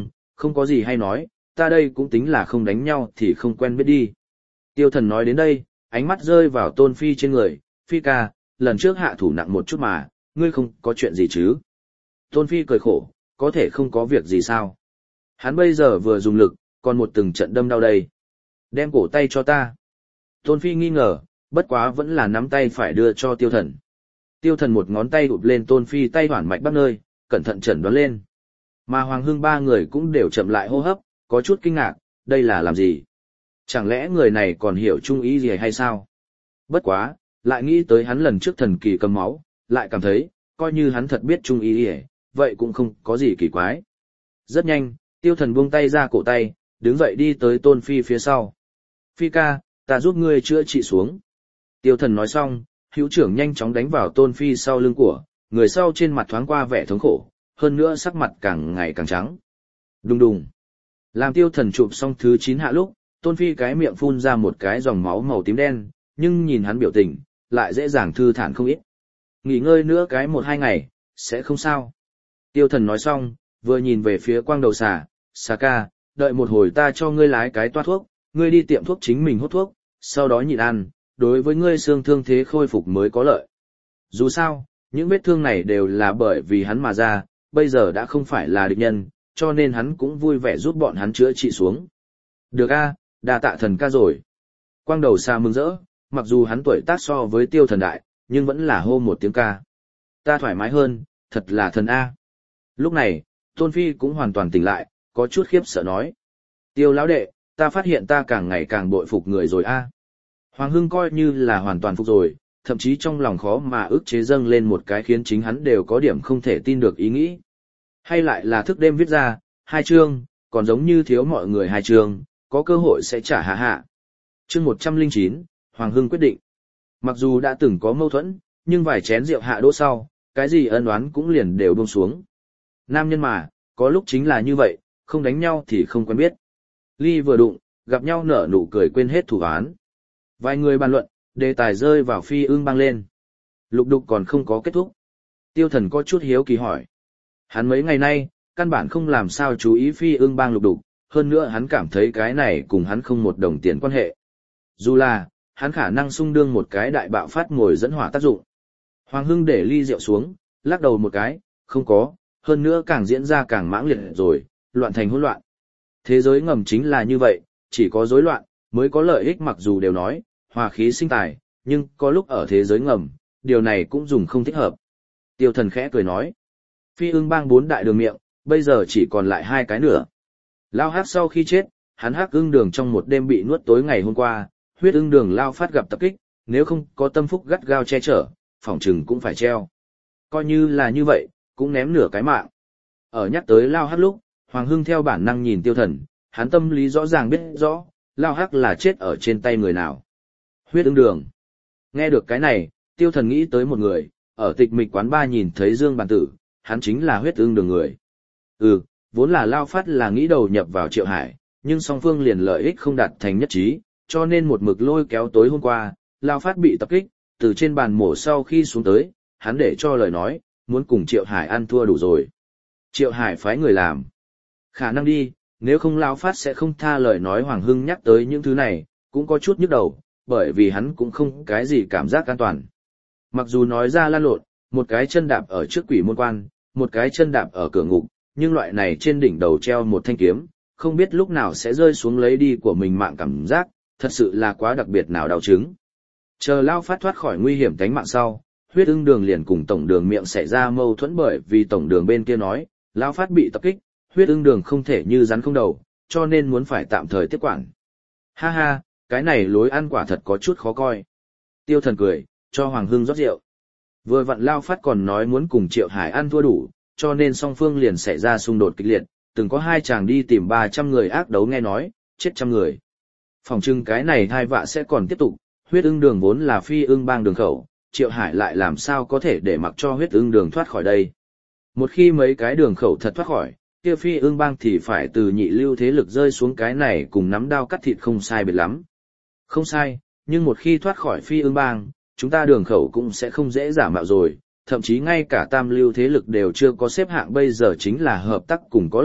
không có gì hay nói, ta đây cũng tính là không đánh nhau thì không quen biết đi. Tiêu thần nói đến đây, ánh mắt rơi vào Tôn Phi trên người, Phi ca, lần trước hạ thủ nặng một chút mà, ngươi không có chuyện gì chứ? Tôn Phi cười khổ, có thể không có việc gì sao? Hắn bây giờ vừa dùng lực, còn một từng trận đâm đau đây. Đem cổ tay cho ta. Tôn Phi nghi ngờ, bất quá vẫn là nắm tay phải đưa cho tiêu thần. Tiêu thần một ngón tay ụp lên Tôn Phi tay hoảng mạch bắp nơi, cẩn thận chẩn đoán lên. Mà Hoàng Hưng ba người cũng đều chậm lại hô hấp, có chút kinh ngạc, đây là làm gì? Chẳng lẽ người này còn hiểu trung ý gì hay sao? Bất quá, lại nghĩ tới hắn lần trước thần kỳ cầm máu, lại cảm thấy, coi như hắn thật biết trung ý gì, vậy cũng không có gì kỳ quái. Rất nhanh, tiêu thần buông tay ra cổ tay, đứng dậy đi tới Tôn Phi phía sau. Phi ca, ta giúp ngươi chữa trị xuống. Tiêu thần nói xong, hữu trưởng nhanh chóng đánh vào Tôn Phi sau lưng của, người sau trên mặt thoáng qua vẻ thống khổ, hơn nữa sắc mặt càng ngày càng trắng. Đùng đùng. Làm tiêu thần chụp xong thứ chín hạ lúc, Tôn Phi cái miệng phun ra một cái dòng máu màu tím đen, nhưng nhìn hắn biểu tình, lại dễ dàng thư thản không ít. Nghỉ ngơi nữa cái một hai ngày, sẽ không sao. Tiêu thần nói xong, vừa nhìn về phía quang đầu xà, xà ca, đợi một hồi ta cho ngươi lái cái toa thuốc, ngươi đi tiệm thuốc chính mình hút thuốc, sau đó nhịn ăn, đối với ngươi xương thương thế khôi phục mới có lợi. Dù sao, những vết thương này đều là bởi vì hắn mà ra, bây giờ đã không phải là địch nhân, cho nên hắn cũng vui vẻ giúp bọn hắn chữa trị xuống. Được a, đa tạ thần ca rồi. Quang đầu xà mừng rỡ, mặc dù hắn tuổi tác so với tiêu thần đại, nhưng vẫn là hô một tiếng ca. Ta thoải mái hơn, thật là thần a. Lúc này, Tôn Phi cũng hoàn toàn tỉnh lại, có chút khiếp sợ nói. Tiêu lão đệ, ta phát hiện ta càng ngày càng bội phục người rồi a. Hoàng Hưng coi như là hoàn toàn phục rồi, thậm chí trong lòng khó mà ức chế dâng lên một cái khiến chính hắn đều có điểm không thể tin được ý nghĩ. Hay lại là thức đêm viết ra, hai chương, còn giống như thiếu mọi người hai chương, có cơ hội sẽ trả hạ hạ. Chương một trăm lẻ chín, Hoàng Hưng quyết định. Mặc dù đã từng có mâu thuẫn, nhưng vài chén rượu hạ đỗ sau, cái gì ân oán cũng liền đều buông xuống. Nam nhân mà, có lúc chính là như vậy, không đánh nhau thì không quen biết. Ly vừa đụng, gặp nhau nở nụ cười quên hết thù oán. Vài người bàn luận, đề tài rơi vào phi ưng bang lên. Lục đục còn không có kết thúc. Tiêu thần có chút hiếu kỳ hỏi. Hắn mấy ngày nay, căn bản không làm sao chú ý phi ưng bang lục đục, hơn nữa hắn cảm thấy cái này cùng hắn không một đồng tiền quan hệ. Dù là, hắn khả năng xung đương một cái đại bạo phát ngồi dẫn hỏa tác dụng. Hoàng Hưng để ly rượu xuống, lắc đầu một cái, không có, hơn nữa càng diễn ra càng mãng liệt rồi, loạn thành hỗn loạn. Thế giới ngầm chính là như vậy, chỉ có rối loạn, mới có lợi ích mặc dù đều nói, hòa khí sinh tài, nhưng có lúc ở thế giới ngầm, điều này cũng dùng không thích hợp. Tiêu thần khẽ cười nói, phi ưng bang bốn đại đường miệng, bây giờ chỉ còn lại hai cái nữa. Lao hát sau khi chết, hắn hắc ưng đường trong một đêm bị nuốt tối ngày hôm qua, huyết ưng đường Lao phát gặp tập kích, nếu không có tâm phúc gắt gao che chở, phỏng chừng cũng phải treo. Coi như là như vậy, cũng ném nửa cái mạng. Ở nhắc tới Lao hát lúc, Hoàng Hưng theo bản năng nhìn tiêu thần, hắn tâm lý rõ ràng biết rõ, Lao hắc là chết ở trên tay người nào. Huyết ưng đường. Nghe được cái này, tiêu thần nghĩ tới một người, ở tịch mịch quán ba nhìn thấy Dương Bàn Tử, hắn chính là huyết ưng đường người. Ừ, vốn là Lao phát là nghĩ đầu nhập vào Triệu Hải, nhưng song phương liền lợi ích không đạt thành nhất trí, cho nên một mực lôi kéo tối hôm qua, Lao phát bị tập kích, từ trên bàn mổ sau khi xuống tới, hắn để cho lời nói, muốn cùng Triệu Hải ăn thua đủ rồi. Triệu Hải phái người làm. Khả năng đi, nếu không Lao phát sẽ không tha lời nói. Hoàng Hưng nhắc tới những thứ này, cũng có chút nhức đầu, bởi vì hắn cũng không cái gì cảm giác an toàn. Mặc dù nói ra lan lộn, một cái chân đạp ở trước quỷ môn quan, một cái chân đạp ở cửa ngục, nhưng loại này trên đỉnh đầu treo một thanh kiếm, không biết lúc nào sẽ rơi xuống lấy đi của mình mạng cảm giác, thật sự là quá đặc biệt nào đau chứng. Chờ Lao phát thoát khỏi nguy hiểm tánh mạng sau, huyết ưng đường liền cùng tổng đường miệng xảy ra mâu thuẫn, bởi vì tổng đường bên kia nói, Lao phát bị tập kích, huyết ưng đường không thể như rắn không đầu, cho nên muốn phải tạm thời tiếp quản. Ha ha, cái này lối ăn quả thật có chút khó coi. Tiêu thần cười, cho Hoàng Hưng rót rượu. Vừa vặn Lao phát còn nói muốn cùng Triệu Hải ăn thua đủ, cho nên song phương liền xảy ra xung đột kịch liệt, từng có hai chàng đi tìm ba trăm người ác đấu nghe nói, chết trăm người. Phòng trưng cái này hai vạ sẽ còn tiếp tục, huyết ưng đường vốn là phi ưng bang đường khẩu, Triệu Hải lại làm sao có thể để mặc cho huyết ưng đường thoát khỏi đây. Một khi mấy cái đường khẩu thật thoát khỏi, kia phi ưng bang thì phải từ nhị lưu thế lực rơi xuống cái này cùng nắm đao cắt thịt không sai biệt lắm. Không sai, nhưng một khi thoát khỏi phi ưng bang, chúng ta đường khẩu cũng sẽ không dễ giả mạo rồi, thậm chí ngay cả tam lưu thế lực đều chưa có xếp hạng, bây giờ chính là hợp tác cùng có lợi,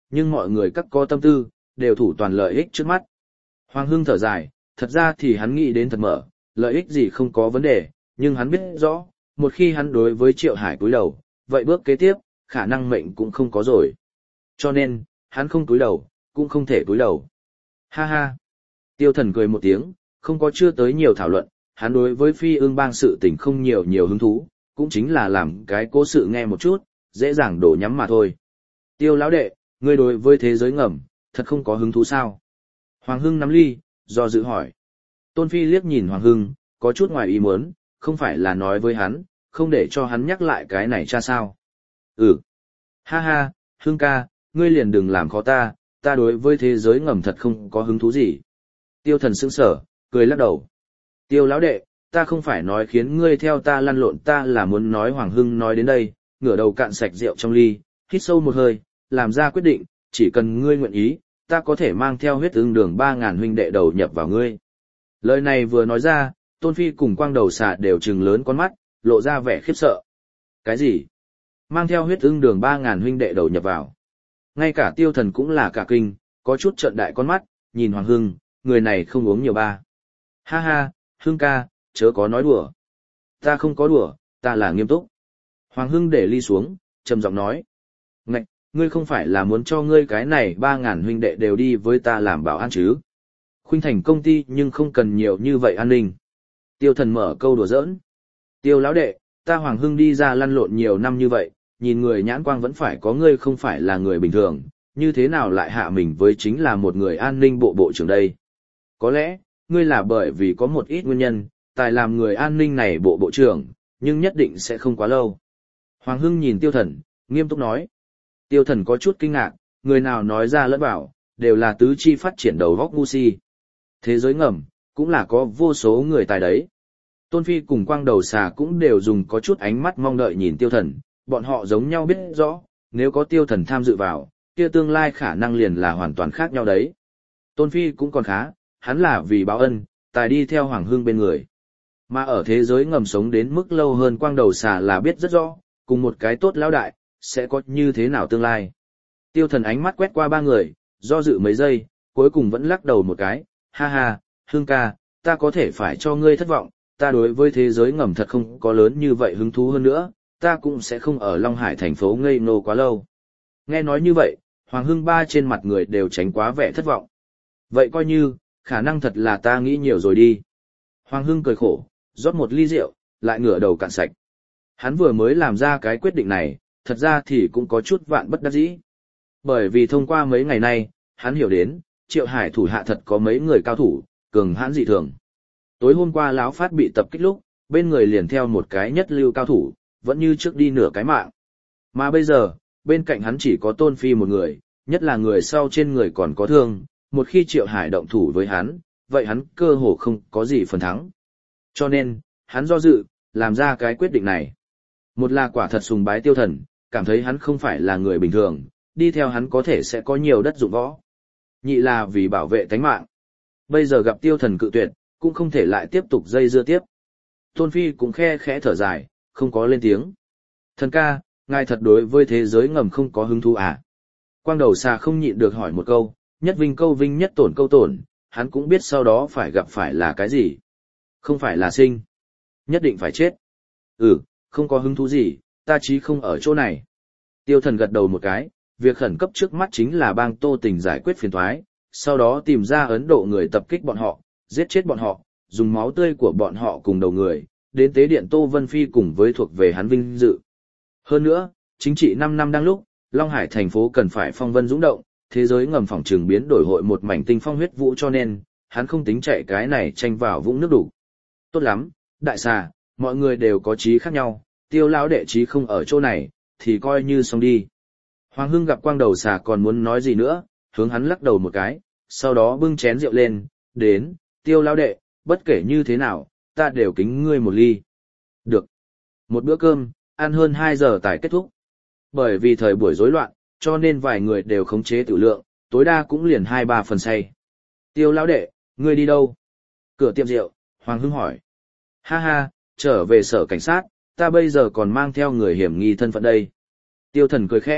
nhưng mọi người các có tâm tư, đều thủ toàn lợi ích trước mắt. Hoàng Hưng thở dài, thật ra thì hắn nghĩ đến thật mở, lợi ích gì không có vấn đề, nhưng hắn biết rõ, một khi hắn đối với Triệu Hải cúi đầu, vậy bước kế tiếp, khả năng mệnh cũng không có rồi. Cho nên, hắn không cúi đầu, cũng không thể cúi đầu. Ha ha. Tiêu Thần cười một tiếng, không có chưa tới nhiều thảo luận, hắn đối với Phi Ương Bang sự tình không nhiều nhiều hứng thú, cũng chính là làm cái cố sự nghe một chút, dễ dàng đổ nhắm mà thôi. Tiêu lão đệ, ngươi đối với thế giới ngầm, thật không có hứng thú sao? Hoàng Hưng nắm ly, do dự hỏi. Tôn Phi liếc nhìn Hoàng Hưng, có chút ngoài ý muốn, không phải là nói với hắn, không để cho hắn nhắc lại cái này cha sao? Ừ. Ha ha, Hưng ca, ngươi liền đừng làm khó ta, ta đối với thế giới ngầm thật không có hứng thú gì. Tiêu Thần sững sờ, cười lắc đầu. Tiêu lão đệ, ta không phải nói khiến ngươi theo ta lăn lộn, ta là muốn nói. Hoàng Hưng nói đến đây, ngửa đầu cạn sạch rượu trong ly, hít sâu một hơi, làm ra quyết định, chỉ cần ngươi nguyện ý, ta có thể mang theo huyết ưng đường ba ngàn huynh đệ đầu nhập vào ngươi. Lời này vừa nói ra, Tôn Phi cùng Quang Đầu Xà đều trừng lớn con mắt, lộ ra vẻ khiếp sợ. Cái gì? Mang theo huyết ưng đường ba ngàn huynh đệ đầu nhập vào. Ngay cả Tiêu Thần cũng là cả kinh, có chút trợn đại con mắt, nhìn Hoàng Hưng, người này không uống nhiều ba. Ha ha, Hưng ca, chớ có nói đùa. Ta không có đùa, ta là nghiêm túc. Hoàng Hưng để ly xuống, trầm giọng nói. Ngạch, ngươi không phải là muốn cho ngươi cái này ba ngàn huynh đệ đều đi với ta làm bảo an chứ? Khuynh Thành công ty nhưng không cần nhiều như vậy an ninh. Tiêu Thần mở câu đùa giỡn. Tiêu lão đệ, ta Hoàng Hưng đi ra lăn lộn nhiều năm như vậy, nhìn người nhãn quang vẫn phải có, ngươi không phải là người bình thường, như thế nào lại hạ mình với chính là một người an ninh bộ bộ trưởng đây? Có lẽ, ngươi là bởi vì có một ít nguyên nhân, tài làm người an ninh này bộ bộ trưởng, nhưng nhất định sẽ không quá lâu. Hoàng Hưng nhìn Tiêu Thần, nghiêm túc nói. Tiêu Thần có chút kinh ngạc, người nào nói ra lẫn bảo, đều là tứ chi phát triển đầu góc ngu si. Thế giới ngầm, cũng là có vô số người tài đấy. Tôn Phi cùng Quang Đầu Xà cũng đều dùng có chút ánh mắt mong đợi nhìn Tiêu Thần, bọn họ giống nhau biết rõ, nếu có Tiêu Thần tham dự vào, kia tương lai khả năng liền là hoàn toàn khác nhau đấy. Tôn Phi cũng còn khá, hắn là vì báo ân, tài đi theo Hoàng Hưng bên người. Mà ở thế giới ngầm sống đến mức lâu hơn Quang Đầu Xà là biết rất rõ, cùng một cái tốt lão đại, sẽ có như thế nào tương lai. Tiêu Thần ánh mắt quét qua ba người, do dự mấy giây, cuối cùng vẫn lắc đầu một cái, ha ha, Hưng ca, ta có thể phải cho ngươi thất vọng, ta đối với thế giới ngầm thật không có lớn như vậy hứng thú hơn nữa, ta cũng sẽ không ở Long Hải thành phố ngây ngô quá lâu. Nghe nói như vậy, Hoàng Hưng ba trên mặt người đều tránh quá vẻ thất vọng. Vậy coi như, khả năng thật là ta nghĩ nhiều rồi đi. Hoàng Hưng cười khổ, rót một ly rượu, lại ngửa đầu cạn sạch. Hắn vừa mới làm ra cái quyết định này, thật ra thì cũng có chút vạn bất đắc dĩ. Bởi vì thông qua mấy ngày nay, hắn hiểu đến, Triệu Hải thủ hạ thật có mấy người cao thủ, cường hãn dị thường. Tối hôm qua Lão Phát bị tập kích lúc, bên người liền theo một cái nhất lưu cao thủ, vẫn như trước đi nửa cái mạng. Mà bây giờ, bên cạnh hắn chỉ có Tôn Phi một người, nhất là người sau trên người còn có thương, một khi Triệu Hải động thủ với hắn, vậy hắn cơ hồ không có gì phần thắng. Cho nên, hắn do dự, làm ra cái quyết định này. Một là quả thật sùng bái Tiêu Thần, cảm thấy hắn không phải là người bình thường, đi theo hắn có thể sẽ có nhiều đất dụng võ. Nhị là vì bảo vệ tánh mạng. Bây giờ gặp Tiêu Thần cự tuyệt, cũng không thể lại tiếp tục dây dưa tiếp. Tôn Phi cũng khe khẽ thở dài, không có lên tiếng. Thần ca, ngài thật đối với thế giới ngầm không có hứng thú à? Quang Đầu Xà không nhịn được hỏi một câu, nhất vinh câu vinh nhất tổn câu tổn, hắn cũng biết sau đó phải gặp phải là cái gì. Không phải là sinh. Nhất định phải chết. Ừ, không có hứng thú gì, ta chí không ở chỗ này. Tiêu Thần gật đầu một cái, việc khẩn cấp trước mắt chính là bang Tô Tình giải quyết phiền toái, sau đó tìm ra Ấn Độ người tập kích bọn họ, giết chết bọn họ, dùng máu tươi của bọn họ cùng đầu người, đến tế điện Tô Vân Phi cùng với thuộc về hắn vinh dự. Hơn nữa, chính trị năm năm đang lúc, Long Hải thành phố cần phải phong vân dũng động, thế giới ngầm phòng trường biến đổi hội một mảnh tinh phong huyết vũ, cho nên, hắn không tính chạy cái này tranh vào vũng nước đủ. Tốt lắm, đại xà, mọi người đều có chí khác nhau, Tiêu lão đệ chí không ở chỗ này, thì coi như xong đi. Hoàng Hưng gặp Quang Đầu Xà còn muốn nói gì nữa, hướng hắn lắc đầu một cái, sau đó bưng chén rượu lên, đến, Tiêu lão đệ, bất kể như thế nào, ta đều kính ngươi một ly. Được. Một bữa cơm, ăn hơn hai giờ tài kết thúc. Bởi vì thời buổi rối loạn, cho nên vài người đều khống chế tiểu lượng, tối đa cũng liền hai ba phần say. Tiêu lão đệ, ngươi đi đâu? Cửa tiệm rượu, Hoàng Hưng hỏi. Ha ha, trở về sở cảnh sát, ta bây giờ còn mang theo người hiểm nghi thân phận đây. Tiêu Thần cười khẽ,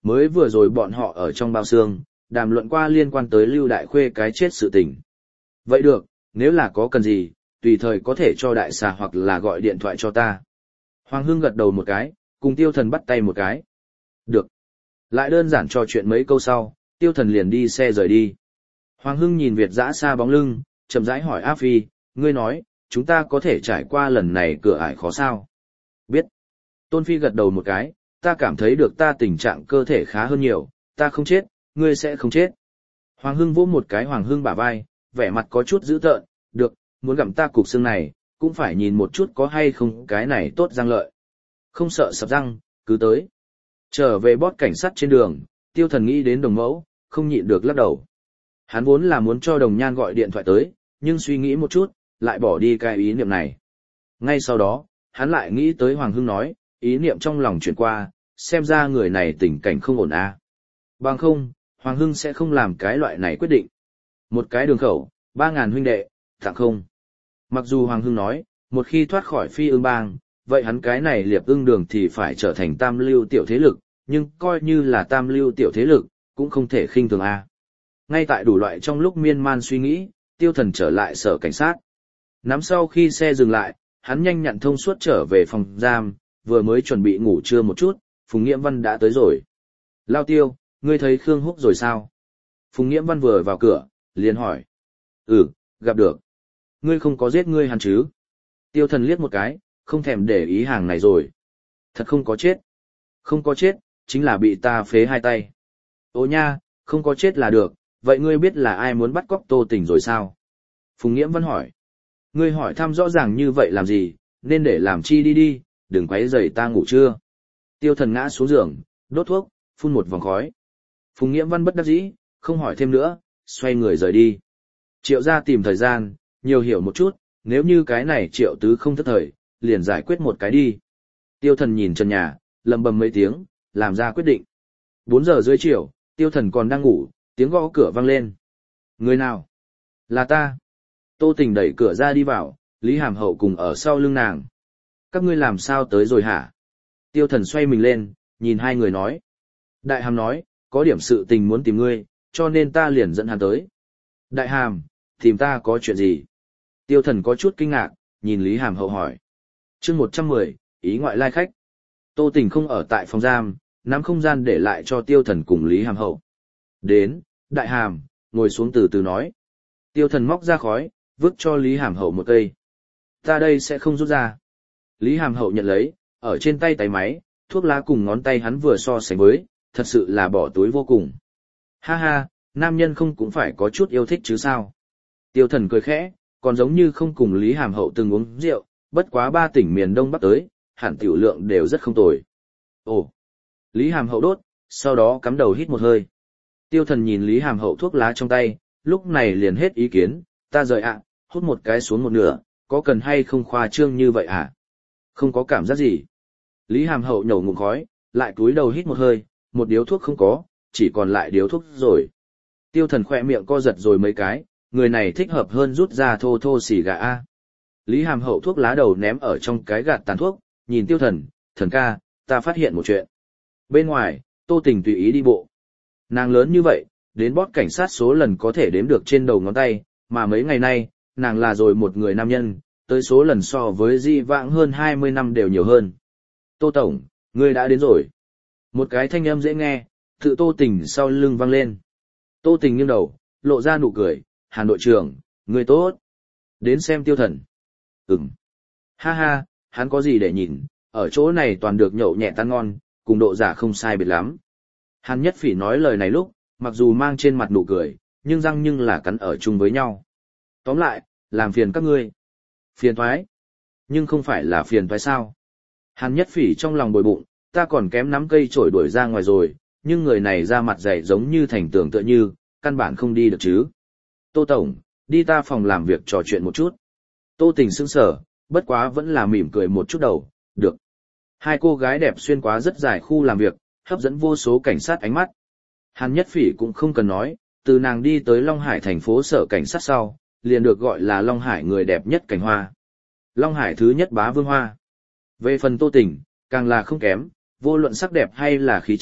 mới vừa rồi bọn họ ở trong bao xương, đàm luận qua liên quan tới Lưu Đại Khuê cái chết sự tình. Vậy được, nếu là có cần gì, tùy thời có thể cho đại xà hoặc là gọi điện thoại cho ta. Hoàng Hưng gật đầu một cái, cùng Tiêu Thần bắt tay một cái. Được. Lại đơn giản trò chuyện mấy câu sau, Tiêu Thần liền đi xe rời đi. Hoàng Hưng nhìn Việt dã xa bóng lưng, chậm rãi hỏi A Phi, ngươi nói, chúng ta có thể trải qua lần này cửa ải khó sao? Biết. Tôn Phi gật đầu một cái, ta cảm thấy được ta tình trạng cơ thể khá hơn nhiều, ta không chết, ngươi sẽ không chết. Hoàng Hưng vỗ một cái Hoàng Hưng bả vai, vẻ mặt có chút dữ tợn, được, muốn gặm ta cục xương này, cũng phải nhìn một chút có hay không cái này tốt răng lợi. Không sợ sập răng, cứ tới. Trở về bót cảnh sát trên đường, Tiêu Thần nghĩ đến Đồng Mẫu, không nhịn được lắc đầu. Hắn vốn là muốn cho Đồng Nhan gọi điện thoại tới, nhưng suy nghĩ một chút, lại bỏ đi cái ý niệm này. Ngay sau đó, hắn lại nghĩ tới Hoàng Hưng nói, ý niệm trong lòng chuyển qua, xem ra người này tình cảnh không ổn à. Bằng không, Hoàng Hưng sẽ không làm cái loại này quyết định. Một cái đường khẩu, ba ngàn huynh đệ, tặng không. Mặc dù Hoàng Hưng nói, một khi thoát khỏi phi ương bang, vậy hắn cái này liệp ưng đường thì phải trở thành tam lưu tiểu thế lực, nhưng coi như là tam lưu tiểu thế lực, cũng không thể khinh thường a. Ngay tại đủ loại trong lúc miên man suy nghĩ, Tiêu Thần trở lại sở cảnh sát. Nắm sau khi xe dừng lại, hắn nhanh nhặn thông suốt trở về phòng giam, vừa mới chuẩn bị ngủ trưa một chút, Phùng Nghiễm Văn đã tới rồi. Lao Tiêu, ngươi thấy Khương Húc rồi sao? Phùng Nghiễm Văn vừa vào cửa, liền hỏi. Ừ, gặp được. Ngươi không có giết ngươi hắn chứ? Tiêu Thần liếc một cái, không thèm để ý hàng này rồi. Thật không có chết. Không có chết, chính là bị ta phế hai tay. Ô nha, không có chết là được, vậy ngươi biết là ai muốn bắt cóc Tô Tình rồi sao? Phùng Nghiễm Văn hỏi. Ngươi hỏi thăm rõ ràng như vậy làm gì, nên để làm chi đi đi, đừng quấy rầy ta ngủ trưa. Tiêu Thần ngã xuống giường, đốt thuốc, phun một vòng khói. Phùng Nghiễm Văn bất đắc dĩ, không hỏi thêm nữa, xoay người rời đi. Triệu gia tìm thời gian, nhiều hiểu một chút, nếu như cái này Triệu tứ không thất thời, liền giải quyết một cái đi. Tiêu Thần nhìn trần nhà, lầm bầm mấy tiếng, làm ra quyết định. Bốn giờ dưới chiều, Tiêu Thần còn đang ngủ, tiếng gõ cửa vang lên. Người nào? Là ta. Tô Tình đẩy cửa ra đi vào, Lý Hàm Hậu cùng ở sau lưng nàng. Các ngươi làm sao tới rồi hả? Tiêu Thần xoay mình lên, nhìn hai người nói. Đại Hàm nói, có điểm sự tình muốn tìm ngươi, cho nên ta liền dẫn hắn tới. Đại Hàm, tìm ta có chuyện gì? Tiêu Thần có chút kinh ngạc, nhìn Lý Hàm Hậu hỏi. Chương một trăm mười, ý ngoại lai khách. Tô Tình không ở tại phòng giam, nắm không gian để lại cho Tiêu Thần cùng Lý Hàm Hậu. Đến, Đại Hàm, ngồi xuống từ từ nói. Tiêu Thần móc ra khói, vứt cho Lý Hàm Hậu một cây. Ta đây sẽ không rút ra. Lý Hàm Hậu nhận lấy, ở trên tay tay máy, thuốc lá cùng ngón tay hắn vừa so sánh với, thật sự là bỏ túi vô cùng. Ha ha, nam nhân không cũng phải có chút yêu thích chứ sao. Tiêu Thần cười khẽ, còn giống như không cùng Lý Hàm Hậu từng uống rượu, bất quá ba tỉnh miền Đông Bắc tới, hẳn tiểu lượng đều rất không tồi. Ồ! Lý Hàm Hậu đốt, sau đó cắm đầu hít một hơi. Tiêu Thần nhìn Lý Hàm Hậu thuốc lá trong tay, lúc này liền hết ý kiến, ta rời ạ, hút một cái xuống một nửa, có cần hay không khoa trương như vậy à? Không có cảm giác gì. Lý Hàm Hậu nhổ ngụm khói, lại cúi đầu hít một hơi, một điếu thuốc không có, chỉ còn lại điếu thuốc rồi. Tiêu Thần khỏe miệng co giật rồi mấy cái, người này thích hợp hơn rút ra thô thô xì gà a. Lý Hàm Hậu thuốc lá đầu ném ở trong cái gạt tàn thuốc, nhìn Tiêu Thần, thần ca, ta phát hiện một chuyện. Bên ngoài, Tô Tình tùy ý đi bộ. Nàng lớn như vậy, đến bót cảnh sát số lần có thể đếm được trên đầu ngón tay, mà mấy ngày nay, nàng là rồi một người nam nhân, tới số lần so với di vãng hơn hai mươi năm đều nhiều hơn. Tô Tổng, ngươi đã đến rồi. Một cái thanh âm dễ nghe, tự Tô Tình sau lưng vang lên. Tô Tình nghiêng đầu, lộ ra nụ cười, Hàn đội trưởng, ngươi tốt. Đến xem Tiêu Thần. Ừm. Ha ha, hắn có gì để nhìn, ở chỗ này toàn được nhậu nhẹ tan ngon, cùng độ giả không sai biệt lắm. Hàn Nhất Phỉ nói lời này lúc, mặc dù mang trên mặt nụ cười, nhưng răng nhưng là cắn ở chung với nhau. Tóm lại, làm phiền các ngươi. Phiền toái. Nhưng không phải là phiền toái sao. Hàn Nhất Phỉ trong lòng bồi bụng, ta còn kém nắm cây chổi đuổi ra ngoài rồi, nhưng người này ra mặt dày giống như thành tường tựa như, căn bản không đi được chứ. Tô Tổng, đi ta phòng làm việc trò chuyện một chút. Tô Tình sững sờ, bất quá vẫn là mỉm cười một chút đầu, được. Hai cô gái đẹp xuyên qua rất dài khu làm việc, hấp dẫn vô số cảnh sát ánh mắt. Hàn Nhất Phỉ cũng không cần nói, từ nàng đi tới Long Hải thành phố sở cảnh sát sau, liền được gọi là Long Hải người đẹp nhất cảnh hoa. Long Hải thứ nhất bá vương hoa. Về phần Tô Tình, càng là không kém, vô luận sắc đẹp hay là khí chất,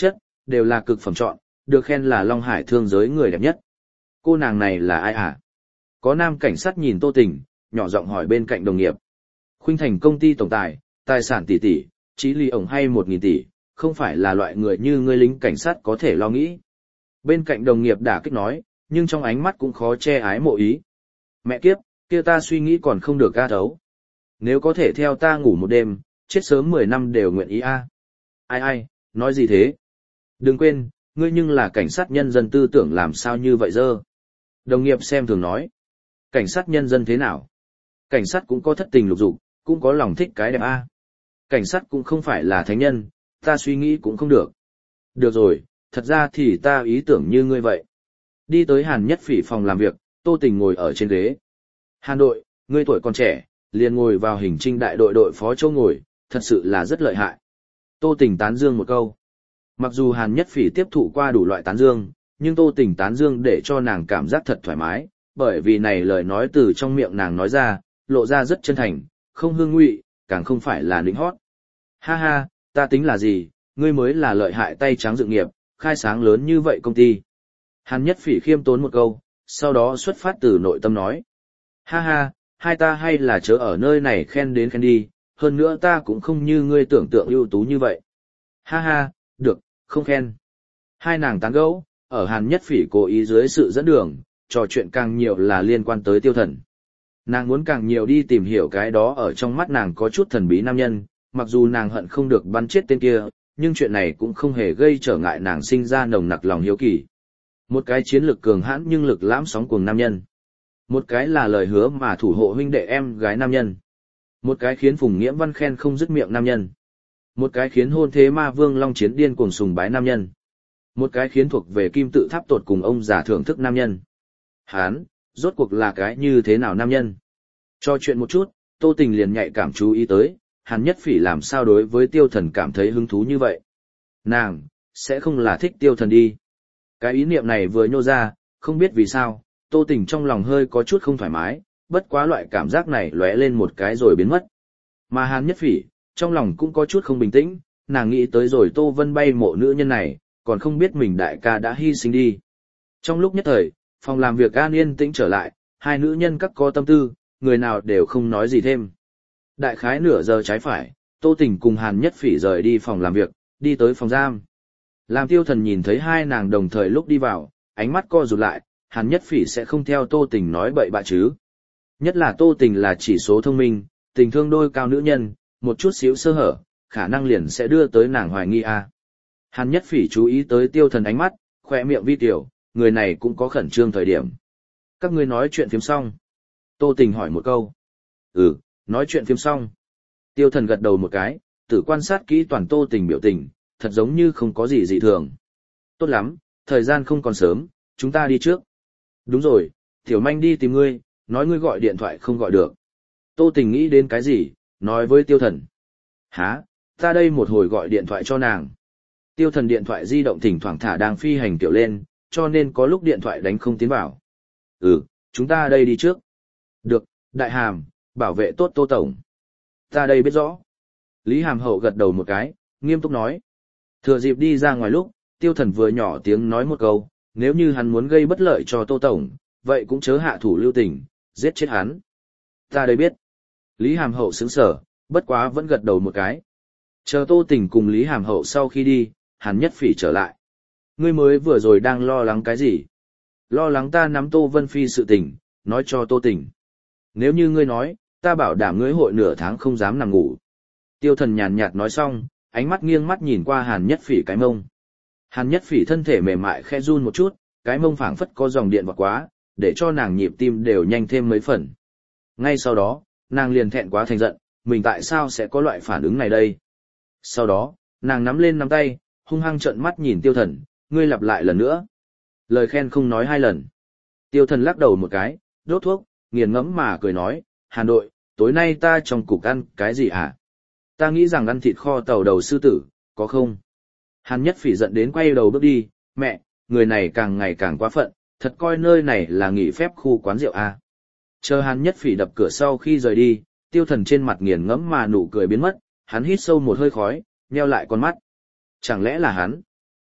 đều là cực phẩm chọn, được khen là Long Hải thương giới người đẹp nhất. Cô nàng này là ai hả? Có nam cảnh sát nhìn Tô Tình, nhỏ giọng hỏi bên cạnh đồng nghiệp. Khuynh Thành công ty tổng tài, tài sản tỷ tỷ, chí lý ổng hay một nghìn tỷ, không phải là loại người như ngươi lính cảnh sát có thể lo nghĩ. Bên cạnh đồng nghiệp đả kích nói, nhưng trong ánh mắt cũng khó che ái mộ ý. Mẹ kiếp, kia ta suy nghĩ còn không được ca thấu. Nếu có thể theo ta ngủ một đêm, chết sớm mười năm đều nguyện ý a. Ai ai, nói gì thế? Đừng quên, ngươi nhưng là cảnh sát nhân dân tư tưởng làm sao như vậy dơ. Đồng nghiệp xem thường nói. Cảnh sát nhân dân thế nào? Cảnh sát cũng có thất tình lục dục, cũng có lòng thích cái đẹp a. Cảnh sát cũng không phải là thánh nhân, ta suy nghĩ cũng không được. Được rồi, thật ra thì ta ý tưởng như ngươi vậy. Đi tới Hàn Nhất Phỉ phòng làm việc, Tô Tình ngồi ở trên ghế. Hàn đội, ngươi tuổi còn trẻ, liền ngồi vào hình trinh đại đội đội phó châu ngồi, thật sự là rất lợi hại. Tô Tình tán dương một câu. Mặc dù Hàn Nhất Phỉ tiếp thụ qua đủ loại tán dương, nhưng Tô Tình tán dương để cho nàng cảm giác thật thoải mái, bởi vì này lời nói từ trong miệng nàng nói ra, lộ ra rất chân thành, không hương ngụy, càng không phải là nịnh hót. Ha ha, ta tính là gì, ngươi mới là lợi hại tay trắng dự nghiệp, khai sáng lớn như vậy công ty. Hàn Nhất Phỉ khiêm tốn một câu, sau đó xuất phát từ nội tâm nói. Ha ha, hai ta hay là chớ ở nơi này khen đến khen đi, hơn nữa ta cũng không như ngươi tưởng tượng ưu tú như vậy. Ha ha, được, không khen. Hai nàng tán gẫu, ở Hàn Nhất Phỉ cố ý dưới sự dẫn đường, trò chuyện càng nhiều là liên quan tới Tiêu Thần. Nàng muốn càng nhiều đi tìm hiểu cái đó ở trong mắt nàng có chút thần bí nam nhân, mặc dù nàng hận không được bắn chết tên kia, nhưng chuyện này cũng không hề gây trở ngại nàng sinh ra nồng nặc lòng hiếu kỳ. Một cái chiến lực cường hãn nhưng lực lãm sóng cuồng nam nhân. Một cái là lời hứa mà thủ hộ huynh đệ em gái nam nhân. Một cái khiến Phùng Nghiễm Văn khen không dứt miệng nam nhân. Một cái khiến hôn thế ma vương Long Chiến điên cuồng sùng bái nam nhân. Một cái khiến thuộc về kim tự tháp tột cùng ông già thưởng thức nam nhân. Hán, rốt cuộc là cái như thế nào nam nhân? Cho chuyện một chút, Tô Tình liền nhạy cảm chú ý tới, Hàn Nhất Phỉ làm sao đối với Tiêu Thần cảm thấy hứng thú như vậy. Nàng, sẽ không là thích Tiêu Thần đi. Cái ý niệm này vừa nhô ra, không biết vì sao, Tô Tình trong lòng hơi có chút không thoải mái, bất quá loại cảm giác này lóe lên một cái rồi biến mất. Mà Hàn Nhất Phỉ, trong lòng cũng có chút không bình tĩnh, nàng nghĩ tới rồi Tô Vân Bay mộ nữ nhân này, còn không biết mình đại ca đã hy sinh đi. Trong lúc nhất thời, phòng làm việc an yên tĩnh trở lại, hai nữ nhân các có tâm tư, người nào đều không nói gì thêm. Đại khái nửa giờ trái phải, Tô Tình cùng Hàn Nhất Phỉ rời đi phòng làm việc, đi tới phòng giam. Làm Tiêu Thần nhìn thấy hai nàng đồng thời lúc đi vào, ánh mắt co rụt lại, Hàn Nhất Phỉ sẽ không theo Tô Tình nói bậy bạ chứ. Nhất là Tô Tình là chỉ số thông minh, tình thương đôi cao nữ nhân, một chút xíu sơ hở, khả năng liền sẽ đưa tới nàng hoài nghi a. À. Hàn Nhất Phỉ chú ý tới Tiêu Thần ánh mắt, khỏe miệng vi tiểu, người này cũng có khẩn trương thời điểm. Các ngươi nói chuyện phiếm xong. Tô Tình hỏi một câu. Ừ, nói chuyện phiếm xong. Tiêu Thần gật đầu một cái, tự quan sát kỹ toàn Tô Tình biểu tình, thật giống như không có gì dị thường. Tốt lắm, thời gian không còn sớm, chúng ta đi trước. Đúng rồi, Tiểu Manh đi tìm ngươi, nói ngươi gọi điện thoại không gọi được. Tô Tình nghĩ đến cái gì, nói với Tiêu Thần. Hả, ta đây một hồi gọi điện thoại cho nàng. Tiêu Thần điện thoại di động thỉnh thoảng thả đang phi hành tiểu lên, cho nên có lúc điện thoại đánh không tiến vào. Ừ, chúng ta đây đi trước. Được, Đại Hàm, bảo vệ tốt Tô Tổng. Ta đây biết rõ. Lý Hàm Hậu gật đầu một cái, nghiêm túc nói. Thừa dịp đi ra ngoài lúc, Tiêu Thần vừa nhỏ tiếng nói một câu, nếu như hắn muốn gây bất lợi cho Tô Tổng, vậy cũng chớ hạ thủ lưu tình, giết chết hắn. Ta đây biết. Lý Hàm Hậu sững sờ, bất quá vẫn gật đầu một cái. Chờ Tô Tình cùng Lý Hàm Hậu sau khi đi, Hàn Nhất Phỉ trở lại. Ngươi mới vừa rồi đang lo lắng cái gì? Lo lắng ta nắm Tô Vân Phi sự tình, nói cho Tô Tình. Nếu như ngươi nói, ta bảo đảm ngươi hội nửa tháng không dám nằm ngủ. Tiêu Thần nhàn nhạt nói xong, ánh mắt nghiêng mắt nhìn qua Hàn Nhất Phỉ cái mông. Hàn Nhất Phỉ thân thể mềm mại khẽ run một chút, cái mông phảng phất có dòng điện vào quá, để cho nàng nhịp tim đều nhanh thêm mấy phần. Ngay sau đó, nàng liền thẹn quá thành giận, mình tại sao sẽ có loại phản ứng này đây? Sau đó, nàng nắm lên nắm tay, hung hăng trợn mắt nhìn Tiêu Thần, ngươi lặp lại lần nữa. Lời khen không nói hai lần. Tiêu Thần lắc đầu một cái, đốt thuốc, nghiền ngẫm mà cười nói, Hàn đội, tối nay ta trong cục ăn cái gì hả? Ta nghĩ rằng ăn thịt kho tàu đầu sư tử, có không? Hàn Nhất Phỉ giận đến quay đầu bước đi, mẹ, người này càng ngày càng quá phận, thật coi nơi này là nghỉ phép khu quán rượu à. Chờ Hàn Nhất Phỉ đập cửa sau khi rời đi, Tiêu Thần trên mặt nghiền ngẫm mà nụ cười biến mất, hắn hít sâu một hơi khói, nheo lại con mắt. Chẳng lẽ là hắn?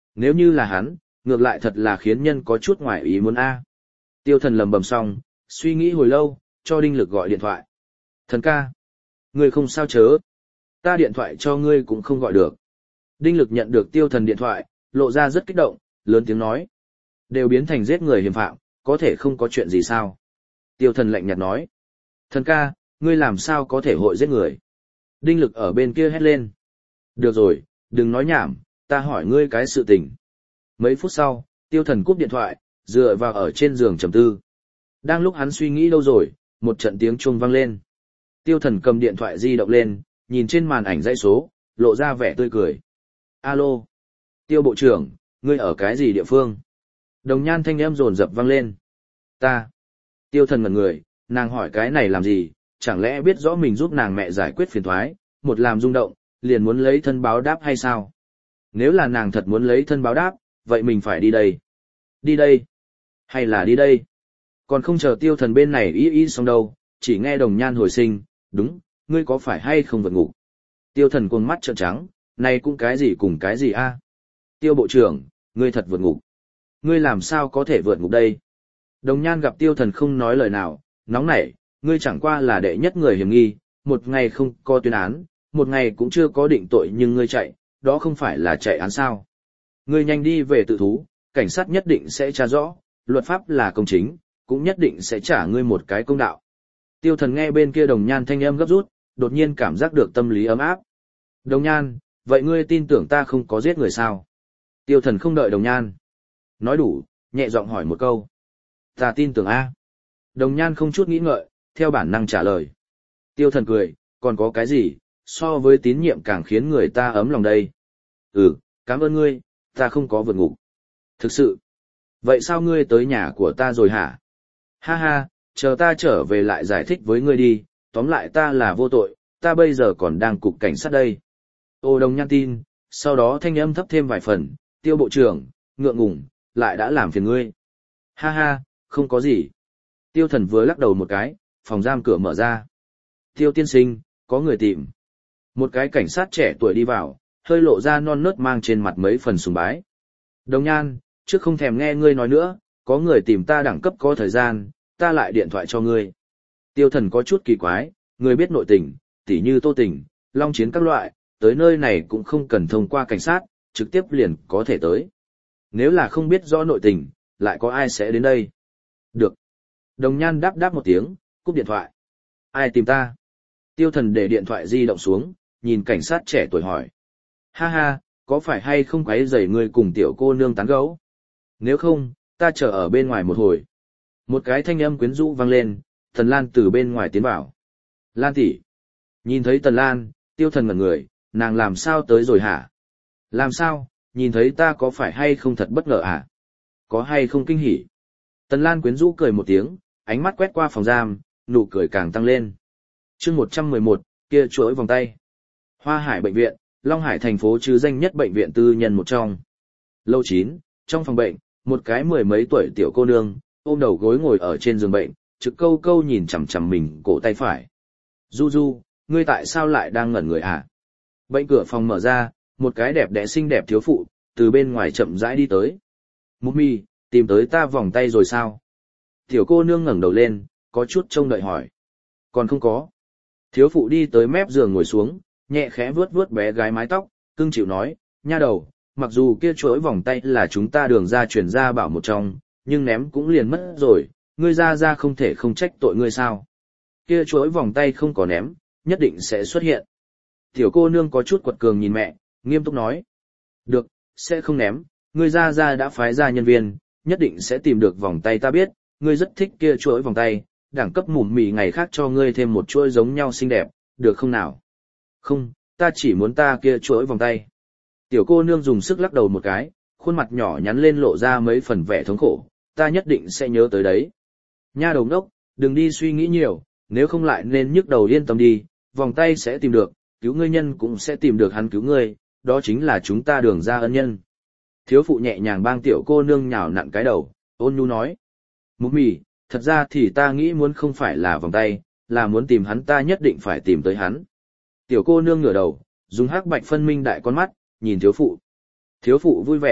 Nếu như là hắn, ngược lại thật là khiến nhân có chút ngoài ý muốn a. Tiêu thần lầm bầm xong, suy nghĩ hồi lâu, cho Đinh Lực gọi điện thoại. Thần ca, ngươi không sao chớ. Ta điện thoại cho ngươi cũng không gọi được. Đinh Lực nhận được tiêu thần điện thoại, lộ ra rất kích động, lớn tiếng nói. Đều biến thành giết người hiểm phạm, có thể không có chuyện gì sao? Tiêu thần lạnh nhạt nói. Thần ca, ngươi làm sao có thể hội giết người? Đinh Lực ở bên kia hét lên. Được rồi, đừng nói nhảm, ta hỏi ngươi cái sự tình. Mấy phút sau, tiêu thần cúp điện thoại, dựa vào ở trên giường trầm tư. Đang lúc hắn suy nghĩ đâu rồi, một trận tiếng chuông vang lên. Tiêu thần cầm điện thoại di động lên, nhìn trên màn ảnh dãy số, lộ ra vẻ tươi cười. Alo, Tiêu bộ trưởng, ngươi ở cái gì địa phương? Đồng nhan thanh âm rồn rập vang lên. Ta. Tiêu thần ngẩn người, nàng hỏi cái này làm gì, chẳng lẽ biết rõ mình giúp nàng mẹ giải quyết phiền toái, một làm rung động, liền muốn lấy thân báo đáp hay sao? Nếu là nàng thật muốn lấy thân báo đáp, vậy mình phải đi đây. Đi đây? Hay là đi đây? Còn không chờ tiêu thần bên này ý ý xong đâu, chỉ nghe đồng nhan hồi sinh, đúng, ngươi có phải hay không vượt ngục? Tiêu thần cuồng mắt trợn trắng, này cũng cái gì cùng cái gì a? Tiêu bộ trưởng, ngươi thật vượt ngục. Ngươi làm sao có thể vượt ngục đây? Đồng nhan gặp tiêu thần không nói lời nào, nóng nảy, ngươi chẳng qua là đệ nhất người hiểm nghi, một ngày không có tuyên án, một ngày cũng chưa có định tội nhưng ngươi chạy, đó không phải là chạy án sao? Ngươi nhanh đi về tự thú, cảnh sát nhất định sẽ tra rõ, luật pháp là công chính, cũng nhất định sẽ trả ngươi một cái công đạo. Tiêu thần nghe bên kia đồng nhan thanh âm gấp rút, đột nhiên cảm giác được tâm lý ấm áp. Đồng nhan, vậy ngươi tin tưởng ta không có giết người sao? Tiêu thần không đợi đồng nhan nói đủ, nhẹ giọng hỏi một câu. Ta tin tưởng A. Đồng nhan không chút nghĩ ngợi, theo bản năng trả lời. Tiêu thần cười, còn có cái gì, so với tín nhiệm càng khiến người ta ấm lòng đây. Ừ, cảm ơn ngươi, ta không có vượt ngục. Thực sự. Vậy sao ngươi tới nhà của ta rồi hả? Ha ha, chờ ta trở về lại giải thích với ngươi đi, tóm lại ta là vô tội, ta bây giờ còn đang cục cảnh sát đây. Ô đồng nhan tin, sau đó thanh âm thấp thêm vài phần, tiêu bộ trưởng, ngượng ngùng, lại đã làm phiền ngươi. Ha ha, không có gì. Tiêu thần vừa lắc đầu một cái, phòng giam cửa mở ra. Tiêu tiên sinh, có người tìm. Một cái cảnh sát trẻ tuổi đi vào, hơi lộ ra non nớt mang trên mặt mấy phần sùng bái. Đồng nhan, trước không thèm nghe ngươi nói nữa, có người tìm ta đẳng cấp có thời gian, ta lại điện thoại cho ngươi. Tiêu thần có chút kỳ quái, người biết nội tình, tỉ như Tô Tình, Long Chiến các loại, tới nơi này cũng không cần thông qua cảnh sát, trực tiếp liền có thể tới. Nếu là không biết rõ nội tình, lại có ai sẽ đến đây? Được. Đồng nhan đáp đáp một tiếng, cúp điện thoại. Ai tìm ta? Tiêu thần để điện thoại di động xuống, nhìn cảnh sát trẻ tuổi hỏi. Ha ha, có phải hay không quấy rầy ngươi cùng tiểu cô nương tán gẫu? Nếu không, ta chờ ở bên ngoài một hồi. Một cái thanh âm quyến rũ vang lên, Tần Lan từ bên ngoài tiến vào. Lan tỷ. Nhìn thấy Tần Lan, tiêu thần ngẩn người, nàng làm sao tới rồi hả? Làm sao, nhìn thấy ta có phải hay không thật bất ngờ à? Có hay không kinh hỉ? Tần Lan quyến rũ cười một tiếng, ánh mắt quét qua phòng giam, nụ cười càng tăng lên. chương một trăm mười một, kia chuỗi vòng tay. Hoa Hải bệnh viện, Long Hải thành phố chứ danh nhất bệnh viện tư nhân một trong. Lầu chín, trong phòng bệnh, một cái mười mấy tuổi tiểu cô nương, ôm đầu gối ngồi ở trên giường bệnh, trực câu câu nhìn chằm chằm mình cổ tay phải. Du Du, ngươi tại sao lại đang ngẩn người à? Bệnh cửa phòng mở ra, một cái đẹp đẽ xinh đẹp thiếu phụ, từ bên ngoài chậm rãi đi tới. Mục mi, tìm tới ta vòng tay rồi sao? Tiểu cô nương ngẩng đầu lên, có chút trông đợi hỏi. Còn không có. Thiếu phụ đi tới mép giường ngồi xuống, nhẹ khẽ vuốt vuốt bé gái mái tóc, cưng chịu nói, nha đầu, mặc dù kia chuỗi vòng tay là chúng ta đường ra chuyển ra bảo một trong, nhưng ném cũng liền mất rồi, ngươi ra ra không thể không trách tội ngươi sao. Kia chuỗi vòng tay không có ném, nhất định sẽ xuất hiện. Tiểu cô nương có chút quật cường nhìn mẹ, nghiêm túc nói. Được, sẽ không ném, ngươi ra ra đã phái ra nhân viên, nhất định sẽ tìm được vòng tay ta biết, ngươi rất thích kia chuỗi vòng tay, đẳng cấp mủm mì ngày khác cho ngươi thêm một chuỗi giống nhau xinh đẹp, được không nào? Không, ta chỉ muốn ta kia chuỗi vòng tay. Tiểu cô nương dùng sức lắc đầu một cái, khuôn mặt nhỏ nhắn lên lộ ra mấy phần vẻ thống khổ, ta nhất định sẽ nhớ tới đấy. Nha đầu ngốc, đừng đi suy nghĩ nhiều, nếu không lại nên nhức đầu yên tâm đi, vòng tay sẽ tìm được, cứu ngươi nhân cũng sẽ tìm được hắn cứu ngươi, đó chính là chúng ta đường ra ân nhân. Thiếu phụ nhẹ nhàng bang tiểu cô nương nhào nặn cái đầu, ôn nhu nói. Mục mì, thật ra thì ta nghĩ muốn không phải là vòng tay, là muốn tìm hắn ta nhất định phải tìm tới hắn. Tiểu cô nương ngửa đầu, dùng hắc bạch phân minh đại con mắt, nhìn thiếu phụ. Thiếu phụ vui vẻ,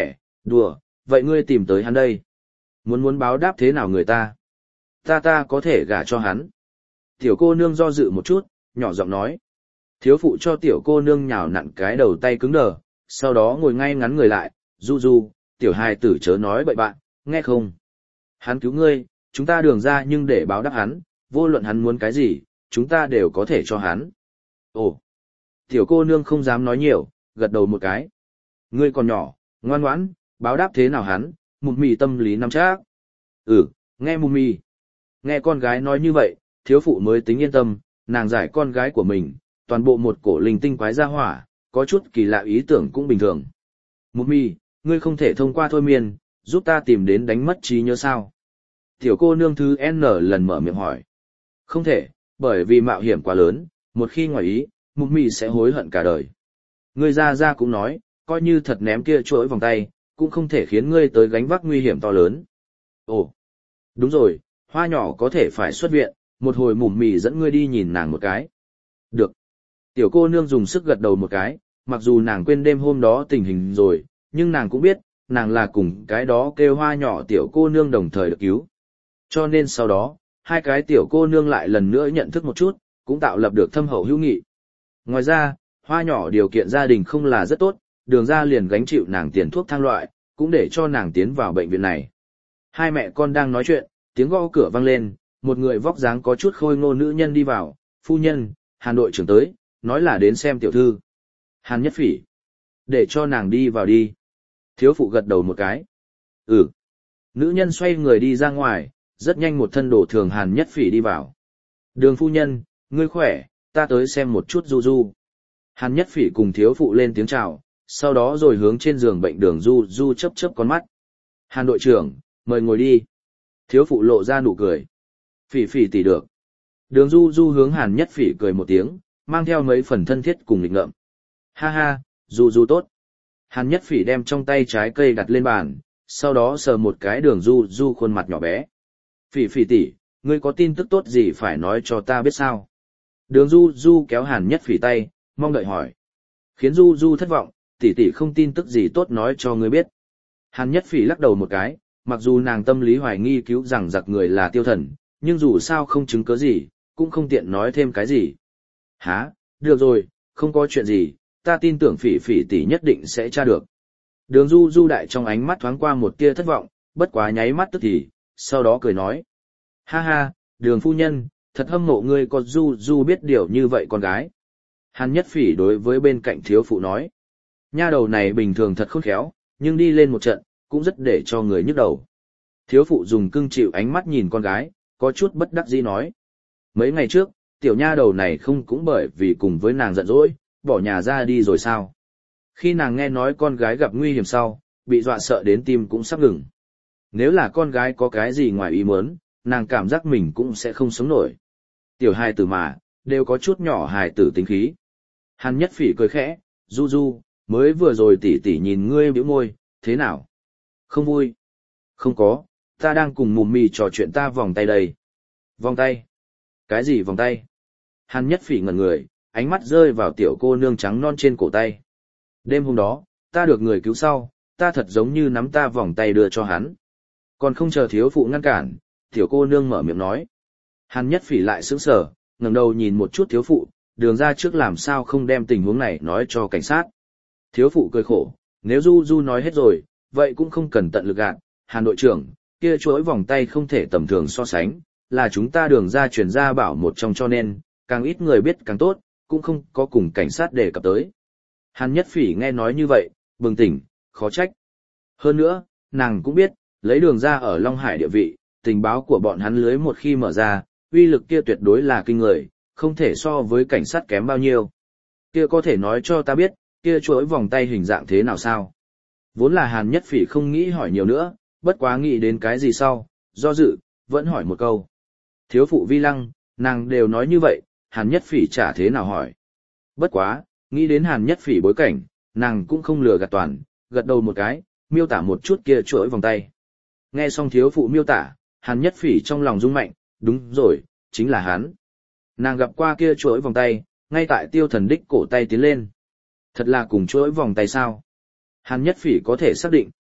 Đùa, vậy ngươi tìm tới hắn đây. Muốn muốn báo đáp thế nào người ta? Ta ta có thể gả cho hắn. Tiểu cô nương do dự một chút, nhỏ giọng nói. Thiếu phụ cho tiểu cô nương nhào nặn cái đầu tay cứng đờ, sau đó ngồi ngay ngắn người lại, du du, tiểu hài tử chớ nói bậy bạn, nghe không? Hắn cứu ngươi, chúng ta đường ra nhưng để báo đáp hắn, vô luận hắn muốn cái gì, chúng ta đều có thể cho hắn. Ồ, tiểu cô nương không dám nói nhiều, gật đầu một cái. Ngươi còn nhỏ, ngoan ngoãn, báo đáp thế nào hắn, mụn mì tâm lý nắm chắc. Ừ, nghe mụn mì. Nghe con gái nói như vậy, thiếu phụ mới tính yên tâm, nàng giải con gái của mình, toàn bộ một cổ linh tinh quái ra hỏa, có chút kỳ lạ ý tưởng cũng bình thường. Mụn mì, ngươi không thể thông qua thôi miên, giúp ta tìm đến đánh mất trí nhớ sao? Tiểu cô nương thứ N lần mở miệng hỏi. Không thể, bởi vì mạo hiểm quá lớn, một khi ngoài ý, mụn mì sẽ hối hận cả đời. Ngươi ra ra cũng nói, coi như thật ném kia chuỗi vòng tay, cũng không thể khiến ngươi tới gánh vác nguy hiểm to lớn. Ồ, đúng rồi, hoa nhỏ có thể phải xuất viện, một hồi mụn mì dẫn ngươi đi nhìn nàng một cái. Được. Tiểu cô nương dùng sức gật đầu một cái, mặc dù nàng quên đêm hôm đó tình hình rồi, nhưng nàng cũng biết, nàng là cùng cái đó kêu hoa nhỏ tiểu cô nương đồng thời được cứu. Cho nên sau đó, hai cái tiểu cô nương lại lần nữa nhận thức một chút, cũng tạo lập được thâm hậu hữu nghị. Ngoài ra, hoa nhỏ điều kiện gia đình không là rất tốt, đường ra liền gánh chịu nàng tiền thuốc thang loại, cũng để cho nàng tiến vào bệnh viện này. Hai mẹ con đang nói chuyện, tiếng gõ cửa vang lên, một người vóc dáng có chút khôi ngô nữ nhân đi vào, phu nhân, Hàn đội trưởng tới, nói là đến xem tiểu thư. Hàn Nhất Phỉ. Để cho nàng đi vào đi. Thiếu phụ gật đầu một cái. Ừ. Nữ nhân xoay người đi ra ngoài, rất nhanh một thân đồ thường Hàn Nhất Phỉ đi vào. Đường phu nhân, ngươi khỏe, ta tới xem một chút Du Du. Hàn Nhất Phỉ cùng thiếu phụ lên tiếng chào, sau đó rồi hướng trên giường bệnh đường Du Du chớp chớp con mắt. Hàn đội trưởng, mời ngồi đi. Thiếu phụ lộ ra nụ cười. Phỉ Phỉ tỷ được. Đường Du Du hướng Hàn Nhất Phỉ cười một tiếng, mang theo mấy phần thân thiết cùng nghịch ngợm. Ha ha, Du Du tốt. Hàn Nhất Phỉ đem trong tay trái cây đặt lên bàn, sau đó sờ một cái đường Du Du khuôn mặt nhỏ bé. Phỉ Phỉ tỷ, ngươi có tin tức tốt gì phải nói cho ta biết sao? Đường Du Du kéo Hàn Nhất Phỉ tay, mong đợi hỏi. Khiến Du Du thất vọng, tỷ tỷ không tin tức gì tốt nói cho ngươi biết. Hàn Nhất Phỉ lắc đầu một cái, mặc dù nàng tâm lý hoài nghi cứu rằng giặc người là tiêu thần, nhưng dù sao không chứng cứ gì, cũng không tiện nói thêm cái gì. Hả, được rồi, không có chuyện gì, ta tin tưởng Phỉ Phỉ tỷ nhất định sẽ tra được. Đường Du Du đại trong ánh mắt thoáng qua một tia thất vọng, bất quá nháy mắt tức thì, sau đó cười nói. Ha ha, đường phu nhân, thật hâm mộ ngươi có Du Du biết điều như vậy con gái. Hàn Nhất Phỉ đối với bên cạnh thiếu phụ nói. Nha đầu này bình thường thật khôn khéo, nhưng đi lên một trận, cũng rất để cho người nhức đầu. Thiếu phụ dùng cưng chịu ánh mắt nhìn con gái, có chút bất đắc dĩ nói. Mấy ngày trước, tiểu nha đầu này không cũng bởi vì cùng với nàng giận dỗi, bỏ nhà ra đi rồi sao? Khi nàng nghe nói con gái gặp nguy hiểm sau, bị dọa sợ đến tim cũng sắp ngừng. Nếu là con gái có cái gì ngoài ý muốn, nàng cảm giác mình cũng sẽ không sống nổi. Tiểu hài tử mà, đều có chút nhỏ hài tử tính khí. Hàn Nhất Phỉ cười khẽ, Du Du, mới vừa rồi tỷ tỷ nhìn ngươi bĩu môi, thế nào? Không vui. Không có, ta đang cùng mùm mì trò chuyện ta vòng tay đây. Vòng tay? Cái gì vòng tay? Hàn Nhất Phỉ ngẩn người, ánh mắt rơi vào tiểu cô nương trắng non trên cổ tay. Đêm hôm đó, ta được người cứu sau, ta thật giống như nắm ta vòng tay đưa cho hắn. Còn không chờ thiếu phụ ngăn cản, tiểu cô nương mở miệng nói. Hàn Nhất Phỉ lại sững sờ, ngẩng đầu nhìn một chút thiếu phụ, đường ra trước làm sao không đem tình huống này nói cho cảnh sát. Thiếu phụ cười khổ, nếu Du Du nói hết rồi, vậy cũng không cần tận lực gạt. Hàn đội trưởng, kia chuỗi vòng tay không thể tầm thường so sánh, là chúng ta đường ra truyền ra bảo một trong cho nên, càng ít người biết càng tốt, cũng không có cùng cảnh sát đề cập tới. Hàn Nhất Phỉ nghe nói như vậy, bừng tỉnh, khó trách. Hơn nữa, nàng cũng biết, lấy đường ra ở Long Hải địa vị, tình báo của bọn hắn lưới một khi mở ra, uy lực kia tuyệt đối là kinh người, không thể so với cảnh sát kém bao nhiêu. Kia có thể nói cho ta biết, kia chuỗi vòng tay hình dạng thế nào sao? Vốn là Hàn Nhất Phỉ không nghĩ hỏi nhiều nữa, bất quá nghĩ đến cái gì sau, do dự, vẫn hỏi một câu. Thiếu phụ vi lăng, nàng đều nói như vậy, Hàn Nhất Phỉ chả thế nào hỏi. Bất quá, nghĩ đến Hàn Nhất Phỉ bối cảnh, nàng cũng không lừa gạt toàn, gật đầu một cái, miêu tả một chút kia chuỗi vòng tay. Nghe xong thiếu phụ miêu tả, Hàn Nhất Phỉ trong lòng rung mạnh, đúng rồi, chính là hắn. Nàng gặp qua kia chuỗi vòng tay, ngay tại tiêu thần đích cổ tay tiến lên. Thật là cùng chuỗi vòng tay sao? Hàn Nhất Phỉ có thể xác định,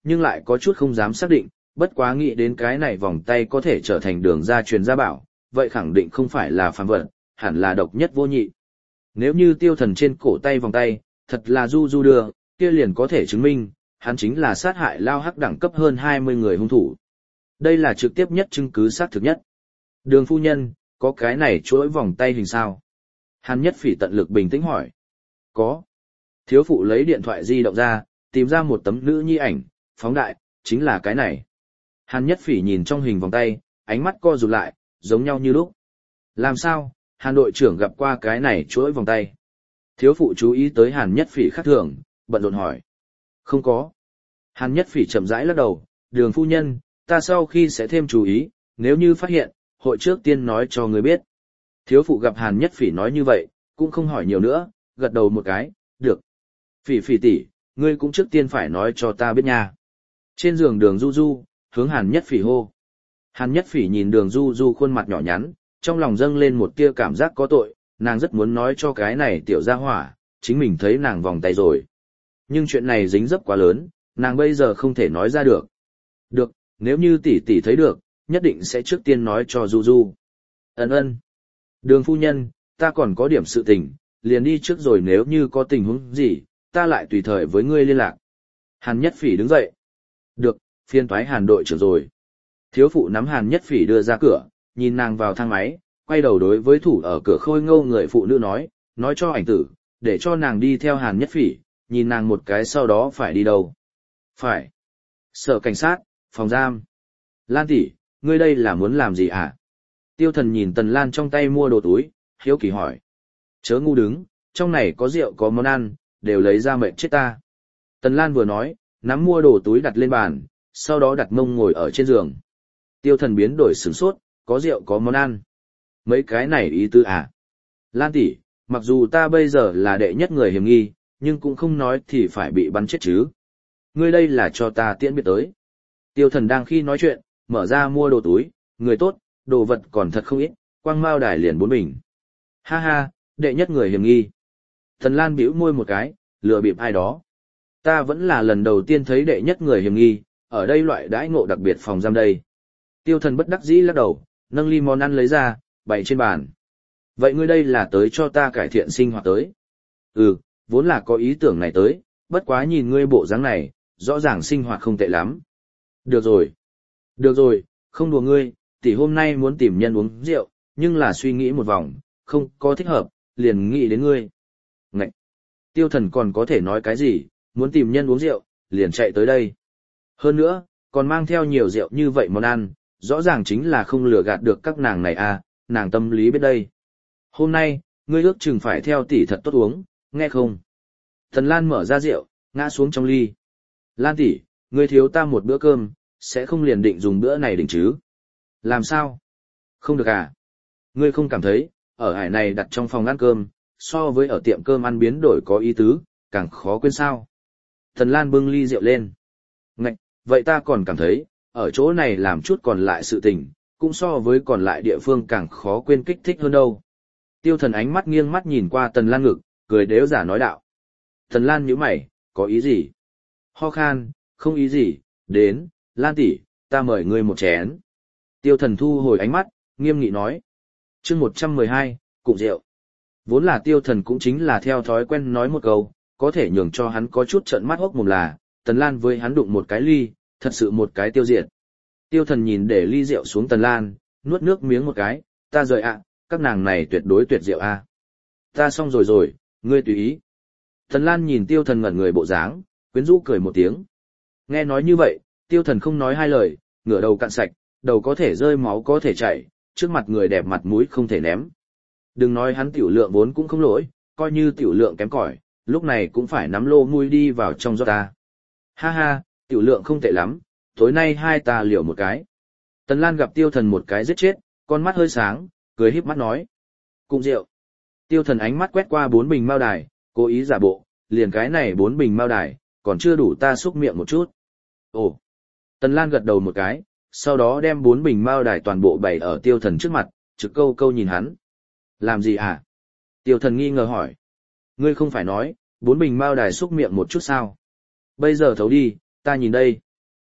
nhưng lại có chút không dám xác định, bất quá nghĩ đến cái này vòng tay có thể trở thành đường ra truyền gia bảo, vậy khẳng định không phải là phàm vật, hẳn là độc nhất vô nhị. Nếu như tiêu thần trên cổ tay vòng tay, thật là du du đưa, kia liền có thể chứng minh, hắn chính là sát hại lao hắc đẳng cấp hơn hai mươi người hung thủ. Đây là trực tiếp nhất chứng cứ xác thực nhất. Đường phu nhân, có cái này chuỗi vòng tay hình sao? Hàn Nhất Phỉ tận lực bình tĩnh hỏi. Có. Thiếu phụ lấy điện thoại di động ra, tìm ra một tấm nữ nhi ảnh, phóng đại, chính là cái này. Hàn Nhất Phỉ nhìn trong hình vòng tay, ánh mắt co rụt lại, giống nhau như lúc. Làm sao, Hàn đội trưởng gặp qua cái này chuỗi vòng tay? Thiếu phụ chú ý tới Hàn Nhất Phỉ khác thường, bận rộn hỏi. Không có. Hàn Nhất Phỉ chậm rãi lắc đầu, đường phu nhân, ta sau khi sẽ thêm chú ý, nếu như phát hiện, hội trước tiên nói cho người biết. Thiếu phụ gặp Hàn Nhất Phỉ nói như vậy, cũng không hỏi nhiều nữa, gật đầu một cái, được. Phỉ Phỉ tỷ, ngươi cũng trước tiên phải nói cho ta biết nha. Trên giường đường Du Du, hướng Hàn Nhất Phỉ hô. Hàn Nhất Phỉ nhìn đường Du Du khuôn mặt nhỏ nhắn, trong lòng dâng lên một tia cảm giác có tội, nàng rất muốn nói cho cái này tiểu gia hỏa, chính mình thấy nàng vòng tay rồi. Nhưng chuyện này dính dấp quá lớn, nàng bây giờ không thể nói ra được. Được, nếu như tỷ tỷ thấy được, nhất định sẽ trước tiên nói cho Du Du. Ấn ơn. Đường phu nhân, ta còn có điểm sự tình, liền đi trước rồi nếu như có tình huống gì, ta lại tùy thời với ngươi liên lạc. Hàn Nhất Phỉ đứng dậy. Được, phiên toái Hàn đội trưởng rồi. Thiếu phụ nắm Hàn Nhất Phỉ đưa ra cửa, nhìn nàng vào thang máy, quay đầu đối với thủ ở cửa khôi ngô người phụ nữ nói, nói cho ảnh tử, để cho nàng đi theo Hàn Nhất Phỉ, nhìn nàng một cái sau đó phải đi đâu. Phải. Sở cảnh sát, phòng giam. Lan tỷ, ngươi đây là muốn làm gì hả? Tiêu Thần nhìn Tần Lan trong tay mua đồ túi, hiếu kỳ hỏi. Chớ ngu đứng, trong này có rượu có món ăn, đều lấy ra mệt chết ta. Tần Lan vừa nói, nắm mua đồ túi đặt lên bàn, sau đó đặt mông ngồi ở trên giường. Tiêu Thần biến đổi sửng sốt, có rượu có món ăn. Mấy cái này ý tứ à? Lan tỷ, mặc dù ta bây giờ là đệ nhất người hiểm nghi, nhưng cũng không nói thì phải bị bắn chết chứ. Ngươi đây là cho ta tiễn biệt tới. Tiêu Thần đang khi nói chuyện, mở ra mua đồ túi, người tốt, đồ vật còn thật không ít, quang mao đài liền bốn bình. Ha ha, đệ nhất người hiểm nghi. Tần Lan bĩu môi một cái, lừa bịp ai đó. Ta vẫn là lần đầu tiên thấy đệ nhất người hiểm nghi, ở đây loại đãi ngộ đặc biệt phòng giam đây. Tiêu Thần bất đắc dĩ lắc đầu, nâng ly món ăn lấy ra, bày trên bàn. Vậy ngươi đây là tới cho ta cải thiện sinh hoạt tới. Ừ, vốn là có ý tưởng này tới, bất quá nhìn ngươi bộ dáng này, rõ ràng sinh hoạt không tệ lắm. Được rồi. Được rồi, không đùa ngươi, tỷ hôm nay muốn tìm nhân uống rượu, nhưng là suy nghĩ một vòng, không có thích hợp, liền nghĩ đến ngươi. Ngậy! Tiêu Thần còn có thể nói cái gì, muốn tìm nhân uống rượu, liền chạy tới đây. Hơn nữa, còn mang theo nhiều rượu như vậy món ăn, rõ ràng chính là không lừa gạt được các nàng này à, nàng tâm lý biết đây. Hôm nay, ngươi ước chừng phải theo tỷ thật tốt uống, nghe không? Thần Lan mở ra rượu, ngã xuống trong ly. Lan tỷ, ngươi thiếu ta một bữa cơm, sẽ không liền định dùng bữa này đỉnh chứ? Làm sao? Không được à? Ngươi không cảm thấy, ở hải này đặt trong phòng ăn cơm, so với ở tiệm cơm ăn biến đổi có ý tứ, càng khó quên sao? Thần Lan bưng ly rượu lên. Ngạch, vậy ta còn cảm thấy, ở chỗ này làm chút còn lại sự tình, cũng so với còn lại địa phương càng khó quên kích thích hơn đâu. Tiêu Thần ánh mắt nghiêng mắt nhìn qua Tần Lan ngực, cười đếu giả nói đạo. Tần Lan nhíu mày, có ý gì? Ho khan, không ý gì, đến, Lan tỷ, ta mời ngươi một chén. Tiêu Thần thu hồi ánh mắt, nghiêm nghị nói. Chương một trăm mười hai, cụng rượu. Vốn là Tiêu Thần cũng chính là theo thói quen nói một câu, có thể nhường cho hắn có chút trợn mắt hốc mồm là, Tần Lan với hắn đụng một cái ly, thật sự một cái tiêu diệt. Tiêu Thần nhìn để ly rượu xuống Tần Lan, nuốt nước miếng một cái, ta rời ạ, các nàng này tuyệt đối tuyệt rượu a. Ta xong rồi rồi, ngươi tùy ý. Tần Lan nhìn Tiêu Thần ngẩn người bộ dáng, quyến rũ cười một tiếng. Nghe nói như vậy, Tiêu Thần không nói hai lời, ngửa đầu cạn sạch, đầu có thể rơi máu có thể chảy, trước mặt người đẹp mặt mũi không thể ném. Đừng nói hắn tiểu lượng vốn cũng không lỗi, coi như tiểu lượng kém cỏi, lúc này cũng phải nắm lô mũi đi vào trong gió ta. Ha ha, tiểu lượng không tệ lắm, tối nay hai ta liều một cái. Tần Lan gặp Tiêu Thần một cái giết chết, con mắt hơi sáng, cười híp mắt nói. Cùng rượu. Tiêu Thần ánh mắt quét qua bốn bình mao đài, cố ý giả bộ, liền cái này bốn bình mao đài, còn chưa đủ ta xúc miệng một chút. Ồ. Tần Lan gật đầu một cái, sau đó đem bốn bình mao đài toàn bộ bày ở Tiêu Thần trước mặt, trực câu câu nhìn hắn. Làm gì à? Tiêu Thần nghi ngờ hỏi. Ngươi không phải nói, bốn bình mao đài xúc miệng một chút sao? Bây giờ thấu đi, ta nhìn đây.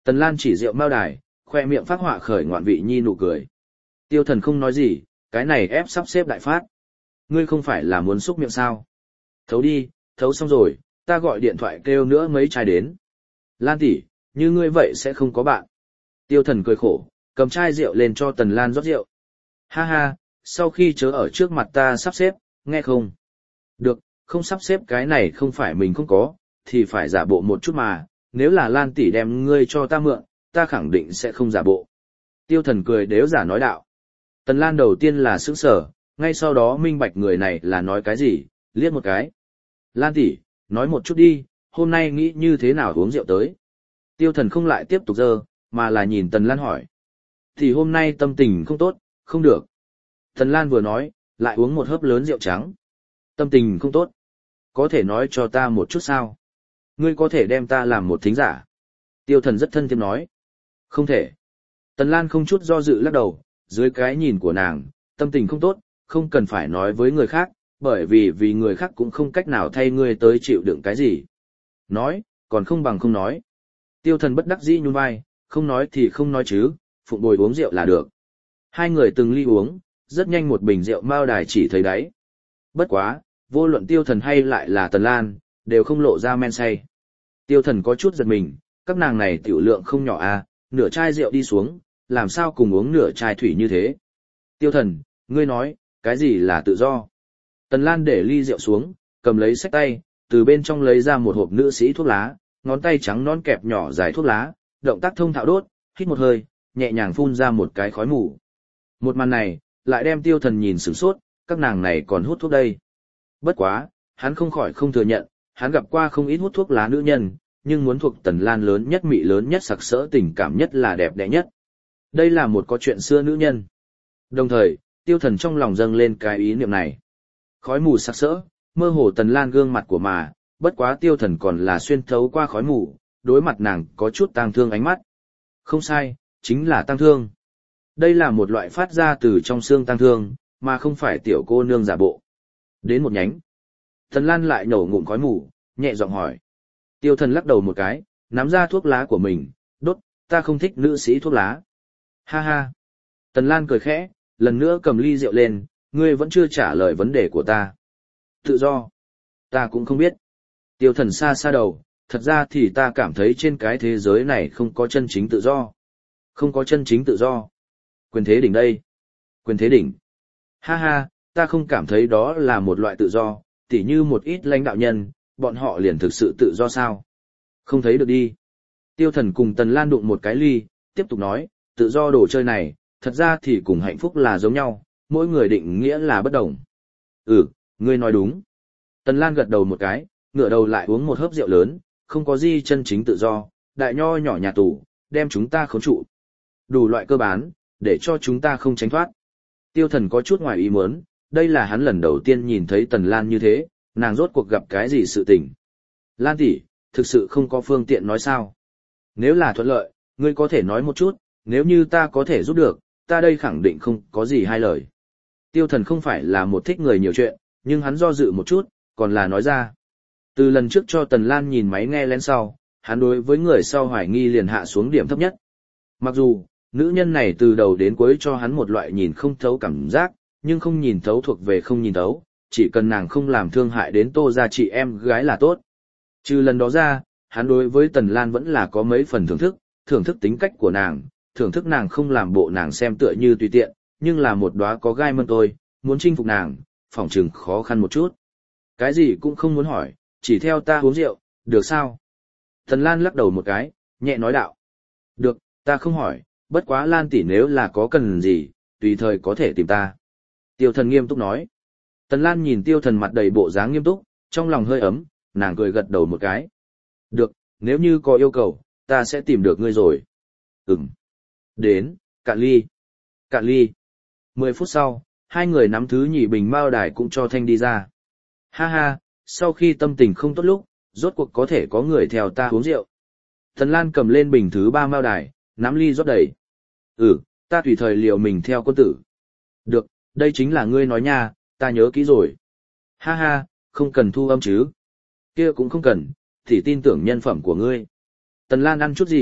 Tần Lan chỉ rượu mao đài, khoe miệng phát họa khởi ngoạn vị nhi nụ cười. Tiêu Thần không nói gì, cái này ép sắp xếp đại phát. Ngươi không phải là muốn xúc miệng sao? Thấu đi, thấu xong rồi, ta gọi điện thoại kêu nữa mấy chai đến. Lan tỷ, như ngươi vậy sẽ không có bạn. Tiêu Thần cười khổ, cầm chai rượu lên cho Tần Lan rót rượu. Ha ha, sau khi chớ ở trước mặt ta sắp xếp, nghe không? Được, không sắp xếp cái này không phải mình không có, thì phải giả bộ một chút mà, nếu là Lan tỷ đem ngươi cho ta mượn, ta khẳng định sẽ không giả bộ. Tiêu Thần cười đếu giả nói đạo. Tần Lan đầu tiên là sững sờ, ngay sau đó minh bạch người này là nói cái gì, liếc một cái. Lan tỷ, nói một chút đi, hôm nay nghĩ như thế nào uống rượu tới. Tiêu Thần không lại tiếp tục dơ, mà là nhìn Tần Lan hỏi. Thì hôm nay tâm tình không tốt, không được. Tần Lan vừa nói, lại uống một hớp lớn rượu trắng. Tâm tình không tốt. Có thể nói cho ta một chút sao? Ngươi có thể đem ta làm một thính giả. Tiêu Thần rất thân thiện nói. Không thể. Tần Lan không chút do dự lắc đầu, dưới cái nhìn của nàng, tâm tình không tốt, không cần phải nói với người khác, bởi vì vì người khác cũng không cách nào thay ngươi tới chịu đựng cái gì. Nói, còn không bằng không nói. Tiêu Thần bất đắc dĩ nhún vai, không nói thì không nói chứ, phụng bồi uống rượu là được. Hai người từng ly uống, rất nhanh một bình rượu mao đài chỉ thấy đáy. Bất quá, vô luận Tiêu Thần hay lại là Tần Lan, đều không lộ ra men say. Tiêu Thần có chút giật mình, các nàng này tiểu lượng không nhỏ à, nửa chai rượu đi xuống, làm sao cùng uống nửa chai thủy như thế. Tiêu Thần, ngươi nói, cái gì là tự do? Tần Lan để ly rượu xuống, cầm lấy xách tay, từ bên trong lấy ra một hộp nữ sĩ thuốc lá, ngón tay trắng non kẹp nhỏ dài thuốc lá, động tác thông thạo đốt, hít một hơi, nhẹ nhàng phun ra một cái khói mù. Một màn này, lại đem Tiêu Thần nhìn sửng sốt, các nàng này còn hút thuốc đây. Bất quá, hắn không khỏi không thừa nhận, hắn gặp qua không ít hút thuốc lá nữ nhân, nhưng muốn thuộc Tần Lan lớn nhất mị lớn nhất sặc sỡ tình cảm nhất là đẹp đẽ nhất. Đây là một có chuyện xưa nữ nhân. Đồng thời, Tiêu Thần trong lòng dâng lên cái ý niệm này. Khói mù sặc sỡ, mơ hồ Tần Lan gương mặt của mà, bất quá Tiêu Thần còn là xuyên thấu qua khói mù, đối mặt nàng có chút tang thương ánh mắt. Không sai, chính là tang thương. Đây là một loại phát ra từ trong xương tang thương, mà không phải tiểu cô nương giả bộ. Đến một nhánh. Tần Lan lại nổ ngụm khói mù, nhẹ giọng hỏi. Tiêu Thần lắc đầu một cái, nắm ra thuốc lá của mình, đốt, ta không thích nữ sĩ thuốc lá. Ha ha. Tần Lan cười khẽ, lần nữa cầm ly rượu lên, ngươi vẫn chưa trả lời vấn đề của ta. Tự do. Ta cũng không biết. Tiêu Thần xa xa đầu, thật ra thì ta cảm thấy trên cái thế giới này không có chân chính tự do. Không có chân chính tự do. Quyền thế đỉnh đây. Quyền thế đỉnh. Ha ha, ta không cảm thấy đó là một loại tự do, tỉ như một ít lãnh đạo nhân, bọn họ liền thực sự tự do sao? Không thấy được đi. Tiêu Thần cùng Tần Lan đụng một cái ly, tiếp tục nói, tự do đồ chơi này, thật ra thì cùng hạnh phúc là giống nhau, mỗi người định nghĩa là bất đồng. Ừ, ngươi nói đúng. Tần Lan gật đầu một cái, ngửa đầu lại uống một hớp rượu lớn, không có gì chân chính tự do, đại nho nhỏ nhà tù, đem chúng ta khống trụ. Đủ loại cơ bản, để cho chúng ta không tránh thoát. Tiêu Thần có chút ngoài ý muốn, đây là hắn lần đầu tiên nhìn thấy Tần Lan như thế, nàng rốt cuộc gặp cái gì sự tình. Lan tỷ, thực sự không có phương tiện nói sao. Nếu là thuận lợi, ngươi có thể nói một chút, nếu như ta có thể giúp được, ta đây khẳng định không có gì hai lời. Tiêu Thần không phải là một thích người nhiều chuyện, nhưng hắn do dự một chút, còn là nói ra. Từ lần trước cho Tần Lan nhìn máy nghe lén sau, hắn đối với người sau hoài nghi liền hạ xuống điểm thấp nhất. Mặc dù, nữ nhân này từ đầu đến cuối cho hắn một loại nhìn không thấu cảm giác, nhưng không nhìn thấu thuộc về không nhìn thấu, chỉ cần nàng không làm thương hại đến Tô gia chị em gái là tốt. Trừ lần đó ra, hắn đối với Tần Lan vẫn là có mấy phần thưởng thức, thưởng thức tính cách của nàng, thưởng thức nàng không làm bộ nàng xem tựa như tùy tiện, nhưng là một đóa có gai mân tôi, muốn chinh phục nàng, phỏng chừng khó khăn một chút. Cái gì cũng không muốn hỏi, chỉ theo ta uống rượu, được sao? Tần Lan lắc đầu một cái, nhẹ nói đạo. Được, ta không hỏi, bất quá Lan tỷ nếu là có cần gì, tùy thời có thể tìm ta. Tiêu Thần nghiêm túc nói. Tần Lan nhìn Tiêu Thần mặt đầy bộ dáng nghiêm túc, trong lòng hơi ấm, nàng cười gật đầu một cái. Được, nếu như có yêu cầu, ta sẽ tìm được ngươi rồi. Ừm. Đến, cạn ly. Cạn ly. Mười phút sau, hai người nắm thứ nhì bình mao đài cũng cho thanh đi ra. Ha ha, sau khi tâm tình không tốt lúc, rốt cuộc có thể có người theo ta uống rượu. Tần Lan cầm lên bình thứ ba mao đài, nắm ly rót đầy. Ừ, ta tùy thời liều mình theo quân tử. Được, đây chính là ngươi nói nha, ta nhớ kỹ rồi. Ha ha, không cần thu âm chứ. Kia cũng không cần, thì tin tưởng nhân phẩm của ngươi. Tần Lan ăn chút gì,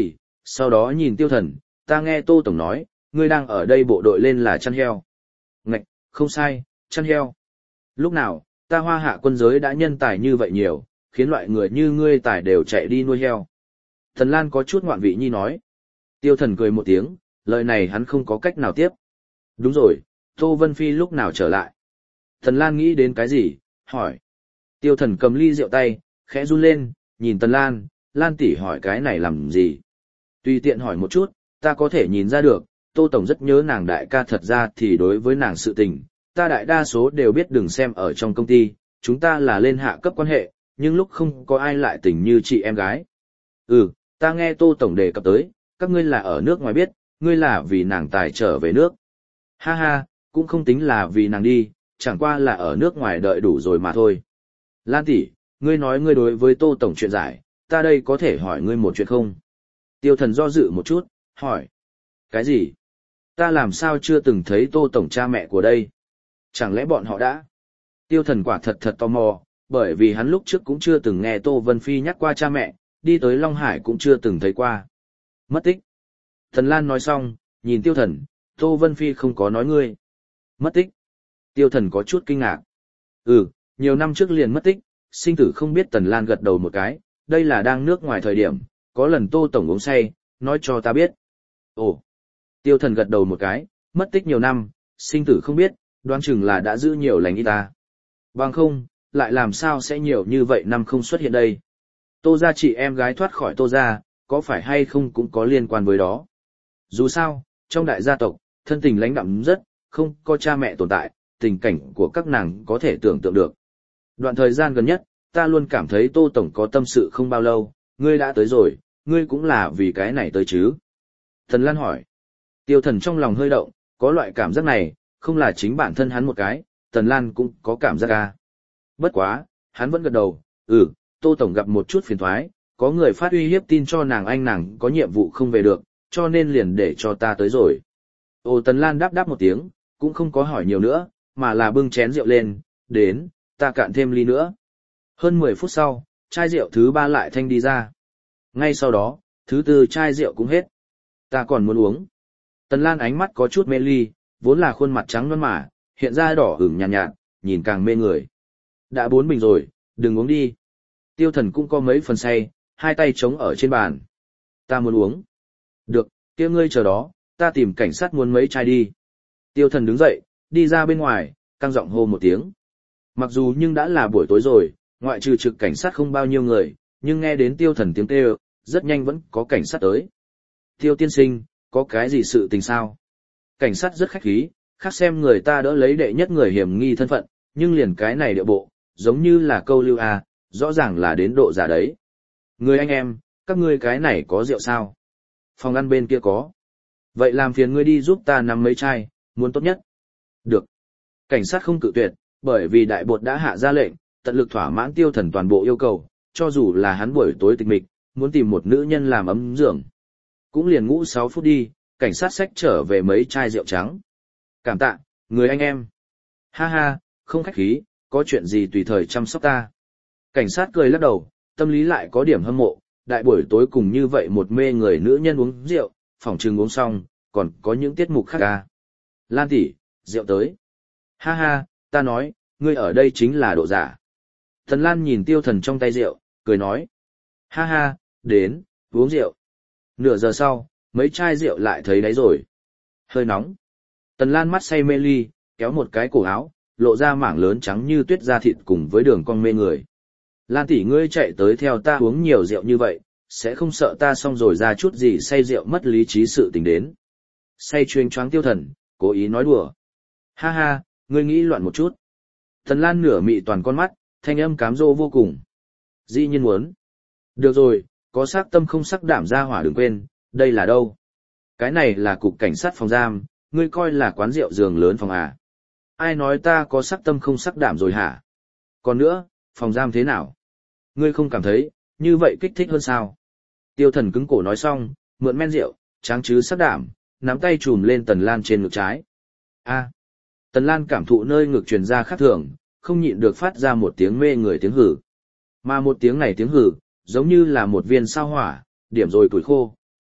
Sau đó nhìn Tiêu Thần, ta nghe Tô Tổng nói, ngươi đang ở đây bộ đội lên là chăn heo. Ngạch, không sai, chăn heo. Lúc nào, ta Hoa Hạ quân giới đã nhân tài như vậy nhiều, khiến loại người như ngươi tài đều chạy đi nuôi heo. Thần Lan có chút ngoạn vị nhi nói. Tiêu Thần cười một tiếng, lời này hắn không có cách nào tiếp. Đúng rồi, Tô Vân Phi lúc nào trở lại? Thần Lan nghĩ đến cái gì, hỏi. Tiêu Thần cầm ly rượu tay, khẽ run lên, nhìn Tần Lan, Lan tỷ hỏi cái này làm gì? Tùy tiện hỏi một chút, ta có thể nhìn ra được, Tô Tổng rất nhớ nàng đại ca, thật ra thì đối với nàng sự tình, ta đại đa số đều biết, đừng xem ở trong công ty, chúng ta là lên hạ cấp quan hệ, nhưng lúc không có ai lại tình như chị em gái. Ừ, ta nghe Tô Tổng đề cập tới, các ngươi là ở nước ngoài biết, ngươi là vì nàng tài trở về nước. Ha ha, cũng không tính là vì nàng đi, chẳng qua là ở nước ngoài đợi đủ rồi mà thôi. Lan tỷ, ngươi nói ngươi đối với Tô Tổng chuyện giải, ta đây có thể hỏi ngươi một chuyện không? Tiêu Thần do dự một chút, hỏi. Cái gì? Ta làm sao chưa từng thấy Tô Tổng cha mẹ của đây? Chẳng lẽ bọn họ đã? Tiêu Thần quả thật thật tò mò, bởi vì hắn lúc trước cũng chưa từng nghe Tô Vân Phi nhắc qua cha mẹ, đi tới Long Hải cũng chưa từng thấy qua. Mất tích. Thần Lan nói xong, nhìn Tiêu Thần, Tô Vân Phi không có nói ngươi. Mất tích. Tiêu Thần có chút kinh ngạc. Ừ, nhiều năm trước liền mất tích, sinh tử không biết. Tần Lan gật đầu một cái, đây là đang nước ngoài thời điểm, có lần Tô Tổng uống say, nói cho ta biết. Ồ. Tiêu Thần gật đầu một cái, mất tích nhiều năm, sinh tử không biết, đoán chừng là đã giữ nhiều lành ít ta. Bằng không, lại làm sao sẽ nhiều như vậy năm không xuất hiện đây. Tô gia chị em gái thoát khỏi Tô gia, có phải hay không cũng có liên quan với đó. Dù sao, trong đại gia tộc, thân tình lãnh đạm rất, không có cha mẹ tồn tại, tình cảnh của các nàng có thể tưởng tượng được. Đoạn thời gian gần nhất, ta luôn cảm thấy Tô Tổng có tâm sự không bao lâu, ngươi đã tới rồi, ngươi cũng là vì cái này tới chứ. Thần Lan hỏi. Tiêu Thần trong lòng hơi động, có loại cảm giác này, không là chính bản thân hắn một cái, Tần Lan cũng có cảm giác à. Bất quá, hắn vẫn gật đầu, ừ, Tô Tổng gặp một chút phiền thoái, có người phát uy hiếp tin cho nàng anh nàng có nhiệm vụ không về được, cho nên liền để cho ta tới rồi. Ồ, Tần Lan đáp đáp một tiếng, cũng không có hỏi nhiều nữa, mà là bưng chén rượu lên, đến, ta cạn thêm ly nữa. Hơn mười phút sau, chai rượu thứ ba lại thanh đi ra. Ngay sau đó, thứ tư chai rượu cũng hết. Ta còn muốn uống. Tần Lan ánh mắt có chút mê ly, vốn là khuôn mặt trắng nõn mà, hiện ra đỏ ửng nhàn nhạt, nhạt, nhìn càng mê người. Đã bốn bình rồi, đừng uống đi. Tiêu Thần cũng có mấy phần say, hai tay chống ở trên bàn. Ta muốn uống. Được, kia ngươi chờ đó, ta tìm cảnh sát muốn mấy chai đi. Tiêu Thần đứng dậy, đi ra bên ngoài, căng giọng hô một tiếng. Mặc dù nhưng đã là buổi tối rồi, ngoại trừ trực cảnh sát không bao nhiêu người, nhưng nghe đến Tiêu Thần tiếng kêu, rất nhanh vẫn có cảnh sát tới. Tiêu tiên sinh, có cái gì sự tình sao? Cảnh sát rất khách khí, khác xem người ta đỡ lấy đệ nhất người hiểm nghi thân phận, nhưng liền cái này điệu bộ, giống như là câu lưu à, rõ ràng là đến độ giả đấy. Người anh em, các ngươi cái này có rượu sao? Phòng ăn bên kia có. Vậy làm phiền ngươi đi giúp ta nắm mấy chai, muốn tốt nhất. Được. Cảnh sát không cự tuyệt, bởi vì đại bột đã hạ ra lệnh, tận lực thỏa mãn Tiêu Thần toàn bộ yêu cầu, cho dù là hắn buổi tối tịch mịch, muốn tìm một nữ nhân làm ấm giường. Cũng liền ngủ sáu phút đi, cảnh sát xách trở về mấy chai rượu trắng. Cảm tạ, người anh em. Ha ha, không khách khí, có chuyện gì tùy thời chăm sóc ta. Cảnh sát cười lắc đầu, tâm lý lại có điểm hâm mộ, đại buổi tối cùng như vậy một mê người nữ nhân uống rượu, phỏng chừng uống xong, còn có những tiết mục khác à. Lan tỷ, rượu tới. Ha ha, ta nói, ngươi ở đây chính là độ giả. Thần Lan nhìn Tiêu Thần trong tay rượu, cười nói. Ha ha, đến, uống rượu. Nửa giờ sau, mấy chai rượu lại thấy đáy rồi. Hơi nóng. Tần Lan mắt say mê ly, kéo một cái cổ áo, lộ ra mảng lớn trắng như tuyết da thịt cùng với đường cong mê người. Lan tỷ, ngươi chạy tới theo ta uống nhiều rượu như vậy, sẽ không sợ ta xong rồi ra chút gì say rượu mất lý trí sự tình đến. Say chuyên choáng Tiêu Thần, cố ý nói đùa. Ha ha, ngươi nghĩ loạn một chút. Tần Lan nửa mị toàn con mắt, thanh âm cám dỗ vô cùng. Dĩ nhiên muốn. Được rồi, có sắc tâm không sắc đảm ra hỏa đừng quên, đây là đâu? Cái này là cục cảnh sát phòng giam, ngươi coi là quán rượu giường lớn phòng à? Ai nói ta có sắc tâm không sắc đảm rồi hả? Còn nữa, phòng giam thế nào? Ngươi không cảm thấy, như vậy kích thích hơn sao? Tiêu Thần cứng cổ nói xong, mượn men rượu, tráng chứ sắc đảm, nắm tay chùm lên Tần Lan trên ngực trái. A. Tần Lan cảm thụ nơi ngực truyền ra khác thường, không nhịn được phát ra một tiếng mê người tiếng hử. Mà một tiếng này tiếng hử, giống như là một viên sao hỏa, điểm rồi củi khô,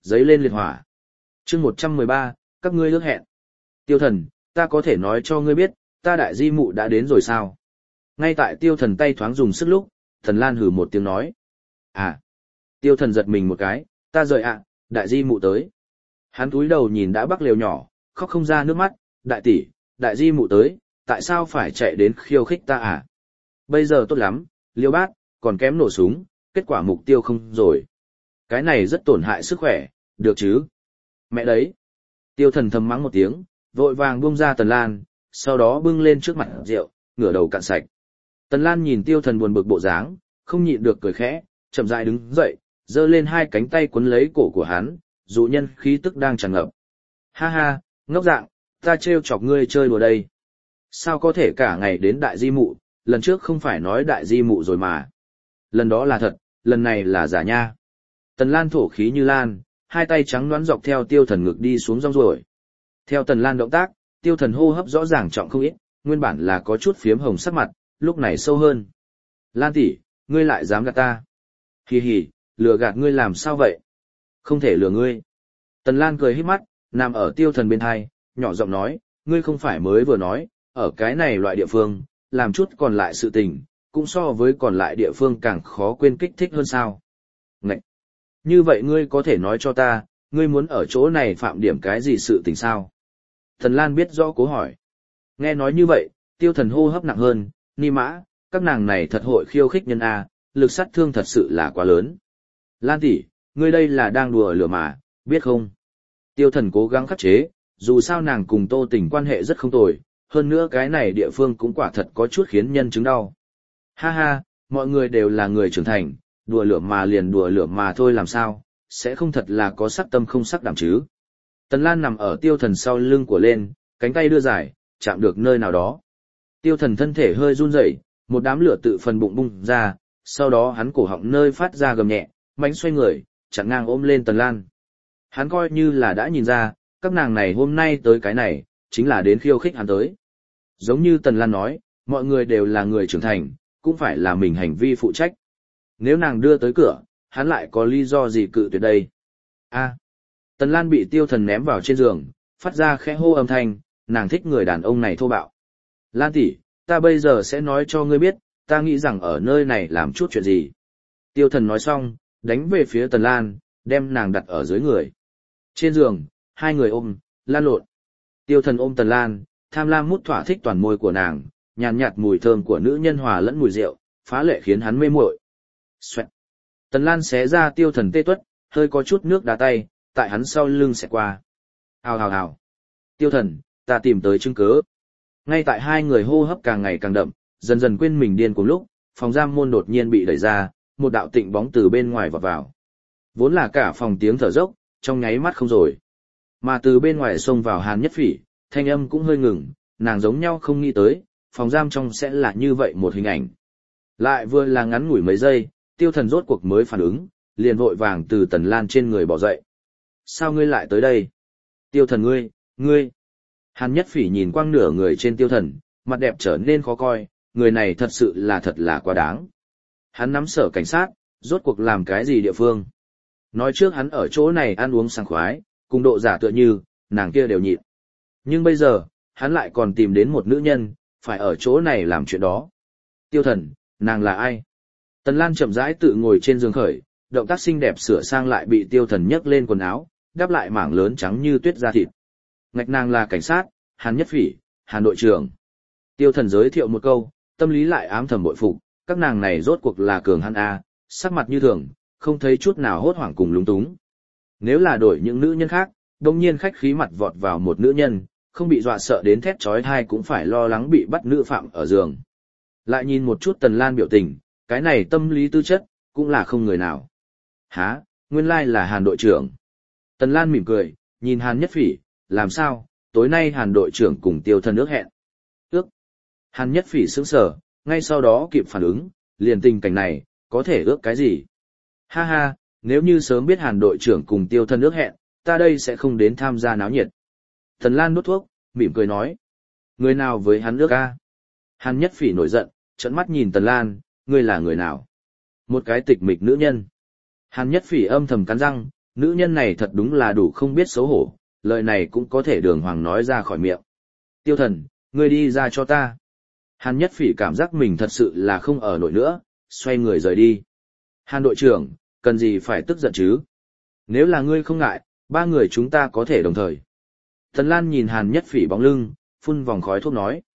giấy lên liệt hỏa. chương một trăm mười ba, các ngươi ước hẹn. Tiêu thần, ta có thể nói cho ngươi biết, ta đại di mụ đã đến rồi sao? Ngay tại tiêu thần tay thoáng dùng sức lúc, Tần Lan hừ một tiếng nói. À, tiêu thần giật mình một cái, ta rời ạ, đại di mụ tới. Hắn túi đầu nhìn đã bắc lều nhỏ, khóc không ra nước mắt, đại tỷ, đại di mụ tới, tại sao phải chạy đến khiêu khích ta à? Bây giờ tốt lắm, liêu bát, còn kém nổ súng, kết quả mục tiêu không rồi. Cái này rất tổn hại sức khỏe, được chứ? Mẹ đấy. Tiêu thần thầm mắng một tiếng, vội vàng buông ra Tần Lan, sau đó bưng lên trước mặt rượu, ngửa đầu cạn sạch. Tần Lan nhìn tiêu thần buồn bực bộ dáng, không nhịn được cười khẽ, chậm rãi đứng dậy, giơ lên hai cánh tay quấn lấy cổ của hắn, dụ nhân khí tức đang tràn ngập. Ha ha, ngốc dạng, ta trêu chọc ngươi chơi đùa đây. Sao có thể cả ngày đến đại di mụ, lần trước không phải nói đại di mụ rồi mà. Lần đó là thật, lần này là giả nha. Tần Lan thổ khí như lan, hai tay trắng nõn dọc theo tiêu thần ngực đi xuống rong ruổi. Theo Tần Lan động tác, tiêu thần hô hấp rõ ràng trọng không ít, nguyên bản là có chút phiếm hồng sắc mặt, lúc này sâu hơn. Lan tỷ, ngươi lại dám gạt ta. Hì hì, lừa gạt ngươi làm sao vậy? Không thể lừa ngươi. Tần Lan cười híp mắt, nằm ở tiêu thần bên hai, nhỏ giọng nói, ngươi không phải mới vừa nói, ở cái này loại địa phương, làm chút còn lại sự tình, cũng so với còn lại địa phương càng khó quên kích thích hơn sao. Ngậy! Như vậy ngươi có thể nói cho ta, ngươi muốn ở chỗ này phạm điểm cái gì sự tình sao? Tần Lan biết rõ cố hỏi. Nghe nói như vậy, tiêu thần hô hấp nặng hơn, ni mã, các nàng này thật hội khiêu khích nhân A, lực sát thương thật sự là quá lớn. Lan tỷ, ngươi đây là đang đùa lửa mà, biết không? Tiêu thần cố gắng khắc chế, dù sao nàng cùng Tô Tình quan hệ rất không tồi, hơn nữa cái này địa phương cũng quả thật có chút khiến nhân chứng đau. Ha ha, mọi người đều là người trưởng thành, đùa lửa mà liền đùa lửa mà thôi làm sao, sẽ không thật là có sắc tâm không sắc đảm chứ. Tần Lan nằm ở tiêu thần sau lưng của lên, cánh tay đưa dài, chạm được nơi nào đó. Tiêu thần thân thể hơi run rẩy, một đám lửa tự phần bụng bung ra, sau đó hắn cổ họng nơi phát ra gầm nhẹ, mánh xoay người, chặn ngang ôm lên Tần Lan. Hắn coi như là đã nhìn ra, các nàng này hôm nay tới cái này, chính là đến khiêu khích hắn tới. Giống như Tần Lan nói, mọi người đều là người trưởng thành, cũng phải là mình hành vi phụ trách. Nếu nàng đưa tới cửa, hắn lại có lý do gì cự tuyệt đây? A. Tần Lan bị tiêu thần ném vào trên giường, phát ra khẽ hô âm thanh, nàng thích người đàn ông này thô bạo. Lan tỷ, ta bây giờ sẽ nói cho ngươi biết, ta nghĩ rằng ở nơi này làm chút chuyện gì. Tiêu thần nói xong, đánh về phía Tần Lan, đem nàng đặt ở dưới người. Trên giường, hai người ôm, lan lộn. Tiêu thần ôm Tần Lan, tham lam mút thỏa thích toàn môi của nàng, nhàn nhạt, nhạt mùi thơm của nữ nhân hòa lẫn mùi rượu, phá lệ khiến hắn mê muội. Xoẹt. Tần Lan xé ra tiêu thần tê tuất, hơi có chút nước đá tay, tại hắn sau lưng xẹt qua. Hào hào hào. Tiêu thần, ta tìm tới chứng cớ. Ngay tại hai người hô hấp càng ngày càng đậm, dần dần quên mình điên cùng lúc, phòng giam môn đột nhiên bị đẩy ra, một đạo tịnh bóng từ bên ngoài vọt vào. Vốn là cả phòng tiếng thở dốc, trong nháy mắt không rồi. Mà từ bên ngoài xông vào Hàn Nhất Phỉ, thanh âm cũng hơi ngừng, nàng giống nhau không nghĩ tới, phòng giam trong sẽ là như vậy một hình ảnh. Lại vừa là ngắn ngủi mấy giây, tiêu thần rốt cuộc mới phản ứng, liền vội vàng từ Tần Lan trên người bỏ dậy. Sao ngươi lại tới đây? Tiêu thần ngươi, ngươi. Hàn Nhất Phỉ nhìn quang nửa người trên tiêu thần, mặt đẹp trở nên khó coi, người này thật sự là thật là quá đáng. Hắn nắm sở cảnh sát, rốt cuộc làm cái gì địa phương? Nói trước hắn ở chỗ này ăn uống sảng khoái, cùng độ giả tựa như, nàng kia đều nhịn. Nhưng bây giờ, hắn lại còn tìm đến một nữ nhân, phải ở chỗ này làm chuyện đó. Tiêu thần, nàng là ai? Tần Lan chậm rãi tự ngồi trên giường khởi, động tác xinh đẹp sửa sang lại bị tiêu thần nhấc lên quần áo, đắp lại mảng lớn trắng như tuyết da thịt. Ngạch nàng là cảnh sát, Hàn Nhất Phỉ, Hàn đội trưởng. Tiêu thần giới thiệu một câu, tâm lý lại ám thầm bội phục, các nàng này rốt cuộc là cường hắn A, sắc mặt như thường, không thấy chút nào hốt hoảng cùng lúng túng. Nếu là đổi những nữ nhân khác, đồng nhiên khách khí mặt vọt vào một nữ nhân, không bị dọa sợ đến thét chói tai cũng phải lo lắng bị bắt nữ phạm ở giường. Lại nhìn một chút Tần Lan biểu tình, cái này tâm lý tư chất, cũng là không người nào. Hả, nguyên lai là Hàn đội trưởng. Tần Lan mỉm cười, nhìn Hàn Nhất Phỉ, làm sao, tối nay Hàn đội trưởng cùng tiêu thần ước hẹn. Ước. Hàn Nhất Phỉ sững sờ, ngay sau đó kịp phản ứng, liền tình cảnh này, có thể ước cái gì? Ha ha, nếu như sớm biết Hàn đội trưởng cùng tiêu thần ước hẹn, ta đây sẽ không đến tham gia náo nhiệt. Tần Lan nuốt thuốc, mỉm cười nói. Người nào với hắn ước a? Hàn Nhất Phỉ nổi giận, trợn mắt nhìn Tần Lan, ngươi là người nào? Một cái tịch mịch nữ nhân. Hàn Nhất Phỉ âm thầm cắn răng, nữ nhân này thật đúng là đủ không biết xấu hổ, lời này cũng có thể đường hoàng nói ra khỏi miệng. Tiêu thần, ngươi đi ra cho ta. Hàn Nhất Phỉ cảm giác mình thật sự là không ở nổi nữa, xoay người rời đi. Hàn đội trưởng, cần gì phải tức giận chứ? Nếu là ngươi không ngại, ba người chúng ta có thể đồng thời. Tần Lan nhìn Hàn Nhất Phỉ bóng lưng, phun vòng khói thuốc nói.